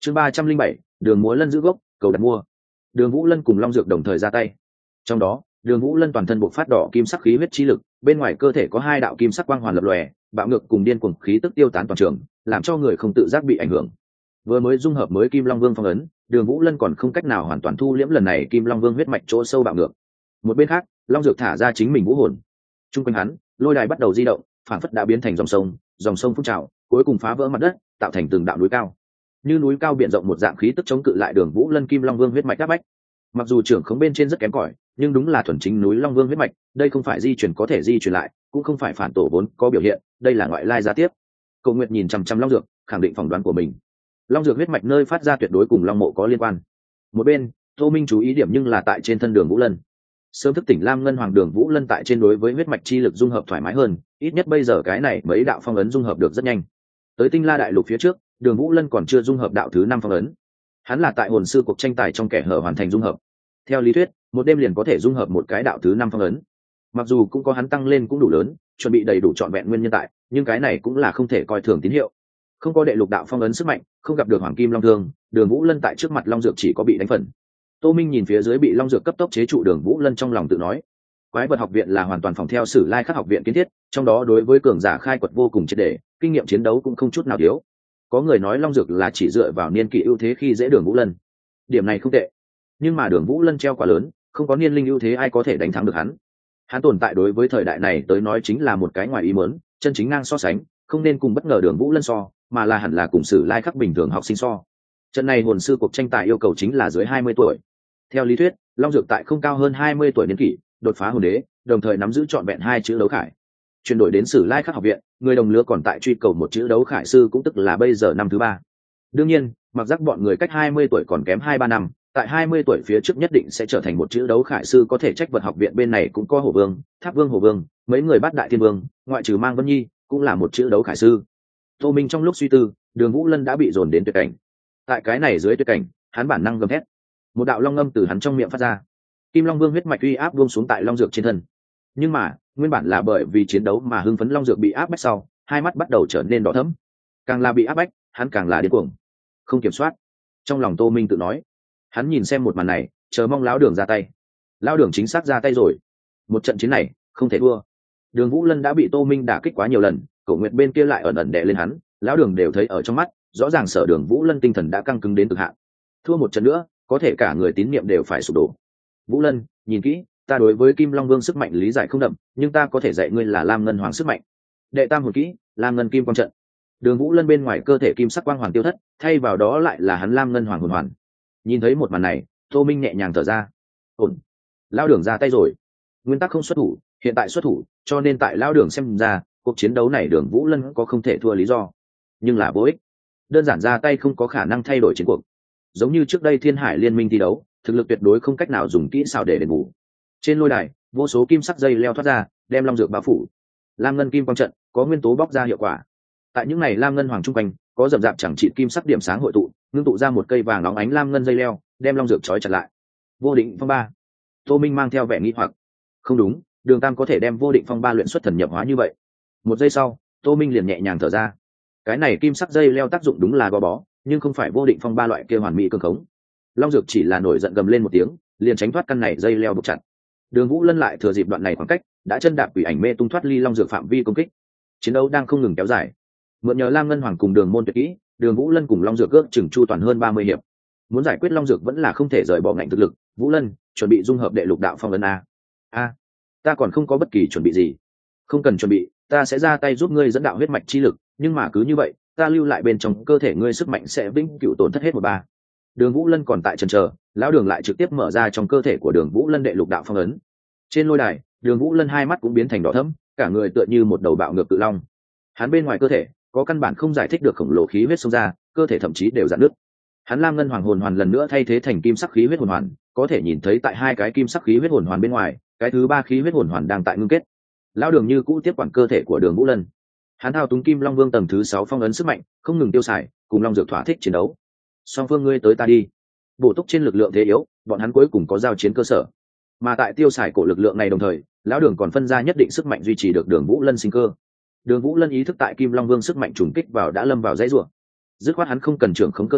chương 307, đường múa lân giữ gốc, cầu đặt mua. Đường Vũ Lân cùng Long Dược đồng thời ra tay. Trong đó, Đường Vũ Lân toàn thân bộc phát đỏ kim sắc khí huyết chi lực, bên ngoài cơ thể có hai đạo kim sắc quang hoàn lập lòe, bạo ngược cùng điên cuồng khí tức tiêu tán toàn trường, làm cho người không tự giác bị ảnh hưởng. Vừa mới dung hợp mới Kim Long Vương phong ấn, Đường Vũ Lân còn không cách nào hoàn toàn thu liễm lần này Kim Long Vương huyết mạch chỗ sâu bạo ngược. Một bên khác, Long Dược thả ra chính mình vũ hồn. Trung quanh hắn, lôi đài bắt đầu di động, phảng phất đã biến thành dòng sông phun trào, cuối cùng phá vỡ mặt đất, tạo thành từng đạo núi cao. Như núi cao biển rộng một dạng khí tức chống cự lại Đường Vũ Lân Kim Long Vương huyết mạch áp bách. Mặc dù trưởng khống bên trên rất kém cỏi, nhưng đúng là thuần chính núi Long Vương huyết mạch, đây không phải di chuyển có thể di chuyển lại, cũng không phải phản tổ vốn có biểu hiện, đây là ngoại lai gia tiếp. Cầu Nguyệt nhìn chăm chăm Long Dược, khẳng định phỏng đoán của mình. Long Dược huyết mạch nơi phát ra tuyệt đối cùng Long Mộ có liên quan. Một bên, Tô Minh chú ý điểm nhưng là tại trên thân Đường Vũ Lân. Sớm thức tỉnh Lam Ngân Hoàng Đường Vũ Lân tại trên đối với huyết mạch chi lực dung hợp thoải mái hơn, ít nhất bây giờ cái này mấy đạo phong ấn dung hợp được rất nhanh. Tới Tinh La đại lục phía trước, Đường Vũ Lân còn chưa dung hợp đạo thứ 5 phong ấn. Hắn là tại hồn sư cuộc tranh tài trong kẻ hở hoàn thành dung hợp. Theo lý thuyết, một đêm liền có thể dung hợp một cái đạo thứ 5 phong ấn. Mặc dù cũng có hắn tăng lên cũng đủ lớn, chuẩn bị đầy đủ trọn vẹn nguyên nhân tại, nhưng cái này cũng là không thể coi thường tín hiệu. Không có đệ lục đạo phong ấn sức mạnh, không gặp được Hoàng Kim Long Thương, Đường Vũ Lân tại trước mặt Long Dược chỉ có bị đánh phần. Tô Minh nhìn phía dưới bị Long Dược cấp tốc chế trụ Đường Vũ Lân trong lòng tự nói, Quái vật học viện là hoàn toàn phòng theo Sử Lai Khắc học viện kiến thiết, trong đó đối với cường giả khai quật vô cùng triệt để, kinh nghiệm chiến đấu cũng không chút nào thiếu. Có người nói Long Dược là chỉ dựa vào niên kỷ ưu thế khi dễ Đường Vũ Lân. Điểm này không tệ, nhưng mà Đường Vũ Lân treo quá lớn, không có niên linh ưu thế ai có thể đánh thắng được hắn. Hắn tồn tại đối với thời đại này tới nói chính là một cái ngoài ý muốn, chân chính ngang so sánh, không nên cùng bất ngờ Đường Vũ Lân so, mà là hẳn là cùng Sử Lai Khắc bình thường học sinh so. Trận này hồn sư cuộc tranh tài yêu cầu chính là dưới 20 tuổi. Theo lý thuyết, Long Dược tại không cao hơn 20 tuổi niên kỷ, đột phá hồn đế, đồng thời nắm giữ trọn vẹn 2 chữ đấu khải. Chuyển đổi đến Sử Lai Khắc học viện, người đồng lứa còn tại truy cầu một chữ đấu khải sư cũng tức là bây giờ năm thứ 3. Đương nhiên, mặc giác bọn người cách 20 tuổi còn kém 2-3 năm, tại 20 tuổi phía trước nhất định sẽ trở thành một chữ đấu khải sư, có thể trách vật học viện bên này cũng có Hổ Vương, Tháp Vương Hổ Vương, mấy người Bát Đại Thiên Vương, ngoại trừ Mang Vân Nhi, cũng là một chữ đấu khải sư. Tô Minh trong lúc suy tư, Đường Vũ Lân đã bị dồn đến tuyệt cảnh. Tại cái này dưới tuyệt cảnh, hắn bản năng gầm thét. Một đạo long ngâm từ hắn trong miệng phát ra. Kim Long Vương huyết mạch uy áp buông xuống tại Long Dược trên thân. Nhưng mà, nguyên bản là bởi vì chiến đấu mà hưng phấn Long Dược bị áp bách sau, hai mắt bắt đầu trở nên đỏ thẫm. Càng là bị áp bách, hắn càng là điên cuồng, không kiểm soát. Trong lòng Tô Minh tự nói, hắn nhìn xem một màn này, chờ mong lão Đường ra tay. Lão Đường chính xác ra tay rồi. Một trận chiến này, không thể thua. Đường Vũ Lân đã bị Tô Minh đả kích quá nhiều lần, Cổ Nguyệt bên kia lại ẩn ẩn đè lên hắn, lão Đường đều thấy ở trong mắt, rõ ràng Sở Đường Vũ Lân tinh thần đã căng cứng đến cực hạn. Thua một trận nữa, có thể cả người tín niệm đều phải sụp đổ. Vũ Lân, nhìn kỹ, ta đối với Kim Long Vương sức mạnh lý giải không đậm, nhưng ta có thể dạy ngươi là Lam Ngân Hoàng sức mạnh. Đệ tam hồn kỹ, Lam Ngân Kim Quang trận. Đường Vũ Lân bên ngoài cơ thể kim sắc quang hoàn tiêu thất, thay vào đó lại là hắn Lam Ngân Hoàng hồn hoàn. Nhìn thấy một màn này, Tô Minh nhẹ nhàng thở ra. Ổn, lão Đường ra tay rồi. Nguyên tắc không xuất thủ, hiện tại xuất thủ, cho nên tại lão Đường xem ra, cuộc chiến đấu này Đường Vũ Lân có không thể thua lý do, nhưng là vô ích. Đơn giản ra tay không có khả năng thay đổi chiến cuộc. Giống như trước đây Thiên Hải Liên Minh thi đấu, thực lực tuyệt đối không cách nào dùng kỹ xảo để đền bù. Trên lôi đài, vô số kim sắc dây leo thoát ra, đem Long Dược bao phủ. Lam Ngân Kim Quang trận có nguyên tố bóc ra hiệu quả. Tại những này Lam Ngân Hoàng trung quanh, có rậm rạp chẳng trị kim sắc điểm sáng hội tụ, ngưng tụ ra một cây vàng óng ánh lam ngân dây leo, đem Long Dược trói chặt lại. Vô Định Phong Ba. Tô Minh mang theo vẻ nghi hoặc. Không đúng, Đường Tam có thể đem Vô Định Phong Ba luyện xuất thần nhập hóa như vậy. Một giây sau, Tô Minh liền nhẹ nhàng thở ra. Cái này kim sắc dây leo tác dụng đúng là gò bó, nhưng không phải Vô Định Phong Ba loại kia hoàn mỹ cương khống. Long Dược chỉ là nổi giận gầm lên một tiếng, liền tránh thoát căn này dây leo buộc chặt. Đường Vũ Lân lại thừa dịp đoạn này khoảng cách, đã chân đạp quỷ ảnh mê tung thoát ly Long Dược phạm vi công kích. Chiến đấu đang không ngừng kéo dài. Mượn nhờ Lam Ngân Hoàng cùng Đường môn tuyệt kỹ, Đường Vũ Lân cùng Long Dược ước chừng chu toàn hơn 30 hiệp. Muốn giải quyết Long Dược vẫn là không thể rời bỏ ngạnh thực lực. Vũ Lân, chuẩn bị dung hợp đệ lục đạo phong ấn a. Ta còn không có bất kỳ chuẩn bị gì. Không cần chuẩn bị, ta sẽ ra tay giúp ngươi dẫn đạo huyết mạch chi lực, nhưng mà cứ như vậy, ta lưu lại bên trong cơ thể ngươi sức mạnh sẽ vĩnh cửu tổn thất hết 1/3. Đường Vũ Lân còn tại chần chờ, lão Đường lại trực tiếp mở ra trong cơ thể của Đường Vũ Lân đệ lục đạo phong ấn. Trên lôi đài, Đường Vũ Lân hai mắt cũng biến thành đỏ thẫm, cả người tựa như một đầu bạo ngược cự long. Hắn bên ngoài cơ thể có căn bản không giải thích được khổng lồ khí huyết xông ra, cơ thể thậm chí đều rạn nứt. Hắn Lam Ngân Hoàng hồn hoàn lần nữa thay thế thành kim sắc khí huyết hồn hoàn, có thể nhìn thấy tại hai cái kim sắc khí huyết hồn hoàn bên ngoài, cái thứ ba khí huyết hồn hoàn đang tại ngưng kết. Lão Đường như cũ tiếp quản cơ thể của Đường Vũ Lân. Hắn thao túng Kim Long Vương tầng thứ 6 phong ấn sức mạnh, không ngừng tiêu xài, cùng Long Dược thỏa thích chiến đấu. Song phương ngươi tới ta đi, bổ túc trên lực lượng thế yếu, bọn hắn cuối cùng có giao chiến cơ sở. Mà tại tiêu xài cổ lực lượng này đồng thời, lão Đường còn phân ra nhất định sức mạnh duy trì được Đường Vũ Lân sinh cơ. Đường Vũ Lân ý thức tại Kim Long Vương sức mạnh trùng kích vào đã lâm vào dãy rủa. Dứt khoát hắn không cần trưởng khống cơ thể,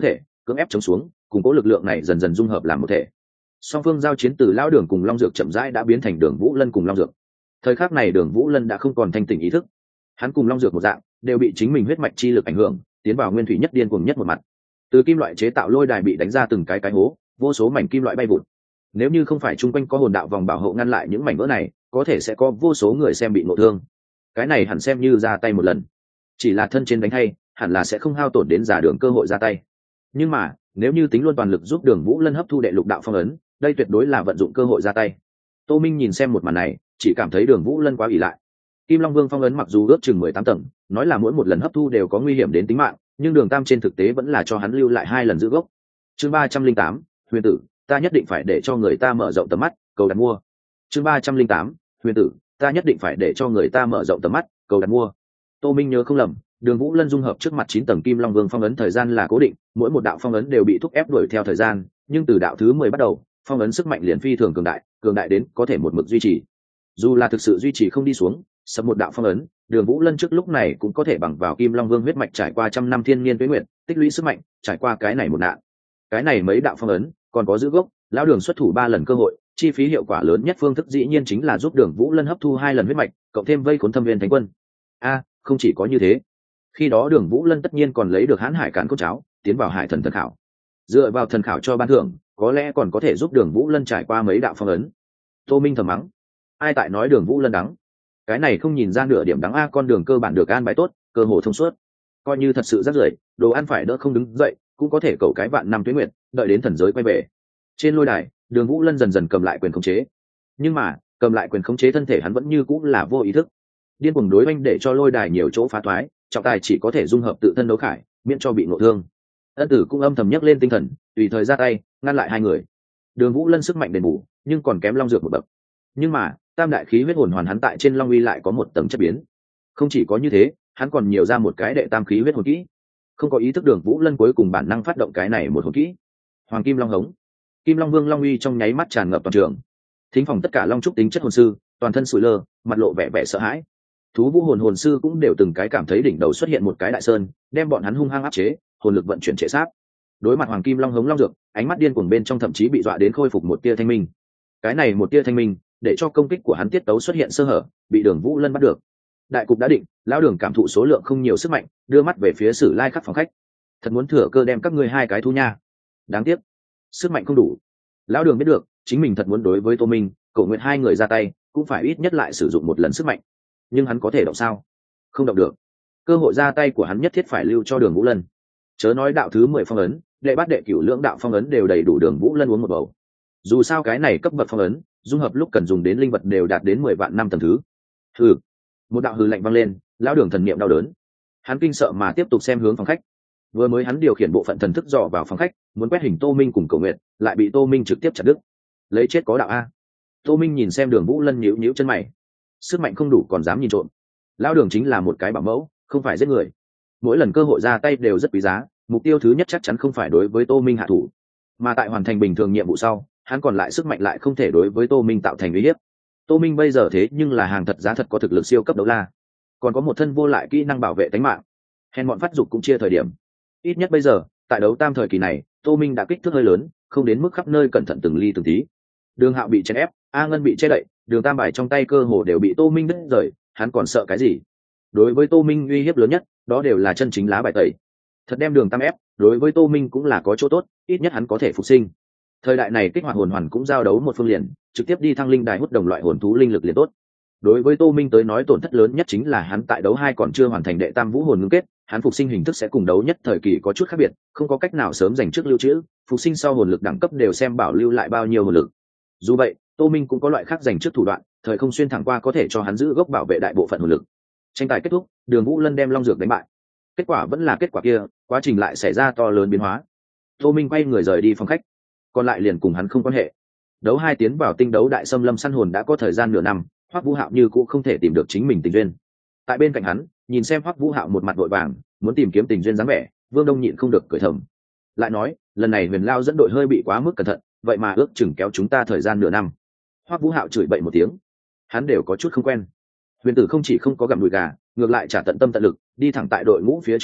cưỡng ép chống xuống, cùng cố lực lượng này dần dần dung hợp làm một thể. Song phương giao chiến từ Lão Đường cùng Long Dược chậm rãi đã biến thành Đường Vũ Lân cùng Long Dược. Thời khắc này Đường Vũ Lân đã không còn thanh tỉnh ý thức, hắn cùng Long Dược một dạng đều bị chính mình huyết mạch chi lực ảnh hưởng, tiến vào nguyên thủy nhất điên cuồng nhất một mặt. Từ kim loại chế tạo lôi đài bị đánh ra từng cái hố, vô số mảnh kim loại bay vụt. Nếu như không phải chung quanh có hồn đạo vòng bảo hộ ngăn lại những mảnh vỡ này, có thể sẽ có vô số người xem bị ngộ thương. Cái này hẳn xem như ra tay một lần, chỉ là thân trên đánh hay, hẳn là sẽ không hao tổn đến Giả Đường cơ hội ra tay. Nhưng mà nếu như tính luôn toàn lực giúp Đường Vũ Lân hấp thu đệ lục đạo phong ấn, đây tuyệt đối là vận dụng cơ hội ra tay. Tô Minh nhìn xem một màn này, chỉ cảm thấy Đường Vũ Lân quá ỷ lại. Kim Long Vương phong ấn mặc dù ước chừng 18 tầng, nói là mỗi một lần hấp thu đều có nguy hiểm đến tính mạng, nhưng Đường Tam trên thực tế vẫn là cho hắn lưu lại 2 lần giữ gốc. Chương 308, Huyền tử, ta nhất định phải để cho người ta mở rộng tầm mắt, cầu đặt mua. Chương 308, Huyền tử, ta nhất định phải để cho người ta mở rộng tầm mắt, cầu đặt mua. Tô Minh nhớ không lầm, Đường Vũ Lân dung hợp trước mặt 9 tầng Kim Long Vương phong ấn thời gian là cố định, mỗi một đạo phong ấn đều bị thúc ép đuổi theo thời gian, nhưng từ đạo thứ 10 bắt đầu, phong ấn sức mạnh liền phi thường cường đại đến có thể một mực duy trì. Dù là thực sự duy trì không đi xuống, sắp một đạo phong ấn, Đường Vũ Lân trước lúc này cũng có thể bằng vào Kim Long Vương huyết mạch trải qua trăm năm thiên niên tuế nguyệt, tích lũy sức mạnh, trải qua cái này một nạn. Cái này mấy đạo phong ấn, còn có giữ gốc, lão Đường xuất thủ 3 lần cơ hội, chi phí hiệu quả lớn nhất phương thức dĩ nhiên chính là giúp Đường Vũ Lân hấp thu 2 lần huyết mạch, cộng thêm vây khốn Thâm Viên Thánh Quân. Không chỉ có như thế, khi đó Đường Vũ Lân tất nhiên còn lấy được Hán Hải Càn Cốt Cháo, tiến vào Hải Thần Thần Khảo. Dựa vào thần khảo cho ban thưởng, có lẽ còn có thể giúp Đường Vũ Lân trải qua mấy đạo phong ấn. Tô Minh thầm mắng, ai tại nói Đường Vũ Lân đắng? Cái này không nhìn ra nửa điểm đắng con đường cơ bản được an bài tốt, cơ hồ thông suốt. Coi như thật sự rất rưởi, đồ ăn phải đỡ không đứng dậy, cũng có thể cầu cái vạn năm tuế nguyệt, đợi đến thần giới quay về. Trên lôi đài, Đường Vũ Lân dần dần cầm lại quyền khống chế. Nhưng mà, cầm lại quyền khống chế thân thể hắn vẫn như cũng là vô ý thức. Điên cuồng đối oanh để cho lôi đài nhiều chỗ phá thoái, trọng tài chỉ có thể dung hợp tự thân đấu khải, miễn cho bị ngộ thương. Ân Tử cũng âm thầm nhấc lên tinh thần, tùy thời ra tay ngăn lại hai người. Đường Vũ Lân sức mạnh đền bù, nhưng còn kém Long Dược một bậc. Nhưng mà tam đại khí huyết hồn hoàn hắn tại trên Long Uy lại có một tầng chất biến. Không chỉ có như thế, hắn còn nhiều ra một cái đệ tam khí huyết hồn kỹ. Không có ý thức Đường Vũ Lân cuối cùng bản năng phát động cái này một hồn kỹ. Hoàng Kim Long Hống. Kim Long Vương Long Uy trong nháy mắt tràn ngập toàn trường. Thính phòng tất cả long trúc tính chất hồn sư, toàn thân sủi lơ, mặt lộ vẻ sợ hãi. Thú Vũ hồn sư cũng đều từng cái cảm thấy đỉnh đầu xuất hiện một cái đại sơn, đem bọn hắn hung hăng áp chế, hồn lực vận chuyển trệ sát. Đối mặt Hoàng Kim Long Hống Long Dược, ánh mắt điên cuồng bên trong thậm chí bị dọa đến khôi phục một tia thanh minh. Cái này một tia thanh minh, để cho công kích của hắn tiết tấu xuất hiện sơ hở, bị Đường Vũ Lân bắt được. Đại cục đã định, lão Đường cảm thụ số lượng không nhiều sức mạnh, đưa mắt về phía Sử Lai Khắc phòng khách. Thật muốn thừa cơ đem các ngươi hai cái thu nha. Đáng tiếc, sức mạnh không đủ. Lão Đường biết được, chính mình thật muốn đối với Tô Minh, Cổ Nguyệt hai người ra tay, cũng phải ít nhất lại sử dụng một lần sức mạnh. Nhưng hắn có thể động sao? Không động được. Cơ hội ra tay của hắn nhất thiết phải lưu cho Đường Vũ Lân. Chớ nói đạo thứ 10 phong ấn, đệ bát đệ cửu lưỡng đạo phong ấn đều đầy đủ Đường Vũ Lân uống một bầu. Dù sao cái này cấp bậc phong ấn, dung hợp lúc cần dùng đến linh vật đều đạt đến 10 vạn năm tầng thứ. Hừ. Một đạo hừ lạnh vang lên, lão Đường thần niệm đau đớn. Hắn kinh sợ mà tiếp tục xem hướng phòng khách. Vừa mới hắn điều khiển bộ phận thần thức dò vào phòng khách, muốn quét hình Tô Minh cùng Cổ Nguyệt, lại bị Tô Minh trực tiếp chặt đứt. Lấy chết có đạo a. Tô Minh nhìn xem Đường Vũ Lân nhíu nhíu chân mày. Sức mạnh không đủ còn dám nhìn trộm. Lão Đường chính là một cái bảo mẫu, không phải giết người. Mỗi lần cơ hội ra tay đều rất quý giá, mục tiêu thứ nhất chắc chắn không phải đối với Tô Minh hạ thủ, mà tại hoàn thành bình thường nhiệm vụ sau, hắn còn lại sức mạnh lại không thể đối với Tô Minh tạo thành uy hiếp. Tô Minh bây giờ thế nhưng là hàng thật giá thật có thực lực siêu cấp đấu la, còn có một thân vô lại kỹ năng bảo vệ tính mạng. Hèn bọn phát dục cũng chia thời điểm. Ít nhất bây giờ, tại đấu tam thời kỳ này, Tô Minh đã kích thước hơi lớn, không đến mức khắp nơi cẩn thận từng ly từng tí. Đường Hạo bị chèn ép, A Ngân bị che đậy, Đường Tam bài trong tay cơ hồ đều bị Tô Minh đứt rời, hắn còn sợ cái gì? Đối với Tô Minh uy hiếp lớn nhất, đó đều là chân chính lá bài tẩy. Thật đem Đường Tam ép, đối với Tô Minh cũng là có chỗ tốt, ít nhất hắn có thể phục sinh. Thời đại này kích hoạt hồn hoàn cũng giao đấu một phương liền, trực tiếp đi thăng linh đài hút đồng loại hồn thú linh lực liền tốt. Đối với Tô Minh tới nói tổn thất lớn nhất chính là hắn tại đấu 2 còn chưa hoàn thành đệ tam vũ hồn ngưng kết, hắn phục sinh hình thức sẽ cùng đấu nhất thời kỳ có chút khác biệt, không có cách nào sớm dành trước lưu trữ, phục sinh sau hồn lực đẳng cấp đều xem bảo lưu lại bao nhiêu hồn lực. Dù vậy, Tô Minh cũng có loại khác dành trước thủ đoạn, thời không xuyên thẳng qua có thể cho hắn giữ gốc bảo vệ đại bộ phận hồn lực. Tranh tài kết thúc, Đường Vũ Lân đem Long Dược đánh bại. Kết quả vẫn là kết quả kia, quá trình lại xảy ra to lớn biến hóa. Tô Minh quay người rời đi phòng khách, còn lại liền cùng hắn không quan hệ. Đấu 2 tiến vào tinh đấu đại xâm lâm săn hồn đã có thời gian nửa năm, Hoắc Vũ Hạo như cũng không thể tìm được chính mình tình duyên. Tại bên cạnh hắn, nhìn xem Hoắc Vũ Hạo một mặt vội vàng, muốn tìm kiếm tình duyên dáng vẻ, Vương Đông nhịn không được cười thầm. Lại nói, lần này Huyền Lao dẫn đội hơi bị quá mức cẩn thận, vậy mà ước chừng kéo chúng ta thời gian nửa năm. Hoắc Vũ Hạo chửi bậy một tiếng, hắn đều có chút không quen. Huyền Tử không chỉ không có gặm đùi gà, ngược lại trả tận tâm tận lực, đi thẳng tại đội ngũ phía trước nhất,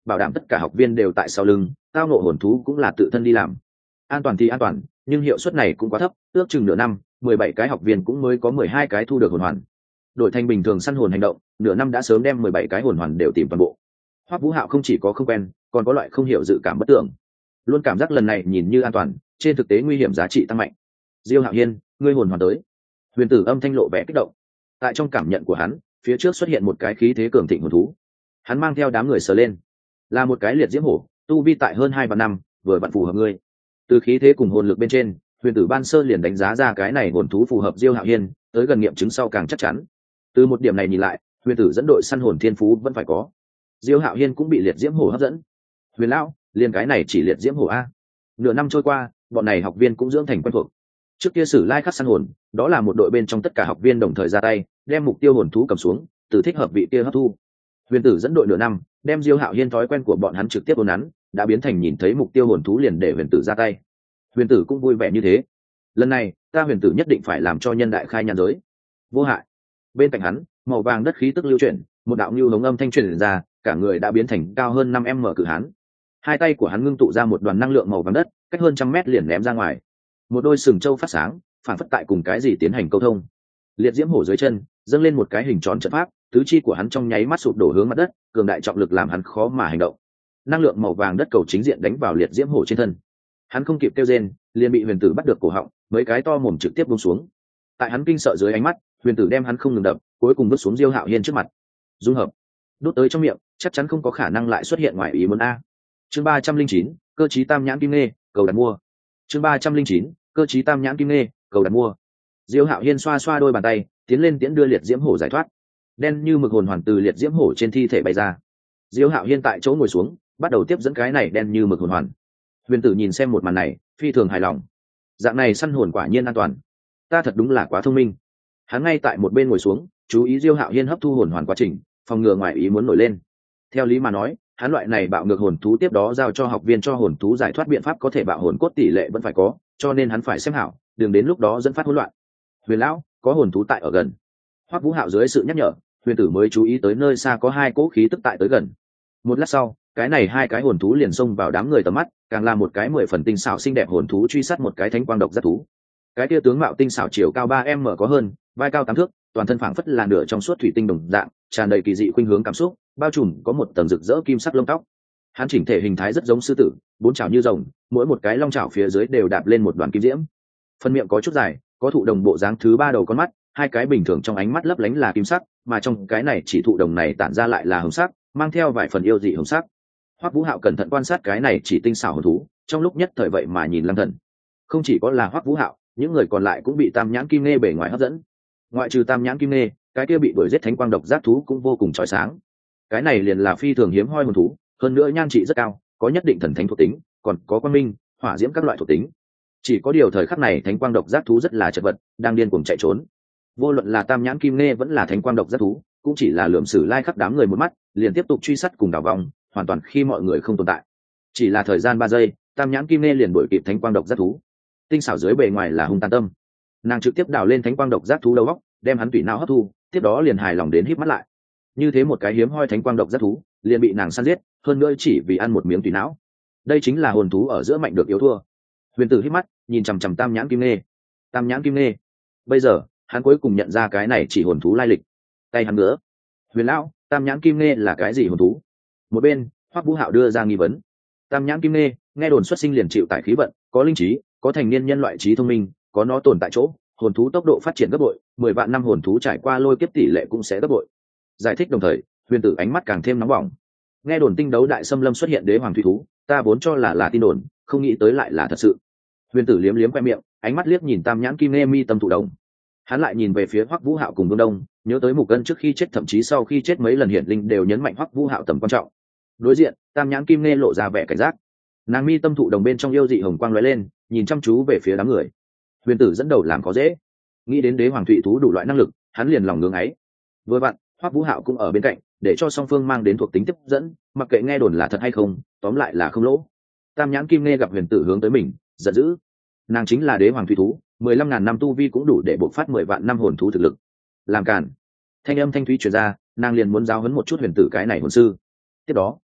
bảo đảm tất cả học viên đều tại sau lưng, tao ngộ hồn thú cũng là tự thân đi làm. An toàn thì an toàn, nhưng hiệu suất này cũng quá thấp, ước chừng nửa năm 17 cái học viên cũng mới có 12 cái thu được hồn hoàn. Đổi thành bình thường săn hồn hành động, nửa năm đã sớm đem 17 cái hồn hoàn đều tìm toàn bộ. Hoắc Vũ Hạo không chỉ có không quen, còn có loại không hiểu dự cảm bất tưởng, luôn cảm giác lần này nhìn như an toàn, trên thực tế nguy hiểm giá trị tăng mạnh. Diêu Hạo Hiên, ngươi hồn hoàn tới. Huyền Tử âm thanh lộ vẻ kích động. Tại trong cảm nhận của hắn, phía trước xuất hiện một cái khí thế cường thịnh hồn thú. Hắn mang theo đám người sờ lên, là một cái liệt diễm hổ, tu vi tại hơn 2 và năm, vừa vặn phù hợp ngươi. Từ khí thế cùng hồn lực bên trên, Huyền Tử ban sơ liền đánh giá ra cái này hồn thú phù hợp Diêu Hạo Hiên, tới gần nghiệm chứng sau càng chắc chắn. Từ một điểm này nhìn lại, Huyền Tử dẫn đội săn hồn thiên phú vẫn phải có. Diêu Hạo Hiên cũng bị liệt diễm hổ hấp dẫn. Huyền lão, liền cái này chỉ liệt diễm hổ a? Nửa năm trôi qua, bọn này học viên cũng dưỡng thành quen thuộc. Trước kia Sử Lai Khắc săn hồn, đó là một đội bên trong tất cả học viên đồng thời ra tay, đem mục tiêu hồn thú cầm xuống, từ thích hợp vị kia hấp thu. Huyền Tử dẫn đội nửa năm, đem Diêu Hạo Hiên thói quen của bọn hắn trực tiếp ôn nắn, đã biến thành nhìn thấy mục tiêu hồn thú liền để Huyền Tử ra tay. Huyền Tử cũng vui vẻ như thế. Lần này, ta Huyền Tử nhất định phải làm cho nhân đại khai nhàn giới. Vô hại. Bên cạnh hắn, màu vàng đất khí tức lưu chuyển, một đạo nhu hống âm thanh truyền ra, cả người đã biến thành cao hơn 5m cự hán. Hai tay của hắn ngưng tụ ra một đoàn năng lượng màu vàng đất, cách hơn 100 mét liền ném ra ngoài. Một đôi sừng trâu phát sáng, phản phất tại cùng cái gì tiến hành câu thông. Liệt diễm hổ dưới chân dâng lên một cái hình tròn trận pháp, tứ chi của hắn trong nháy mắt sụp đổ hướng mặt đất, cường đại trọng lực làm hắn khó mà hành động. Năng lượng màu vàng đất cầu chính diện đánh vào liệt diễm hổ trên thân. Hắn không kịp kêu rên, liền bị Huyền Tử bắt được cổ họng, mấy cái to mồm trực tiếp buông xuống. Tại hắn kinh sợ dưới ánh mắt, Huyền Tử đem hắn không ngừng đập, cuối cùng vứt xuống Diêu Hạo Hiên trước mặt. Dung hợp, đút tới trong miệng, chắc chắn không có khả năng lại xuất hiện ngoài ý muốn a. Chương 309, cơ chí tam nhãn kim nê, cầu đặt mua. Chương 309, cơ chí tam nhãn kim nê, cầu đặt mua. Diêu Hạo Hiên xoa xoa đôi bàn tay, tiến lên tiễn đưa liệt diễm hổ giải thoát. Đen như mực hồn hoàn từ liệt diễm hổ trên thi thể bay ra. Diêu Hạo Hiên tại chỗ ngồi xuống, bắt đầu tiếp dẫn cái này đen như mực hồn hoàn. Huyền Tử nhìn xem một màn này, phi thường hài lòng. Dạng này săn hồn quả nhiên an toàn. Ta thật đúng là quá thông minh. Hắn ngay tại một bên ngồi xuống, chú ý Diêu Hạo Hiên hấp thu hồn hoàn quá trình, phòng ngừa ngoài ý muốn nổi lên. Theo lý mà nói, hắn loại này bạo ngược hồn thú tiếp đó giao cho học viên cho hồn thú giải thoát biện pháp có thể bạo hồn cốt tỷ lệ vẫn phải có, cho nên hắn phải xem hảo, đừng đến lúc đó dẫn phát hỗn loạn. Huyền lão, có hồn thú tại ở gần. Hoắc Vũ Hạo dưới sự nhắc nhở, Huyền Tử mới chú ý tới nơi xa có hai cỗ khí tức tại tới gần. Một lát sau, cái này hai cái hồn thú liền xông vào đám người tầm mắt, càng là một cái 10 phần tinh xảo xinh đẹp hồn thú truy sát một cái thánh quang độc giác thú. Cái kia tướng mạo tinh xảo chiều cao 3m có hơn, vai cao 8 thước, toàn thân phảng phất là nửa trong suốt thủy tinh đồng dạng, tràn đầy kỳ dị khuynh hướng cảm xúc, bao trùm có một tầng rực rỡ kim sắc lông tóc. Hắn chỉnh thể hình thái rất giống sư tử, bốn chảo như rồng, mỗi một cái long chảo phía dưới đều đạp lên một đoàn kim diễm. Phần miệng có chút dài, có thụ đồng bộ dáng thứ ba đầu con mắt, hai cái bình thường trong ánh mắt lấp lánh là kim sắc, mà trong cái này chỉ thụ đồng này tản ra lại là hồng sắc, mang theo vài phần yêu dị hồng sắc. Hoắc Vũ Hạo cẩn thận quan sát cái này chỉ tinh xảo hồn thú, trong lúc nhất thời vậy mà nhìn lăng thần. Không chỉ có là Hoắc Vũ Hạo, những người còn lại cũng bị tam nhãn kim nê bề ngoài hấp dẫn. Ngoại trừ tam nhãn kim nê, cái kia bị đuổi giết thánh quang độc giác thú cũng vô cùng chói sáng. Cái này liền là phi thường hiếm hoi hồn thú, hơn nữa nhan trị rất cao, có nhất định thần thánh thuộc tính, còn có quang minh, hỏa diễm các loại thuộc tính. Chỉ có điều thời khắc này thánh quang độc giác thú rất là chật vật, đang điên cuồng chạy trốn. Vô luận là tam nhãn kim nê vẫn là thánh quang độc giác thú, cũng chỉ là lượm Sử Lai Khắc đám người một mắt, liền tiếp tục truy sát cùng đảo vòng, hoàn toàn khi mọi người không tồn tại. Chỉ là thời gian 3 giây, tam nhãn kim nê liền đuổi kịp thánh quang độc giác thú. Tinh xảo dưới bề ngoài là hung tàn tâm, nàng trực tiếp đào lên thánh quang độc giác thú đầu óc, đem hắn tủy não hấp thu, tiếp đó liền hài lòng đến híp mắt lại. Như thế một cái hiếm hoi thánh quang độc giác thú, liền bị nàng săn giết, hơn nữa chỉ vì ăn một miếng tủy não. Đây chính là hồn thú ở giữa mạnh được yếu thua. Huyền Tử híp mắt, nhìn chằm chằm tam nhãn kim nê. Tam nhãn kim nê. Bây giờ, hắn cuối cùng nhận ra cái này chỉ hồn thú lai lịch. Tay hắn nữa. Huyền lão, tam nhãn kim nê là cái gì hồn thú? Một bên, Hoắc Vũ Hạo đưa ra nghi vấn. Tam nhãn kim nê, nghe đồn xuất sinh liền chịu tại khí vận, có linh trí, có thành niên nhân loại trí thông minh, có nó tồn tại chỗ, hồn thú tốc độ phát triển gấp bội, 10 vạn năm hồn thú trải qua lôi kiếp tỷ lệ cũng sẽ gấp bội. Giải thích đồng thời, Huyền Tử ánh mắt càng thêm nóng bỏng. Nghe đồn tinh đấu đại xâm lâm xuất hiện đế hoàng thủy thú, ta vốn cho là tin đồn, không nghĩ tới lại là thật sự. Huyền Tử liếm liếm khoe miệng, ánh mắt liếc nhìn tam nhãn kim nê mi tâm thụ đồng. Hắn lại nhìn về phía Hoắc Vũ Hạo cùng Vương Đông, nhớ tới Mục Cân trước khi chết thậm chí sau khi chết mấy lần hiển linh đều nhấn mạnh Hoắc Vũ Hạo tầm quan trọng. Đối diện, tam nhãn kim nê lộ ra vẻ cảnh giác. Nàng mi tâm thụ đồng bên trong yêu dị hồng quang lóe lên, nhìn chăm chú về phía đám người. Huyền Tử dẫn đầu làm có dễ, nghĩ đến đế hoàng thụy thú đủ loại năng lực, hắn liền lòng ngưỡng ấy. Vừa vặn, Hoắc Vũ Hạo cũng ở bên cạnh, để cho song phương mang đến thuộc tính tiếp dẫn, mặc kệ nghe đồn là thật hay không, tóm lại là không lỗ. Tam nhãn kim nê gặp Huyền Tử hướng tới mình, giận dữ. Nàng chính là đế hoàng thụy thú, 15.000 năm tu vi cũng đủ để bộc phát 10 vạn năm hồn thú thực lực. Làm cản. Thanh âm thanh thúy truyền ra, nàng liền muốn giáo huấn một chút Huyền Tử cái này hồn sư. Tiếp đó,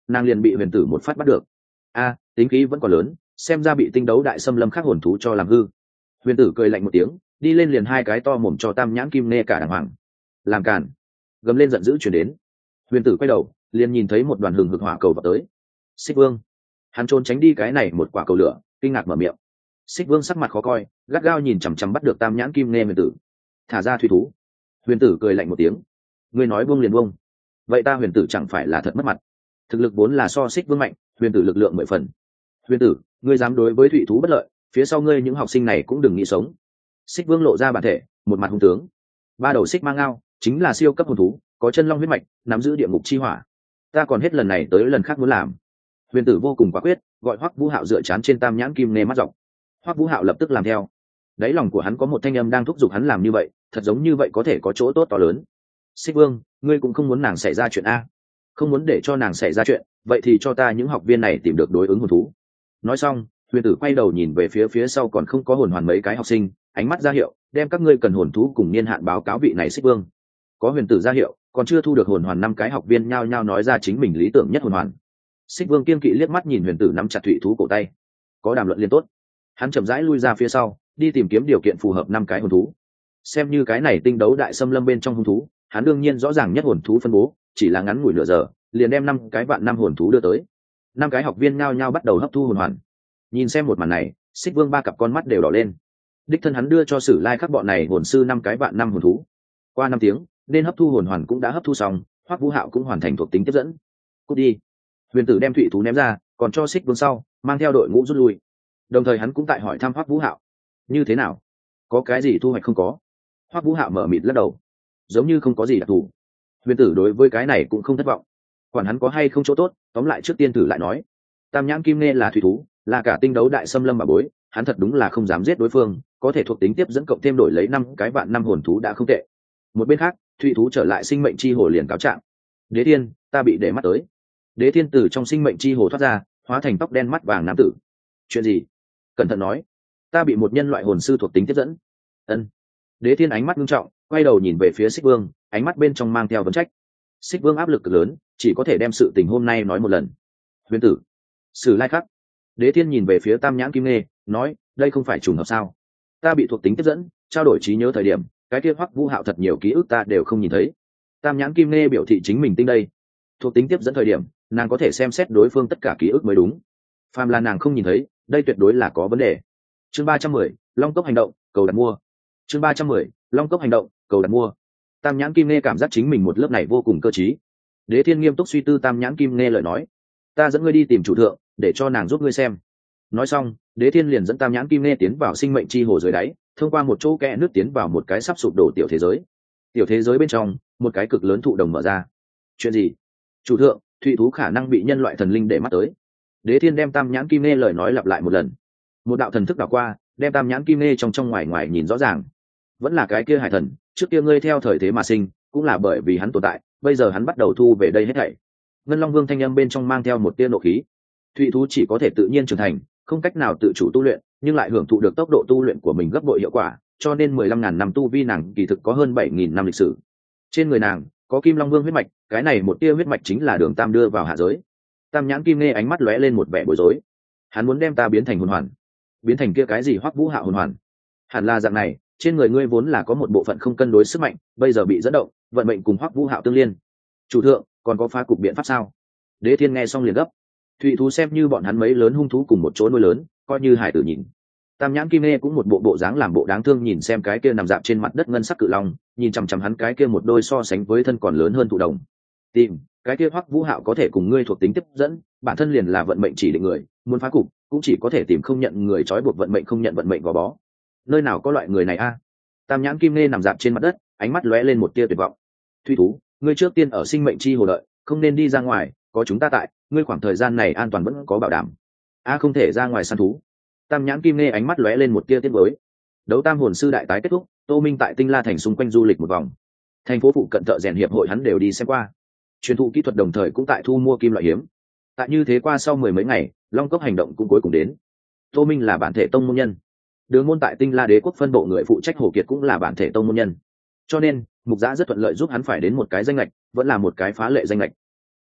nàng liền bị huyền tử một phát bắt được. Tính khí vẫn còn lớn, xem ra bị tinh đấu đại xâm lâm khác hồn thú cho làm hư. Huyền tử cười lạnh một tiếng, đi lên liền hai cái to mồm cho tam nhãn kim nghe cả đàng hoàng. Làm cản, gầm lên giận dữ chuyển đến. Huyền tử quay đầu liền nhìn thấy một đoàn hừng hực hỏa cầu vào tới. Xích Vương, hắn trốn tránh đi cái này một quả cầu lửa, kinh ngạc mở miệng. Xích Vương sắc mặt khó coi, gắt gao nhìn chằm chằm bắt được tam nhãn kim nghe huyền tử. Thả ra thủy thú. Huyền tử cười lạnh một tiếng. Ngươi nói buông liền buông, vậy ta huyền tử chẳng phải là thật mất mặt. Thực lực vốn là so Xích Vương mạnh, huyền tử lực lượng 10 phần. Huyền tử, ngươi dám đối với thủy thú bất lợi, phía sau ngươi những học sinh này cũng đừng nghĩ sống. Xích Vương lộ ra bản thể, một mặt hung tướng. Ba đầu xích mang ngao chính là siêu cấp hồn thú, có chân long huyết mạch, nắm giữ địa ngục chi hỏa. Ta còn hết lần này tới lần khác muốn làm. Huyền tử vô cùng quả quyết, gọi Hoắc Vũ Hạo dựa chán trên tam nhãn kim nghe mắt dọc. Hoắc Vũ Hạo lập tức làm theo. Đáy lòng của hắn có một thanh âm đang thúc giục hắn làm như vậy, thật giống như vậy có thể có chỗ tốt to lớn. Xích Vương, ngươi cũng không muốn nàng xảy ra chuyện a? Không muốn để cho nàng xảy ra chuyện, vậy thì cho ta những học viên này tìm được đối ứng hồn thú. Nói xong, huyền tử quay đầu nhìn về phía sau còn không có hồn hoàn mấy cái học sinh, ánh mắt ra hiệu, đem các ngươi cần hồn thú cùng niên hạn báo cáo vị này Xích Vương. Có huyền tử ra hiệu, còn chưa thu được hồn hoàn 5 cái học viên nhao nhao nói ra chính mình lý tưởng nhất hồn hoàn. Xích Vương kiên kỵ liếc mắt nhìn huyền tử nắm chặt thủy thú cổ tay. Có đàm luận liên tốt. Hắn chậm rãi lui ra phía sau, đi tìm kiếm điều kiện phù hợp 5 cái hồn thú. Xem như cái này tinh đấu đại xâm lâm bên trong hồn thú, hắn đương nhiên rõ ràng nhất hồn thú phân bố, chỉ là ngắn ngủi nửa giờ, liền đem 5 cái vạn năm hồn thú đưa tới. 5 cái học viên nhao nhao bắt đầu hấp thu hồn hoàn. Nhìn xem một màn này, Xích Vương ba cặp con mắt đều đỏ lên. Đích thân hắn đưa cho Sử Lai Khắc bọn này hồn sư 5 cái vạn năm hồn thú. Qua 5 tiếng, nên hấp thu hồn hoàn cũng đã hấp thu xong, Hoắc Vũ Hạo cũng hoàn thành thuộc tính tiếp dẫn. Cút đi. Huyền tử đem thủy thú ném ra, còn cho Xích Vương sau, mang theo đội ngũ rút lui. Đồng thời hắn cũng tại hỏi thăm Hoắc Vũ Hạo, như thế nào, có cái gì thu hoạch không có? Hoắc Vũ Hạo mở mịt lắc đầu, giống như không có gì đặc thù. Huyền tử đối với cái này cũng không thất vọng, quản hắn có hay không chỗ tốt, tóm lại trước tiên thử lại nói. Tam nhãn kim nghe là thủy thú, là cả tinh đấu đại xâm lâm bà bối, hắn thật đúng là không dám giết đối phương, có thể thuộc tính tiếp dẫn cộng thêm đổi lấy 5 cái vạn năm hồn thú đã không tệ. Một bên khác, thủy thú trở lại sinh mệnh chi hồ liền cáo trạng. Đế Thiên, ta bị để mắt tới. Đế Thiên từ trong sinh mệnh chi hồ thoát ra, hóa thành tóc đen mắt vàng nam tử. Chuyện gì? Cẩn thận nói. Ta bị một nhân loại hồn sư thuộc tính tiếp dẫn. Ân. Đế Thiên ánh mắt nghiêm trọng, quay đầu nhìn về phía Xích Vương, ánh mắt bên trong mang theo vấn trách. Xích Vương áp lực cực lớn, chỉ có thể đem sự tình hôm nay nói một lần. Huyền tử, Sử Lai Khắc. Đế Thiên nhìn về phía tam nhãn kim nghe, nói, đây không phải trùng hợp sao? Ta bị thuộc tính tiếp dẫn, trao đổi trí nhớ thời điểm, cái kia Hoắc Vũ Hạo thật nhiều ký ức ta đều không nhìn thấy. Tam nhãn kim nghe biểu thị chính mình tinh đây. Thuộc tính tiếp dẫn thời điểm, nàng có thể xem xét đối phương tất cả ký ức mới đúng. Phàm là nàng không nhìn thấy, đây tuyệt đối là có vấn đề. Chương 310, Long Cốc hành động, cầu đặt mua. Chương 310, Long Cốc hành động, cầu đặt mua. Tam nhãn kim nghe cảm giác chính mình một lớp này vô cùng cơ trí. Đế Thiên nghiêm túc suy tư tam nhãn kim nghe lời nói, ta dẫn ngươi đi tìm chủ thượng, để cho nàng giúp ngươi xem. Nói xong, Đế Thiên liền dẫn tam nhãn kim nghe tiến vào sinh mệnh chi hồ dưới đáy, thông qua một chỗ kẽ nước tiến vào một cái sắp sụp đổ tiểu thế giới. Tiểu thế giới bên trong, một cái cực lớn thụ đồng mở ra. Chuyện gì? Chủ thượng, thủy thú khả năng bị nhân loại thần linh để mắt tới. Đế Thiên đem tam nhãn kim nghe lời nói lặp lại một lần. Một đạo thần thức đảo qua, đem tam nhãn kim nghe trong ngoài ngoài nhìn rõ ràng. Vẫn là cái kia hải thần, trước kia ngươi theo thời thế mà sinh, cũng là bởi vì hắn tồn tại, bây giờ hắn bắt đầu thu về đây hết thảy. Ngân Long Vương thanh âm bên trong mang theo một tia nộ khí. Thủy thú chỉ có thể tự nhiên trưởng thành, không cách nào tự chủ tu luyện, nhưng lại hưởng thụ được tốc độ tu luyện của mình gấp bội hiệu quả, cho nên 15.000 năm tu vi nàng kỳ thực có hơn 7.000 năm lịch sử. Trên người nàng có Kim Long Vương huyết mạch, cái này một tia huyết mạch chính là Đường Tam đưa vào hạ giới. Tam nhãn kim nghe ánh mắt lóe lên một vẻ bối rối. Hắn muốn đem ta biến thành hồn hoàn, biến thành kia cái gì Hoắc Vũ Hạo hồn hoàn? Hẳn là dạng này, trên người ngươi vốn là có một bộ phận không cân đối sức mạnh, bây giờ bị dẫn động, vận mệnh cùng Hoắc Vũ Hạo tương liên. Chủ thượng, còn có phá cục biện pháp sao? Đế Thiên nghe xong liền gấp. Thủy thú xem như bọn hắn mấy lớn hung thú cùng một chỗ nuôi lớn, coi như hải tử nhìn. Tam nhãn kim nghe cũng một bộ dáng làm bộ đáng thương nhìn xem cái kia nằm dạp trên mặt đất ngân sắc cự long, nhìn chằm chằm hắn cái kia một đôi so sánh với thân còn lớn hơn thụ đồng. Tìm, cái kia Hoắc Vũ Hạo có thể cùng ngươi thuộc tính tiếp dẫn, bản thân liền là vận mệnh chỉ định người, muốn phá cục cũng chỉ có thể tìm không nhận người trói buộc vận mệnh không nhận vận mệnh gò bó. Nơi nào có loại người này a? Tam nhãn kim nghe nằm dạp trên mặt đất, ánh mắt lóe lên một tia tuyệt vọng. Thủy thú, ngươi trước tiên ở sinh mệnh chi hồ đợi, không nên đi ra ngoài, có chúng ta tại, ngươi khoảng thời gian này an toàn vẫn có bảo đảm. Không thể ra ngoài săn thú. Tam nhãn kim nghe ánh mắt lóe lên một tia tiếc nuối. Đấu tam hồn sư đại tái kết thúc, Tô Minh tại Tinh La thành xung quanh du lịch một vòng. Thành phố phụ cận thợ rèn hiệp hội hắn đều đi xem qua. Truyền thụ kỹ thuật đồng thời cũng tại thu mua kim loại hiếm. Tại như thế qua sau 10 mấy ngày, Long Cốc hành động cũng cuối cùng đến. Tô Minh là bản thể tông môn nhân. Đường môn tại Tinh La đế quốc phân bộ người phụ trách Hồ Kiệt cũng là bản thể tông môn nhân. Cho nên, Mục Giã rất thuận lợi giúp hắn phải đến một cái danh lệch, vẫn là một cái phá lệ danh lệch.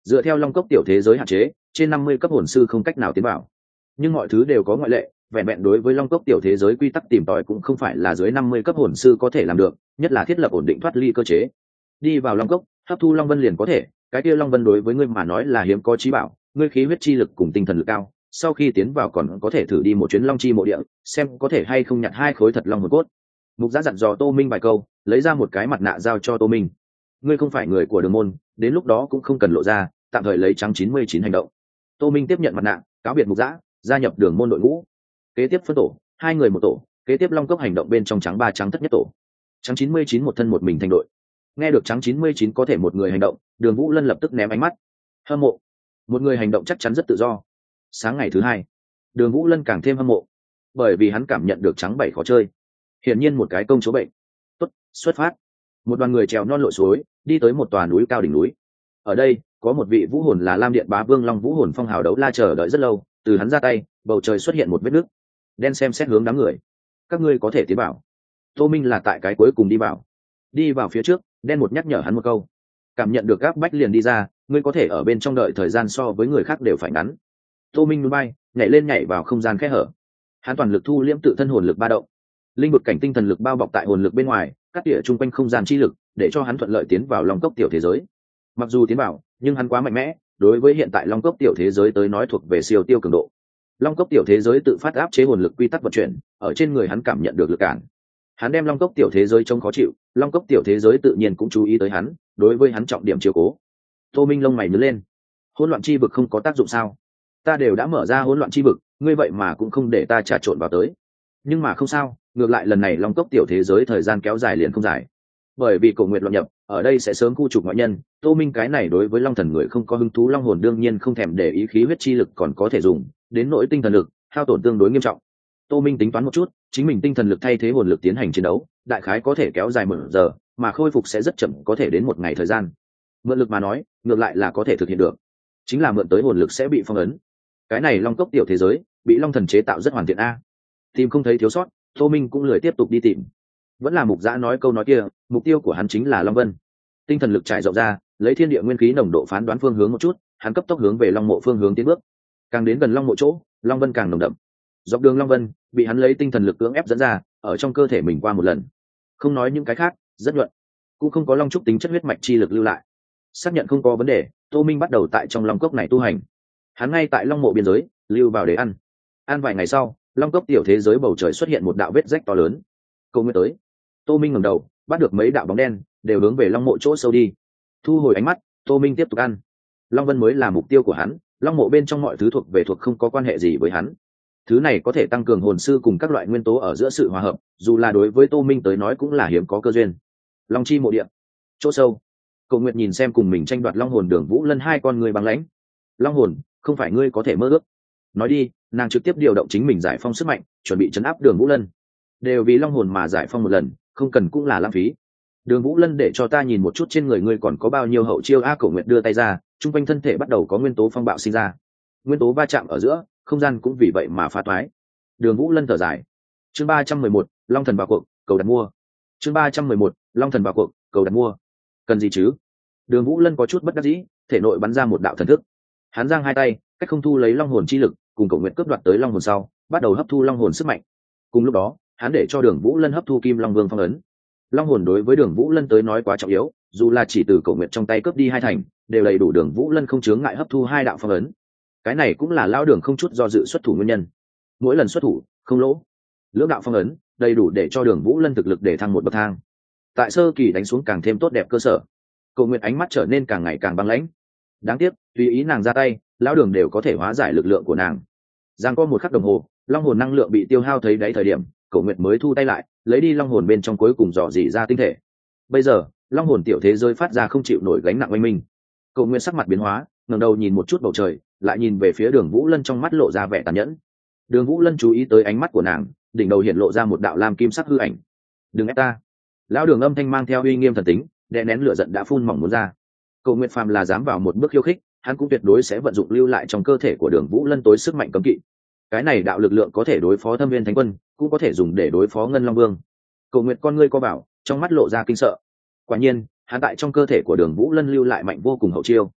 Dựa theo long cốc tiểu thế giới hạn chế, trên 50 cấp hồn sư không cách nào tiến vào, nhưng mọi thứ đều có ngoại lệ. Vẹn vẹn đối với long cốc tiểu thế giới quy tắc tìm tòi cũng không phải là dưới 50 cấp hồn sư có thể làm được, nhất là thiết lập ổn định thoát ly cơ chế. Đi vào long cốc, hấp thu long vân liền có thể, cái kia long vân đối với ngươi mà nói là hiếm có trí bảo, ngươi khí huyết chi lực cùng tinh thần lực cao, sau khi tiến vào còn có thể thử đi một chuyến long chi mộ địa, xem có thể hay không nhặt 2 khối thật long hồn cốt. Mục Giã dặn dò Tô Minh vài câu, lấy ra một cái mặt nạ giao cho Tô Minh. Ngươi không phải người của Đường môn, đến lúc đó cũng không cần lộ ra, tạm thời lấy trắng 99 hành động. Tô Minh tiếp nhận mặt nạ, cáo biệt Mục Giã, gia nhập Đường môn đội ngũ. Kế tiếp phân tổ, 2 người một tổ, kế tiếp long cốc hành động bên trong trắng 3 trắng thất nhất tổ. Trắng 99 một thân một mình thành đội. Nghe được trắng 99 có thể một người hành động, Đường Vũ Lân lập tức ném ánh mắt. Hâm mộ. Một người hành động chắc chắn rất tự do. Sáng ngày thứ 2, Đường Vũ Lân càng thêm hâm mộ, bởi vì hắn cảm nhận được trắng 7 khó chơi. Hiển nhiên một cái công chỗ bệnh. Tốt, xuất phát. Một đoàn người trèo non lội suối, đi tới một tòa núi cao đỉnh núi. Ở đây, có một vị vũ hồn là Lam Điện Bá Vương Long Vũ Hồn Phong hào đấu la chờ đợi rất lâu, từ hắn ra tay, bầu trời xuất hiện một vết nứt. Đen xem xét hướng đám người. Các ngươi có thể tiến vào. Tô Minh là tại cái cuối cùng đi vào. Đi vào phía trước, đen một nhắc nhở hắn một câu. Cảm nhận được gáp bách liền đi ra, ngươi có thể ở bên trong đợi thời gian so với người khác đều phải ngắn. Tô Minh núi bay, nhảy lên nhảy vào không gian khe hở. Hắn toàn lực thu liễm tự thân hồn lực ba động. Linh vực cảnh tinh thần lực bao bọc tại hồn lực bên ngoài, cắt tỉa chung quanh không gian chi lực, để cho hắn thuận lợi tiến vào long cốc tiểu thế giới. Mặc dù tiến vào, nhưng hắn quá mạnh mẽ, đối với hiện tại long cốc tiểu thế giới tới nói thuộc về siêu tiêu cường độ. Long cốc tiểu thế giới tự phát áp chế hồn lực quy tắc vận chuyển, ở trên người hắn cảm nhận được lực cản. Hắn đem long cốc tiểu thế giới trông khó chịu, long cốc tiểu thế giới tự nhiên cũng chú ý tới hắn, đối với hắn trọng điểm chiếu cố. Tô Minh lông mày nhướng lên. Hỗn loạn chi vực không có tác dụng sao? Ta đều đã mở ra hỗn loạn chi vực, ngươi vậy mà cũng không để ta trà trộn vào tới. Nhưng mà không sao, ngược lại lần này long cốc tiểu thế giới thời gian kéo dài liền không dài, bởi vì Cổ Nguyệt loạn nhập, ở đây sẽ sớm khu trục ngoại nhân. Tô Minh cái này đối với long thần người không có hứng thú long hồn đương nhiên không thèm để ý khí huyết chi lực còn có thể dùng, đến nỗi tinh thần lực hao tổn tương đối nghiêm trọng. Tô Minh tính toán một chút, chính mình tinh thần lực thay thế hồn lực tiến hành chiến đấu, đại khái có thể kéo dài 1 giờ, mà khôi phục sẽ rất chậm, có thể đến 1 ngày thời gian. Mượn lực mà nói, ngược lại là có thể thực hiện được, chính là mượn tới hồn lực sẽ bị phong ấn. Cái này long cốc tiểu thế giới bị long thần chế tạo rất hoàn thiện a, tìm không thấy thiếu sót. Tô Minh cũng lười tiếp tục đi tìm, vẫn là Mục Giã nói câu nói kia, mục tiêu của hắn chính là long vân. Tinh thần lực trải rộng ra, lấy thiên địa nguyên khí nồng độ phán đoán phương hướng một chút, hắn cấp tốc hướng về long mộ phương hướng tiến bước. Càng đến gần long mộ chỗ, long vân càng nồng đậm. Dọc đường long vân bị hắn lấy tinh thần lực cưỡng ép dẫn ra, ở trong cơ thể mình qua một lần. Không nói những cái khác, rất nhuận, cũng không có long trúc tính chất huyết mạch chi lực lưu lại. Xác nhận không có vấn đề, Tô Minh bắt đầu tại trong long cốc này tu hành. Hắn ngay tại long mộ biên giới lưu vào để ăn. Ăn vài ngày sau, long cốc tiểu thế giới bầu trời xuất hiện một đạo vết rách to lớn. Câu nguyên tới. Tô Minh ngẩng đầu, bắt được mấy đạo bóng đen, đều hướng về long mộ chỗ sâu đi. Thu hồi ánh mắt, Tô Minh tiếp tục ăn. Long vân mới là mục tiêu của hắn, long mộ bên trong mọi thứ thuộc không có quan hệ gì với hắn. Thứ này có thể tăng cường hồn sư cùng các loại nguyên tố ở giữa sự hòa hợp, dù là đối với Tô Minh tới nói cũng là hiếm có cơ duyên. Long chi mộ địa chỗ sâu, Cầu Nguyệt nhìn xem cùng mình tranh đoạt long hồn Đường Vũ Lân hai con người bằng lãnh. Long hồn không phải ngươi có thể mơ ước. Nói đi, nàng trực tiếp điều động chính mình giải phong sức mạnh, chuẩn bị trấn áp Đường Vũ Lân. Đều vì long hồn mà giải phong một lần, không cần cũng là lãng phí. Đường Vũ Lân, để cho ta nhìn một chút trên người ngươi còn có bao nhiêu hậu chiêu a. Cổ Nguyệt đưa tay ra, trung quanh thân thể bắt đầu có nguyên tố phong bạo sinh ra, nguyên tố va chạm ở giữa, không gian cũng vì vậy mà phá toái. Đường Vũ Lân thở dài. Chương 311, Long thần vào cuộc, cầu đặt mua. Chương 311, Long thần vào cuộc, cầu đặt mua. Cần gì chứ? Đường Vũ Lân có chút bất đắc dĩ, thể nội bắn ra một đạo thần thức. Hắn giang hai tay, cách không thu lấy long hồn chi lực, cùng Cổ Nguyệt cướp đoạt tới long hồn sau, bắt đầu hấp thu long hồn sức mạnh. Cùng lúc đó, hắn để cho Đường Vũ Lân hấp thu Kim Long Vương phong ấn. Long hồn đối với Đường Vũ Lân tới nói quá trọng yếu, dù là chỉ từ Cổ Nguyệt trong tay cướp đi 2 thành, đều đầy đủ Đường Vũ Lân không chướng ngại hấp thu 2 đạo phong ấn. Cái này cũng là lao Đường không chút do dự xuất thủ nguyên nhân. Mỗi lần xuất thủ không lỗ, lưỡng đạo phong ấn đầy đủ để cho Đường Vũ Lân thực lực để thăng một bậc thang, tại sơ kỳ đánh xuống càng thêm tốt đẹp cơ sở. Cổ Nguyệt ánh mắt trở nên càng ngày càng băng lãnh. Đáng tiếc, tùy ý nàng ra tay, lão Đường đều có thể hóa giải lực lượng của nàng. Giang có một khắc đồng hồ, long hồn năng lượng bị tiêu hao thấy đáy thời điểm, Cổ Nguyệt mới thu tay lại, lấy đi long hồn bên trong cuối cùng dò dỉ ra tinh thể. Bây giờ, long hồn tiểu thế giới phát ra không chịu nổi gánh nặng oanh minh. Cổ Nguyệt sắc mặt biến hóa, ngẩng đầu nhìn một chút bầu trời, lại nhìn về phía Đường Vũ Lân, trong mắt lộ ra vẻ tàn nhẫn. Đường Vũ Lân chú ý tới ánh mắt của nàng, đỉnh đầu hiện lộ ra một đạo lam kim sắc hư ảnh. "Đừng ép ta!" Lão Đường âm thanh mang theo uy nghiêm thần tính, đè nén lửa giận đã phun mỏng muốn ra. Cổ Nguyệt phàm là dám vào một bước khiêu khích, hắn cũng tuyệt đối sẽ vận dụng lưu lại trong cơ thể của Đường Vũ Lân tối sức mạnh cấm kỵ. Cái này đạo lực lượng có thể đối phó Thâm Viên Thánh Quân, cũng có thể dùng để đối phó Ngân Long Vương. Cổ Nguyệt con ngươi co bảo, trong mắt lộ ra kinh sợ. Quả nhiên, hắn tại trong cơ thể của Đường Vũ Lân lưu lại mạnh vô cùng hậu chiêu.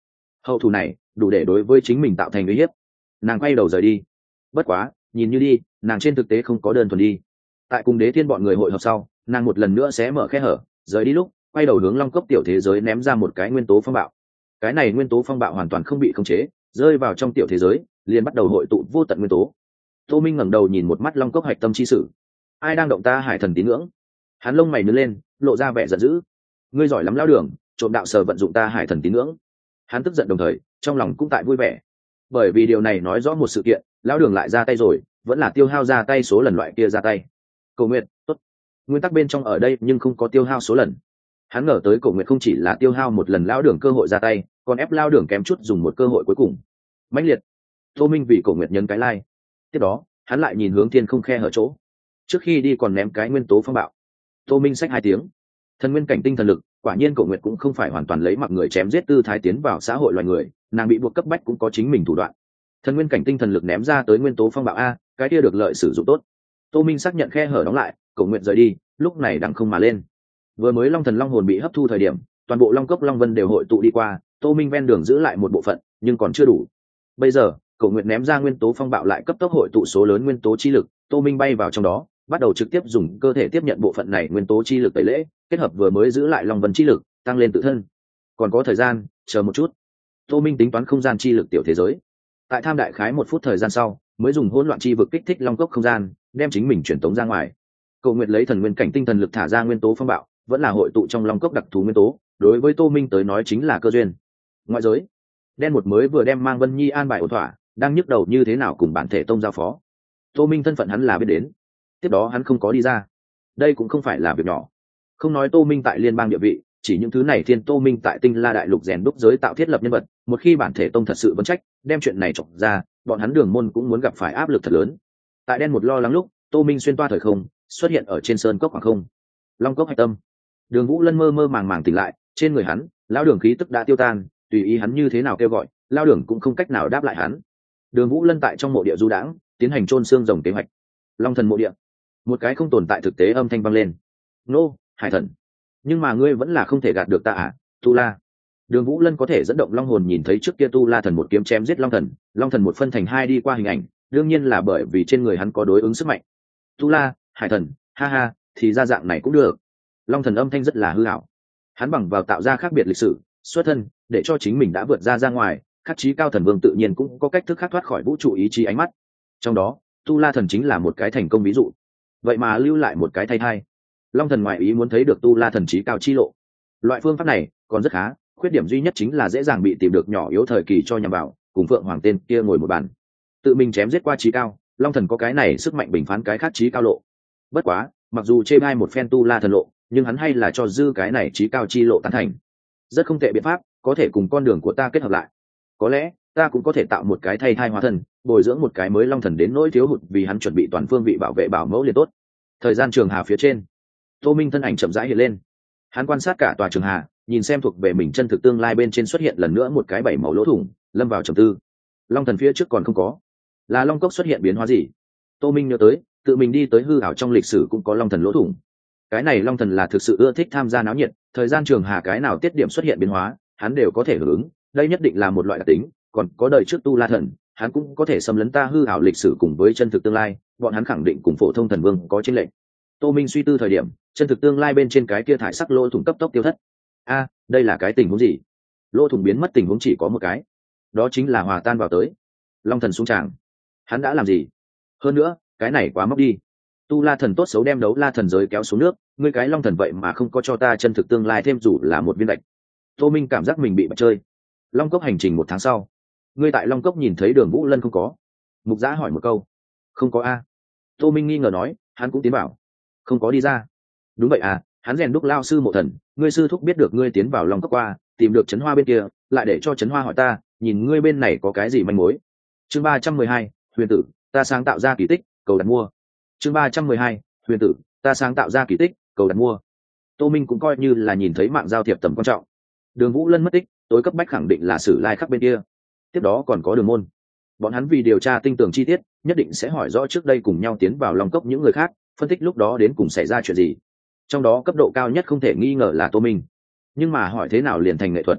hậu thủ này đủ để đối với chính mình tạo thành uy hiếp. Nàng quay đầu rời đi. Bất quá nhìn như đi, nàng trên thực tế không có đơn thuần đi. Tại cùng Đế Thiên bọn người hội họp sau, nàng một lần nữa sẽ mở khe hở, rời đi lúc quay đầu hướng long cốc tiểu thế giới ném ra một cái nguyên tố phong bạo. Cái này nguyên tố phong bạo hoàn toàn không bị khống chế, rơi vào trong tiểu thế giới liền bắt đầu hội tụ vô tận nguyên tố. Tô Minh ngẩng đầu nhìn một mắt long cốc hạch tâm chi sử. Ai đang động ta hải thần tín ngưỡng? Hắn lông mày nhướng lên, lộ ra vẻ giận dữ. Ngươi giỏi lắm lão đường, trộm đạo sở vận dụng ta hải thần tín ngưỡng. Hắn tức giận đồng thời trong lòng cũng tại vui vẻ, bởi vì điều này nói rõ một sự kiện, lão đường lại ra tay rồi, vẫn là tiêu hao ra tay số lần loại kia ra tay. Cầu nguyện tốt. Nguyên tắc bên trong ở đây nhưng không có tiêu hao số lần. Hắn ngờ tới Cổ Nguyệt không chỉ là tiêu hao một lần lão đường cơ hội ra tay, còn ép lão đường kém chút dùng một cơ hội cuối cùng. Mãnh liệt. Tô Minh vì Cổ Nguyệt nhấn cái like. Tiếp đó hắn lại nhìn hướng thiên không khe hở chỗ, trước khi đi còn ném cái nguyên tố phong bạo. Tô Minh xách 2 tiếng. Thần nguyên cảnh tinh thần lực, quả nhiên Cổ Nguyệt cũng không phải hoàn toàn lấy mặc người chém giết tư thái tiến vào xã hội loài người, nàng bị buộc cấp bách cũng có chính mình thủ đoạn. Thần nguyên cảnh tinh thần lực ném ra tới nguyên tố phong bạo a, cái kia được lợi sử dụng tốt. Tô Minh xác nhận khe hở đóng lại, Cổ Nguyệt rời đi, lúc này đằng không mà lên. Vừa mới long thần long hồn bị hấp thu thời điểm, toàn bộ long cốc long vân đều hội tụ đi qua, Tô Minh ven đường giữ lại một bộ phận, nhưng còn chưa đủ. Bây giờ Cổ Nguyệt ném ra nguyên tố phong bạo lại cấp tốc hội tụ số lớn nguyên tố chi lực, Tô Minh bay vào trong đó, bắt đầu trực tiếp dùng cơ thể tiếp nhận bộ phận này nguyên tố chi lực tẩy lễ, kết hợp vừa mới giữ lại long vân chi lực, tăng lên tự thân. Còn có thời gian, chờ một chút. Tô Minh tính toán không gian chi lực tiểu thế giới. Tại tham đại khái 1 phút thời gian sau, mới dùng hỗn loạn chi vực kích thích long cốc không gian, đem chính mình truyền tống ra ngoài. Cổ Nguyệt lấy thần nguyên cảnh tinh thần lực thả ra nguyên tố phong bạo, vẫn là hội tụ trong long cốc đặc thù nguyên tố, đối với Tô Minh tới nói chính là cơ duyên. Ngoại giới, đen một mới vừa đem mang Vân Nhi an bài ổn thỏa, đang nhức đầu như thế nào cùng bản thể tông giao phó. Tô Minh thân phận hắn là biết đến, tiếp đó hắn không có đi ra, đây cũng không phải là việc nhỏ. Không nói Tô Minh tại liên bang địa vị, chỉ những thứ này thiên Tô Minh tại Tinh La đại lục rèn đúc giới tạo thiết lập nhân vật, một khi bản thể tông thật sự vấn trách, đem chuyện này chọc ra, bọn hắn Đường môn cũng muốn gặp phải áp lực thật lớn. Tại đen một lo lắng lúc, Tô Minh xuyên toa thời không, xuất hiện ở trên sơn cốc khoảng không. Long cốc hạch tâm. Đường Vũ Lân mơ mơ màng màng tỉnh lại, trên người hắn, lão đường khí tức đã tiêu tan, tùy ý hắn như thế nào kêu gọi, lão đường cũng không cách nào đáp lại hắn. Đường Vũ Lân tại trong mộ địa du đãng, tiến hành chôn xương rồng kế hoạch. Long thần mộ địa. Một cái không tồn tại thực tế âm thanh vang lên. Nô, hải thần. Nhưng mà ngươi vẫn là không thể gạt được ta à, Tu La. Đường Vũ Lân có thể dẫn động long hồn nhìn thấy trước kia Tu La thần một kiếm chém giết long thần một phân thành 2 đi qua hình ảnh, đương nhiên là bởi vì trên người hắn có đối ứng sức mạnh. Tu La, hải thần, ha ha, thì ra dạng này cũng được. Long thần âm thanh rất là hư ảo. Hắn bằng vào tạo ra khác biệt lịch sử, xuất thân, để cho chính mình đã vượt ra ngoài, khắc chí cao thần vương tự nhiên cũng có cách thức khác thoát khỏi vũ trụ ý chí ánh mắt. Trong đó, Tu La thần chính là một cái thành công ví dụ. Vậy mà lưu lại một cái thay thai. Long thần ngoại ý muốn thấy được Tu La thần chí cao chi lộ. Loại phương pháp này còn rất khá, khuyết điểm duy nhất chính là dễ dàng bị tìm được nhỏ yếu thời kỳ cho nhằm vào, cùng Phượng Hoàng tên kia ngồi một bàn. Tự mình chém giết qua chí cao, Long thần có cái này sức mạnh bình phán cái khác chí cao lộ. Bất quá, mặc dù chê bai một phen Tu La thần lộ, nhưng hắn hay là cho dư cái này chí cao chi lộ tán thành. Rất không tệ biện pháp, có thể cùng con đường của ta kết hợp lại. Có lẽ ta cũng có thể tạo một cái thay thai hóa thần, bồi dưỡng một cái mới long thần đến nỗi thiếu hụt vì hắn chuẩn bị toàn phương vị bảo vệ bảo mẫu liền tốt. Thời gian trường hà phía trên, Tô Minh thân ảnh chậm rãi hiện lên. Hắn quan sát cả tòa trường hà, nhìn xem thuộc về mình chân thực tương lai bên trên xuất hiện lần nữa một cái 7 màu lỗ thủng, lâm vào trầm tư. Long thần phía trước còn không có, là long cốc xuất hiện biến hóa gì? Tô Minh nhớ tới, tự mình đi tới hư ảo trong lịch sử cũng có long thần lỗ thủng. Cái này long thần là thực sự ưa thích tham gia náo nhiệt, thời gian trường hà cái nào tiết điểm xuất hiện biến hóa, hắn đều có thể hưởng ứng, đây nhất định là một loại đặc tính. Còn có đời trước Tu La thần, hắn cũng có thể xâm lấn ta hư ảo lịch sử cùng với chân thực tương lai, bọn hắn khẳng định cùng phổ thông thần vương có chênh lệch. Tô Minh suy tư thời điểm, chân thực tương lai bên trên cái kia thải sắc lỗ thủng cấp tốc tiêu thất. A, đây là cái tình huống gì? Lỗ thủng biến mất tình huống chỉ có một cái, đó chính là hòa tan vào tới. Long thần xuống tràng, hắn đã làm gì? Hơn nữa, cái này quá mốc đi. Tu La thần tốt xấu đem đấu la thần giới kéo xuống nước, ngươi cái long thần vậy mà không có cho ta chân thực tương lai thêm dù là một viên gạch. Tô Minh cảm giác mình bị bật chơi. Long cốc hành trình 1 tháng sau, ngươi tại long cốc nhìn thấy Đường Vũ Lân không có? Mục Giã hỏi một câu. Không có a. Tô Minh nghi ngờ nói, hắn cũng tiến vào, không có đi ra. Đúng vậy à, hắn rèn đúc lao sư mộ thần, ngươi sư thúc biết được ngươi tiến vào long cốc qua, tìm được Trấn Hoa bên kia, lại để cho Trấn Hoa hỏi ta, nhìn ngươi bên này có cái gì manh mối. Chương 312, huyền tử, ta sáng tạo ra kỳ tích, cầu đặt mua. Chương 312, huyền tử, ta sáng tạo ra kỳ tích, cầu đặt mua. Tô Minh cũng coi như là nhìn thấy mạng giao thiệp tầm quan trọng. Đường Vũ Lân mất tích, tối cấp bách khẳng định là Sử Lai Khắc bên kia. Tiếp đó còn có Đường môn. Bọn hắn vì điều tra tinh tường chi tiết, nhất định sẽ hỏi rõ trước đây cùng nhau tiến vào long cốc những người khác, phân tích lúc đó đến cùng xảy ra chuyện gì. Trong đó cấp độ cao nhất không thể nghi ngờ là Tô Minh. Nhưng mà hỏi thế nào liền thành nghệ thuật.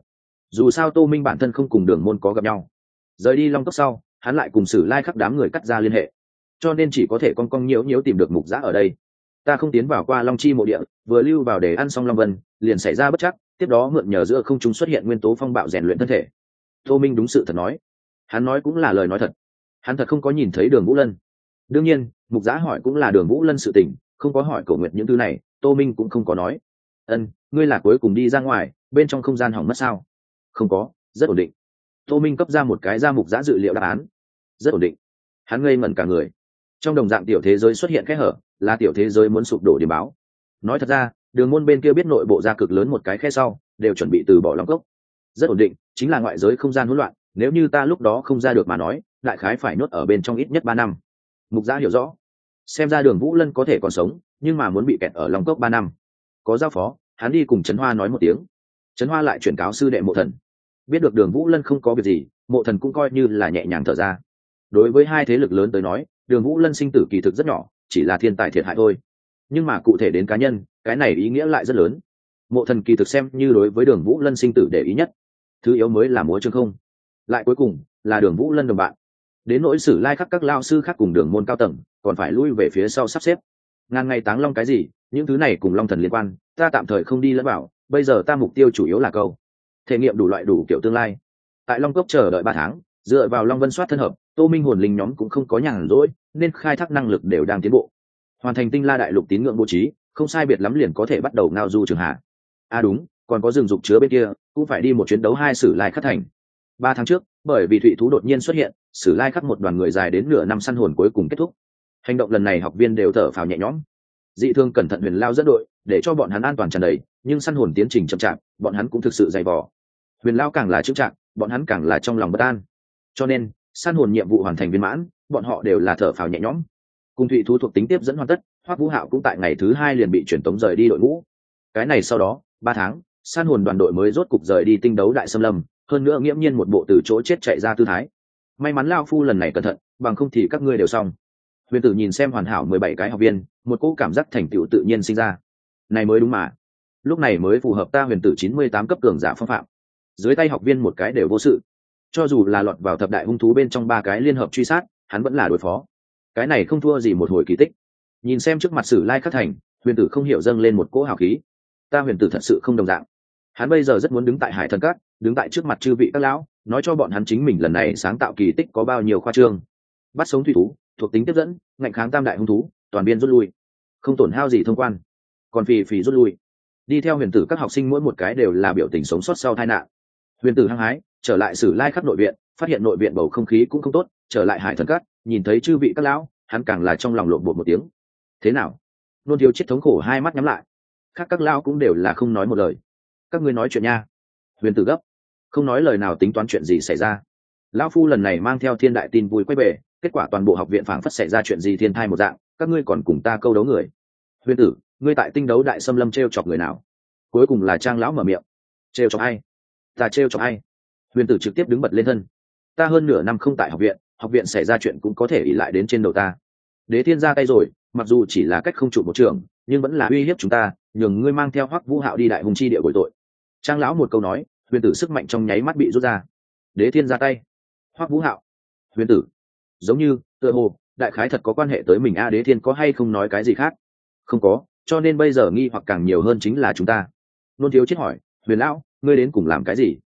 dù sao Tô Minh bản thân không cùng Đường Môn có gặp nhau. Rời đi Long Cốc sau, hắn lại cùng Sử Lai Khắc đám người cắt ra liên hệ, cho nên chỉ có thể con cong nhiễu nhiễu tìm được Mục Giã ở đây. Ta không tiến vào qua Long Chi mộ địa, vừa lưu vào để ăn xong Long Vân, liền xảy ra bất trắc, tiếp đó mượn nhờ giữa không trung xuất hiện nguyên tố phong bạo rèn luyện thân thể. Tô Minh đúng sự thật nói, hắn nói cũng là lời nói thật, hắn thật không có nhìn thấy Đường Vũ Lân. Đương nhiên, Mục Giã hỏi cũng là Đường Vũ Lân sự tình, không có hỏi Cổ Nguyệt những thứ này, Tô Minh cũng không có nói. Ngươi là cuối cùng đi ra ngoài, bên trong không gian hỏng mất sao? Không có, rất ổn định. Tô Minh cấp ra một cái ra Mục Giã dự liệu đáp án. Rất ổn định. Hắn ngây ngẩn cả người. Trong đồng dạng tiểu thế giới xuất hiện kẽ hở, là tiểu thế giới muốn sụp đổ điểm báo. Nói thật ra, Đường Môn bên kia biết nội bộ ra cực lớn một cái khe sau, đều chuẩn bị từ bỏ Long Cốc. Rất ổn định, chính là ngoại giới không gian hỗn loạn, nếu như ta lúc đó không ra được mà nói, đại khái phải nhốt ở bên trong ít nhất 3 năm. Mục Giã hiểu rõ, xem ra Đường Vũ Lân có thể còn sống, nhưng mà muốn bị kẹt ở Long Cốc 3 năm. Có giao phó, hắn đi cùng Trấn Hoa nói một tiếng. Trấn Hoa lại chuyển cáo sư đệ Mộ Thần. Biết được Đường Vũ Lân không có việc gì, Mộ Thần cũng coi như là nhẹ nhàng thở ra. Đối với hai thế lực lớn tới nói, Đường Vũ Lân sinh tử kỳ thực rất nhỏ, chỉ là thiên tài thiệt hại thôi. Nhưng mà cụ thể đến cá nhân, cái này ý nghĩa lại rất lớn. Mộ Thần kỳ thực xem như đối với Đường Vũ Lân sinh tử để ý nhất. Thứ yếu mới là múa chương không. Lại cuối cùng là Đường Vũ Lân đồng bạn. Đến nỗi Sử Lai Khắc các lao sư khác cùng Đường Môn cao tầng, còn phải lui về phía sau sắp xếp. Ngàn ngày táng long cái gì, những thứ này cùng Long Thần liên quan, ta tạm thời không đi lẫn vào, bây giờ ta mục tiêu chủ yếu là câu thể nghiệm đủ loại đủ kiểu tương lai. Tại Long Cốc chờ đợi 3 tháng, dựa vào Long Vân soát thân hợp, Tô Minh hồn linh nhóm cũng không có nhàn rỗi, nên khai thác năng lực đều đang tiến bộ. Hoàn thành Tinh La đại lục tín ngưỡng bố trí, không sai biệt lắm liền có thể bắt đầu ngao du trường hạ. Đúng, còn có rừng dục chứa bên kia, cũng phải đi một chuyến đấu 2 Sử Lai Khắc thành. 3 tháng trước, bởi vì thủy thú đột nhiên xuất hiện, Sử Lai Khắc một đoàn người dài đến nửa năm săn hồn cuối cùng kết thúc. Hành động lần này học viên đều thở phào nhẹ nhõm. Dị Thương cẩn thận Huyền Lao dẫn đội, để cho bọn hắn an toàn tràn đầy, nhưng săn hồn tiến trình chậm chạp, bọn hắn cũng thực sự dày vò. Huyền Lao càng là chững chạc, bọn hắn càng là trong lòng bất an. Cho nên, săn hồn nhiệm vụ hoàn thành viên mãn, bọn họ đều là thở phào nhẹ nhõm. Cùng thủy thú thuộc tính tiếp dẫn hoàn tất, Hoắc Vũ Hạo cũng tại ngày thứ 2 liền bị chuyển tống rời đi đội ngũ. Cái này sau đó, 3 tháng, săn hồn đoàn đội mới rốt cục rời đi Tinh Đấu Đại Xâm Lâm, hơn nữa nghiễm nhiên một bộ từ chỗ chết chạy ra tư thái. May mắn Lao phu lần này cẩn thận, bằng không thì các ngươi đều xong. Huyền Tử nhìn xem hoàn hảo 17 cái học viên, một cỗ cảm giác thành tựu tự nhiên sinh ra. Này mới đúng mà. Lúc này mới phù hợp ta Huyền Tử 98 cấp cường giả phong phạm. Dưới tay học viên một cái đều vô sự. Cho dù là lọt vào thập đại hung thú bên trong 3 cái liên hợp truy sát, hắn vẫn là đối phó. Cái này không thua gì một hồi kỳ tích. Nhìn xem trước mặt Sử Lai Khắc thành, Huyền Tử không hiểu dâng lên một cỗ hào khí. Ta Huyền Tử thật sự không đồng dạng. Hắn bây giờ rất muốn đứng tại Hải Thần Các, đứng tại trước mặt chư vị các lão, nói cho bọn hắn chính mình lần này sáng tạo kỳ tích có bao nhiêu khoa trương. Bắt sống thủy thú, thuộc tính tiếp dẫn, ngạnh kháng tam đại hung thú, toàn biên rút lui, không tổn hao gì thông quan, còn phì rút lui. Đi theo Huyền Tử các học sinh mỗi một cái đều là biểu tình sống sót sau tai nạn. Huyền Tử hăng hái trở lại Sử Lai Khắc nội viện, phát hiện nội viện bầu không khí cũng không tốt, trở lại Hải Thần Các, nhìn thấy chư vị các lão, hắn càng là trong lòng lộn bột một tiếng. Thế nào? Nôn Thiếu Chết thống khổ hai mắt nhắm lại. Khác các lão cũng đều là không nói một lời. Các ngươi nói chuyện nha. Huyền Tử gấp, không nói lời nào tính toán chuyện gì xảy ra. Lão phu lần này mang theo thiên đại tin vui quay về, kết quả toàn bộ học viện phảng phất xảy ra chuyện gì thiên thai một dạng, các ngươi còn cùng ta câu đấu người. Huyền Tử, ngươi tại Tinh Đấu Đại Xâm Lâm trêu chọc người nào? Cuối cùng là Trang lão mở miệng. Trêu chọc ai? Ta trêu chọc ai? Huyền Tử trực tiếp đứng bật lên thân. Ta hơn nửa năm không tại học viện xảy ra chuyện cũng có thể ỷ lại đến trên đầu ta. Đế Thiên ra tay rồi, mặc dù chỉ là cách không trụ một trường, nhưng vẫn là uy hiếp chúng ta, nhường ngươi mang theo Hoắc Vũ Hạo đi đại hùng chi địa bồi tội. Trang lão một câu nói, Huyền Tử sức mạnh trong nháy mắt bị rút ra. Đế Thiên ra tay. Hoắc Vũ Hạo. Huyền Tử. Giống như tựa hồ đại khái thật có quan hệ tới mình. Đế Thiên có hay không nói cái gì khác? Không có, cho nên bây giờ nghi hoặc càng nhiều hơn chính là chúng ta. Nôn Thiếu Chết hỏi, Huyền lão, ngươi đến cùng làm cái gì?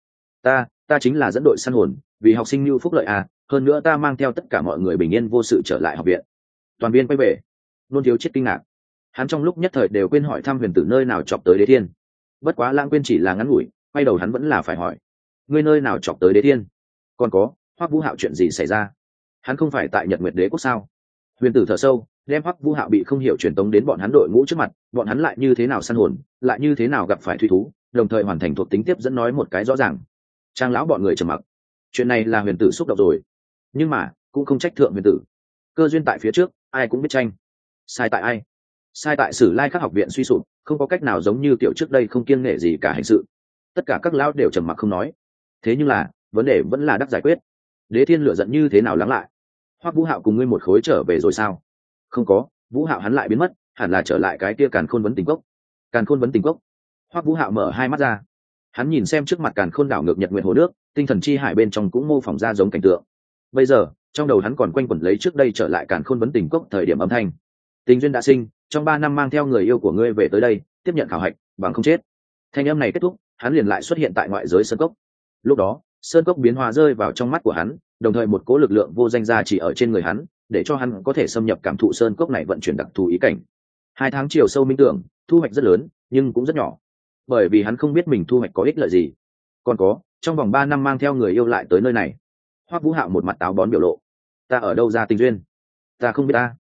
Ta chính là dẫn đội săn hồn, vì học sinh lưu phúc lợi hơn nữa ta mang theo tất cả mọi người bình yên vô sự trở lại học viện. Toàn viên quay về. Nôn Thiếu Chết kinh ngạc, hắn trong lúc nhất thời đều quên hỏi thăm Huyền Tử nơi nào chọc tới Đế Thiên. Bất quá lãng quên chỉ là ngắn ngủi, quay đầu hắn vẫn là phải hỏi, ngươi nơi nào chọc tới Đế Thiên? Còn có, Hoắc Vũ Hạo chuyện gì xảy ra? Hắn không phải tại Nhật Nguyệt Đế quốc sao? Huyền Tử thở sâu, đem Hoắc Vũ Hạo bị không hiểu truyền tống đến bọn hắn đội ngũ trước mặt, bọn hắn lại như thế nào săn hồn, lại như thế nào gặp phải thủy thú, đồng thời hoàn thành thuộc tính tiếp dẫn nói một cái rõ ràng. Trang lão bọn người trầm mặc. Chuyện này là Huyền Tử xúc động rồi, nhưng mà cũng không trách thượng Huyền Tử. Cơ duyên tại phía trước, ai cũng biết tranh. Sai tại ai? Sai tại Sử Lai Khắc học viện suy sụp, không có cách nào giống như kiểu trước đây không kiêng nể gì cả hành sự. Tất cả các lão đều trầm mặc không nói. Thế nhưng là vấn đề vẫn là đắc giải quyết. Đế Thiên lửa giận như thế nào lắng lại? Hoắc Vũ Hạo cùng ngươi một khối trở về rồi sao? Không có, Vũ Hạo hắn lại biến mất, hẳn là trở lại cái kia Càn Khôn Vấn Tình Cốc. Càn Khôn Vấn Tình Cốc? Hoắc Vũ Hạo mở hai mắt ra. Hắn nhìn xem trước mặt càn khôn đảo ngược nhật nguyện hồ nước, tinh thần chi hải bên trong cũng mô phỏng ra giống cảnh tượng. Bây giờ trong đầu hắn còn quanh quẩn lấy trước đây trở lại càn khôn vấn tình cốc thời điểm âm thanh: tình duyên đã sinh, trong 3 năm mang theo người yêu của ngươi về tới đây, tiếp nhận khảo hạch bằng không chết. Thanh âm này kết thúc, hắn liền lại xuất hiện tại ngoại giới sơn cốc. Lúc đó sơn cốc biến hóa rơi vào trong mắt của hắn, đồng thời một cỗ lực lượng vô danh ra chỉ ở trên người hắn, để cho hắn có thể xâm nhập cảm thụ sơn cốc này vận chuyển đặc thù ý cảnh. 2 tháng chiều sâu minh tưởng, thu hoạch rất lớn nhưng cũng rất nhỏ, bởi vì hắn không biết mình thu hoạch có ích lợi gì. Còn có, trong vòng 3 năm mang theo người yêu lại tới nơi này. Hoắc Vũ Hạo một mặt táo bón biểu lộ: ta ở đâu ra tình duyên? Ta không biết ta.